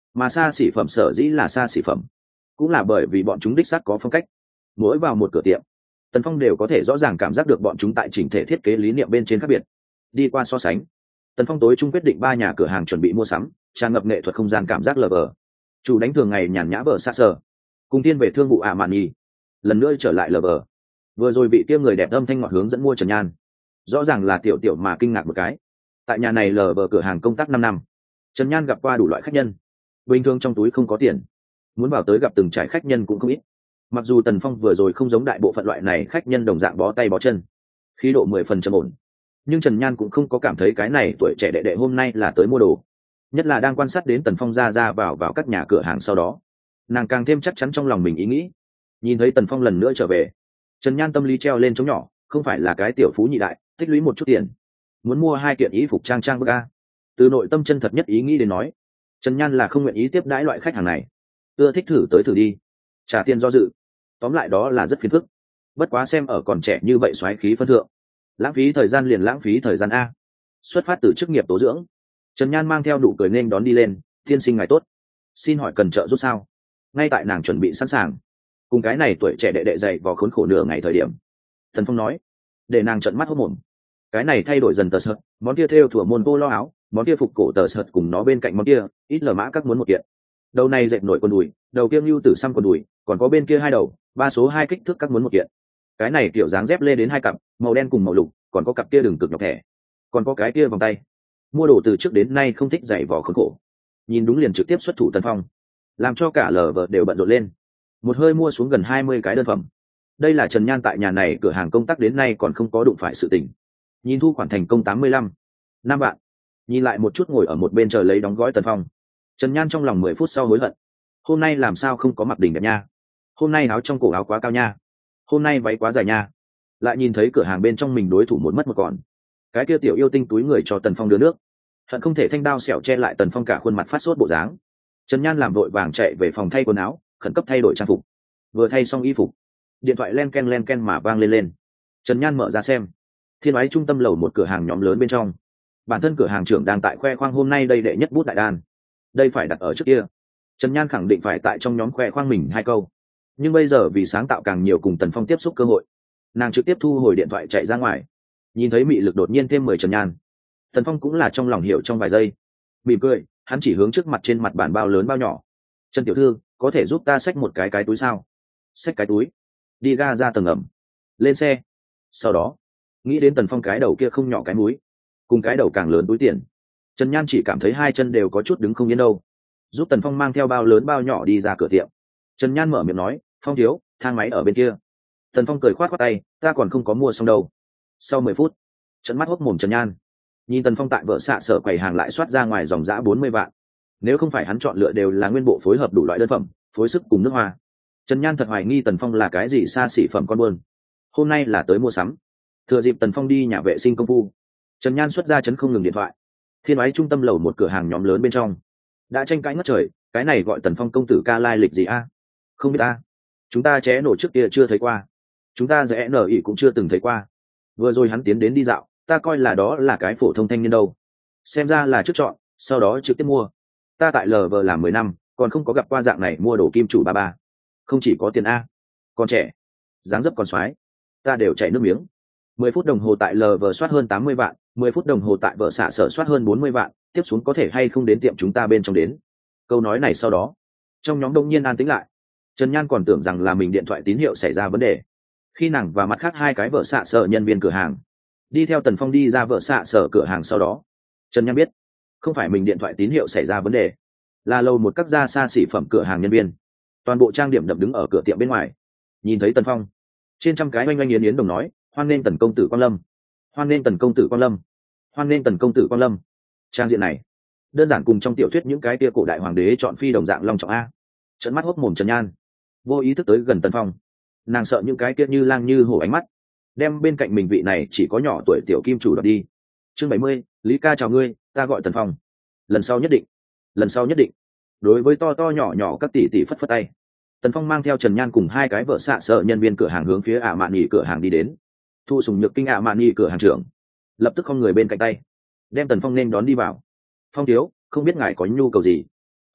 mà xa xỉ phẩm sở dĩ là xa xỉ phẩm cũng là bởi vì bọn chúng đích xác có phong cách. Mỗi vào một cửa tiệm, Tần Phong đều có thể rõ ràng cảm giác được bọn chúng tại chỉnh thể thiết kế lý niệm bên trên khác biệt. Đi qua so sánh, Tần Phong tối trung quyết định 3 nhà cửa hàng chuẩn bị mua sắm, tràn ngập nghệ thuật không gian cảm giác lờ vờ. Chủ đánh thường ngày nhàn nhã vợ xa sờ, cùng tiên về thương vụ Armani, lần nữa trở lại lờ vờ. Vừa rồi vị kia người đẹp âm thanh ngọt hướng dẫn mua Trần Nhan, rõ ràng là tiểu tiểu mà kinh ngạc một cái. Tại nhà này lờ vờ cửa hàng công tác 5 năm, Trần Nhan gặp qua đủ loại khách nhân, bình thường trong túi không có tiền, muốn vào tới gặp từng trải khách nhân cũng không ít. Mặc dù Tần Phong vừa rồi không giống đại bộ phận loại này khách nhân đồng dạng bó tay bó chân, khí độ 10 phần trầm ổn, nhưng Trần Nhan cũng không có cảm thấy cái này tuổi trẻ đệ đệ hôm nay là tới mua đồ. Nhất là đang quan sát đến Tần Phong ra vào các nhà cửa hàng sau đó, nàng càng thêm chắc chắn trong lòng mình ý nghĩ. Nhìn thấy Tần Phong lần nữa trở về, Trần Nhan tâm lý treo lên trống nhỏ, không phải là cái tiểu phú nhị đại tích lũy một chút tiền muốn mua 2 kiện y phục trang bức a. Từ nội tâm chân thật nhất ý nghĩ đến nói, Trần Nhan là không nguyện ý tiếp đãi loại khách hàng này. Ưa thích thử tới thử đi, trả tiền do dự, tóm lại đó là rất phiền phức. Bất quá xem ở còn trẻ như vậy xoáy khí phân thượng, lãng phí thời gian liền lãng phí thời gian a. Xuất phát từ chức nghiệp tố dưỡng, Trần Nhan mang theo nụ cười nên đón đi lên. Tiên sinh ngài tốt, xin hỏi cần trợ giúp sao? Ngay tại nàng chuẩn bị sẵn sàng cùng cái này tuổi trẻ đệ đệ dày vò khốn khổ nửa ngày thời điểm, Tần Phong nói, để nàng trợn mắt hốt mồm. Cái này thay đổi dần tờ sợt, món kia thêu thủa môn polo áo, món kia phục cổ tờ sợt cùng nó bên cạnh món kia ít lờ mã các muốn một kiện. Đầu này dệt nổi quần đùi, đầu kia lưu tử xăm quần đùi, còn có bên kia 2 đầu, 3 số 2 kích thước các muốn một kiện. Cái này kiểu dáng dép lê đến 2 cặp, màu đen cùng màu lục, còn có cặp kia đường cực nhọc thẻ, còn có cái kia vòng tay. Mua đồ từ trước đến nay không thích dày vò khốn khổ, nhìn đúng liền trực tiếp xuất thủ Tần Phong, làm cho cả lờ vợ đều bận rộn lên. Một hơi mua xuống gần 20 cái đơn phẩm. Đây là Trần Nhan tại nhà này cửa hàng công tác đến nay còn không có đụng phải sự tình. Nhìn thu khoản thành công 85 năm vạn, nhìn lại một chút ngồi ở một bên chờ lấy đóng gói Tần Phong, Trần Nhan trong lòng 10 phút sau hối hận. Hôm nay làm sao không có mặc đỉnh đẹp nha, hôm nay áo trong cổ áo quá cao nha, hôm nay váy quá dài nha. Lại nhìn thấy cửa hàng bên trong mình đối thủ một mất một còn, cái kia tiểu yêu tinh túi người cho Tần Phong đưa nước, hận không thể thanh đao xẻo che lại Tần Phong cả khuôn mặt phát sốt bộ dáng. Trần Nhan làm vội vàng chạy về phòng thay quần áo, khẩn cấp thay đổi trang phục. Vừa thay xong y phục, điện thoại len ken mà vang lên. Trần Nhan mở ra xem, Thiên Ái trung tâm lầu một cửa hàng nhóm lớn bên trong, bản thân cửa hàng trưởng đang tại khoe khoang hôm nay đây đệ nhất bút đại đan. Đây phải đặt ở trước kia, Trần Nhan khẳng định phải tại trong nhóm khoe khoang mình 2 câu, nhưng bây giờ vì sáng tạo càng nhiều cùng Tần Phong tiếp xúc cơ hội, nàng trực tiếp thu hồi điện thoại chạy ra ngoài. Nhìn thấy mị lực đột nhiên thêm 10 Trần Nhan, Tần Phong cũng là trong lòng hiểu trong vài giây, mỉm cười, hắn chỉ hướng trước mặt trên mặt bàn bao lớn bao nhỏ. Trần tiểu thư, có thể giúp ta xách một cái túi sao? Xách cái túi? Đi ga ra tầng ẩm, lên xe. Sau đó nghĩ đến Tần Phong cái đầu kia không nhỏ cái múi, cùng cái đầu càng lớn túi tiền, Trần Nhan chỉ cảm thấy 2 chân đều có chút đứng không yên đâu. Giúp Tần Phong mang theo bao lớn bao nhỏ đi ra cửa tiệm, Trần Nhan mở miệng nói, Phong thiếu, thang máy ở bên kia. Tần Phong cười khoát khoát tay, ta còn không có mua xong đâu. Sau 10 phút, trận mắt hốc mồm Trần Nhan nhìn Tần Phong tại vợ xạ sở quầy hàng lại soát ra ngoài dòng dã 40 vạn. Nếu không phải hắn chọn lựa đều là nguyên bộ phối hợp đủ loại đơn phẩm, phối sức cùng nước hoa, Trần Nhan thật hoài nghi Tần Phong là cái gì xa xỉ phẩm con buôn. Hôm nay là tới mua sắm. Thừa dịp Tần Phong đi nhà vệ sinh công phu, Trần Nhan xuất ra chấn không ngừng điện thoại. Thiên Ái trung tâm lầu một cửa hàng nhóm lớn bên trong đã tranh cãi ngất trời, cái này gọi Tần Phong công tử ca lai lịch gì a? Không biết a, chúng ta ché nổ trước kia chưa thấy qua, chúng ta rẽ nở ỉ cũng chưa từng thấy qua. Vừa rồi hắn tiến đến đi dạo, ta coi là đó là cái phổ thông thanh niên đâu, xem ra là trước chọn sau đó trực tiếp mua. Ta tại LV làm 10 năm còn không có gặp qua dạng này mua đồ kim chủ ba. Không chỉ có tiền a, còn trẻ, dáng dấp còn soái, ta đều chảy nước miếng. 10 phút đồng hồ tại LV soát hơn 80 vạn, 10 phút đồng hồ tại vợ xạ sở soát hơn 40 vạn, tiếp xuống có thể hay không đến tiệm chúng ta bên trong đến. Câu nói này sau đó, trong nhóm đông nhiên an tĩnh lại. Trần Nhan còn tưởng rằng là mình điện thoại tín hiệu xảy ra vấn đề. Khi nàng và mặt khác 2 cái vợ xạ sở nhân viên cửa hàng đi theo Tần Phong đi ra vợ xạ sở cửa hàng sau đó, Trần Nhan biết không phải mình điện thoại tín hiệu xảy ra vấn đề, là lầu một các gia xa xỉ phẩm cửa hàng nhân viên toàn bộ trang điểm đậm đứng ở cửa tiệm bên ngoài. Nhìn thấy Tần Phong, trên trăm cái oanh oanh yến yến đồng nói, hoan nghênh Tần công tử quan lâm, hoan nghênh Tần công tử quan lâm, hoan nghênh Tần công tử quan lâm. Trang diện này đơn giản cùng trong tiểu thuyết những cái kia cổ đại hoàng đế chọn phi đồng dạng long trọng a. Trợn mắt hốc mồm Trần Nhan vô ý thức tới gần Tần Phong, nàng sợ những cái kia như lang như hổ ánh mắt đem bên cạnh mình vị này chỉ có nhỏ tuổi tiểu kim chủ đoạt đi. Chương 70, Lý ca chào ngươi, ta gọi Tần Phong. Lần sau nhất định, lần sau nhất định. Đối với to to nhỏ nhỏ các tỷ tỷ phất phất tay, Tần Phong mang theo Trần Nhan cùng 2 cái vợ xạ sợ nhân viên cửa hàng hướng phía ả mạn nghỉ cửa hàng đi đến. Thu Sùng Nhược Kinh ả mạn nghỉ cửa hàng trưởng lập tức không người bên cạnh tay đem Tần Phong nên đón đi vào. Phong thiếu, không biết ngài có nhu cầu gì?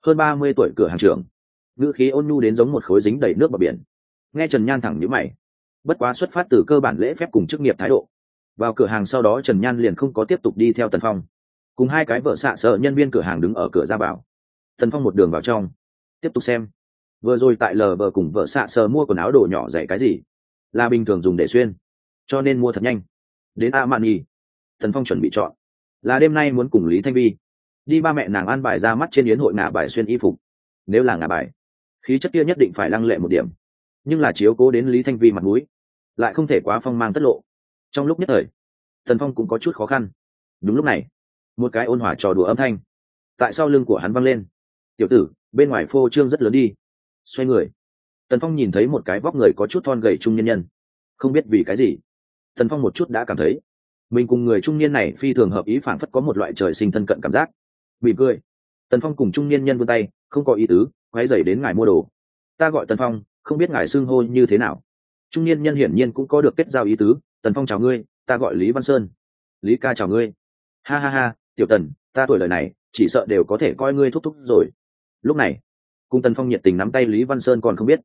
hơn 30 tuổi cửa hàng trưởng, ngữ khí ôn nhu đến giống một khối dính đầy nước bờ biển. Nghe Trần Nhan thẳng nhíu mày, bất quá xuất phát từ cơ bản lễ phép cùng chức nghiệp thái độ. Vào cửa hàng sau đó Trần Nhan liền không có tiếp tục đi theo Tần Phong, cùng hai cái vợ xạ sợ nhân viên cửa hàng đứng ở cửa ra vào. Tần Phong một đường vào trong, tiếp tục xem. Vừa rồi tại lờ vợ cùng vợ xạ sợ mua quần áo đồ nhỏ dạy cái gì, là bình thường dùng để xuyên, cho nên mua thật nhanh. Đến Armani, Tần Phong chuẩn bị chọn, là đêm nay muốn cùng Lý Thanh Vi đi ba mẹ nàng an bài ra mắt trên yến hội ngả bài xuyên y phục. Nếu là ngả bài, khí chất kia nhất định phải lăng lệ một điểm, nhưng là chiếu cố đến Lý Thanh Vi mặt mũi, lại không thể quá phong mang tất lộ. Trong lúc nhất thời, Tần Phong cũng có chút khó khăn. Đúng lúc này, một cái ôn hòa trò đùa âm thanh tại sau lưng của hắn vang lên. Tiểu tử, bên ngoài phô trương rất lớn đi. Xoay người, Tần Phong nhìn thấy một cái vóc người có chút thon gầy trung nhân nhân. Không biết vì cái gì, Tần Phong một chút đã cảm thấy mình cùng người trung niên này phi thường hợp ý, phảng phất có một loại trời sinh thân cận cảm giác. Mỉm cười, Tần Phong cùng trung niên nhân vươn tay, không có ý tứ, quay dày đến ngài mua đồ. Ta gọi Tần Phong, không biết ngài xưng hô như thế nào. Trung niên nhân hiển nhiên cũng có được kết giao ý tứ. Tần Phong chào ngươi, ta gọi Lý Văn Sơn. Lý ca chào ngươi. Ha ha ha, tiểu Tần, ta tuổi đời này chỉ sợ đều có thể coi ngươi thúc thúc rồi. Lúc này, cùng Tần Phong nhiệt tình nắm tay Lý Văn Sơn còn không biết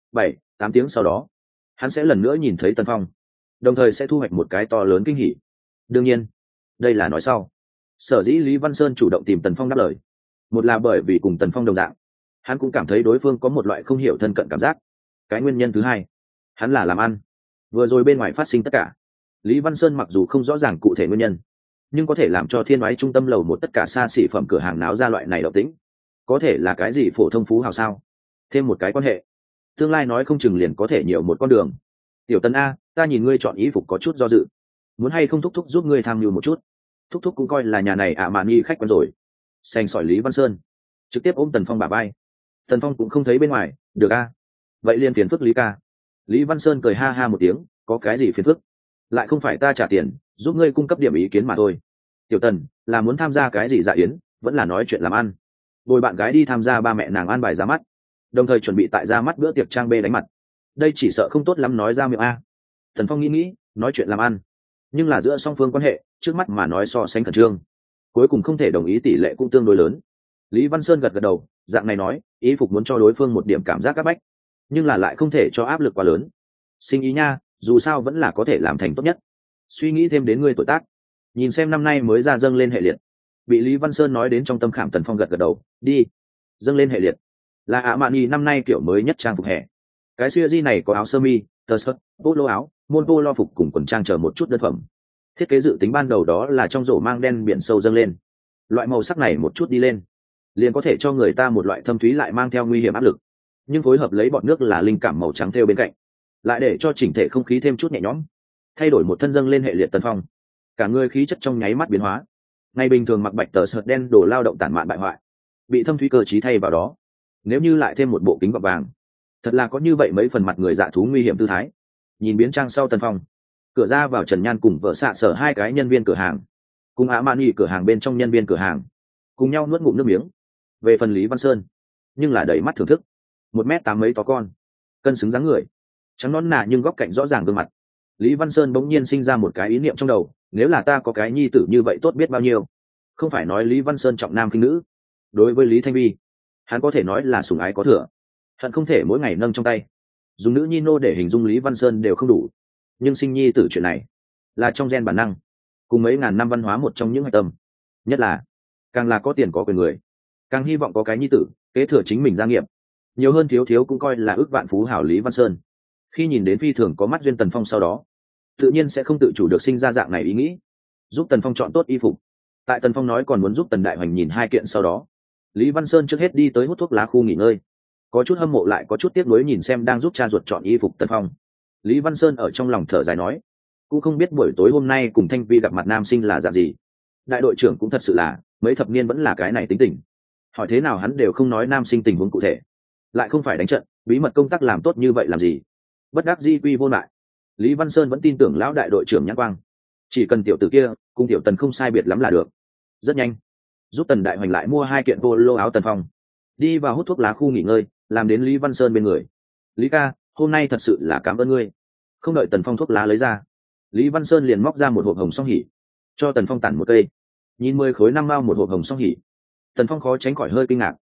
7-8 tiếng sau đó hắn sẽ lần nữa nhìn thấy Tần Phong, đồng thời sẽ thu hoạch một cái to lớn kinh hỉ. Đương nhiên đây là nói sau. Sở dĩ Lý Văn Sơn chủ động tìm Tần Phong đáp lời, một là bởi vì cùng Tần Phong đồng dạng, hắn cũng cảm thấy đối phương có một loại không hiểu thân cận cảm giác. Cái nguyên nhân thứ hai, hắn là làm ăn. Vừa rồi bên ngoài phát sinh tất cả, Lý Văn Sơn mặc dù không rõ ràng cụ thể nguyên nhân, nhưng có thể làm cho Thiên Oái trung tâm lầu một tất cả xa xỉ phẩm cửa hàng náo ra loại này động tĩnh. Có thể là cái gì phổ thông phú hào sao? Thêm một cái quan hệ, tương lai nói không chừng liền có thể nhiều một con đường. Tiểu Tần a, ta nhìn ngươi chọn y phục có chút do dự, muốn hay không thúc thúc giúp ngươi tham mưu một chút? Thúc thúc cũng coi là nhà này mạn nghi khách quen rồi. Xanh sỏi Lý Văn Sơn trực tiếp ôm Tần Phong bả vai. Tần Phong cũng không thấy bên ngoài, được a, vậy liền phiền phức Lý ca. Lý Văn Sơn cười ha ha một tiếng, có cái gì phiền phức, lại không phải ta trả tiền giúp ngươi cung cấp điểm ý kiến mà thôi. Tiểu Tần là muốn tham gia cái gì dạ yến, vẫn là nói chuyện làm ăn? Bồi bạn gái đi tham gia ba mẹ nàng an bài ra mắt, đồng thời chuẩn bị tại ra mắt bữa tiệc trang bê đánh mặt. Đây chỉ sợ không tốt lắm nói ra miệng a. Tần Phong nghĩ nói chuyện làm ăn, nhưng là giữa song phương quan hệ trước mắt mà nói so sánh khẩn trương, cuối cùng không thể đồng ý tỷ lệ cũng tương đối lớn. Lý Văn Sơn gật gật đầu, dạng này nói ý phục muốn cho đối phương một điểm cảm giác áp bách, nhưng là lại không thể cho áp lực quá lớn. Sinh ý nha, dù sao vẫn là có thể làm thành tốt nhất. Suy nghĩ thêm đến ngươi tuổi tác, nhìn xem năm nay mới ra dâng lên hệ liệt. Bị Lý Văn Sơn nói đến trong tâm khảm, Tần Phong gật gật đầu, đi. Dâng lên hệ liệt là Armani năm nay kiểu mới nhất trang phục hè. Cái series này có áo sơ mi, tơ sớt, polo áo, môn polo phục cùng quần trang chờ một chút đơn phẩm. Thiết kế dự tính ban đầu đó là trong rổ mang đen biển sâu dâng lên. Loại màu sắc này một chút đi lên, liền có thể cho người ta một loại thâm thúy lại mang theo nguy hiểm áp lực. Nhưng phối hợp lấy bọt nước là linh cảm màu trắng theo bên cạnh, lại để cho chỉnh thể không khí thêm chút nhẹ nhõm. Thay đổi một thân dâng lên hệ liệt Tần Phong, cả người khí chất trong nháy mắt biến hóa. Ngày bình thường mặc bạch tờ sợt đen đồ lao động tản mạn bại hoại, bị thâm thúy cơ trí thay vào đó. Nếu như lại thêm một bộ kính gọt vàng, thật là có như vậy mấy phần mặt người dạ thú nguy hiểm tư thái. Nhìn biến trang sau Tần Phong, cửa ra vào Trần Nhan cùng vợ xạ sở hai cái nhân viên cửa hàng, cùng Armani cửa hàng bên trong nhân viên cửa hàng, cùng nhau nuốt ngụm nước miếng. Về phần Lý Văn Sơn, nhưng là đầy mắt thưởng thức. 1m8 mấy to con, cân xứng dáng người, trắng nõn nà nhưng góc cạnh rõ ràng gương mặt. Lý Văn Sơn bỗng nhiên sinh ra một cái ý niệm trong đầu, nếu là ta có cái nhi tử như vậy tốt biết bao nhiêu. Không phải nói Lý Văn Sơn trọng nam khinh nữ, đối với Lý Thanh Vi, hắn có thể nói là sủng ái có thừa, hận không thể mỗi ngày nâng trong tay. Dùng nữ nhi nô để hình dung Lý Văn Sơn đều không đủ, nhưng sinh nhi tử chuyện này là trong gen bản năng, cùng mấy ngàn năm văn hóa một trong những hạch tâm. Nhất là càng là có tiền có quyền người, càng hy vọng có cái nhi tử kế thừa chính mình gia nghiệp. Nhiều hơn thiếu thiếu cũng coi là ước vạn phú hảo Lý Văn Sơn, khi nhìn đến phi thường có mắt duyên Tần Phong sau đó, tự nhiên sẽ không tự chủ được sinh ra dạng này ý nghĩ, giúp Tần Phong chọn tốt y phục. Tại Tần Phong nói còn muốn giúp Tần Đại Hoành nhìn hai kiện sau đó, Lý Văn Sơn trước hết đi tới hút thuốc lá khu nghỉ ngơi, có chút hâm mộ lại có chút tiếc nuối nhìn xem đang giúp cha ruột chọn y phục Tần Phong. Lý Văn Sơn ở trong lòng thở dài nói, cũng không biết buổi tối hôm nay cùng Thanh Vi gặp mặt nam sinh là dạng gì. Đại đội trưởng cũng thật sự là mấy thập niên vẫn là cái này tính tình, hỏi thế nào hắn đều không nói nam sinh tình huống cụ thể, lại không phải đánh trận bí mật công tác làm tốt như vậy làm gì. Bất đắc dĩ quy vô lại, Lý Văn Sơn vẫn tin tưởng lão đại đội trưởng nhãn quang, chỉ cần tiểu tử kia cùng tiểu Tần không sai biệt lắm là được. Rất nhanh giúp Tần Đại Hoành lại mua hai kiện polo áo Tần Phong đi vào hút thuốc lá khu nghỉ ngơi, làm đến Lý Văn Sơn bên người. Lý ca, hôm nay thật sự là cảm ơn ngươi. Không đợi Tần Phong thuốc lá lấy ra, Lý Văn Sơn liền móc ra một hộp hồng song hỉ, cho Tần Phong tản một cây. Nhìn 10 khối 5 mao một hộp hồng song hỉ, Tần Phong khó tránh khỏi hơi kinh ngạc.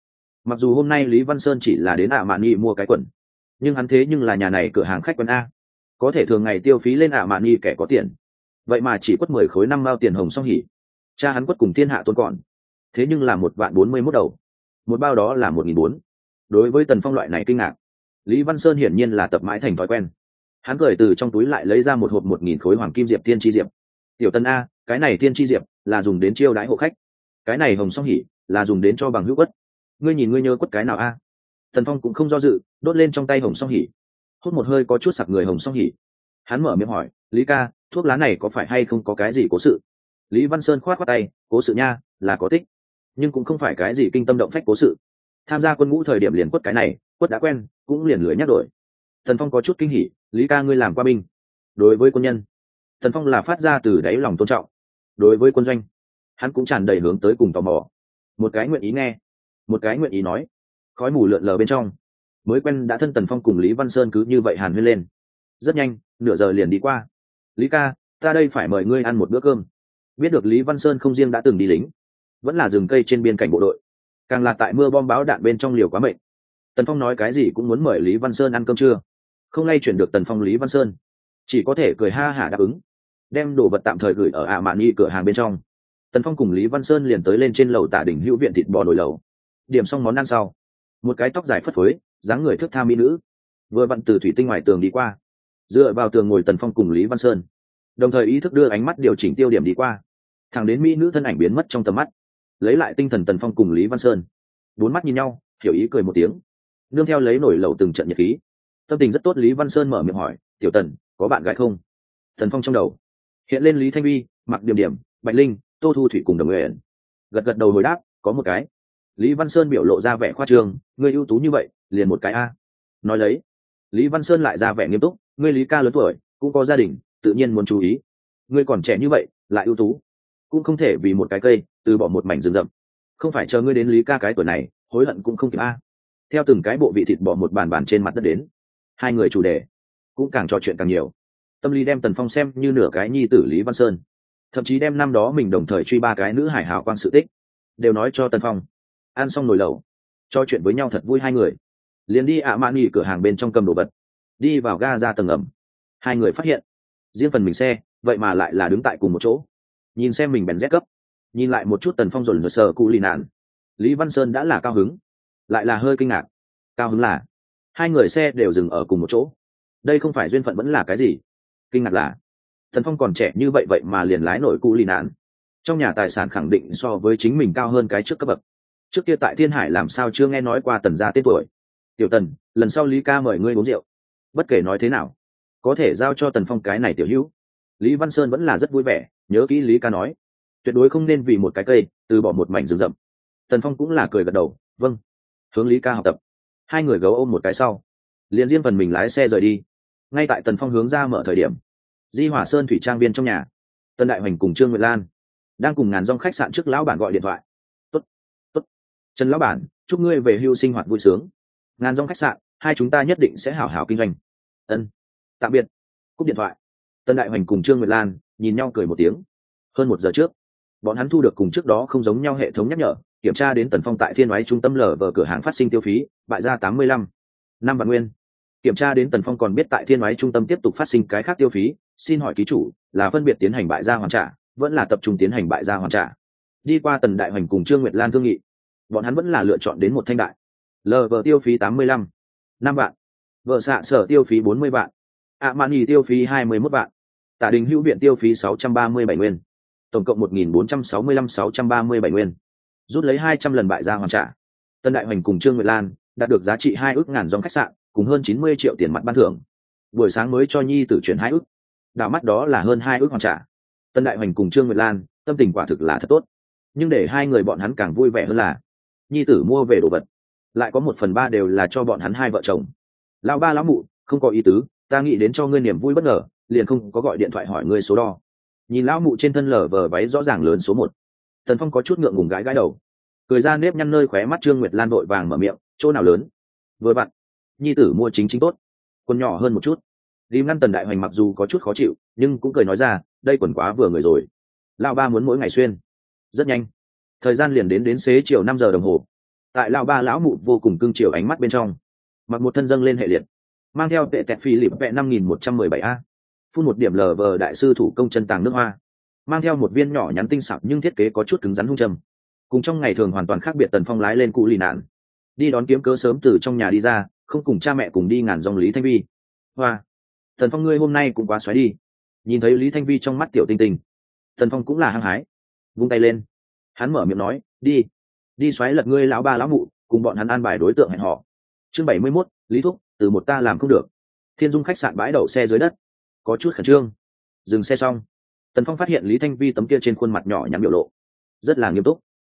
Mặc dù hôm nay Lý Văn Sơn chỉ là đến ạ mạn nhi mua cái quần, nhưng hắn thế nhưng là nhà này cửa hàng khách quen a, có thể thường ngày tiêu phí lên ạ mạn nhi kẻ có tiền, vậy mà chỉ quất 10 khối 5 mao tiền hồng song hỉ. Cha hắn quất cùng thiên hạ tôn còn, thế nhưng là 1.041 đầu, một bao đó là 1.400. Đối với Tần Phong loại này kinh ngạc, Lý Văn Sơn hiển nhiên là tập mãi thành thói quen. Hắn cười từ trong túi lại lấy ra một hộp 1.000 khối hoàng kim diệp thiên chi diệp. Tiểu Tần a, cái này thiên chi diệp là dùng đến chiêu đãi hộ khách, cái này hồng song hỉ là dùng đến cho bằng hữu quất. Ngươi nhìn ngươi nhớ quất cái nào a? Tần Phong cũng không do dự, đốt lên trong tay hồng song hỉ, hút một hơi có chút sặc người hồng song hỉ. Hắn mở miệng hỏi, Lý ca, thuốc lá này có phải hay không có cái gì cố sự? Lý Văn Sơn khoát khoát tay, cố sự nha, là có tích, nhưng cũng không phải cái gì kinh tâm động phách cố sự. Tham gia quân ngũ thời điểm liền quất cái này, quất đã quen, cũng liền lười nhắc đổi. Tần Phong có chút kinh hỉ, Lý ca ngươi làm qua binh. Đối với quân nhân, Tần Phong là phát ra từ đáy lòng tôn trọng. Đối với quân doanh, hắn cũng tràn đầy hướng tới cùng tò mò. Một cái nguyện ý nghe, một cái nguyện ý nói. Khói mù lượn lờ bên trong, mới quen đã thân Tần Phong cùng Lý Văn Sơn cứ như vậy hàn huyên lên. Rất nhanh, nửa giờ liền đi qua. Lý ca, ta đây phải mời ngươi ăn một bữa cơm. Biết được Lý Văn Sơn không riêng đã từng đi lính, vẫn là rừng cây trên biên cảnh bộ đội, càng là tại mưa bom bão đạn bên trong liều quá mệnh. Tần Phong nói cái gì cũng muốn mời Lý Văn Sơn ăn cơm trưa, không lay chuyển được Tần Phong Lý Văn Sơn chỉ có thể cười ha hả đáp ứng, đem đồ vật tạm thời gửi ở ạ mạn nhi cửa hàng bên trong. Tần Phong cùng Lý Văn Sơn liền tới lên trên lầu Tả Đỉnh Hữu viện thịt bò nồi lẩu. Điểm xong món ăn sau, một cái tóc dài phất phới, dáng người thước tha mỹ nữ vừa vặn từ thủy tinh ngoài tường đi qua, dựa vào tường ngồi Tần Phong cùng Lý Văn Sơn, đồng thời ý thức đưa ánh mắt điều chỉnh tiêu điểm đi qua, thẳng đến mỹ nữ thân ảnh biến mất trong tầm mắt. Lấy lại tinh thần, Tần Phong cùng Lý Văn Sơn bốn mắt nhìn nhau, hiểu ý cười một tiếng, nương theo lấy nổi lẩu từng trận nhiệt khí. Tâm tình rất tốt, Lý Văn Sơn mở miệng hỏi, tiểu Tần, có bạn gái không? Tần Phong trong đầu hiện lên Lý Thanh Vi, Mặc Điểm Điểm, Bạch Linh, Tô Thu Thủy cùng Đồng Nguyện. Gật gật đầu hồi đáp, có một cái. Lý Văn Sơn biểu lộ ra vẻ khoa trương, ngươi ưu tú như vậy, liền một cái a. Nói lấy, Lý Văn Sơn lại ra vẻ nghiêm túc, ngươi Lý ca lớn tuổi, cũng có gia đình, tự nhiên muốn chú ý. Ngươi còn trẻ như vậy, lại ưu tú, cũng không thể vì một cái cây từ bỏ một mảnh rừng rậm. Không phải chờ ngươi đến Lý ca cái tuổi này, hối hận cũng không kịp a. Theo từng cái bộ vị thịt bò một bàn bàn trên mặt đất đến, hai người chủ đề cũng càng trò chuyện càng nhiều. Tâm lý đem Tần Phong xem như nửa cái nhi tử Lý Văn Sơn, thậm chí đem năm đó mình đồng thời truy ba cái nữ hải hào quang sự tích đều nói cho Tần Phong. Ăn xong nồi lẩu, trò chuyện với nhau thật vui, hai người liền đi ạ mạn nghỉ cửa hàng bên trong cầm đồ vật, đi vào ga ra tầng ẩm. Hai người phát hiện riêng phần mình xe vậy mà lại là đứng tại cùng một chỗ. Nhìn xem mình bèn rét cấp, nhìn lại một chút Tần Phong rồi sờ cụ lì nạn, Lý Văn Sơn đã là cao hứng, lại là hơi kinh ngạc. Cao hứng là hai người xe đều dừng ở cùng một chỗ, đây không phải duyên phận vẫn là cái gì. Kinh ngạc là Tần Phong còn trẻ như vậy vậy mà liền lái nổi cụ lì nạn, trong nhà tài sản khẳng định so với chính mình cao hơn cái trước cấp bậc. Trước kia tại Thiên Hải làm sao chưa nghe nói qua Tần gia tên tuổi. Tiểu Tần, lần sau Lý ca mời ngươi uống rượu, bất kể nói thế nào có thể giao cho Tần Phong cái này tiểu hữu. Lý Văn Sơn vẫn là rất vui vẻ, nhớ kỹ Lý ca nói, tuyệt đối không nên vì một cái cây từ bỏ một mảnh rừng rậm. Tần Phong cũng là cười gật đầu, vâng, hướng Lý ca học tập. Hai người gấu ôm một cái sau, liền riêng phần mình lái xe rời đi. Ngay tại Tần Phong hướng ra mở thời điểm, Di Hỏa Sơn thủy trang viên trong nhà, Tân Đại Hoành cùng Trương Nguyệt Lan đang cùng Ngàn Dong khách sạn trước lão bản gọi điện thoại. Tốt, tốt, Trần lão bản, chúc ngươi về hưu sinh hoạt vui sướng. Ngàn Dong khách sạn, hai chúng ta nhất định sẽ hảo hảo kinh doanh. Ân, tạm biệt. Cúp điện thoại, Tân Đại Hoành cùng Trương Nguyệt Lan nhìn nhau cười một tiếng. Hơn một giờ trước, bọn hắn thu được cùng trước đó không giống nhau hệ thống nhắc nhở, kiểm tra đến Tần Phong tại Thiên Oái trung tâm lở vờ cửa hàng phát sinh tiêu phí bại ra 85 năm vạn nguyên. Kiểm tra đến Tần Phong còn biết tại Thiên Oái trung tâm tiếp tục phát sinh cái khác tiêu phí, xin hỏi ký chủ là phân biệt tiến hành bại gia hoàn trả, vẫn là tập trung tiến hành bại gia hoàn trả. Đi qua Tần Đại Hoành cùng Trương Nguyệt Lan thương nghị, bọn hắn vẫn là lựa chọn đến một thanh đại. Lở tiêu phí 85 năm vạn, vợ xạ sở tiêu phí 40 vạn, ạ mạn nhì tiêu phí 21 vạn, Tả Đình Hữu viện tiêu phí 637 nguyên, tổng cộng 1.465-637 nguyên. Rút lấy 200 lần bại gia hoàn trả, Tân Đại Hoành cùng Trương Nguyệt Lan đạt được giá trị 2 ức Ngàn Dong khách sạn cùng hơn 90 triệu tiền mặt ban thưởng. Buổi sáng mới cho nhi tử chuyển 2 ức, đảo mắt đó là hơn 2 ức hoàn trả. Tân Đại Hoành cùng Trương Nguyệt Lan tâm tình quả thực là thật tốt, nhưng để hai người bọn hắn càng vui vẻ hơn là nhi tử mua về đồ vật lại có 1/3 đều là cho bọn hắn hai vợ chồng. Lão ba lão mụ, không có ý tứ, ta nghĩ đến cho ngươi niềm vui bất ngờ, liền không có gọi điện thoại hỏi ngươi số đo. Nhìn lão mụ trên thân lở vờ váy rõ ràng lớn số 1, Tần Phong có chút ngượng ngùng gãi gãi đầu, cười ra nếp nhăn nơi khóe mắt. Trương Nguyệt Lan vội vàng mở miệng, chỗ nào lớn? Vừa vặn, nhi tử mua chính tốt, quần nhỏ hơn một chút. Lim ngăn Tần Đại Hoành mặc dù có chút khó chịu, nhưng cũng cười nói ra, đây quần quá vừa người rồi. Lão ba muốn mỗi ngày xuyên. Rất nhanh, thời gian liền đến xế chiều 5 giờ đồng hồ. tại lão ba lão mụ vô cùng cưng chiều ánh mắt bên trong, mặc một thân dâng lên hệ liệt, mang theo vệ tẹt phi lịp vẹ 5117 a, phun một điểm lờ vờ đại sư thủ công chân tàng nước hoa, mang theo một viên nhỏ nhắn tinh xảo nhưng thiết kế có chút cứng rắn hung trầm, cùng trong ngày thường hoàn toàn khác biệt. Tần Phong lái lên cụ lì nạn đi đón kiếm cớ sớm từ trong nhà đi ra, không cùng cha mẹ cùng đi ngàn dòng Lý Thanh Vi. Hoa, Tần Phong ngươi hôm nay cũng quá xoáy đi. Nhìn thấy Lý Thanh Vi trong mắt tiểu tinh tinh, Tần Phong cũng là hăng hái, vung tay lên, hắn mở miệng nói, đi xoáy lật ngươi lão ba lão mụ, cùng bọn hắn an bài đối tượng hẹn họ. Chương 71, Lý Thúc, từ một ta làm không được. Thiên Dung khách sạn bãi đậu xe dưới đất, có chút khẩn trương. Dừng xe xong, Tần Phong phát hiện Lý Thanh Vi tấm kia trên khuôn mặt nhỏ nhắn biểu lộ rất là nghiêm túc.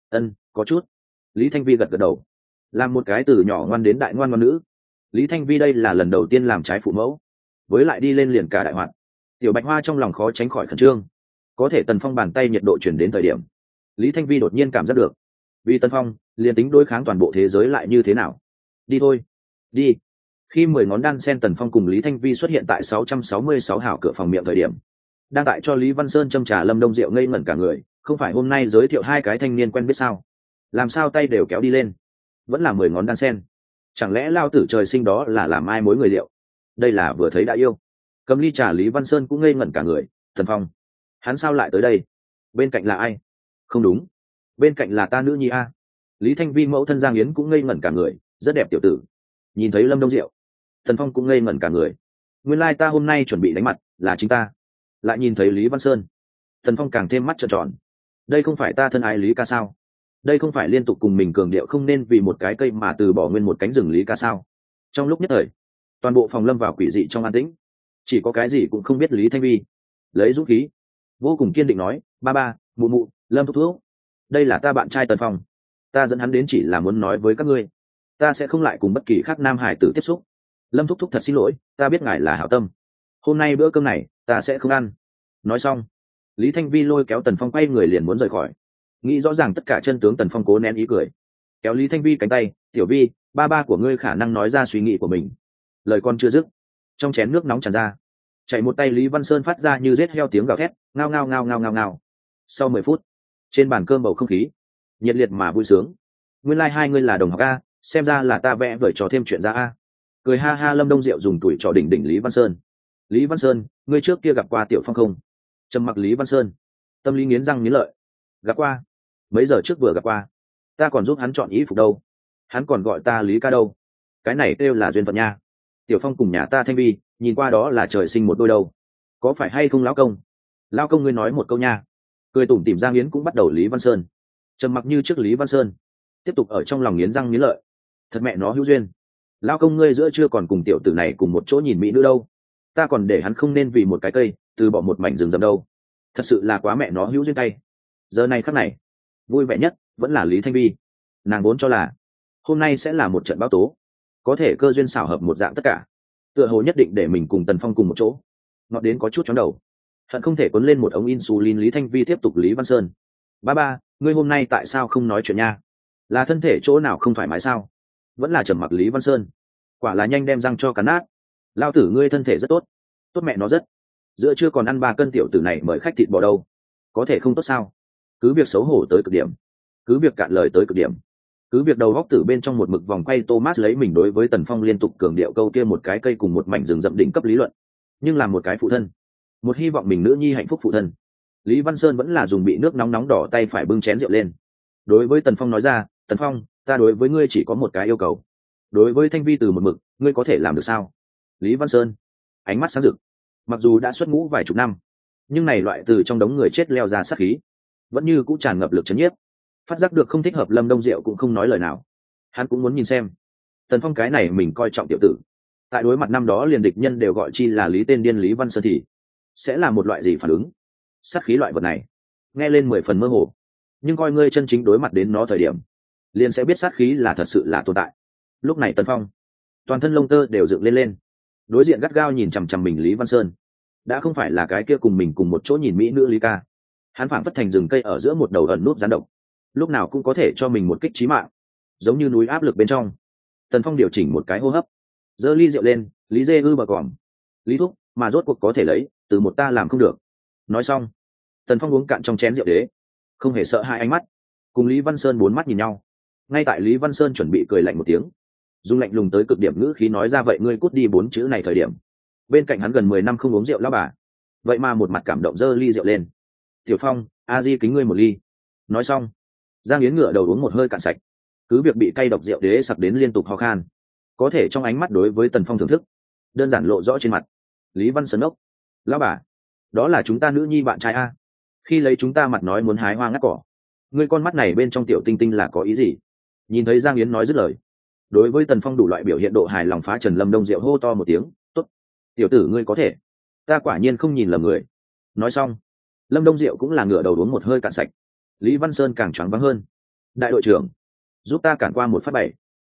Có chút. Lý Thanh Vi gật gật đầu, làm một cái từ nhỏ ngoan đến đại ngoan ngoan nữ. Lý Thanh Vi đây là lần đầu tiên làm trái phụ mẫu, với lại đi lên liền cả đại hoạt. Tiểu Bạch Hoa trong lòng khó tránh khỏi khẩn trương. Có thể Tần Phong bàn tay nhiệt độ chuyển đến thời điểm, Lý Thanh Vi đột nhiên cảm giác được, vì Tần Phong liền tính đối kháng toàn bộ thế giới lại như thế nào. Đi thôi, đi. Khi 10 ngón đan sen Tần Phong cùng Lý Thanh Vi xuất hiện tại 666 hảo cửa phòng miệng thời điểm, đang tại cho Lý Văn Sơn châm trà Lâm Đông Diệu ngây ngẩn cả người. Không phải hôm nay giới thiệu hai cái thanh niên quen biết sao, làm sao tay đều kéo đi lên, vẫn là 10 ngón đan sen. Chẳng lẽ lao tử trời sinh đó là làm ai mối người liệu? Đây là vừa thấy đã yêu. Cầm ly trà Lý Văn Sơn cũng ngây ngẩn cả người. Tần Phong, hắn sao lại tới đây? Bên cạnh là ai? Không đúng, bên cạnh là ta nữ nhi a. Lý Thanh Vi mẫu thân Giang Yến cũng ngây ngẩn cả người, rất đẹp tiểu tử. Nhìn thấy Lâm Đông Diệu, Tần Phong cũng ngây ngẩn cả người. Nguyên lai ta hôm nay chuẩn bị đánh mặt là chính ta. Lại nhìn thấy Lý Văn Sơn, Tần Phong càng thêm mắt trợn tròn. Đây không phải ta thân ái Lý ca sao? Đây không phải liên tục cùng mình cường điệu không nên vì một cái cây mà từ bỏ nguyên một cánh rừng Lý ca sao? Trong lúc nhất thời, toàn bộ phòng lâm vào quỷ dị trong an tĩnh, chỉ có cái gì cũng không biết. Lý Thanh Vi lấy dũng khí, vô cùng kiên định nói, ba mụ mụ, Lâm thúc thúc, đây là ta bạn trai Tần Phong, ta dẫn hắn đến chỉ là muốn nói với các ngươi, ta sẽ không lại cùng bất kỳ khác nam hải tử tiếp xúc. Lâm thúc thúc thật xin lỗi, ta biết ngài là hảo tâm, hôm nay bữa cơm này ta sẽ không ăn. Nói xong, Lý Thanh Vi lôi kéo Tần Phong quay người liền muốn rời khỏi. Nghĩ rõ ràng tất cả chân tướng, Tần Phong cố nén ý cười, kéo Lý Thanh Vi cánh tay, tiểu Vi, ba của ngươi khả năng nói ra suy nghĩ của mình. Lời con chưa dứt, trong chén nước nóng tràn ra, chảy một tay Lý Văn Sơn phát ra như rết heo tiếng gào thét, ngao ngao ngao ngao ngao ngao. Sau 10 phút, trên bàn cơm bầu không khí nhiệt liệt mà vui sướng. Nguyên lai hai ngươi là đồng học a, xem ra là ta vẽ vời trò thêm chuyện ra a. Cười ha ha. Lâm Đông Diệu dùng tuổi trò đỉnh Lý Văn Sơn. Lý Văn Sơn, ngươi trước kia gặp qua Tiểu Phong không? Trầm mặc Lý Văn Sơn, tâm lý nghiến răng nghiến lợi. Gặp qua, mấy giờ trước vừa gặp qua, ta còn giúp hắn chọn y phục đâu, hắn còn gọi ta Lý ca đâu. Cái này kêu là duyên phận nha. Tiểu Phong cùng nhà ta Thanh Vi nhìn qua đó là trời sinh một đôi đâu, có phải hay không lão công? Lão công ngươi nói một câu nha. Cười tủm tỉm Giang Yến cũng bắt đầu. Lý Văn Sơn trầm mặc như trước. Lý Văn Sơn tiếp tục ở trong lòng nghiến răng nghiến lợi, thật mẹ nó hữu duyên. Lão công ngươi giữa chưa còn cùng tiểu tử này cùng một chỗ nhìn mỹ nữ đâu, ta còn để hắn không nên vì một cái cây từ bỏ một mảnh rừng rậm đâu. Thật sự là quá mẹ nó hữu duyên tay. Giờ này khắc này vui vẻ nhất vẫn là Lý Thanh Vi. Nàng vốn cho là hôm nay sẽ là một trận bão tố, có thể cơ duyên xảo hợp một dạng tất cả, tựa hồ nhất định để mình cùng Tần Phong cùng một chỗ, ngọt đến có chút chóng đầu, hận không thể cuốn lên một ống insulin. Lý Thanh Vi tiếp tục. Lý Văn Sơn, ba ngươi hôm nay tại sao không nói chuyện nha? Là thân thể chỗ nào không thoải mái sao? Vẫn là trầm mặc Lý Văn Sơn, quả là nhanh đem răng cho cắn nát. Lao tử ngươi thân thể rất tốt, tốt mẹ nó rất. Giữa chưa còn ăn 3 cân tiểu tử này mời khách thịt bò đâu, có thể không tốt sao? Cứ việc xấu hổ tới cực điểm, cứ việc cạn lời tới cực điểm, cứ việc đầu góc tử bên trong một mực vòng quay Thomas lấy mình đối với Tần Phong liên tục cường điệu câu kia một cái cây cùng một mảnh rừng rậm đỉnh cấp lý luận, nhưng làm một cái phụ thân, một hy vọng mình nữ nhi hạnh phúc phụ thân, Lý Văn Sơn vẫn là dùng bị nước nóng nóng đỏ tay phải bưng chén rượu lên, đối với Tần Phong nói ra, Tần Phong, ta đối với ngươi chỉ có một cái yêu cầu, đối với Thanh Vi từ một mực, ngươi có thể làm được sao? Lý Văn Sơn ánh mắt sáng rực, mặc dù đã xuất ngũ vài chục năm, nhưng này loại từ trong đống người chết leo ra sát khí vẫn như cũng tràn ngập lực chấn nhiếp. Phát giác được không thích hợp, Lâm Đông Diệu cũng không nói lời nào. Hắn cũng muốn nhìn xem Tần Phong cái này mình coi trọng tiểu tử, tại đối mặt năm đó liền địch nhân đều gọi chi là Lý tên điên Lý Văn Sơn thì sẽ là một loại gì phản ứng. Sát khí loại vật này nghe lên 10 phần mơ hồ, nhưng coi ngươi chân chính đối mặt đến nó thời điểm, liền sẽ biết sát khí là thật sự là tồn tại. Lúc này Tần Phong toàn thân lông tơ đều dựng lên lên, đối diện gắt gao nhìn chằm chằm mình. Lý Văn Sơn đã không phải là cái kia cùng mình cùng một chỗ nhìn mỹ nữ Lý ca, hắn phảng phất thành rừng cây ở giữa một đầu ẩn nút gián độc, lúc nào cũng có thể cho mình một kích chí mạng, giống như núi áp lực bên trong. Tần Phong điều chỉnh một cái hô hấp, giơ ly rượu lên, Lý dê ư bờ còm, Lý thúc, mà rốt cuộc có thể lấy từ một ta làm không được. Nói xong, Tần Phong uống cạn trong chén rượu đế, không hề sợ hai ánh mắt, cùng Lý Văn Sơn 4 mắt nhìn nhau. Ngay tại Lý Văn Sơn chuẩn bị cười lạnh một tiếng, dùng lạnh lùng tới cực điểm ngữ khí nói ra vậy ngươi cút đi 4 chữ này thời điểm, bên cạnh hắn gần 10 năm không uống rượu lão bà vậy mà một mặt cảm động giơ ly rượu lên. Tiểu Phong, a di kính ngươi một ly. Nói xong, Giang Yến ngửa đầu uống một hơi cạn sạch, cứ việc bị cay độc rượu đế sặc đến liên tục ho khan, có thể trong ánh mắt đối với Tần Phong thưởng thức đơn giản lộ rõ trên mặt. Lý Văn Sơn ốc, lão bà, đó là chúng ta nữ nhi bạn trai a, khi lấy chúng ta mặt nói muốn hái hoa ngắt cỏ, ngươi con mắt này bên trong tiểu tinh tinh là có ý gì? Nhìn thấy Giang Yến nói dứt lời, đối với Tần Phong đủ loại biểu hiện độ hài lòng phá trần, Lâm Đông Diệu hô to một tiếng, tốt, tiểu tử ngươi có thể, ta quả nhiên không nhìn lầm người. Nói xong, Lâm Đông Diệu cũng là ngửa đầu uống một hơi cạn sạch. Lý Văn Sơn càng choáng váng hơn. Đại đội trưởng, giúp ta cản qua một phát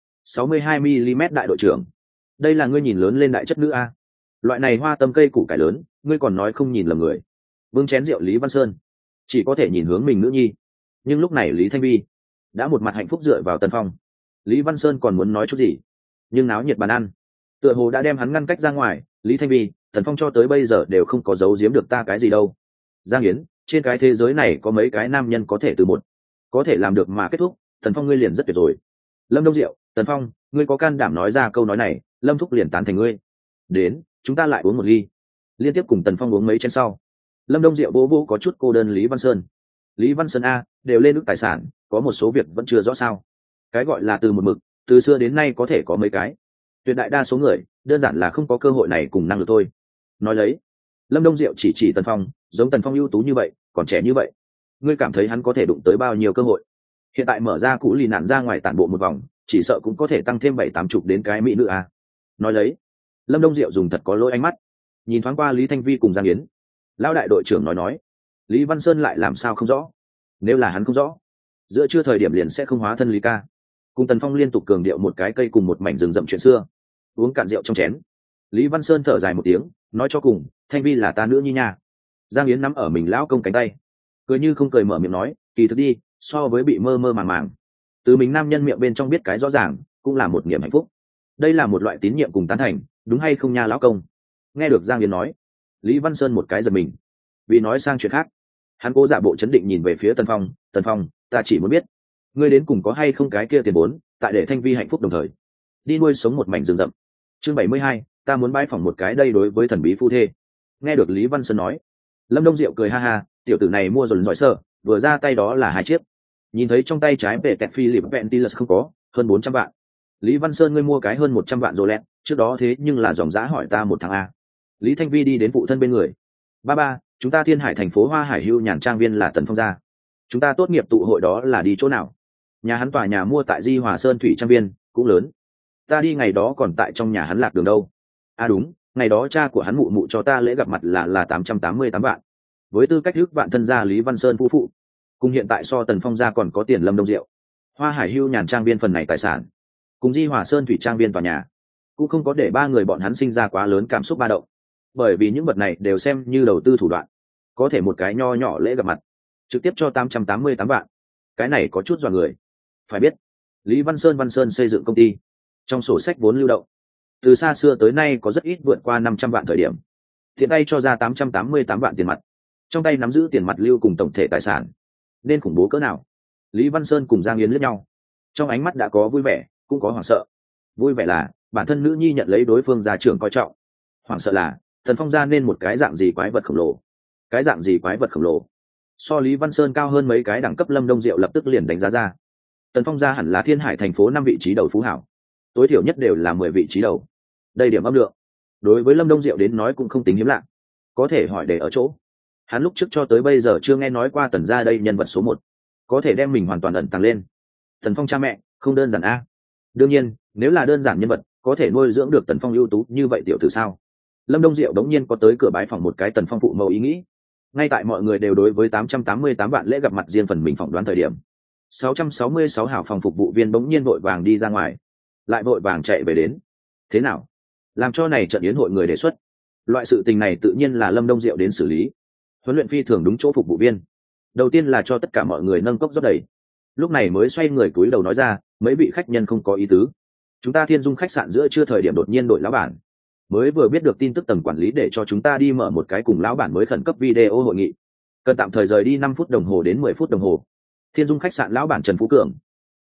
62 mm đại đội trưởng, đây là ngươi nhìn lớn lên đại chất nữ a, loại này hoa tâm cây củ cải lớn ngươi còn nói không nhìn lầm người. Vương chén rượu Lý Văn Sơn chỉ có thể nhìn hướng mình nữ nhi, nhưng lúc này Lý Thanh Vi đã một mặt hạnh phúc dựa vào Tần Phong. Lý Văn Sơn còn muốn nói chút gì, nhưng náo nhiệt bàn ăn tựa hồ đã đem hắn ngăn cách ra ngoài. Lý Thanh Vi, Tần Phong cho tới bây giờ đều không có giấu giếm được ta cái gì đâu. Giang Yến, trên cái thế giới này có mấy cái nam nhân có thể từ một có thể làm được mà kết thúc, Tần Phong ngươi liền rất tuyệt rồi. Lâm Đông Diệu, Tần Phong, ngươi có can đảm nói ra câu nói này, Lâm thúc liền tán thành ngươi. Đến, chúng ta lại uống một ly. Liên tiếp cùng Tần Phong uống mấy chén sau, Lâm Đông Diệu vô vô có chút cô đơn Lý Văn Sơn. Lý Văn Sơn a, đều lên ước tài sản, có một số việc vẫn chưa rõ sao. Cái gọi là từ một mực, từ xưa đến nay có thể có mấy cái, tuyệt đại đa số người đơn giản là không có cơ hội này cùng năng lực thôi. Nói lấy, Lâm Đông Diệu chỉ Tần Phong, giống Tần Phong ưu tú như vậy, còn trẻ như vậy, ngươi cảm thấy hắn có thể đụng tới bao nhiêu cơ hội? Hiện tại mở ra cũ lì nạn ra ngoài tản bộ một vòng, chỉ sợ cũng có thể tăng thêm 7-80 đến cái mỹ nữ a. Nói lấy, Lâm Đông Diệu dùng thật có lỗi ánh mắt nhìn thoáng qua Lý Thanh Vi cùng Giang Yến. Lão đại đội trưởng nói, Lý Văn Sơn lại làm sao không rõ? Nếu là hắn không rõ, giữa trưa thời điểm liền sẽ không hóa thân Lý ca. Cùng Tần Phong liên tục cường điệu một cái cây cùng một mảnh rừng rậm chuyện xưa. Uống cạn rượu trong chén, Lý Văn Sơn thở dài một tiếng, nói cho cùng, Thanh Vi là ta nữ nhi nha. Giang Yến nắm ở mình lão công cánh tay, cười như không cười mở miệng nói, kỳ thực đi, so với bị mơ mơ màng màng, từ mình nam nhân miệng bên trong biết cái rõ ràng, cũng là một niềm hạnh phúc. Đây là một loại tín nhiệm cùng tán thành, đúng hay không nha lão công? Nghe được Giang Yến nói, Lý Văn Sơn một cái giật mình, vì nói sang chuyện khác, hắn cố giả bộ chấn định nhìn về phía Tần Phong. Tần Phong, ta chỉ muốn biết, ngươi đến cùng có hay không cái kia tiền vốn, tại để Thanh Vi hạnh phúc đồng thời đi nuôi sống một mảnh rừng rậm. Chương 72, ta muốn bãi phỏng một cái đây đối với thần bí phu thê. Nghe được Lý Văn Sơn nói, Lâm Đông Diệu cười ha ha, tiểu tử này mua rồi giỏi sơ, vừa ra tay đó là 2 chiếc. Nhìn thấy trong tay trái về tẹt Philip Ventilus không có hơn 400 vạn. Lý Văn Sơn ngươi mua cái hơn 100 vạn rồi lẹ, trước đó thế nhưng là dòng giá hỏi ta một tháng a. Lý Thanh Vi đi đến phụ thân bên người. Ba, chúng ta Thiên Hải thành phố Hoa Hải Hưu Nhàn Trang Viên là Tần Phong gia. Chúng ta tốt nghiệp tụ hội đó là đi chỗ nào? Nhà hắn tòa nhà mua tại Di Hòa Sơn Thủy Trang Viên, cũng lớn. Ta đi ngày đó còn tại trong nhà hắn lạc đường đâu. À đúng, ngày đó cha của hắn mụ mụ cho ta lễ gặp mặt là 888 vạn. Với tư cách ước vạn thân gia Lý Văn Sơn phu phụ, cùng hiện tại so Tần Phong gia còn có tiền Lâm Đông Diệu. Hoa Hải Hưu Nhàn Trang Viên phần này tài sản, cùng Di Hòa Sơn Thủy Trang Viên tòa nhà, cũng không có để ba người bọn hắn sinh ra quá lớn cảm xúc ba động, bởi vì những vật này đều xem như đầu tư thủ đoạn. Có thể một cái nho nhỏ lễ gặp mặt trực tiếp cho 888 vạn, cái này có chút dọa người. Phải biết, Lý Văn Sơn xây dựng công ty, trong sổ sách vốn lưu động từ xa xưa tới nay có rất ít vượt qua 500 vạn thời điểm, hiện tay cho ra 888 vạn tiền mặt, trong tay nắm giữ tiền mặt lưu cùng tổng thể tài sản, nên khủng bố cỡ nào? Lý Văn Sơn cùng Giang Yến liếc nhau, trong ánh mắt đã có vui vẻ, cũng có hoảng sợ. Vui vẻ là bản thân nữ nhi nhận lấy đối phương gia trưởng coi trọng, hoảng sợ là Tần Phong gia nên một cái dạng gì quái vật khổng lồ. Cái dạng gì quái vật khổng lồ? So Lý Văn Sơn cao hơn mấy cái đẳng cấp. Lâm Đông Diệu lập tức liền đánh giá ra, Tần Phong gia hẳn là Thiên Hải thành phố 5 vị trí đầu phú hảo, tối thiểu nhất đều là 10 vị trí đầu. Đây điểm âm lượng đối với Lâm Đông Diệu đến nói cũng không tính hiếm lạ. Có thể hỏi để ở chỗ, hắn lúc trước cho tới bây giờ chưa nghe nói qua Tần gia đây nhân vật số 1 có thể đem mình hoàn toàn ẩn tàng lên. Tần Phong cha mẹ không đơn giản a. Đương nhiên, nếu là đơn giản nhân vật có thể nuôi dưỡng được Tần Phong ưu tú như vậy tiểu tử sao? Lâm Đông Diệu đống nhiên có tới cửa bái phỏng một cái Tần Phong phụ mẫu ý nghĩ. Ngay tại mọi người đều đối với 888 vạn lễ gặp mặt riêng phần mình phỏng đoán thời điểm, 666 hảo phòng phục vụ viên bỗng nhiên vội vàng đi ra ngoài, lại vội vàng chạy về đến. Thế nào? Làm cho này trận yến hội người đề xuất, loại sự tình này tự nhiên là Lâm Đông Diệu đến xử lý. Huấn luyện phi thường đúng chỗ phục vụ viên, đầu tiên là cho tất cả mọi người nâng cốc rót đầy, lúc này mới xoay người cúi đầu nói ra, mấy vị khách nhân không có ý tứ, chúng ta Thiên Dung khách sạn giữa trưa thời điểm đột nhiên đổi lão bản, mới vừa biết được tin tức tầng quản lý để cho chúng ta đi mở một cái cùng lão bản mới khẩn cấp video hội nghị, cần tạm thời rời đi 5 phút đồng hồ đến 10 phút đồng hồ. Thiên Dung khách sạn lão bản Trần Phú Cường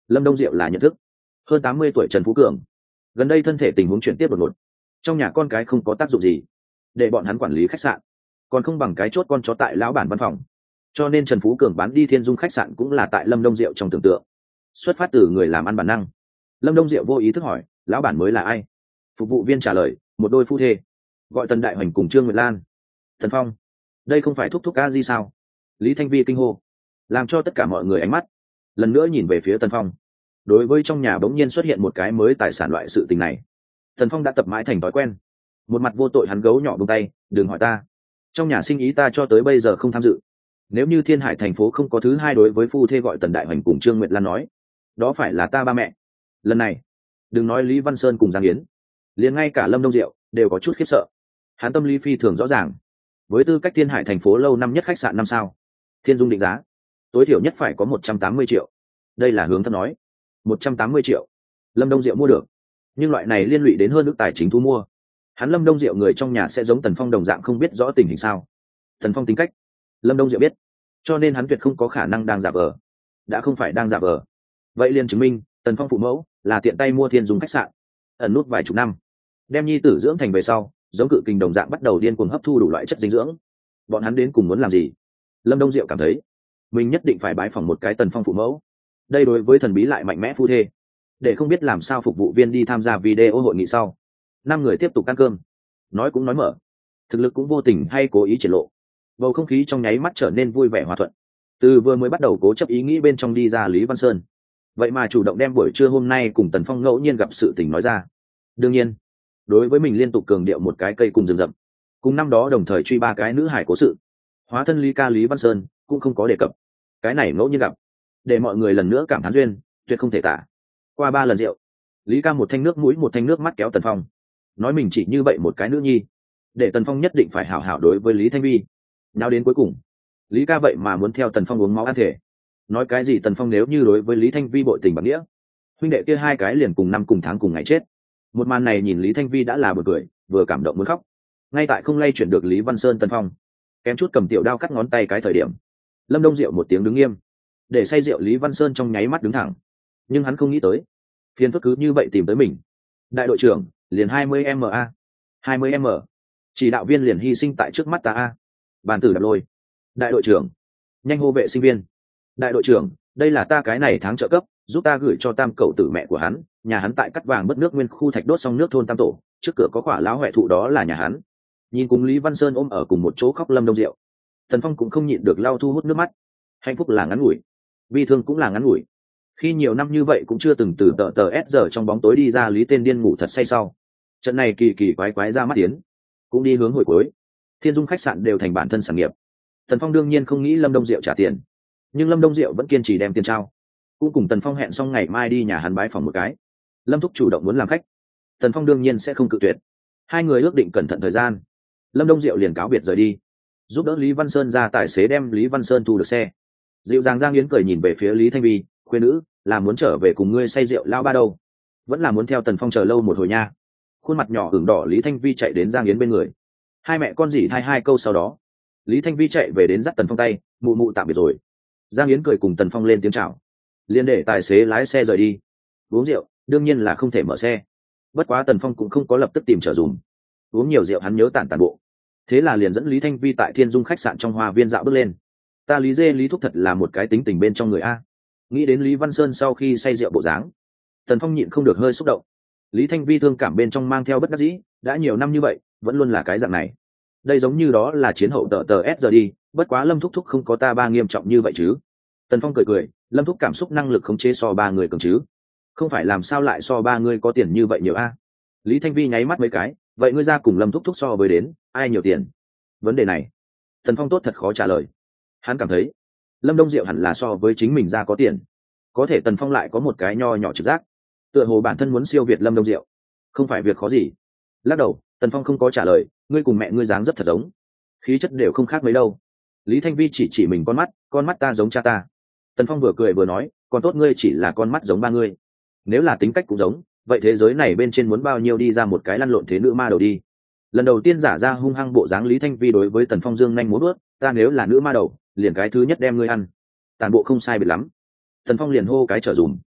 Lâm Đông Diệu là nhận thức. Hơn 80 tuổi Trần Phú Cường, gần đây thân thể tình huống chuyển tiếp đột ngột, trong nhà con cái không có tác dụng gì, để bọn hắn quản lý khách sạn còn không bằng cái chốt con chó tại lão bản văn phòng, cho nên Trần Phú Cường bán đi Thiên Dung khách sạn cũng là tại Lâm Đông Diệu trong tưởng tượng, xuất phát từ người làm ăn bản năng. Lâm Đông Diệu vô ý thức hỏi, lão bản mới là ai? Phục vụ viên trả lời, một đôi phu thê, gọi Tần Đại Hoành cùng Trương Nguyệt Lan. Tần Phong, đây không phải thúc thúc a di sao? Lý Thanh Vi kinh hô, làm cho tất cả mọi người ánh mắt lần nữa nhìn về phía Tần Phong. Đối với trong nhà bỗng nhiên xuất hiện một cái mới tài sản loại sự tình này, Tần Phong đã tập mãi thành thói quen, một mặt vô tội hắn gấu nhỏ buông tay, đừng hỏi ta, trong nhà sinh ý ta cho tới bây giờ không tham dự. Nếu như Thiên Hải thành phố không có thứ hai đối với phu thê gọi Tần Đại Hoành cùng Trương Nguyệt Lan nói, đó phải là ta ba mẹ. Lần này đừng nói Lý Văn Sơn cùng Giang Yến, liền ngay cả Lâm Đông Diệu đều có chút khiếp sợ. Hắn tâm lý phi thường rõ ràng, với tư cách Thiên Hải thành phố lâu năm nhất khách sạn 5 sao, Thiên Dung định giá tối thiểu nhất phải có 180 triệu. Đây là hướng thấp nói, 180 triệu Lâm Đông Diệu mua được, nhưng loại này liên lụy đến hơn ước tài chính thu mua. Hắn Lâm Đông Diệu người trong nhà sẽ giống Tần Phong đồng dạng không biết rõ tình hình sao? Tần Phong tính cách Lâm Đông Diệu biết, cho nên hắn tuyệt không có khả năng đang giả vờ. Đã không phải đang giả vờ, vậy liền chứng minh Tần Phong phụ mẫu là tiện tay mua Thiên Dung khách sạn, ẩn nút vài chục năm, đem nhi tử dưỡng thành về sau, giống cự kình đồng dạng bắt đầu điên cuồng hấp thu đủ loại chất dinh dưỡng. Bọn hắn đến cùng muốn làm gì? Lâm Đông Diệu cảm thấy mình nhất định phải bái phỏng một cái Tần Phong phụ mẫu. Đây đối với thần bí lại mạnh mẽ phu thê, để không biết làm sao phục vụ viên đi tham gia video hội nghị sau, 5 người tiếp tục ăn cơm, nói cũng nói mở, thực lực cũng vô tình hay cố ý triển lộ. Bầu không khí trong nháy mắt trở nên vui vẻ hòa thuận. Từ vừa mới bắt đầu cố chấp ý nghĩ bên trong đi ra Lý Văn Sơn, vậy mà chủ động đem buổi trưa hôm nay cùng Tần Phong ngẫu nhiên gặp sự tình nói ra. Đương nhiên, đối với mình liên tục cường điệu một cái cây cùng rừng rậm, cùng năm đó đồng thời truy 3 cái nữ hải cố sự, hóa thân Lý ca Lý Văn Sơn cũng không có đề cập. Cái này ngẫu nhiên gặp, để mọi người lần nữa cảm thán duyên tuyệt không thể tả. Qua 3 lần rượu, Lý ca một thanh nước mũi một thanh nước mắt kéo Tần Phong, nói mình chỉ như vậy một cái nữ nhi, để Tần Phong nhất định phải hảo hảo đối với Lý Thanh Vi. Nào đến cuối cùng, Lý ca vậy mà muốn theo Tần Phong uống máu ăn thể. Nói cái gì Tần Phong nếu như đối với Lý Thanh Vi bội tình bằng nghĩa, huynh đệ kia 2 cái liền cùng năm cùng tháng cùng ngày chết. Một màn này nhìn Lý Thanh Vi đã là bật cười, vừa cảm động muốn khóc. Ngay tại không lay chuyển được Lý Văn Sơn Tần Phong, kém chút cầm tiểu đao cắt ngón tay cái thời điểm, Lâm Đông Diệu một tiếng đứng nghiêm, để say rượu Lý Văn Sơn trong nháy mắt đứng thẳng. Nhưng hắn không nghĩ tới, phiền phức cứ như vậy tìm tới mình. Đại đội trưởng, liền 20m a, 20m, chỉ đạo viên liền hy sinh tại trước mắt ta a. Bàn tử đạp lôi. Đại đội trưởng, nhanh hô vệ sinh viên. Đại đội trưởng, đây là ta cái này tháng trợ cấp, giúp ta gửi cho Tam cậu tử mẹ của hắn, nhà hắn tại Cắt Vàng mất nước nguyên khu thạch đốt xong nước thôn Tam tổ, trước cửa có quả lão huệ thụ đó là nhà hắn. Nhìn cùng Lý Văn Sơn ôm ở cùng một chỗ khóc Lâm Đông Diệu, Tần Phong cũng không nhịn được lau thu hút nước mắt. Hạnh phúc là ngắn ngủi, bi thương cũng là ngắn ngủi. Khi nhiều năm như vậy cũng chưa từng từ tờ S giờ trong bóng tối đi ra Lý tên điên ngủ thật say sau. Trận này kỳ kỳ quái quái ra mắt tiến, cũng đi hướng hồi cuối. Thiên Dung khách sạn đều thành bản thân sản nghiệp. Tần Phong đương nhiên không nghĩ Lâm Đông Diệu trả tiền, nhưng Lâm Đông Diệu vẫn kiên trì đem tiền trao. Cũng cùng Tần Phong hẹn xong ngày mai đi nhà hắn bái phòng một cái. Lâm thúc chủ động muốn làm khách, Tần Phong đương nhiên sẽ không cự tuyệt. 2 người ước định cẩn thận thời gian, Lâm Đông Diệu liền cáo biệt rời đi, giúp đỡ Lý Văn Sơn ra tài xế đem Lý Văn Sơn thu được xe. Dịu dàng Giang Yến cười nhìn về phía Lý Thanh Vi, khuyên nữ, là muốn trở về cùng ngươi say rượu lao ba đâu, vẫn là muốn theo Tần Phong chờ lâu một hồi nha. Khuôn mặt nhỏ ửng đỏ Lý Thanh Vi chạy đến Giang Yến bên người, 2 mẹ con dỉ thai 2 câu sau đó, Lý Thanh Vi chạy về đến dắt Tần Phong tay, mụ mụ tạm biệt rồi. Giang Yến cười cùng Tần Phong lên tiếng chào, liền để tài xế lái xe rời đi. Uống rượu đương nhiên là không thể mở xe, bất quá Tần Phong cũng không có lập tức tìm trở dùm. Uống nhiều rượu hắn nhớ tản bộ, thế là liền dẫn Lý Thanh Vi tại Thiên Dung khách sạn trong hoa viên dạo bước lên. Ta Lý dê Lý thúc thật là một cái tính tình bên trong người a. Nghĩ đến Lý Văn Sơn sau khi say rượu bộ dáng, Tần Phong nhịn không được hơi xúc động. Lý Thanh Vi thương cảm bên trong mang theo bất đắc dĩ, đã nhiều năm như vậy vẫn luôn là cái dạng này. Đây giống như đó là chiến hậu tờ S giờ đi, bất quá Lâm thúc thúc không có ta ba nghiêm trọng như vậy chứ. Tần Phong cười cười, Lâm thúc cảm xúc năng lực khống chế so 3 người cường chứ, không phải làm sao lại so 3 người có tiền như vậy nhiều a. Lý Thanh Vi nháy mắt mấy cái, vậy ngươi ra cùng Lâm thúc thúc so với đến ai nhiều tiền? Vấn đề này Tần Phong tốt thật khó trả lời. Hắn cảm thấy Lâm Đông Diệu hẳn là so với chính mình ra có tiền, có thể Tần Phong lại có một cái nho nhỏ trực giác, tựa hồ bản thân muốn siêu việt Lâm Đông Diệu không phải việc khó gì. Lắc đầu, Tần Phong không có trả lời, ngươi cùng mẹ ngươi dáng rất thật giống, khí chất đều không khác mấy đâu. Lý Thanh Vi chỉ mình con mắt ta giống cha ta. Tần Phong vừa cười vừa nói, còn tốt ngươi chỉ là con mắt giống ba ngươi, nếu là tính cách cũng giống, vậy thế giới này bên trên muốn bao nhiêu đi ra một cái lăn lộn thế nữ ma đầu đi. Lần đầu tiên giả ra hung hăng bộ dáng Lý Thanh Vi đối với Tần Phong dương nhanh muốn bước, ta nếu là nữ ma đầu liền cái thứ nhất đem ngươi ăn. Tàn bộ không sai biệt lắm. Tần Phong liền hô cái trở dùm.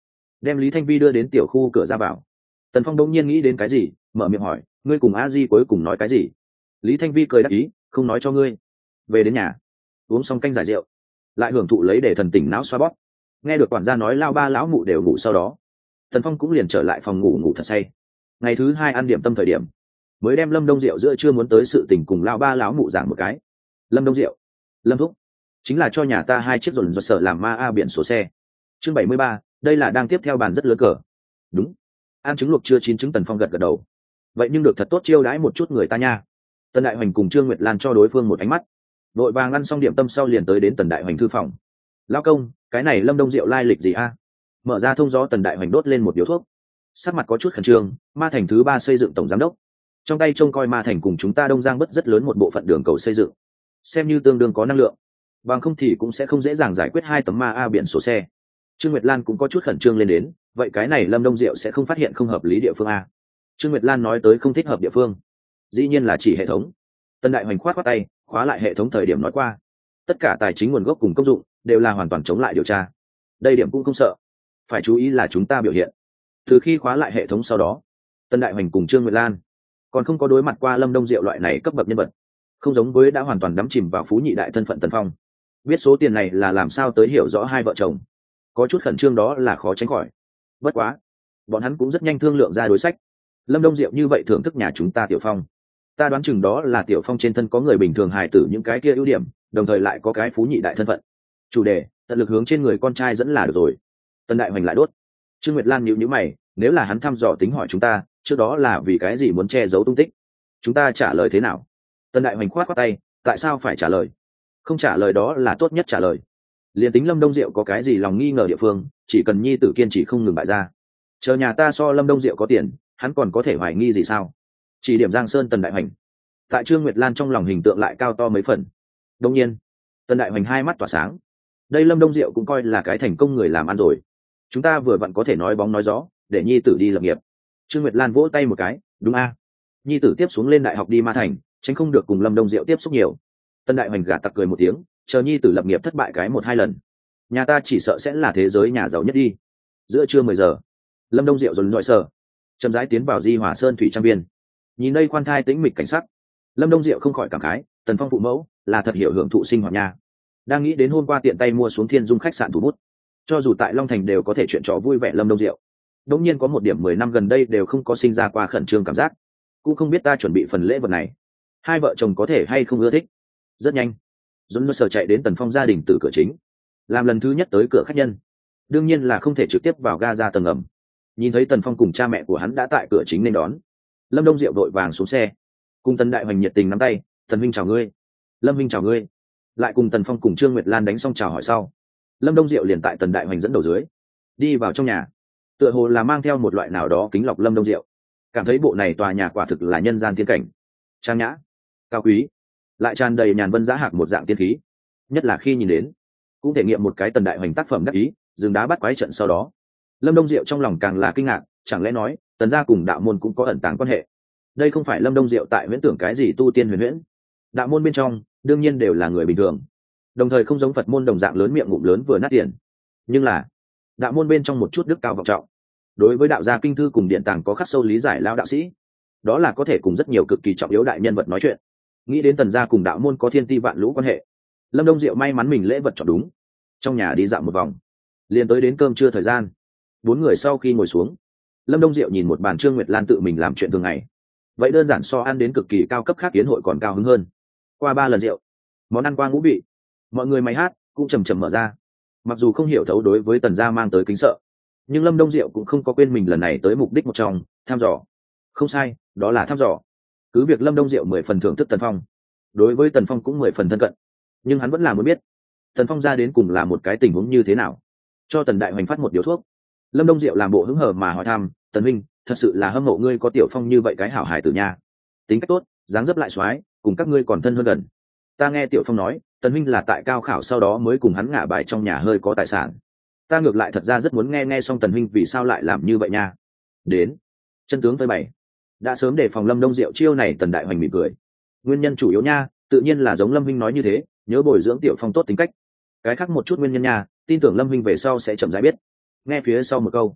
đem Lý Thanh Vi đưa đến tiểu khu cửa ra vào. Tần Phong đột nhiên nghĩ đến cái gì, mở miệng hỏi, ngươi cùng a di cuối cùng nói cái gì? Lý Thanh Vi cười đáp ý, không nói cho ngươi. Về đến nhà, uống xong canh giải rượu, lại hưởng thụ lấy để thần tỉnh não xoa bóp. Nghe được quản gia nói lao ba lão mụ đều ngủ, sau đó Tần Phong cũng liền trở lại phòng ngủ ngủ thật say. Ngày thứ hai ăn điểm tâm thời điểm, mới đem Lâm Đông Diệu giữa chưa muốn tới sự tình cùng lao ba lão mụ giảng một cái. Lâm Đông Diệu, Lâm thúc, chính là cho nhà ta 2 chiếc dồn dồn sở làm ma a biển số xe. Chương 73, đây là đang tiếp theo bàn rất lớn cờ. Đúng. Ăn trứng luộc chưa chín trứng. Tần Phong gật gật đầu. Vậy nhưng được thật tốt chiêu đãi một chút người ta nha. Tần Đại Hoành cùng Trương Nguyệt Lan cho đối phương một ánh mắt. Đội vàng ăn xong điểm tâm sau liền tới đến Tần Đại Hoành thư phòng. Lão công, cái này Lâm Đông Diệu lai lịch gì a? Mở ra thông gió, Tần Đại Hoành đốt lên một điếu thuốc, sắc mặt có chút khẩn trương. Ma Thành thứ 3 xây dựng tổng giám đốc, trong tay trông coi Ma Thành cùng chúng ta Đông Giang bất rất lớn một bộ phận đường cầu xây dựng, xem như tương đương có năng lượng, bằng không thì cũng sẽ không dễ dàng giải quyết 2 tấm ma a biển số xe. Trương Nguyệt Lan cũng có chút khẩn trương lên đến, vậy cái này Lâm Đông Diệu sẽ không phát hiện không hợp lý địa phương a? Trương Nguyệt Lan nói tới không thích hợp địa phương, dĩ nhiên là chỉ hệ thống. Tần Đại Hoành khoát tay, khóa lại hệ thống thời điểm nói qua, tất cả tài chính nguồn gốc cùng công dụng đều là hoàn toàn chống lại điều tra, đây điểm cũng không sợ, phải chú ý là chúng ta biểu hiện. Từ khi khóa lại hệ thống sau đó, Tần Đại Hoành cùng Trương Nguyệt Lan còn không có đối mặt qua Lâm Đông Diệu loại này cấp bậc nhân vật, không giống với đã hoàn toàn đắm chìm vào phú nhị đại thân phận Tần Phong. Biết số tiền này là làm sao tới hiểu rõ hai vợ chồng, có chút khẩn trương đó là khó tránh khỏi. Bất quá bọn hắn cũng rất nhanh thương lượng ra đối sách. Lâm Đông Diệu như vậy thưởng thức nhà chúng ta Tiểu Phong, ta đoán chừng đó là Tiểu Phong trên thân có người bình thường hài tử những cái kia ưu điểm, đồng thời lại có cái phú nhị đại thân phận. Chủ đề tận lực hướng trên người con trai dẫn là được rồi. Tần Đại Hoành lại đốt. Trương Nguyệt Lan nhíu nhíu mày, nếu là hắn thăm dò tính hỏi chúng ta trước đó là vì cái gì muốn che giấu tung tích, chúng ta trả lời thế nào? Tần Đại Hoành khoát tay, tại sao phải trả lời? Không trả lời đó là tốt nhất trả lời. Liền tính Lâm Đông Diệu có cái gì lòng nghi ngờ địa phương, chỉ cần nhi tử kiên trì không ngừng bại ra, chờ nhà ta so Lâm Đông Diệu có tiền, hắn còn có thể hoài nghi gì sao? Chỉ điểm Giang Sơn. Tần Đại Hoành tại Trương Nguyệt Lan trong lòng hình tượng lại cao to mấy phần. Đông nhiên Tần Đại Hoành hai mắt tỏa sáng, đây Lâm Đông Diệu cũng coi là cái thành công người làm ăn rồi, chúng ta vừa vặn có thể nói bóng nói gió để nhi tử đi lập nghiệp. Trương Nguyệt Lan vỗ tay một cái, đúng a, nhi tử tiếp xuống lên đại học đi Ma Thành, tránh không được cùng Lâm Đông Diệu tiếp xúc nhiều. Tần Đại Hoành gạt tặc cười một tiếng, chờ nhi tử lập nghiệp thất bại cái 1-2 lần, nhà ta chỉ sợ sẽ là thế giới nhà giàu nhất đi. Giữa trưa 10 giờ, Lâm Đông Diệu dồn dọi sở chậm rãi tiến vào Di Hòa Sơn thủy trang viên. Nhìn đây khoan thai tĩnh mịch cảnh sắc, Lâm Đông Diệu không khỏi cảm khái, Tần Phong phụ mẫu là thật hiểu hưởng thụ sinh hoạt nha. Đang nghĩ đến hôm qua tiện tay mua xuống Thiên Dung khách sạn thủ bút, cho dù tại Long Thành đều có thể chuyện trò vui vẻ. Lâm Đông Diệu đống nhiên có một điểm 10 năm gần đây đều không có sinh ra qua khẩn trương cảm giác, cũng không biết ta chuẩn bị phần lễ vật này hai vợ chồng có thể hay không ưa thích. Rất nhanh Dũng Sở chạy đến Tần Phong gia đình từ cửa chính, làm lần thứ nhất tới cửa khách nhân, đương nhiên là không thể trực tiếp vào ga ra tầng ngầm. Nhìn thấy Tần Phong cùng cha mẹ của hắn đã tại cửa chính nên đón, Lâm Đông Diệu vội vàng xuống xe, cùng Tần Đại Hoành nhiệt tình nắm tay, Tần huynh chào ngươi. Lâm huynh chào ngươi. Lại cùng Tần Phong cùng Trương Nguyệt Lan đánh xong chào hỏi sau, Lâm Đông Diệu liền tại Tần Đại Hoành dẫn đầu dưới đi vào trong nhà, tựa hồ là mang theo một loại nào đó kính lọc Lâm Đông Diệu cảm thấy bộ này tòa nhà quả thực là nhân gian tiên cảnh, trang nhã cao quý, lại tràn đầy nhàn vân giá hạc một dạng tiên khí. Nhất là khi nhìn đến cũng thể nghiệm một cái Tần Đại Hoành tác phẩm đắc ý dừng đá bắt quái trận sau đó, Lâm Đông Diệu trong lòng càng là kinh ngạc, chẳng lẽ nói Tần gia cùng đạo môn cũng có ẩn tàng quan hệ? Đây không phải Lâm Đông Diệu tại huyễn tưởng cái gì tu tiên huyền huyễn. Đạo môn bên trong đương nhiên đều là người bình thường, đồng thời không giống Phật môn đồng dạng lớn miệng ngụm lớn vừa nát tiền, nhưng là đạo môn bên trong một chút đức cao vọng trọng, đối với đạo gia kinh thư cùng điện tàng có khắc sâu lý giải lao đạo sĩ, đó là có thể cùng rất nhiều cực kỳ trọng yếu đại nhân vật nói chuyện. Nghĩ đến Tần gia cùng đạo môn có thiên ti vạn lũ quan hệ, Lâm Đông Diệu may mắn mình lễ vật chọn đúng. Trong nhà đi dạo một vòng, liền tới đến cơm trưa thời gian. 4 người sau khi ngồi xuống, Lâm Đông Diệu nhìn một bàn Trương Nguyệt Lan tự mình làm chuyện thường ngày, vậy đơn giản so ăn đến cực kỳ cao cấp khác yến hội còn cao hứng hơn. Qua 3 lần rượu, món ăn qua ngũ vị, mọi người máy hát cũng chầm chậm mở ra. Mặc dù không hiểu thấu đối với Tần gia mang tới kính sợ, nhưng Lâm Đông Diệu cũng không có quên mình lần này tới mục đích một trong, thăm dò. Không sai, đó là thăm dò. Cứ việc Lâm Đông Diệu 10 phần thưởng thức Tần Phong, đối với Tần Phong cũng 10 phần thân cận, nhưng hắn vẫn là muốn biết Tần Phong ra đến cùng là một cái tình huống như thế nào. Cho Tần Đại Hoành phát một điếu thuốc, Lâm Đông Diệu làm bộ hứng hờ mà hỏi thăm, Tần huynh, thật sự là hâm mộ ngươi có Tiểu Phong như vậy cái hảo hài tử nha, tính cách tốt, dáng dấp lại xoái, cùng các ngươi còn thân hơn gần. Ta nghe Tiểu Phong nói Tần huynh là tại cao khảo sau đó mới cùng hắn ngả bài trong nhà hơi có tài sản, ta ngược lại thật ra rất muốn nghe xong Tần huynh vì sao lại làm như vậy nha. Đến chân tướng với bày. Đã sớm đề phòng Lâm Đông Diệu chiêu này, Tần Đại Hoành mỉm cười, nguyên nhân chủ yếu nha tự nhiên là giống Lâm huynh nói như thế, nhớ bồi dưỡng Tiểu Phong tốt tính cách. Cái khác một chút nguyên nhân nha, tin tưởng Lâm huynh về sau sẽ chậm rãi biết. Nghe phía sau một câu,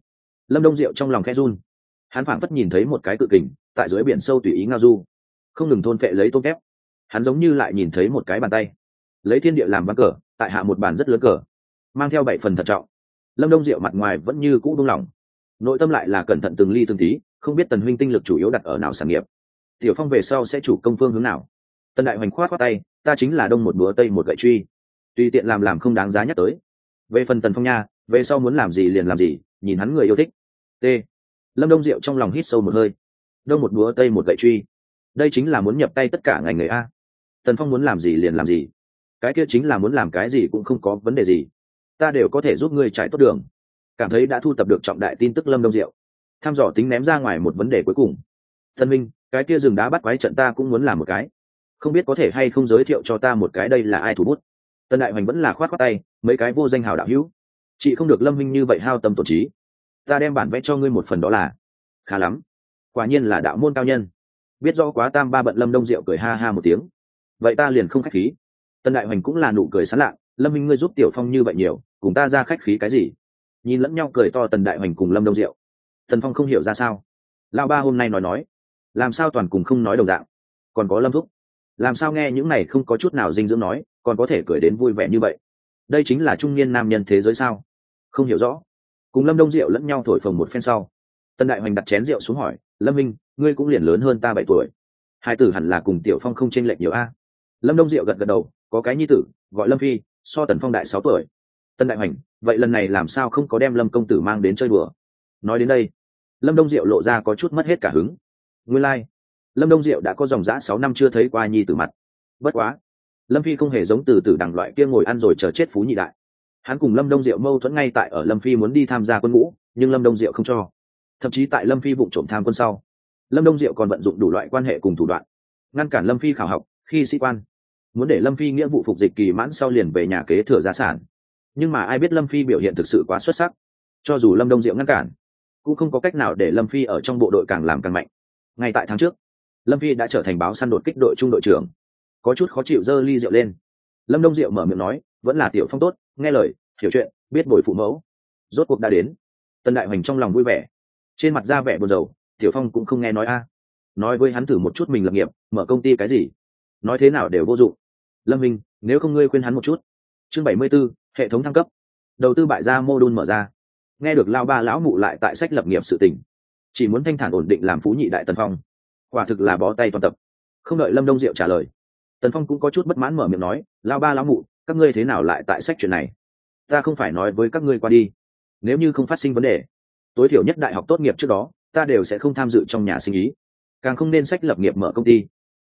Lâm Đông Diệu trong lòng khẽ run. Hắn phảng phất nhìn thấy một cái cự kình tại dưới biển sâu tùy ý ngao du, không ngừng thôn phệ lấy tôm kép. Hắn giống như lại nhìn thấy một cái bàn tay lấy thiên địa làm ván cờ, tại hạ một bàn rất lớn cờ, mang theo 7 phần thận trọng. Lâm Đông Diệu mặt ngoài vẫn như cũ buông lỏng, nội tâm lại là cẩn thận từng ly từng tí, không biết Tần huynh tinh lực chủ yếu đặt ở nào sản nghiệp, Tiểu Phong về sau sẽ chủ công phương hướng nào. Tần Đại Hoành khoát khoát tay, ta chính là đông một búa tây một gậy truy, tùy tiện làm không đáng giá nhắc tới. Về phần Tần Phong nha, về sau muốn làm gì liền làm gì, nhìn hắn người yêu thích. T. Lâm Đông Diệu trong lòng hít sâu một hơi. Đông một búa tây một gậy truy, đây chính là muốn nhập tay tất cả ngành nghề a. Tần Phong muốn làm gì liền làm gì, cái kia chính là muốn làm cái gì cũng không có vấn đề gì, ta đều có thể giúp ngươi trải tốt đường. Cảm thấy đã thu tập được trọng đại tin tức, Lâm Đông Diệu thăm dò tính ném ra ngoài một vấn đề cuối cùng. Thân minh, cái kia rừng đá bắt quái trận ta cũng muốn làm một cái, không biết có thể hay không giới thiệu cho ta một cái, đây là ai thủ bút? Tân Đại Hoành vẫn là khoát khoát tay, mấy cái vô danh hào đạo hữu, chị không được Lâm minh như vậy hao tâm tổn trí, ta đem bản vẽ cho ngươi một phần đó là. Khá lắm, quả nhiên là đạo môn cao nhân, biết rõ quá tam ba bận. Lâm Đông Diệu cười ha ha một tiếng, vậy ta liền không khách khí. Tân Đại Hoành cũng là nụ cười sán lạ, Lâm minh ngươi giúp Tiểu Phong như vậy nhiều, cùng ta ra khách khí cái gì? Nhìn lẫn nhau cười to Tần Đại Hoành cùng Lâm Đông Diệu. Tần Phong không hiểu ra sao, lão ba hôm nay nói làm sao toàn cùng không nói đồng dạng, còn có Lâm thúc làm sao nghe những này không có chút nào dinh dưỡng nói còn có thể cười đến vui vẻ như vậy, đây chính là trung niên nam nhân thế giới sao? Không hiểu rõ. Cùng Lâm Đông Diệu lẫn nhau thổi phồng một phen sau, Tần Đại Hoành đặt chén rượu xuống hỏi, Lâm minh, ngươi cũng liền lớn hơn ta 7 tuổi, hai tử hẳn là cùng Tiểu Phong không chênh lệch nhiều a. Lâm Đông Diệu gật gật đầu, có cái nhi tử gọi Lâm Phi, so Tần Phong đại 6 tuổi. Tần Đại Hoành, vậy lần này làm sao không có đem Lâm công tử mang đến chơi đùa? Nói đến đây, Lâm Đông Diệu lộ ra có chút mất hết cả hứng. Nguyên lai, Lâm Đông Diệu đã có dòng dã 6 năm chưa thấy qua nhi tử mặt. Bất quá, Lâm Phi không hề giống từ tử đằng loại kia ngồi ăn rồi chờ chết phú nhị đại. Hắn cùng Lâm Đông Diệu mâu thuẫn ngay tại ở Lâm Phi muốn đi tham gia quân ngũ, nhưng Lâm Đông Diệu không cho. Thậm chí tại Lâm Phi vụ trộm tham quân sau, Lâm Đông Diệu còn vận dụng đủ loại quan hệ cùng thủ đoạn, ngăn cản Lâm Phi khảo học, khi sĩ quan, muốn để Lâm Phi nghĩa vụ phục dịch kỳ mãn sau liền về nhà kế thừa gia sản. Nhưng mà ai biết Lâm Phi biểu hiện thực sự quá xuất sắc, cho dù Lâm Đông Diệu ngăn cản, cũng không có cách nào để Lâm Phi ở trong bộ đội càng làm càng mạnh. Ngay tại tháng trước, Lâm Phi đã trở thành báo săn đột kích đội trung đội trưởng, có chút khó chịu giơ ly rượu lên. Lâm Đông Diệu mở miệng nói, vẫn là Tiểu Phong tốt, nghe lời, hiểu chuyện, biết bồi phụ mẫu, rốt cuộc đã đến. Tân Đại Hoành trong lòng vui vẻ, trên mặt ra vẻ buồn rầu, Tiểu Phong cũng không nghe nói a, nói với hắn thử một chút mình lập nghiệp, mở công ty cái gì, nói thế nào đều vô dụng. Lâm Minh, nếu không ngươi khuyên hắn một chút. Chương 74, hệ thống thăng cấp, đầu tư bại gia mô đun mở ra. Nghe được lao ba lão mụ lại tại sách lập nghiệp sự tình, chỉ muốn thanh thản ổn định làm phú nhị đại Tần Phong, quả thực là bó tay toàn tập. Không đợi Lâm Đông Diệu trả lời, Tần Phong cũng có chút bất mãn mở miệng nói, lao ba lão mụ, các ngươi thế nào lại tại sách chuyện này? Ta không phải nói với các ngươi qua đi, nếu như không phát sinh vấn đề, tối thiểu nhất đại học tốt nghiệp trước đó, ta đều sẽ không tham dự trong nhà sinh ý, càng không nên sách lập nghiệp mở công ty.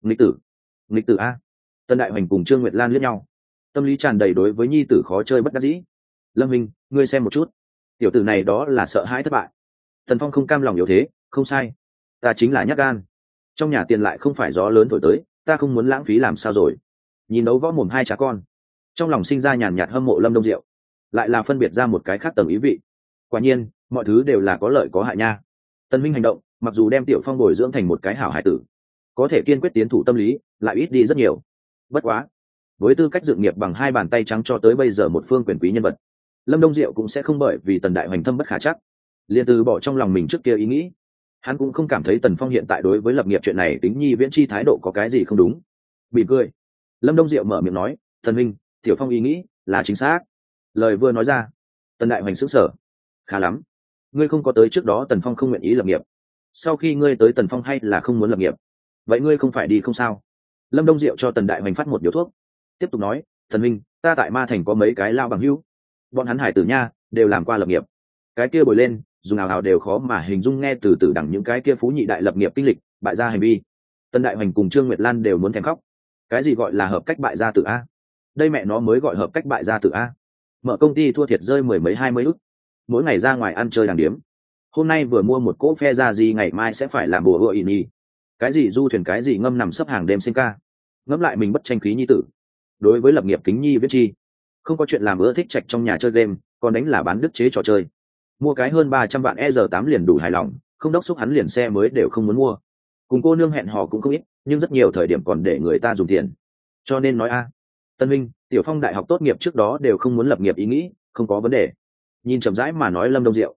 Nghịch tử a. Tân Đại Hoành cùng Trương Nguyệt Lan liếc nhau, tâm lý tràn đầy đối với nhi tử khó chơi bất đắc dĩ. Lâm Minh, ngươi xem một chút, tiểu tử này đó là sợ hãi thất bại. Tần Phong không cam lòng yếu thế, không sai, ta chính là nhát gan, trong nhà tiền lại không phải gió lớn thổi tới, ta không muốn lãng phí làm sao rồi. Nhìn đấu võ mồm hai cha con, trong lòng sinh ra nhàn nhạt hâm mộ Lâm Đông Diệu, lại là phân biệt ra một cái khác tầng ý vị. Quả nhiên mọi thứ đều là có lợi có hại nha. Tần Minh hành động mặc dù đem Tiểu Phong bồi dưỡng thành một cái hảo hải tử, có thể kiên quyết tiến thủ tâm lý lại ít đi rất nhiều. Bất quá, với tư cách dựng nghiệp bằng 2 bàn tay trắng cho tới bây giờ một phương quyền quý nhân vật, Lâm Đông Diệu cũng sẽ không bởi vì Tần Đại Hoành thâm bất khả chắc liền từ bỏ trong lòng mình trước kia ý nghĩ. Hắn cũng không cảm thấy Tần Phong hiện tại đối với lập nghiệp chuyện này tính nhi viễn chi thái độ có cái gì không đúng. Bị cười, Lâm Đông Diệu mở miệng nói, Tần Minh, Tiểu Phong ý nghĩ là chính xác. Lời vừa nói ra, Tần Đại Hoành sững sờ. Khá lắm, ngươi không có tới trước đó Tần Phong không nguyện ý lập nghiệp, sau khi ngươi tới Tần Phong hay là không muốn lập nghiệp, vậy ngươi không phải đi không sao? Lâm Đông Diệu cho Tần Đại Hoành phát một điếu thuốc, tiếp tục nói, Tần Minh, ta tại Ma Thành có mấy cái lao bằng hữu, bọn hắn hải tử nha đều làm qua lập nghiệp, cái kia bồi lên dùng nào đều khó mà hình dung, nghe từ từ đẳng những cái kia phú nhị đại lập nghiệp kinh lịch, bại gia hành vi. Tần Đại Hoành cùng Trương Nguyệt Lan đều muốn thèm khóc. Cái gì gọi là hợp cách bại gia tử a? Đây mẹ nó mới gọi hợp cách bại gia tử a. Mở công ty thua thiệt rơi 10 mấy 20 ức, mỗi ngày ra ngoài ăn chơi đàng điếm, hôm nay vừa mua một cỗ phe ra gì ngày mai sẽ phải làm bùa hựa ỉ nhi, cái gì du thuyền cái gì ngâm nằm sấp hàng đêm sinh ca, ngẫm lại mình bất tranh khí nhi tử. Đối với lập nghiệp kính nhi viết chi, không có chuyện làm ưa thích trạch trong nhà chơi game, còn đánh là bán đức chế trò chơi, mua cái hơn 300 vạn ER8 liền đủ hài lòng, không đốc xúc hắn liền xe mới đều không muốn mua. Cùng cô nương hẹn hò cũng không ít, nhưng rất nhiều thời điểm còn để người ta dùng tiền. Cho nên nói a, Tân Minh, Tiểu Phong đại học tốt nghiệp trước đó đều không muốn lập nghiệp ý nghĩ, không có vấn đề. Nhìn chậm rãi mà nói Lâm Đông Diệu,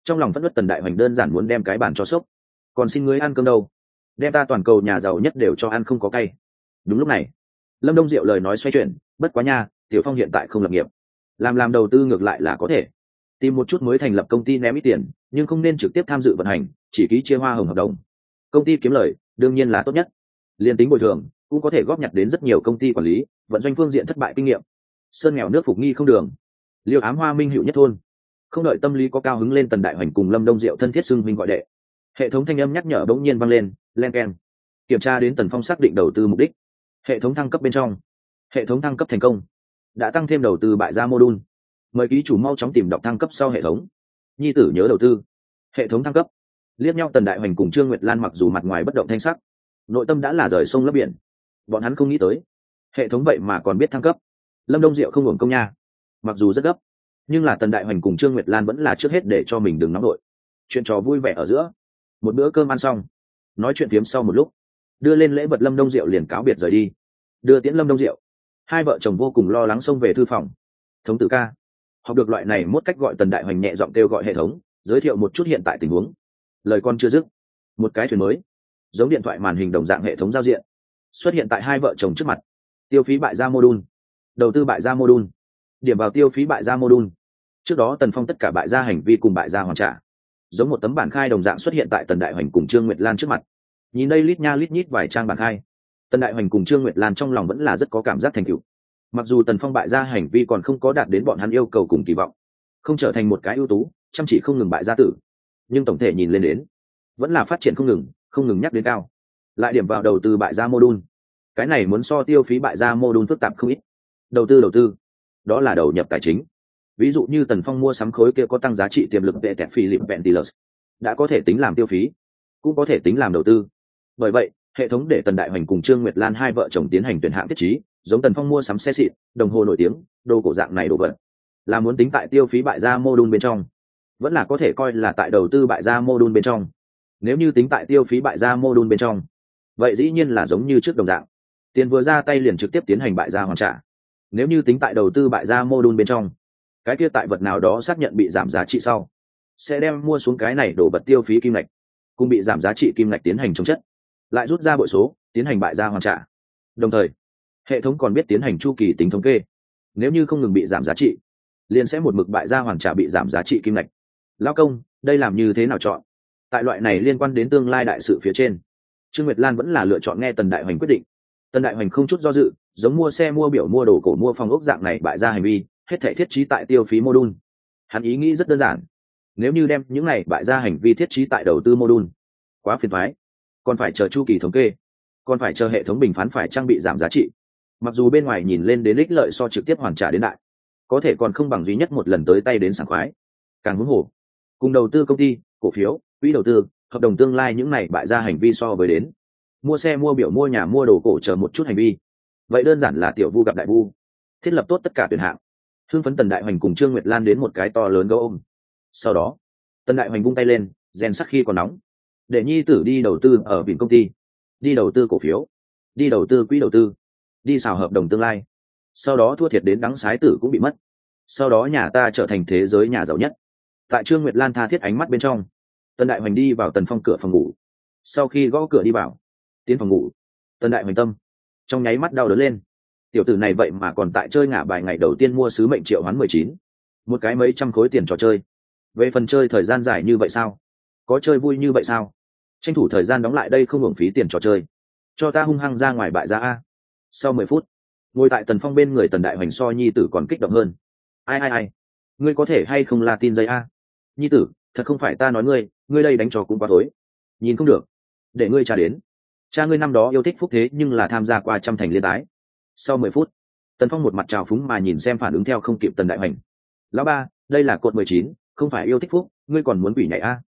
trong lòng phẫn nộ tần đại hoành đơn giản muốn đem cái bàn cho sốc. Còn xin ngươi ăn cơm đâu? Đem ta toàn cầu nhà giàu nhất đều cho ăn không có cay. Đúng lúc này Lâm Đông Diệu lời nói xoay chuyển, bất quá nha, Tiểu Phong hiện tại không lập nghiệp, làm đầu tư ngược lại là có thể tìm một chút mới thành lập công ty ném ít tiền, nhưng không nên trực tiếp tham dự vận hành, chỉ ký chia hoa hồng hợp đồng. Công ty kiếm lời đương nhiên là tốt nhất, liên tính bồi thường cũng có thể góp nhặt đến rất nhiều công ty quản lý vận doanh phương diện thất bại kinh nghiệm. Sơn nghèo nước phục nghi không đường, liêu ám hoa minh hữu nhất thôn. Không đợi tâm lý có cao hứng lên, tần đại hoành cùng Lâm Đông Diệu thân thiết xưng huynh gọi đệ. Hệ thống thanh âm nhắc nhở bỗng nhiên vang lên, len keng. Kiểm tra đến Tần Phong xác định đầu tư mục đích. Hệ thống thăng cấp bên trong. Hệ thống thăng cấp thành công, đã tăng thêm đầu tư bại gia module. Mời ký chủ mau chóng tìm đọc thăng cấp sau hệ thống. Nhi tử nhớ đầu tư. Hệ thống thăng cấp. Liếc nhau tần đại hoành cùng Trương Nguyệt Lan mặc dù mặt ngoài bất động thanh sắc, nội tâm đã là rời sông lấp biển. Bọn hắn không nghĩ tới hệ thống vậy mà còn biết thăng cấp. Lâm Đông Diệu không hưởng công nha, mặc dù rất gấp, nhưng là tần đại hoành cùng Trương Nguyệt Lan vẫn là trước hết để cho mình đừng nóng nổi. Chuyện trò vui vẻ ở giữa, một bữa cơm ăn xong, nói chuyện phiếm sau một lúc, đưa lên lễ vật Lâm Đông Diệu liền cáo biệt rời đi. Đưa tiễn Lâm Đông Diệu, hai vợ chồng vô cùng lo lắng xông về thư phòng. Thống tử ca, học được loại này mốt cách gọi tần đại hoành nhẹ giọng kêu gọi hệ thống, giới thiệu một chút hiện tại tình huống. Lời con chưa dứt, một cái thuyền mới giống điện thoại màn hình đồng dạng hệ thống giao diện xuất hiện tại hai vợ chồng trước mặt. Tiêu phí bại gia module, đầu tư bại gia module, điểm vào tiêu phí bại gia module. Trước đó Tần Phong tất cả bại gia hành vi cùng bại gia hoàn trả giống một tấm bản khai đồng dạng xuất hiện tại tần đại hoành cùng Trương Nguyệt Lan trước mặt. Nhìn đây lít nha lít nhít vài trang bản khai, tần đại hoành cùng Trương Nguyệt Lan trong lòng vẫn là rất có cảm giác thành tựu. Mặc dù Tần Phong bại gia hành vi còn không có đạt đến bọn hắn yêu cầu cùng kỳ vọng, không trở thành một cái ưu tú chăm chỉ không ngừng bại gia tử, nhưng tổng thể nhìn lên đến vẫn là phát triển không ngừng nhắc đến cao. Lại điểm vào đầu tư bại gia module, cái này muốn so tiêu phí bại gia module phức tạp không ít. Đầu tư đó là đầu nhập tài chính. Ví dụ như Tần Phong mua sắm khối kia có tăng giá trị tiềm lực vệ tẹt Philip Ventilus, đã có thể tính làm tiêu phí, cũng có thể tính làm đầu tư. Bởi vậy hệ thống để tần đại hoành cùng Trương Nguyệt Lan hai vợ chồng tiến hành tuyển hạng tiết trí, giống Tần Phong mua sắm xe xịn, đồng hồ nổi tiếng, đồ cổ dạng này đồ vật, là muốn tính tại tiêu phí bại gia module bên trong, vẫn là có thể coi là tại đầu tư bại gia module bên trong. Nếu như tính tại tiêu phí bại gia module bên trong, vậy dĩ nhiên là giống như trước đồng dạng, tiền vừa ra tay liền trực tiếp tiến hành bại gia hoàn trả. Nếu như tính tại đầu tư bại gia module bên trong, cái kia tại vật nào đó xác nhận bị giảm giá trị sau, sẽ đem mua xuống cái này đổ vật tiêu phí kim ngạch cùng bị giảm giá trị kim ngạch tiến hành chống chất, lại rút ra bội số tiến hành bại gia hoàn trả. Đồng thời hệ thống còn biết tiến hành chu kỳ tính thống kê, nếu như không ngừng bị giảm giá trị, liền sẽ một mực bại gia hoàn trả bị giảm giá trị kim ngạch. Lao công, đây làm như thế nào chọn? Tại loại này liên quan đến tương lai đại sự phía trên, Trương Nguyệt Lan vẫn là lựa chọn nghe tần đại hoành quyết định. Tần đại hoành không chút do dự, giống mua xe mua biểu mua đồ cổ mua phòng ốc dạng này bại gia hành vi hết thể thiết trí tại tiêu phí module. Hắn ý nghĩ rất đơn giản, nếu như đem những này bại gia hành vi thiết trí tại đầu tư module, quá phiền toái, còn phải chờ chu kỳ thống kê, còn phải chờ hệ thống bình phán phải trang bị giảm giá trị. Mặc dù bên ngoài nhìn lên đến ích lợi so trực tiếp hoàn trả đến đại, có thể còn không bằng duy nhất một lần tới tay đến sảng khoái. Càng huống hồ, cùng đầu tư công ty, cổ phiếu, quỹ đầu tư, hợp đồng tương lai những này bại gia hành vi so với đến mua xe mua biểu mua nhà mua đồ cổ chờ một chút hành vi, vậy đơn giản là tiểu vu gặp đại vu. Thiết lập tốt tất cả tuyển hạng, hưng phấn tần đại hoành cùng Trương Nguyệt Lan đến một cái to lớn gấu ôm. Sau đó tần đại hoành vung tay lên, rèn sắc khi còn nóng, để nhi tử đi đầu tư ở biển công ty, đi đầu tư cổ phiếu, đi đầu tư quỹ đầu tư, đi xào hợp đồng tương lai. Sau đó thua thiệt đến đắng sái tử cũng bị mất. Sau đó nhà ta trở thành thế giới nhà giàu nhất. Tại Trương Nguyệt Lan tha thiết ánh mắt bên trong, tần đại hoành đi vào Tần Phong cửa phòng ngủ. Sau khi gõ cửa đi vào, tiến phòng ngủ, tần đại hoành tâm trong nháy mắt đau đớn lên. Tiểu tử này vậy mà còn tại chơi ngả bài ngày đầu tiên mua sứ mệnh triệu hoán 19, một cái mấy trăm khối tiền trò chơi. Về phần chơi thời gian dài như vậy sao? Có chơi vui như vậy sao? Tranh thủ thời gian đóng lại đây, không hưởng phí tiền trò chơi, cho ta hung hăng ra ngoài bại ra a. Sau 10 phút, ngồi tại Tần Phong bên người tần đại hoành so nhi tử còn kích động hơn. Ai, ngươi có thể hay không là tin dây a? Nhi tử, thật không phải ta nói ngươi đây đánh trò cũng quá tối. Nhìn không được, để ngươi trả đến. Cha ngươi năm đó yêu thích phúc thế nhưng là tham gia qua trăm thành liên tái. Sau 10 phút, Tần Phong một mặt trào phúng mà nhìn xem phản ứng theo không kịp tần đại hoành. Lão ba, đây là cột 19, không phải yêu thích phúc, ngươi còn muốn quỷ nhảy a?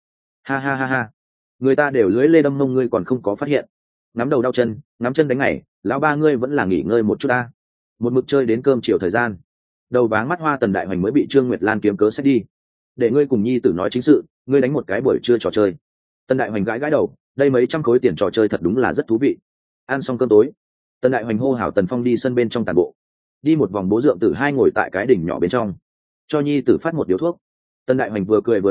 Ha. Người ta đều lưới lê đâm mông ngươi còn không có phát hiện. Ngắm đầu đau chân, ngắm chân đánh ngày, lão ba ngươi vẫn là nghỉ ngơi một chút a. Một mực chơi đến cơm chiều thời gian, đầu váng mắt hoa tần đại hoành mới bị Trương Nguyệt Lan kiếm cớ xét đi. Để ngươi cùng nhi tử nói chính sự, ngươi đánh một cái buổi trưa trò chơi. Tần đại hoành gãi đầu, đây mấy trăm khối tiền trò chơi thật đúng là rất thú vị. Ăn xong cơm tối, tần đại hoành hô hào Tần Phong đi sân bên trong tàn bộ, đi một vòng bố dượng tử hai ngồi tại cái đỉnh nhỏ bên trong, cho nhi tử phát một điếu thuốc. Tần đại hoành vừa cười vừa nói,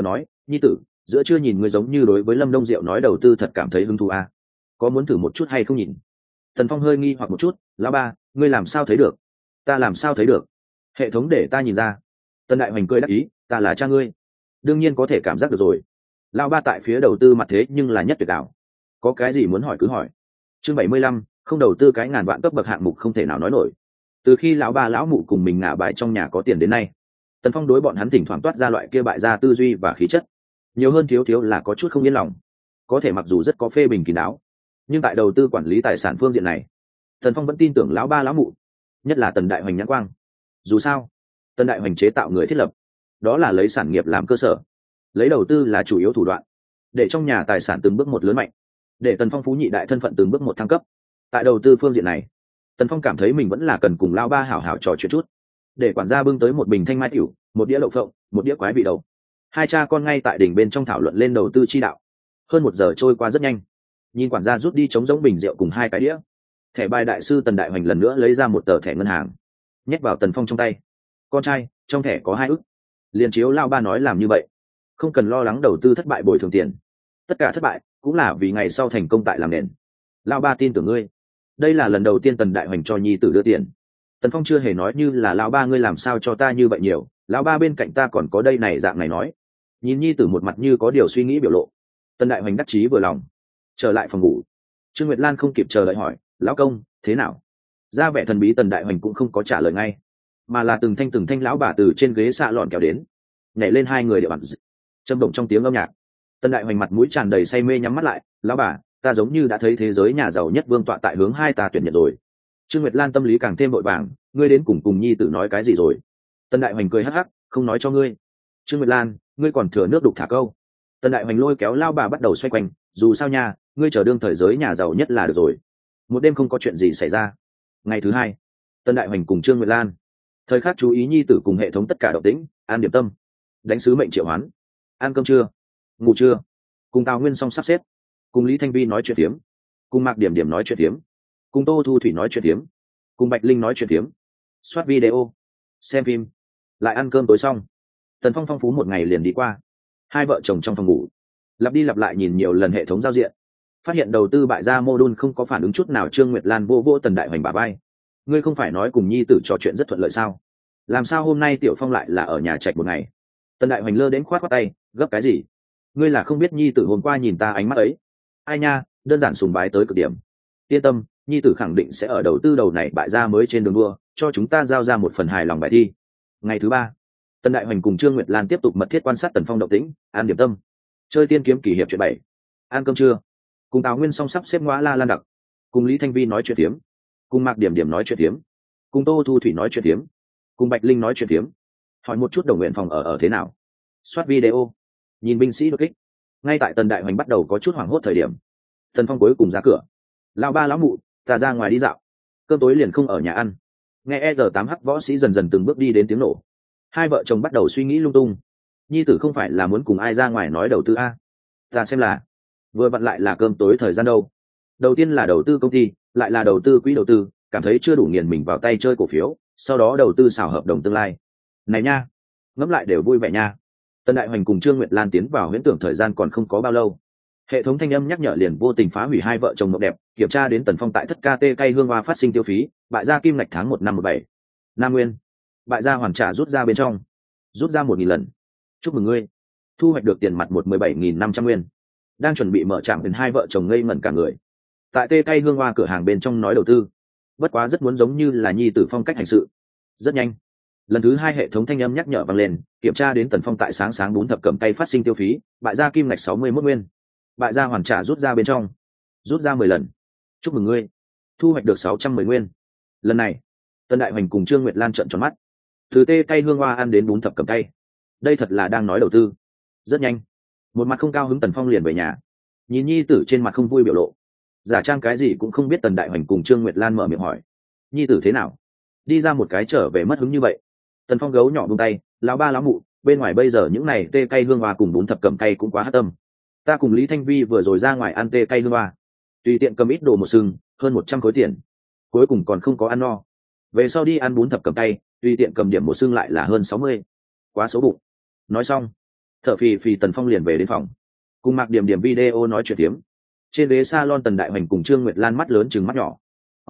nhi tử, giữa chưa nhìn ngươi giống như đối với Lâm Đông Diệu nói đầu tư thật cảm thấy hứng thú à? Có muốn thử một chút hay không nhìn? Tần Phong hơi nghi hoặc một chút, lão ba, ngươi làm sao thấy được? Ta làm sao thấy được? Hệ thống để ta nhìn ra. Tần Đại Hoành cười đáp ý, ta là cha ngươi, đương nhiên có thể cảm giác được rồi. Lão ba tại phía đầu tư mặt thế nhưng là nhất tuyệt đảo, có cái gì muốn hỏi cứ hỏi. Chương 75, không đầu tư cái ngàn vạn cấp bậc hạng mục không thể nào nói nổi. Từ khi lão ba lão mụ cùng mình ngả bài trong nhà có tiền đến nay, Tần Phong đối bọn hắn thỉnh thoảng toát ra loại kia bại gia tư duy và khí chất, nhiều hơn thiếu thiếu là có chút không yên lòng. Có thể mặc dù rất có phê bình kín đáo, nhưng tại đầu tư quản lý tài sản phương diện này, Tần Phong vẫn tin tưởng lão ba lão mụ, nhất là Tần Đại Hoành nhãn quang. Dù sao, Tần Đại Hoành chế tạo người thiết lập, đó là lấy sản nghiệp làm cơ sở, lấy đầu tư là chủ yếu thủ đoạn, để trong nhà tài sản từng bước một lớn mạnh, để Tần Phong phú nhị đại thân phận từng bước một thăng cấp. Tại đầu tư phương diện này, Tần Phong cảm thấy mình vẫn là cần cùng lão ba hảo hảo trò chuyện chút. Để quản gia bưng tới một bình thanh mai tiểu, một đĩa lẩu phộng, một đĩa quái vị đậu. Hai cha con ngay tại đỉnh bên trong thảo luận lên đầu tư chi đạo. Hơn 1 giờ trôi qua rất nhanh, nhìn quản gia rút đi trống giống bình rượu cùng 2 cái đĩa. Thẻ bài đại sư Tần Đại Hoành lần nữa lấy ra một tờ thẻ ngân hàng, nhét vào Tần Phong trong tay. Con trai, trong thẻ có 2 ức. Liền chiếu lao ba nói làm như vậy, không cần lo lắng đầu tư thất bại bồi thường tiền. Tất cả thất bại cũng là vì ngày sau thành công tại làm nền. Lao ba tin tưởng ngươi. Đây là lần đầu tiên Tần Đại Hoành cho nhi tử đưa tiền. Tần Phong chưa hề nói như là lão ba ngươi làm sao cho ta như vậy nhiều, lão ba bên cạnh ta còn có đây này dạng này nói. Nhìn nhi tử một mặt như có điều suy nghĩ biểu lộ, Tần Đại Hoành đắc chí vừa lòng. Trở lại phòng ngủ, Trương Nguyệt Lan không kịp chờ đợi hỏi, lão công thế nào? Ra vẻ thần bí Tần Đại Hoành cũng không có trả lời ngay, mà là từng thanh lão bà từ trên ghế xạ lọn kéo đến, nhảy lên hai người để bắn châm động trong tiếng âm nhạc. Tần Đại Hoành mặt mũi tràn đầy say mê nhắm mắt lại, lão bà, ta giống như đã thấy thế giới nhà giàu nhất vương tọa tại hướng hai ta tuyển nhận rồi. Trương Nguyệt Lan tâm lý càng thêm vội vàng, ngươi đến cùng nhi tử nói cái gì rồi? Tần Đại Hoành cười hắc hắc, không nói cho ngươi. Trương Nguyệt Lan, ngươi còn thừa nước đục thả câu. Tần Đại Hoành lôi kéo lao bà bắt đầu xoay quanh, dù sao nha, ngươi chờ đương thời giới nhà giàu nhất là được rồi. Một đêm không có chuyện gì xảy ra. Ngày thứ hai, Tần Đại Hoành cùng Trương Nguyệt Lan thời khắc chú ý nhi tử cùng hệ thống tất cả động tĩnh, an điểm tâm, đánh sứ mệnh triệu hoán, ăn cơm trưa, ngủ trưa, cùng Tào Nguyên Song sắp xếp, cùng Lý Thanh Vi nói chuyện phiếm, cùng Mạc Điểm Điểm nói chuyện phiếm, cùng Tô Thu Thủy nói chuyện phiếm, cùng Bạch Linh nói chuyện phiếm, soát video, xem phim, lại ăn cơm tối xong. Tần Phong phong phú một ngày liền đi qua. Hai vợ chồng trong phòng ngủ lặp đi lặp lại nhìn nhiều lần hệ thống giao diện, phát hiện đầu tư bại gia mô đun không có phản ứng chút nào. Trương Nguyệt Lan vô vô Tần Đại Hoành bả vai, ngươi không phải nói cùng nhi tử trò chuyện rất thuận lợi sao, làm sao hôm nay Tiểu Phong lại là ở nhà trạch một ngày? Tần Đại Hoành lơ đến khoát khoát tay, gấp cái gì? Ngươi là không biết nhi tử hôm qua nhìn ta ánh mắt ấy. Ai nha, đơn giản sùng bái tới cực điểm. Yên tâm, nhi tử khẳng định sẽ ở đầu tư đầu này bại gia mới trên đường đua, cho chúng ta giao ra một phần hài lòng bài thi. Ngày thứ ba, Tần Đại Hoành cùng Trương Nguyệt Lan tiếp tục mật thiết quan sát Tần Phong động tĩnh, ăn điểm tâm, chơi tiên kiếm kỳ hiệp chuyện 7, ăn cơm trưa, cùng Tào Nguyên Song sắp xếp ngõ la lan đặc, cùng Lý Thanh Vi nói chuyện phiếm, cùng Mạc Điểm Điểm nói chuyện phiếm, cùng Tô Thu Thủy nói chuyện phiếm, cùng Bạch Linh nói chuyện phiếm, hỏi một chút đồng nguyện phòng ở thế nào, soát video, nhìn binh sĩ đột kích. Ngay tại Tần Đại Hoành bắt đầu có chút hoảng hốt thời điểm, Tần Phong cuối cùng ra cửa. Lão ba lão mụ, ta ra ngoài đi dạo, cơm tối liền không ở nhà ăn. Nghe R8H võ sĩ dần dần từng bước đi đến tiếng nổ, hai vợ chồng bắt đầu suy nghĩ lung tung. Nhi tử không phải là muốn cùng ai ra ngoài nói đầu tư a? Ta xem là vừa vặn lại là cơm tối thời gian đâu. Đầu tiên là đầu tư công ty, lại là đầu tư quỹ đầu tư, cảm thấy chưa đủ nghiền mình vào tay chơi cổ phiếu, sau đó đầu tư xào hợp đồng tương lai. Này nha, ngẫm lại đều vui vẻ nha. Tần Đại Hoành cùng Trương Nguyệt Lan tiến vào huyễn tưởng thời gian còn không có bao lâu, hệ thống thanh âm nhắc nhở liền vô tình phá hủy hai vợ chồng mộng đẹp. Kiểm tra đến Tần Phong tại thất KT cây hương hoa phát sinh tiêu phí, bại gia kim ngạch tháng 1 năm 17. Nam Nguyên, bại gia hoàn trả rút ra bên trong, rút ra 1.000 lần. Chúc mừng ngươi, thu hoạch được tiền mặt 17.500 nguyên. Đang chuẩn bị mở trạm đến hai vợ chồng ngây ngẩn cả người. Tại tê cây hương hoa cửa hàng bên trong nói đầu tư, bất quá rất muốn giống như là nhi tử phong cách hành sự. Rất nhanh, lần thứ hai hệ thống thanh âm nhắc nhở vang lên, kiểm tra đến Tần Phong tại sáng 4 thập cẩm tay phát sinh tiêu phí, bại gia kim ngạch 61 nguyên. Bại gia hoàn trả rút ra bên trong, rút ra 10 lần. Chúc mừng ngươi, thu hoạch được 610 nguyên. Lần này, Tần Đại Hoành cùng Trương Nguyệt Lan trợn tròn mắt. Từ tê cây hương hoa ăn đến 4 thập cẩm tay, đây thật là đang nói đầu tư. Rất nhanh, một mặt không cao hứng Tần Phong liền về nhà, nhìn nhi tử trên mặt không vui biểu lộ, giả trang cái gì cũng không biết. Tần Đại Hoành cùng Trương Nguyệt Lan mở miệng hỏi, nhi tử thế nào, đi ra một cái trở về mất hứng như vậy? Tần Phong gấu nhỏ buông tay, lão ba lão mụ, bên ngoài bây giờ những này tê cây hương hoa cùng 4 thập cẩm cây cũng quá hất tâm. Ta cùng Lý Thanh Vi vừa rồi ra ngoài ăn tê cây hương hoa, tùy tiện cầm ít đồ một sừng, hơn 100 khối tiền, cuối cùng còn không có ăn no. Về sau đi ăn 4 thập cẩm cây, tùy tiện cầm điểm một sừng lại là hơn 60, quá xấu bụng. Nói xong, Thở phì phì Tần Phong liền về đến phòng, cùng Mạc Điểm Điểm video nói chuyện tiếm. Trên ghế salon Tần Đại Hoành cùng Trương Nguyệt Lan mắt lớn chừng mắt nhỏ.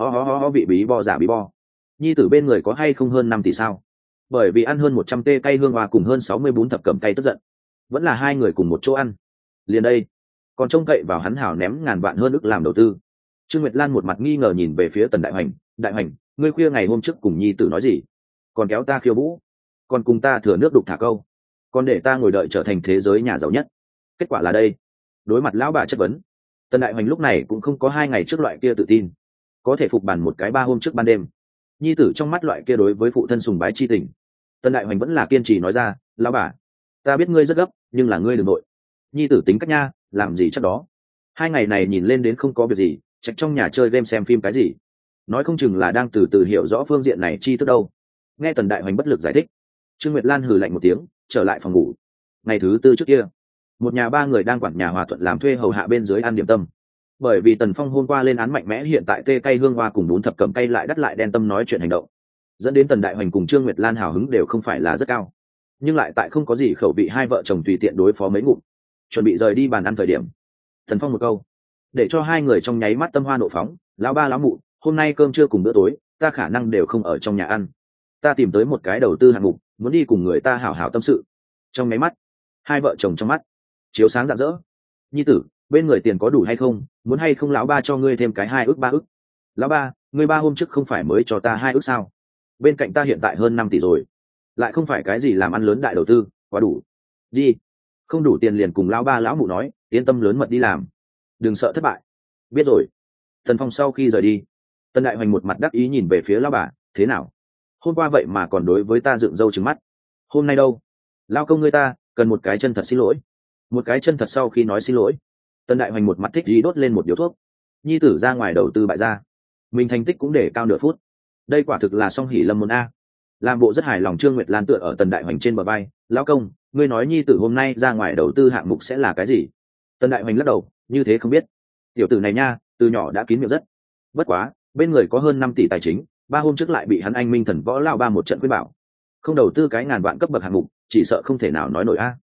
Ho bị bí bo giả bí bo. Nhi tử bên người có hay không hơn 5 tỷ sao? Bởi vì ăn hơn 100 tê cây hương hoa cùng hơn 64 thập cẩm cây tức giận. Vẫn là hai người cùng một chỗ ăn. Liền đây, còn trông cậy vào hắn hảo ném ngàn vạn hơn ức làm đầu tư. Trương Nguyệt Lan một mặt nghi ngờ nhìn về phía Tần Đại Hoành, "Đại Hoành, ngươi khuya ngày hôm trước cùng nhi tử nói gì? Còn kéo ta khiêu vũ, còn cùng ta thừa nước đục thả câu, còn để ta ngồi đợi trở thành thế giới nhà giàu nhất. Kết quả là đây." Đối mặt lão bà chất vấn, Tần Đại Hoành lúc này cũng không có 2 ngày trước loại kia tự tin, có thể phục bàn một cái 3 hôm trước ban đêm. Nhi tử trong mắt loại kia đối với phụ thân sùng bái chi tình. Tần Đại Hoành vẫn là kiên trì nói ra, "Lão bà, ta biết ngươi rất gấp, nhưng là ngươi đừng nội. Nhi tử tính cách nha, làm gì chắc đó. 2 ngày này nhìn lên đến không có việc gì, chạy trong nhà chơi game xem phim cái gì. Nói không chừng là đang từ từ hiểu rõ phương diện này chi thức đâu." Nghe Tần Đại Hoành bất lực giải thích, Trương Nguyệt Lan hừ lạnh một tiếng, trở lại phòng ngủ. Ngày thứ tư trước kia, một nhà 3 người đang quản nhà hòa thuận làm thuê hầu hạ bên dưới ăn điểm tâm. Bởi vì Tần Phong hôm qua lên án mạnh mẽ hiện tại tê cây hương hoa cùng bún thập cẩm cây lại đắt lại đen tâm nói chuyện hành động, dẫn đến Tần Đại Hoành cùng Trương Nguyệt Lan hào hứng đều không phải là rất cao, nhưng lại tại không có gì khẩu vị hai vợ chồng tùy tiện đối phó mấy ngụm, chuẩn bị rời đi bàn ăn thời điểm, Tần Phong một câu để cho hai người trong nháy mắt tâm hoa nộ phóng, "Lão ba lão mụ, hôm nay cơm trưa cùng bữa tối ta khả năng đều không ở trong nhà ăn, ta tìm tới một cái đầu tư hạng mục, muốn đi cùng người ta hảo hảo tâm sự." Trong nháy mắt, hai vợ chồng trong mắt chiếu sáng rạng rỡ. "Nhi tử, bên người tiền có đủ hay không, muốn hay không lão ba cho ngươi thêm cái 2 ức 3 ức? Lão ba, ngươi 3 hôm trước không phải mới cho ta 2 ức sao? Bên cạnh ta hiện tại hơn 5 tỷ rồi, lại không phải cái gì làm ăn lớn đại đầu tư, quá đủ. Đi, không đủ tiền liền cùng lão ba lão mụ nói, yên tâm lớn mật đi làm, đừng sợ thất bại." "Biết rồi." Tần Phong sau khi rời đi, Tần Đại Hoành một mặt đắc ý nhìn về phía lão bà, "Thế nào, hôm qua vậy mà còn đối với ta dựng râu trừng mắt, hôm nay đâu? Lao công ngươi ta cần một cái chân thật xin lỗi." Một cái chân thật sau khi nói xin lỗi, Tần Đại Hoành một mặt thích gì đốt lên một điếu thuốc. Nhi tử ra ngoài đầu tư bại ra, mình thành tích cũng để cao nửa phút, đây quả thực là song hỷ lâm môn a. Làm bộ rất hài lòng Trương Nguyệt Lan tựa ở Tần Đại Hoành trên bờ vai, "Lão công, ngươi nói nhi tử hôm nay ra ngoài đầu tư hạng mục sẽ là cái gì?" Tần Đại Hoành lắc đầu, "Như thế không biết. Tiểu tử này nha, từ nhỏ đã kín miệng rất. Bất quá, bên người có hơn 5 tỷ tài chính, 3 hôm trước lại bị hắn anh minh thần võ lao ba một trận khuyên bảo, không đầu tư cái ngàn vạn cấp bậc hạng mục, chỉ sợ không thể nào nói nổi a."